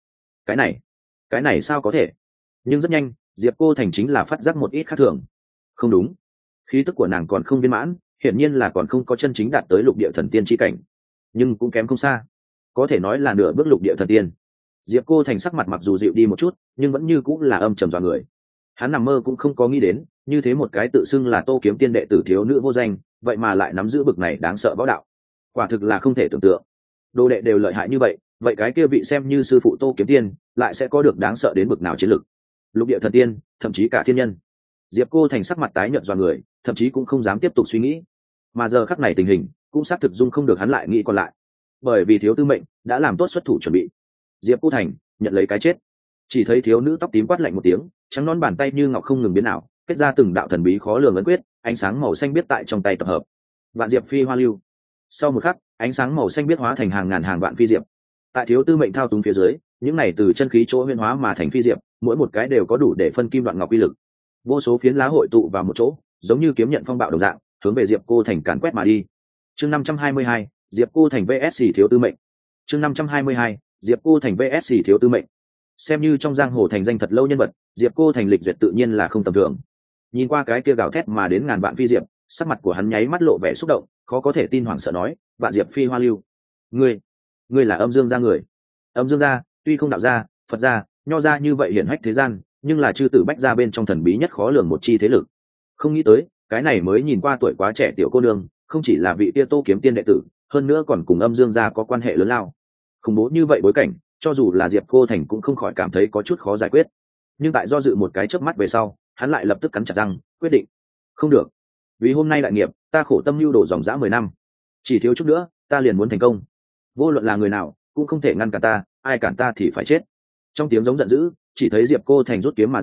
Cái này sao có thể? Nhưng rất nhanh, Diệp Cô Thành chính là phát giác một ít khác thường. Không đúng, khí tức của nàng còn không viên mãn, hiển nhiên là còn không có chân chính đạt tới lục địa thần tiên chi cảnh, nhưng cũng kém không xa, có thể nói là nửa bước lục địa thần tiên. Diệp Cô Thành sắc mặt mặc dù dịu đi một chút, nhưng vẫn như cũng là âm trầm dọa người. Hắn nằm mơ cũng không có nghĩ đến, như thế một cái tự xưng là Tô Kiếm Tiên đệ tử thiếu nữ vô danh, vậy mà lại nắm giữ bực này đáng sợ võ đạo. Quả thực là không thể tưởng tượng. Đồ đệ đều lợi hại như vậy, vậy cái kia vị xem như sư phụ Tô Kiếm Tiên, lại sẽ có được đáng sợ đến bực nào chiến lực? Lục địa thần tiên, thậm chí cả thiên nhân. Diệp Cô Thành sắc mặt tái nhợt dọa người, thậm chí cũng không dám tiếp tục suy nghĩ. Mà giờ khắc này tình hình, cũng xác thực dung không được hắn lại nghĩ còn lại. Bởi vì Thiếu Tư Mệnh đã làm tốt xuất thủ chuẩn bị. Diệp Cô Thành nhận lấy cái chết. Chỉ thấy thiếu nữ tóc tím quát lạnh một tiếng, trắng non bàn tay như ngọc không ngừng biến ảo, kết ra từng đạo thần bí khó lường ấn quyết, ánh sáng màu xanh biết tại trong tay tập hợp. Vạn diệp phi hoa lưu. Sau một khắc, ánh sáng màu xanh biết hóa thành hàng ngàn hàng vạn phi diệp. Tại Thiếu Tư Mệnh thao túng phía dưới, những này từ chân khí chỗ huyễn hóa mà thành phi diệp, mỗi một cái đều có đủ để phân kim đoạn ngọc uy lực. Vô số phiến lá hội tụ vào một chỗ, giống như kiếm nhận phong bạo đồng dạng, hướng về Diệp Cô Thành càn quét mà đi. Chương 522, Diệp Cô Thành vs Thiếu Tư Mệnh. Chương 522, Diệp Cô Thành vs Thiếu Tư Mệnh. Xem như trong giang hồ thành danh thật lâu nhân vật, Diệp Cô Thành lịch duyệt tự nhiên là không tầm thường. Nhìn qua cái kia gào thét mà đến ngàn vạn phi diệp, sắc mặt của hắn nháy mắt lộ vẻ xúc động, khó có thể tin hoảng sợ nói, "Vạn diệp phi hoa lưu, ngươi là Âm Dương gia người?" Âm Dương gia, tuy không đạo gia, Phật gia, nho gia như vậy hiển hách thế gian, nhưng là chư tử bách gia bên trong thần bí nhất khó lường một chi thế lực. Không nghĩ tới, cái này mới nhìn qua tuổi quá trẻ tiểu cô nương, không chỉ là vị tia Tô Kiếm Tiên đệ tử, hơn nữa còn cùng Âm Dương gia có quan hệ lớn lao. Khủng bố như vậy bối cảnh, cho dù là Diệp Cô Thành cũng không khỏi cảm thấy có chút khó giải quyết. Nhưng tại do dự một cái chớp mắt về sau, hắn lại lập tức cắn chặt răng, quyết định. Không được, vì hôm nay đại nghiệp, ta khổ tâm lưu đổ dòng dã 10 năm, chỉ thiếu chút nữa, ta liền muốn thành công. Vô luận là người nào, cũng không thể ngăn cản ta, ai cản ta thì phải chết. Trong tiếng giống giận dữ, chỉ thấy Diệp Cô Thành rút kiếm mà ra,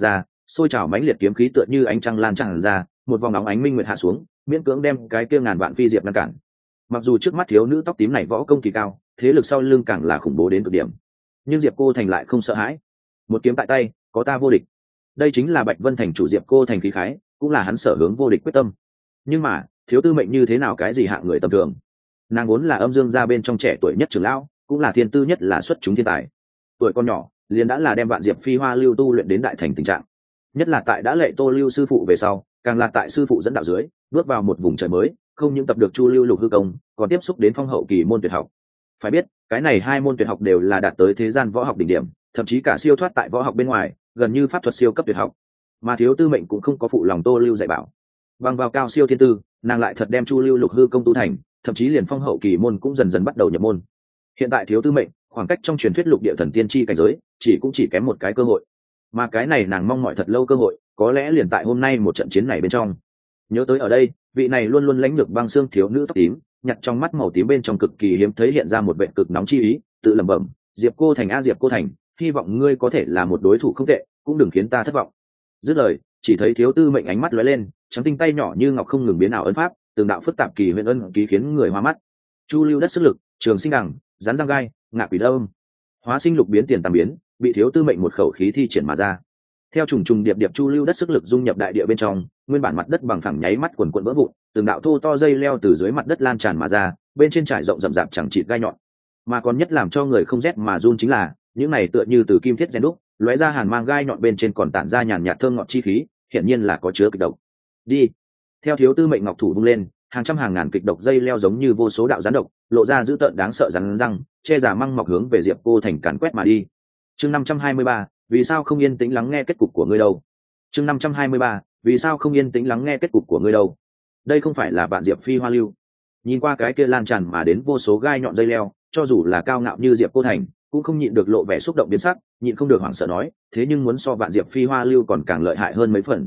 xôi trào mãnh liệt kiếm khí tựa như ánh trăng lan tràn ra, một vòng nóng ánh minh nguyệt hạ xuống, miễn cưỡng đem cái kia ngàn vạn phi diệp ngăn cản. Mặc dù trước mắt thiếu nữ tóc tím này võ công kỳ cao, thế lực sau lưng càng là khủng bố đến cực điểm, nhưng Diệp Cô Thành lại không sợ hãi. Một kiếm tại tay, có ta vô địch. Đây chính là Bạch Vân Thành chủ Diệp Cô Thành khí khái, cũng là hắn sở hướng vô địch quyết tâm. Nhưng mà thiếu tư mệnh như thế nào cái gì hạng người tầm thường, nàng vốn là âm dương gia bên trong trẻ tuổi nhất trưởng lão, cũng là thiên tư nhất là xuất chúng thiên tài. Tuổi con nhỏ liền đã là đem vạn diệp phi hoa lưu tu luyện đến đại thành tình trạng, nhất là tại đã lệ Tô Lưu sư phụ về sau, càng là tại sư phụ dẫn đạo dưới bước vào một vùng trời mới, không những tập được Chu Lưu Lục hư công, còn tiếp xúc đến phong hậu kỳ môn tuyệt học. Phải biết cái này hai môn tuyệt học đều là đạt tới thế gian võ học đỉnh điểm, thậm chí cả siêu thoát tại võ học bên ngoài, gần như pháp thuật siêu cấp tuyệt học. Mà thiếu tư mệnh cũng không có phụ lòng Tô Lưu dạy bảo, bằng vào cao siêu thiên tư, nàng lại thật đem Chu Lưu Lục hư công tu thành, thậm chí liền phong hậu kỳ môn cũng dần dần bắt đầu nhập môn. Hiện tại thiếu tư mệnh khoảng cách trong truyền thuyết lục địa thần tiên chi cảnh giới chỉ kém một cái cơ hội, mà cái này nàng mong mỏi thật lâu cơ hội, có lẽ liền tại hôm nay một trận chiến này bên trong. Nhớ tới ở đây, vị này luôn luôn lãnh lược băng xương thiếu nữ tóc tím, nhặt trong mắt màu tím bên trong cực kỳ hiếm thấy hiện ra một vẻ cực nóng chi ý, tự lẩm bẩm, Diệp Cô Thành a Diệp Cô Thành, hy vọng ngươi có thể là một đối thủ không tệ, cũng đừng khiến ta thất vọng. Dứt lời, chỉ thấy thiếu tư mệnh ánh mắt lóe lên, trắng tinh tay nhỏ như ngọc không ngừng biến ảo ấn pháp, từng đạo phức tạp kỳ huyền ân ký khiến người hoa mắt. Chu lưu đất sức lực, trường sinh đằng, rắn răng gai, ngạ quỷ đông, hóa sinh lục biến tiền tam biến, bị thiếu tư mệnh một khẩu khí thi triển mà ra. Theo trùng trùng điệp điệp chu lưu đất sức lực dung nhập đại địa bên trong, nguyên bản mặt đất bằng phẳng nháy mắt quần quần vỡ vụn, từng đạo thô to dây leo từ dưới mặt đất lan tràn mà ra, bên trên trải rộng rậm rạp chẳng chịt gai nhọn. Mà còn nhất làm cho người không rét mà run chính là, những này tựa như từ kim thiết rèn đúc, lóe ra hàn mang gai nhọn bên trên còn tản ra nhàn nhạt thơm ngọt chi khí, hiển nhiên là có chứa kịch độc. Đi. Theo thiếu tư mệnh ngọc thủ vung lên, hàng trăm hàng ngàn kịch độc dây leo giống như vô số đạo rắn độc, lộ ra dữ tợn đáng sợ rắn răng, che giả măng mọc hướng về Diệp Cô Thành càn quét mà đi. Chương 523, vì sao không yên tĩnh lắng nghe kết cục của ngươi đâu? Chương 523, vì sao không yên tĩnh lắng nghe kết cục của ngươi đâu? Đây không phải là vạn diệp phi hoa lưu. Nhìn qua cái kia lan tràn mà đến vô số gai nhọn dây leo, cho dù là cao ngạo như Diệp Cô Thành, cũng không nhịn được lộ vẻ xúc động biến sắc, nhịn không được hoảng sợ nói, thế nhưng muốn so vạn diệp phi hoa lưu còn càng lợi hại hơn mấy phần.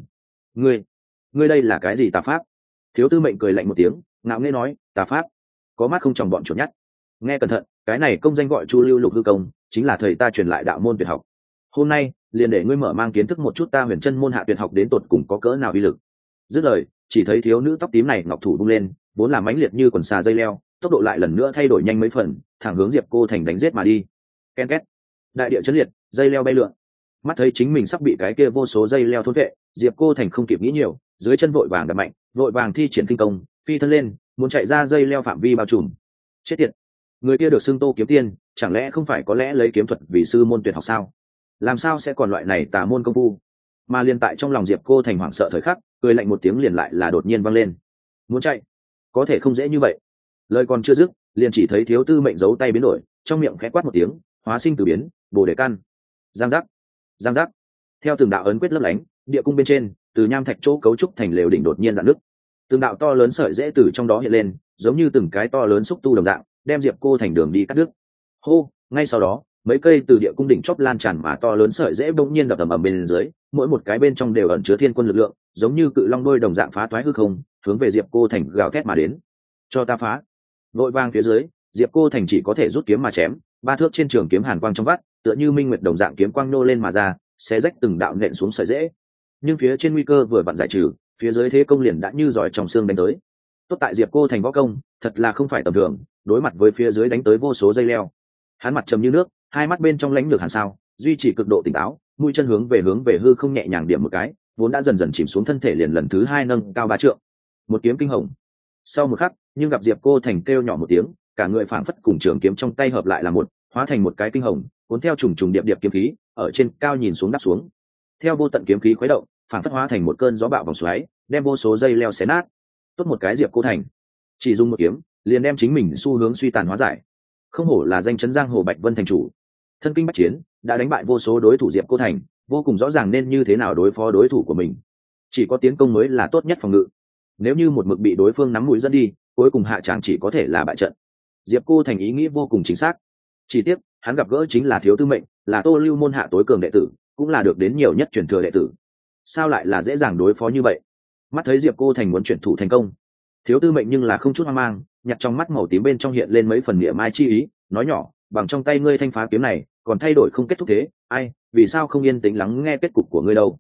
Ngươi đây là cái gì tà pháp? Thiếu tư mệnh cười lạnh một tiếng, ngạo nghễ nói, tà pháp? Có mắt không tròng bọn chuột nhắt. Nghe cẩn thận, cái này công danh gọi Chu Lưu Lục hư công, chính là thầy ta truyền lại đạo môn tuyệt học. Hôm nay liền để ngươi mở mang kiến thức một chút ta huyền chân môn hạ tuyệt học đến tột cùng có cỡ nào uy lực. Dứt lời, chỉ thấy thiếu nữ tóc tím này ngọc thủ vung lên, vốn là mãnh liệt như quần xà dây leo, tốc độ lại lần nữa thay đổi nhanh mấy phần, thẳng hướng Diệp Cô Thành đánh giết mà đi. Ken két, đại địa chấn liệt, dây leo bay lượn. Mắt thấy chính mình sắp bị cái kia vô số dây leo thôn vệ, Diệp Cô Thành không kịp nghĩ nhiều, dưới chân vội vàng đập mạnh, vội vàng thi triển kinh công, phi thân lên, muốn chạy ra dây leo phạm vi bao trùm. Chết tiệt, người kia được xưng Tô Kiếm Tiên, chẳng lẽ không phải có lẽ lấy kiếm thuật vì sư môn tuyệt học sao? Làm sao sẽ còn loại này tà môn công phu? Mà liền tại trong lòng Diệp Cô Thành hoảng sợ thời khắc, cười lạnh một tiếng liền lại là đột nhiên vang lên. Muốn chạy, có thể không dễ như vậy. Lời còn chưa dứt, liền chỉ thấy thiếu tư mệnh giấu tay biến đổi, trong miệng khẽ quát một tiếng, hóa sinh từ biến, bổ đề căn. Giang giác, giang giác. Theo từng đạo ấn quyết lấp lánh, địa cung bên trên, từ nham thạch chỗ cấu trúc thành lều đỉnh đột nhiên rạn nứt. Từng đạo to lớn sợi rễ từ trong đó hiện lên, giống như từng cái to lớn xúc tu đồng dạng, đem Diệp Cô Thành đường đi cắt đứt. Hô, ngay sau đó, mấy cây từ địa cung đỉnh chóp lan tràn mà to lớn sợi rễ bỗng nhiên đập ầm bên dưới, mỗi một cái bên trong đều ẩn chứa thiên quân lực lượng, giống như cự long đôi đồng dạng phá toái hư không, hướng về Diệp Cô Thành gào thét mà đến. Cho ta phá! Vội vang phía dưới, Diệp Cô Thành chỉ có thể rút kiếm mà chém, ba thước trên trường kiếm hàn quang trong vắt, tựa như minh nguyệt đồng dạng kiếm quang nô lên mà ra, xé rách từng đạo nện xuống sợi rễ. Nhưng phía trên nguy cơ vừa vặn giải trừ, phía dưới thế công liền đã như giỏi trong xương đánh tới. Tốt tại Diệp Cô Thành võ công, thật là không phải tầm thường, đối mặt với phía dưới đánh tới vô số dây leo. Hắn mặt trầm như nước, hai mắt bên trong lãnh lược hàn sao, duy trì cực độ tỉnh táo, mũi chân hướng về hư không nhẹ nhàng điểm một cái, vốn đã dần dần chìm xuống thân thể liền lần thứ hai nâng cao 3 trượng. Một kiếm kinh hồng. Sau một khắc, nhưng gặp Diệp Cô Thành kêu nhỏ một tiếng, cả người phảng phất cùng trường kiếm trong tay hợp lại là một, hóa thành một cái kinh hồng, cuốn theo trùng trùng điệp điệp kiếm khí, ở trên cao nhìn xuống đáp xuống. Theo vô tận kiếm khí khuấy động, phảng phất hóa thành một cơn gió bạo vòng xoáy, đem vô số dây leo xé nát. Tốt một cái Diệp Cô Thành, chỉ dùng một kiếm, liền đem chính mình xu hướng suy tàn hóa giải. Không hổ là danh chấn giang hồ Bạch Vân thành chủ, thân kinh bách chiến, đã đánh bại vô số đối thủ Diệp Cô Thành, vô cùng rõ ràng nên như thế nào đối phó đối thủ của mình. Chỉ có tiến công mới là tốt nhất phòng ngự. Nếu như một mực bị đối phương nắm mũi dẫn đi, cuối cùng hạ tràng chỉ có thể là bại trận. Diệp Cô Thành ý nghĩ vô cùng chính xác. Chỉ tiếc, hắn gặp gỡ chính là thiếu tư mệnh, là Tô Lưu môn hạ tối cường đệ tử, cũng là được đến nhiều nhất truyền thừa đệ tử. Sao lại là dễ dàng đối phó như vậy? Mắt thấy Diệp Cô Thành muốn chuyển thủ thành công, thiếu tư mệnh nhưng là không chút hoang mang, nhặt trong mắt màu tím bên trong hiện lên mấy phần niệm mai chi ý, nói nhỏ, bằng trong tay ngươi thanh phá kiếm này, còn thay đổi không kết thúc thế, ai, vì sao không yên tĩnh lắng nghe kết cục của ngươi đâu?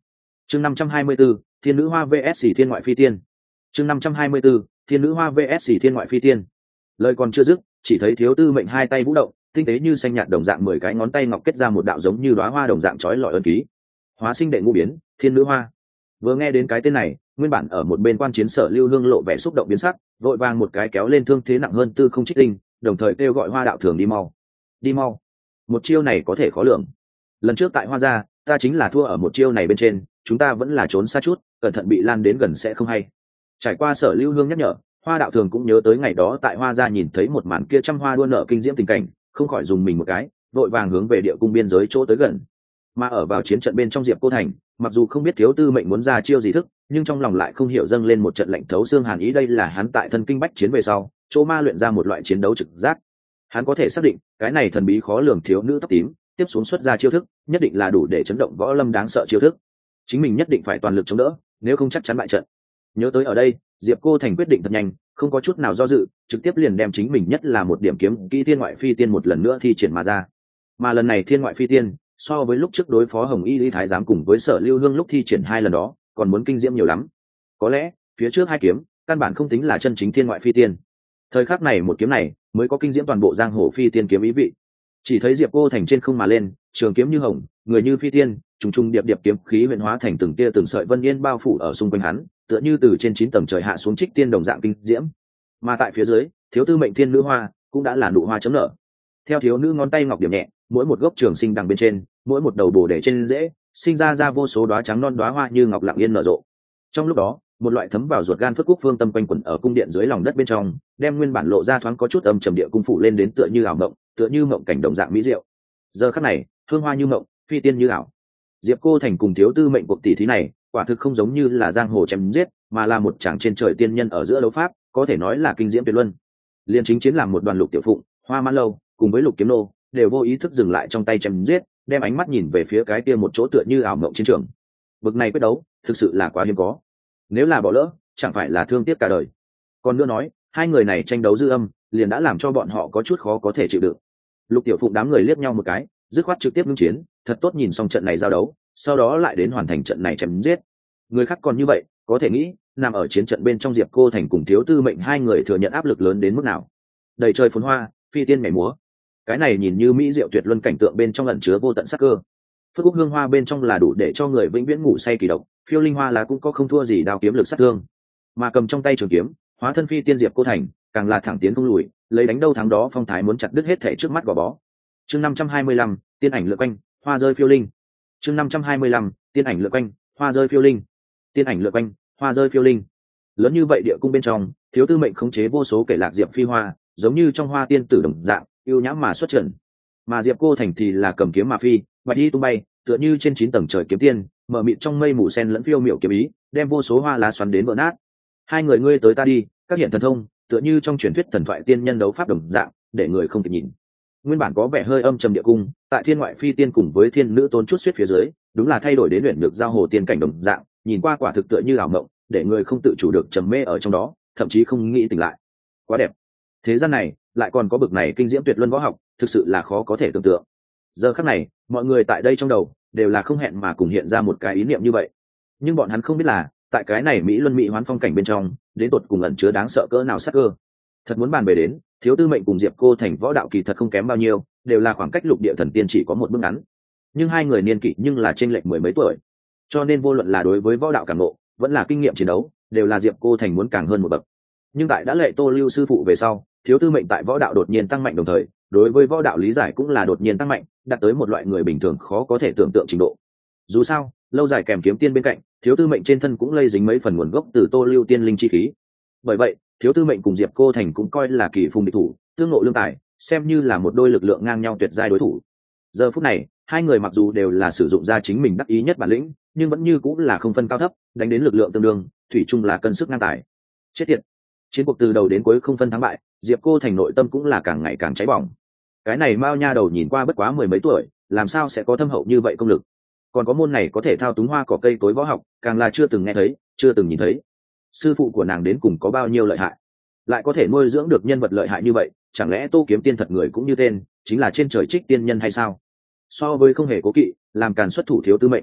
chương 524, thiên nữ hoa vs thiên ngoại phi tiên. chương 524, thiên nữ hoa vs thiên ngoại phi tiên. Lời còn chưa dứt, chỉ thấy Thiếu Tư Mệnh hai tay vũ động, tinh tế như xanh nhạt đồng dạng 10 cái ngón tay ngọc kết ra một đạo giống như đóa hoa đồng dạng chói lọi ấn ký. Hóa sinh đệ ngũ biến, thiên nữ hoa. Vừa nghe đến cái tên này, nguyên bản ở một bên quan chiến Sở Lưu Hương lộ vẻ xúc động biến sắc, vội vàng một cái kéo lên thương thế nặng hơn Tư Không Trích Tinh, đồng thời kêu gọi Hoa đạo thường đi mau. Đi mau. Một chiêu này có thể khó lường. Lần trước tại Hoa gia, ta chính là thua ở một chiêu này bên trên, chúng ta vẫn là trốn xa chút, cẩn thận bị lan đến gần sẽ không hay. Trải qua Sở Lưu Hương nhắc nhở, Hoa đạo thường cũng nhớ tới ngày đó tại Hoa gia nhìn thấy một màn kia trăm hoa đua nở kinh diễm tình cảnh, không khỏi dùng mình một cái, vội vàng hướng về địa cung biên giới chỗ tới gần. Mà ở vào chiến trận bên trong Diệp Cô Thành, mặc dù không biết Thiếu Tư Mệnh muốn ra chiêu gì thức, nhưng trong lòng lại không hiểu dâng lên một trận lạnh thấu xương hàn ý. Đây là hắn tại thân kinh bách chiến về sau chỗ ma luyện ra một loại chiến đấu trực giác. Hắn có thể xác định cái này thần bí khó lường thiếu nữ tóc tím tiếp xuống xuất ra chiêu thức nhất định là đủ để chấn động võ lâm đáng sợ chiêu thức, chính mình nhất định phải toàn lực chống đỡ, nếu không chắc chắn bại trận. Nhớ tới ở đây, Diệp Cô Thành quyết định thật nhanh, không có chút nào do dự, trực tiếp liền đem chính mình nhất là một điểm kiếm kỹ thiên ngoại phi tiên một lần nữa thi triển mà ra. Mà lần này thiên ngoại phi tiên so với lúc trước đối phó Hồng Y Lý Thái giám cùng với Sở Lưu Hương lúc thi triển hai lần đó còn muốn kinh diễm nhiều lắm. Có lẽ phía trước hai kiếm căn bản không tính là chân chính thiên ngoại phi tiên, thời khắc này một kiếm này mới có kinh diễm toàn bộ giang hồ phi tiên kiếm ý vị. Chỉ thấy Diệp Cô Thành trên không mà lên, trường kiếm như hồng, người như phi tiên, trùng trùng điệp điệp kiếm khí huyền hóa thành từng tia từng sợi vân yên bao phủ ở xung quanh hắn, tựa như từ trên 9 tầng trời hạ xuống trích tiên đồng dạng kinh diễm. Mà tại phía dưới, Thiếu Tư Mệnh thiên nữ hoa cũng đã là nụ hoa chấm nở. Theo thiếu nữ ngón tay ngọc điểm nhẹ, mỗi một gốc trường sinh đằng bên trên, mỗi một đầu bồ đề trên rễ, sinh ra vô số đóa trắng non đóa hoa như ngọc lặng yên nở rộ. Trong lúc đó, một loại thấm vào ruột gan phất quốc phương tâm quanh quẩn ở cung điện dưới lòng đất bên trong, đem nguyên bản lộ ra thoáng có chút âm trầm địa cung phủ lên đến tựa như ảo mộng, tựa như mộng cảnh đồng dạng mỹ diệu. Giờ khắc này, hương hoa như mộng, phi tiên như ảo. Diệp Cô Thành cùng Thiếu Tư Mệnh cuộc tỷ thí này, quả thực không giống như là giang hồ chém giết, mà là một chàng trên trời tiên nhân ở giữa đấu pháp, có thể nói là kinh diễm tuyệt luân. Liên chính chiến làm một đoàn Lục Tiểu Phụng, Hoa Mãn Lâu cùng với Lục Kiếm Nô đều vô ý thức dừng lại trong tay chém giết, đem ánh mắt nhìn về phía cái kia một chỗ tựa như ảo mộng chiến trường. Bực này quyết đấu, thực sự là quá hiếm có. Nếu là bỏ lỡ, chẳng phải là thương tiếc cả đời. Còn nữa nói, hai người này tranh đấu dư âm, liền đã làm cho bọn họ có chút khó có thể chịu đựng. Lục Tiểu Phụng đám người liếc nhau một cái, dứt khoát trực tiếp ngưng chiến, thật tốt nhìn xong trận này giao đấu, sau đó lại đến hoàn thành trận này chém giết. Người khác còn như vậy, có thể nghĩ, nằm ở chiến trận bên trong Diệp Cô Thành cùng Thiếu Tư Mệnh hai người thừa nhận áp lực lớn đến mức nào. Đầy trời phồn hoa, phi tiên nhảy múa, cái này nhìn như mỹ diệu tuyệt luân cảnh tượng bên trong ẩn chứa vô tận sắc cơ. Phước Quốc hương hoa bên trong là đủ để cho người vĩnh viễn ngủ say kỳ độc, phiêu linh hoa là cũng có không thua gì đao kiếm lực sát thương. Mà cầm trong tay trường kiếm, hóa thân phi tiên Diệp Cô Thành, càng là thẳng tiến không lùi, lấy đánh đâu thắng đó phong thái muốn chặt đứt hết thể trước mắt gò bó. Chương 525, tiên ảnh lượn quanh, hoa rơi phiêu linh. Chương 525, tiên ảnh lượn quanh, hoa rơi phiêu linh. Tiên ảnh lượn quanh, hoa rơi phiêu linh. Lớn như vậy địa cung bên trong, Thiếu Tư Mệnh khống chế vô số kẻ lạc diệp phi hoa, giống như trong hoa tiên tử đồng dạng, yêu nhãm mà xuất trận. Mà Diệp Cô Thành thì là cầm kiếm mà phi, bạch đi tung bay, tựa như trên 9 tầng trời kiếm tiên, mở mịt trong mây mù sen lẫn phiêu miểu kiếm ý, đem vô số hoa lá xoắn đến vỡ nát. Hai người ngươi tới ta đi, các hiện thần thông, tựa như trong truyền thuyết thần thoại tiên nhân đấu pháp đồng dạng, để người không kịp nhìn. Nguyên bản có vẻ hơi âm trầm địa cung, tại thiên ngoại phi tiên cùng với thiên nữ tôn chút suyết phía dưới, đúng là thay đổi đến luyện được giao hồ tiên cảnh đồng dạng, nhìn qua quả thực tựa như ảo mộng, để người không tự chủ được trầm mê ở trong đó, thậm chí không nghĩ tỉnh lại. Quá đẹp. Thế gian này lại còn có bực này kinh diễm tuyệt luân võ học, thực sự là khó có thể tưởng tượng. Giờ khắc này, mọi người tại đây trong đầu đều là không hẹn mà cùng hiện ra một cái ý niệm như vậy. Nhưng bọn hắn không biết là, tại cái này mỹ luân mỹ hoán phong cảnh bên trong, đến tột cùng ẩn chứa đáng sợ cỡ nào sắc cơ. Thật muốn bàn về đến, Thiếu Tư Mệnh cùng Diệp Cô Thành võ đạo kỳ thật không kém bao nhiêu, đều là khoảng cách lục địa thần tiên chỉ có một bước ngắn. Nhưng hai người niên kỷ nhưng là chênh lệch mười mấy tuổi, cho nên vô luận là đối với võ đạo cảm ngộ, vẫn là kinh nghiệm chiến đấu, đều là Diệp Cô Thành muốn càng hơn một bậc. Nhưng tại đã lệ Tô Lưu sư phụ về sau, Thiếu Tư Mệnh tại võ đạo đột nhiên tăng mạnh, đồng thời đối với võ đạo lý giải cũng là đột nhiên tăng mạnh, đạt tới một loại người bình thường khó có thể tưởng tượng trình độ. Dù sao, lâu dài kèm kiếm tiên bên cạnh, Thiếu Tư Mệnh trên thân cũng lây dính mấy phần nguồn gốc từ Tô Lưu tiên linh chi khí. Bởi vậy, Thiếu Tư Mệnh cùng Diệp Cô Thành cũng coi là kỳ phùng địch thủ, tương ngộ lương tài, xem như là một đôi lực lượng ngang nhau tuyệt giai đối thủ. Giờ phút này, hai người mặc dù đều là sử dụng ra chính mình đắc ý nhất bản lĩnh, nhưng vẫn như cũng là không phân cao thấp, đánh đến lực lượng tương đương, thủy chung là cân sức ngang tài. Chết tiệt. Chiến cuộc từ đầu đến cuối không phân thắng bại, Diệp Cô Thành nội tâm cũng là càng ngày càng cháy bỏng. Cái này Mao nha đầu nhìn qua bất quá mười mấy tuổi, làm sao sẽ có thâm hậu như vậy công lực? Còn có môn này có thể thao túng hoa cỏ cây cối võ học, càng là chưa từng nghe thấy, chưa từng nhìn thấy. Sư phụ của nàng đến cùng có bao nhiêu lợi hại, lại có thể nuôi dưỡng được nhân vật lợi hại như vậy? Chẳng lẽ Tô Kiếm Tiên thật người cũng như tên, chính là trên trời trích tiên nhân hay sao? So với không hề cố kỵ, làm càn xuất thủ Thiếu Tư Mệnh,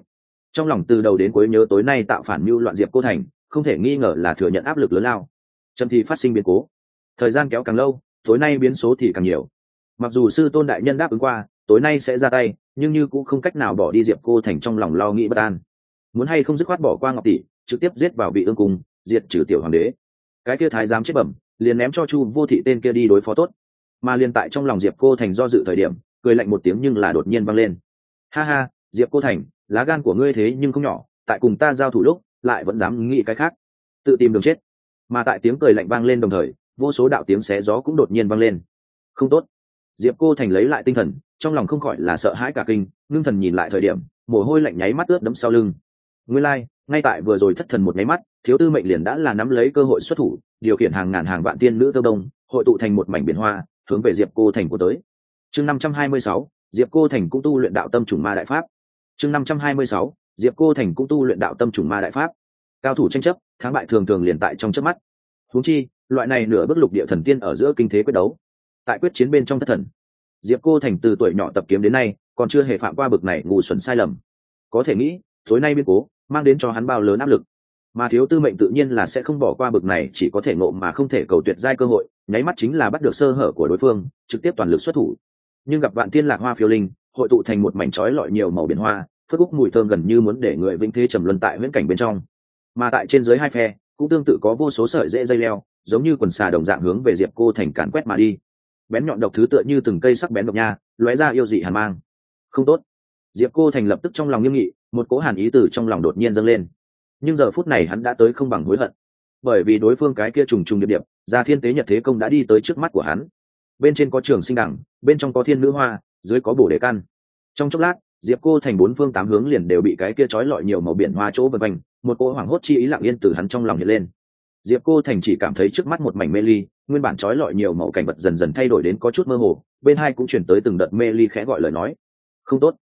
Trong lòng từ đầu đến cuối nhớ tối nay tạo phản mưu loạn Diệp Cô Thành, không thể nghi ngờ là thừa nhận áp lực lớn lao. Chậm thì phát sinh biến cố, thời gian kéo càng lâu, tối nay biến số thì càng nhiều. Mặc dù sư tôn đại nhân đáp ứng qua tối nay sẽ ra tay, nhưng như cũng không cách nào bỏ đi Diệp Cô Thành trong lòng lo nghĩ bất an. Muốn hay không dứt khoát bỏ qua Ngọc tỷ, trực tiếp giết vào vị ương cung, diệt trừ tiểu hoàng đế. Cái kia thái giám chết bẩm, liền ném cho Chu Vô Thị tên kia đi đối phó tốt. Mà liền tại trong lòng Diệp Cô Thành do dự thời điểm, cười lạnh một tiếng nhưng là đột nhiên vang lên. Ha ha, Diệp Cô Thành, lá gan của ngươi thế nhưng không nhỏ, tại cùng ta giao thủ lúc lại vẫn dám nghĩ cái khác, tự tìm đường chết. Mà tại tiếng cười lạnh vang lên đồng thời, vô số đạo tiếng xé gió cũng đột nhiên vang lên. Không tốt. Diệp Cô Thành lấy lại tinh thần, trong lòng không khỏi là sợ hãi cả kinh, ngưng thần nhìn lại thời điểm, mồ hôi lạnh nháy mắt ướt đẫm sau lưng. Nguyên lai, ngay tại vừa rồi thất thần một nháy mắt, thiếu tư mệnh liền đã là nắm lấy cơ hội xuất thủ, điều khiển hàng ngàn hàng vạn tiên nữ tơ đông, hội tụ thành một mảnh biển hoa, hướng về Diệp Cô Thành của tới. Chương 526, Diệp Cô Thành cũng tu luyện đạo tâm trùng ma đại pháp. Chương 526, Diệp Cô Thành cũng tu luyện đạo tâm trùng ma đại pháp. Cao thủ tranh chấp, thắng bại thường thường liền tại trong chớp mắt. Huống chi, loại này nửa bước lục địa thần tiên ở giữa kinh thế quyết đấu. Tại quyết chiến bên trong thất thần, Diệp Cô Thành từ tuổi nhỏ tập kiếm đến nay, còn chưa hề phạm qua bực này ngu xuẩn sai lầm. Có thể nghĩ, tối nay biến cố mang đến cho hắn bao lớn áp lực. Mà thiếu tư mệnh tự nhiên là sẽ không bỏ qua bực này chỉ có thể ngộ mà không thể cầu tuyệt giai cơ hội, nháy mắt chính là bắt được sơ hở của đối phương, trực tiếp toàn lực xuất thủ. Nhưng gặp vạn tiên lạc hoa phiêu linh, hội tụ thành một mảnh chói lọi nhiều màu biển hoa, phất úc mùi thơm gần như muốn để người vĩnh thế trầm luân tại huyễn cảnh bên trong. Mà tại trên dưới hai phe, cũng tương tự có vô số sợi rễ dây leo, giống như quần xà đồng dạng hướng về Diệp Cô Thành càn quét mà đi. Bén nhọn độc thứ tựa như từng cây sắc bén độc nha, lóe ra yêu dị hàn mang. Không tốt. Diệp Cô Thành lập tức trong lòng nghiêm nghị, một cỗ hàn ý từ trong lòng đột nhiên dâng lên. Nhưng giờ phút này hắn đã tới không bằng hối hận, bởi vì đối phương cái kia trùng trùng điệp điệp ra thiên tế nhật thế công đã đi tới trước mắt của hắn. Bên trên có trường sinh đẳng, bên trong có thiên nữ hoa, dưới có bổ đề căn. Trong chốc lát, Diệp Cô Thành bốn phương tám hướng liền đều bị cái kia trói lọi nhiều màu biển hoa chỗ vần quanh, một cỗ hoảng hốt chi ý lặng yên từ hắn trong lòng hiện lên. Diệp Cô Thành chỉ cảm thấy trước mắt một mảnh mê ly, nguyên bản trói lọi nhiều màu cảnh vật dần dần thay đổi đến có chút mơ hồ, bên hai cũng chuyển tới từng đợt mê ly khẽ gọi lời nói. Không tốt,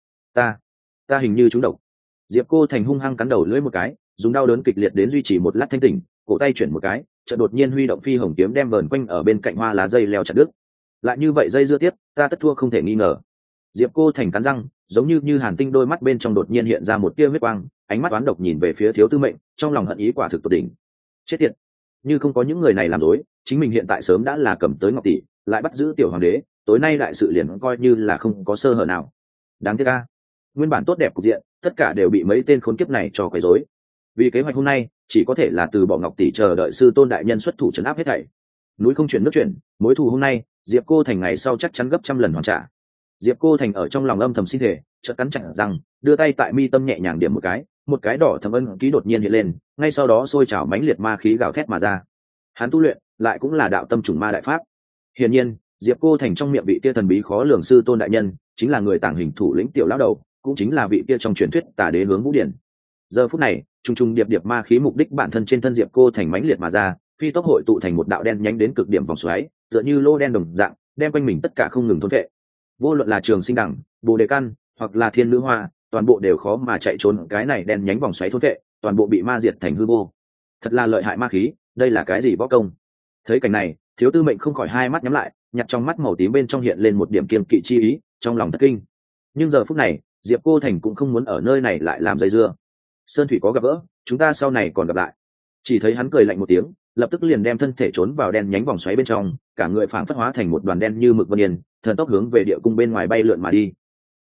ta hình như trúng độc. Diệp Cô Thành hung hăng cắn đầu lưỡi một cái, dùng đau đớn kịch liệt đến duy trì một lát thanh tỉnh, cổ tay chuyển một cái, chợt đột nhiên huy động phi hồng kiếm đem vờn quanh ở bên cạnh hoa lá dây leo chặt đứt. Lại như vậy dây dưa tiếp, ta tất thua không thể nghi ngờ. Diệp Cô Thành cắn răng, giống như hàn tinh đôi mắt bên trong đột nhiên hiện ra một tia huyết quang, ánh mắt oán độc nhìn về phía thiếu tư mệnh, trong lòng hận ý quả thực tột đỉnh. Chết tiệt, như không có những người này làm dối, chính mình hiện tại sớm đã là cầm tới Ngọc tỷ, lại bắt giữ tiểu hoàng đế, tối nay đại sự liền coi như là không có sơ hở nào. Đáng tiếc a, nguyên bản tốt đẹp cục diện, tất cả đều bị mấy tên khốn kiếp này cho quấy rối. Vì kế hoạch hôm nay, chỉ có thể là từ bỏ Ngọc tỷ chờ đợi sư tôn đại nhân xuất thủ trấn áp hết thảy. Núi không chuyển nước chuyển, mối thù hôm nay, Diệp Cô Thành ngày sau chắc chắn gấp trăm lần hoàn trả. Diệp Cô Thành ở trong lòng âm thầm xin thể, chợt cắn chặt răng, đưa tay tại mi tâm nhẹ nhàng điểm một cái đỏ thẫm ân ký đột nhiên hiện lên, ngay sau đó sôi trào mãnh liệt ma khí gào thét mà ra. Hắn tu luyện lại cũng là đạo tâm trùng ma đại pháp. Hiển nhiên, Diệp Cô Thành trong miệng vị kia thần bí khó lường sư tôn đại nhân, chính là người tàng hình thủ lĩnh tiểu lão đầu, cũng chính là vị kia trong truyền thuyết Tà Đế hướng Vũ Điển. Giờ phút này, trùng trùng điệp điệp ma khí mục đích bản thân trên thân Diệp Cô Thành mãnh liệt mà ra, phi tốc hội tụ thành một đạo đen nhánh đến cực điểm vòng xoáy, tựa như lô đen đồng dạng, đem quanh mình tất cả không ngừng thôn vệ. Vô luận là trường sinh đẳng, bồ đề căn, hoặc là thiên nữ hoa, toàn bộ đều khó mà chạy trốn cái này đen nhánh vòng xoáy thôn vệ, toàn bộ bị ma diệt thành hư vô. Thật là lợi hại ma khí, đây là cái gì võ công? Thấy cảnh này, thiếu tư mệnh không khỏi hai mắt nhắm lại, nhặt trong mắt màu tím bên trong hiện lên một điểm kiêng kỵ chi ý, trong lòng thất kinh. Nhưng giờ phút này, Diệp Cô Thành cũng không muốn ở nơi này lại làm dây dưa. Sơn thủy có gặp gỡ, chúng ta sau này còn gặp lại. Chỉ thấy hắn cười lạnh một tiếng, lập tức liền đem thân thể trốn vào đen nhánh vòng xoáy bên trong, cả người phảng phất hóa thành một đoàn đen như mực vân yên, thần tốc hướng về địa cung bên ngoài bay lượn mà đi.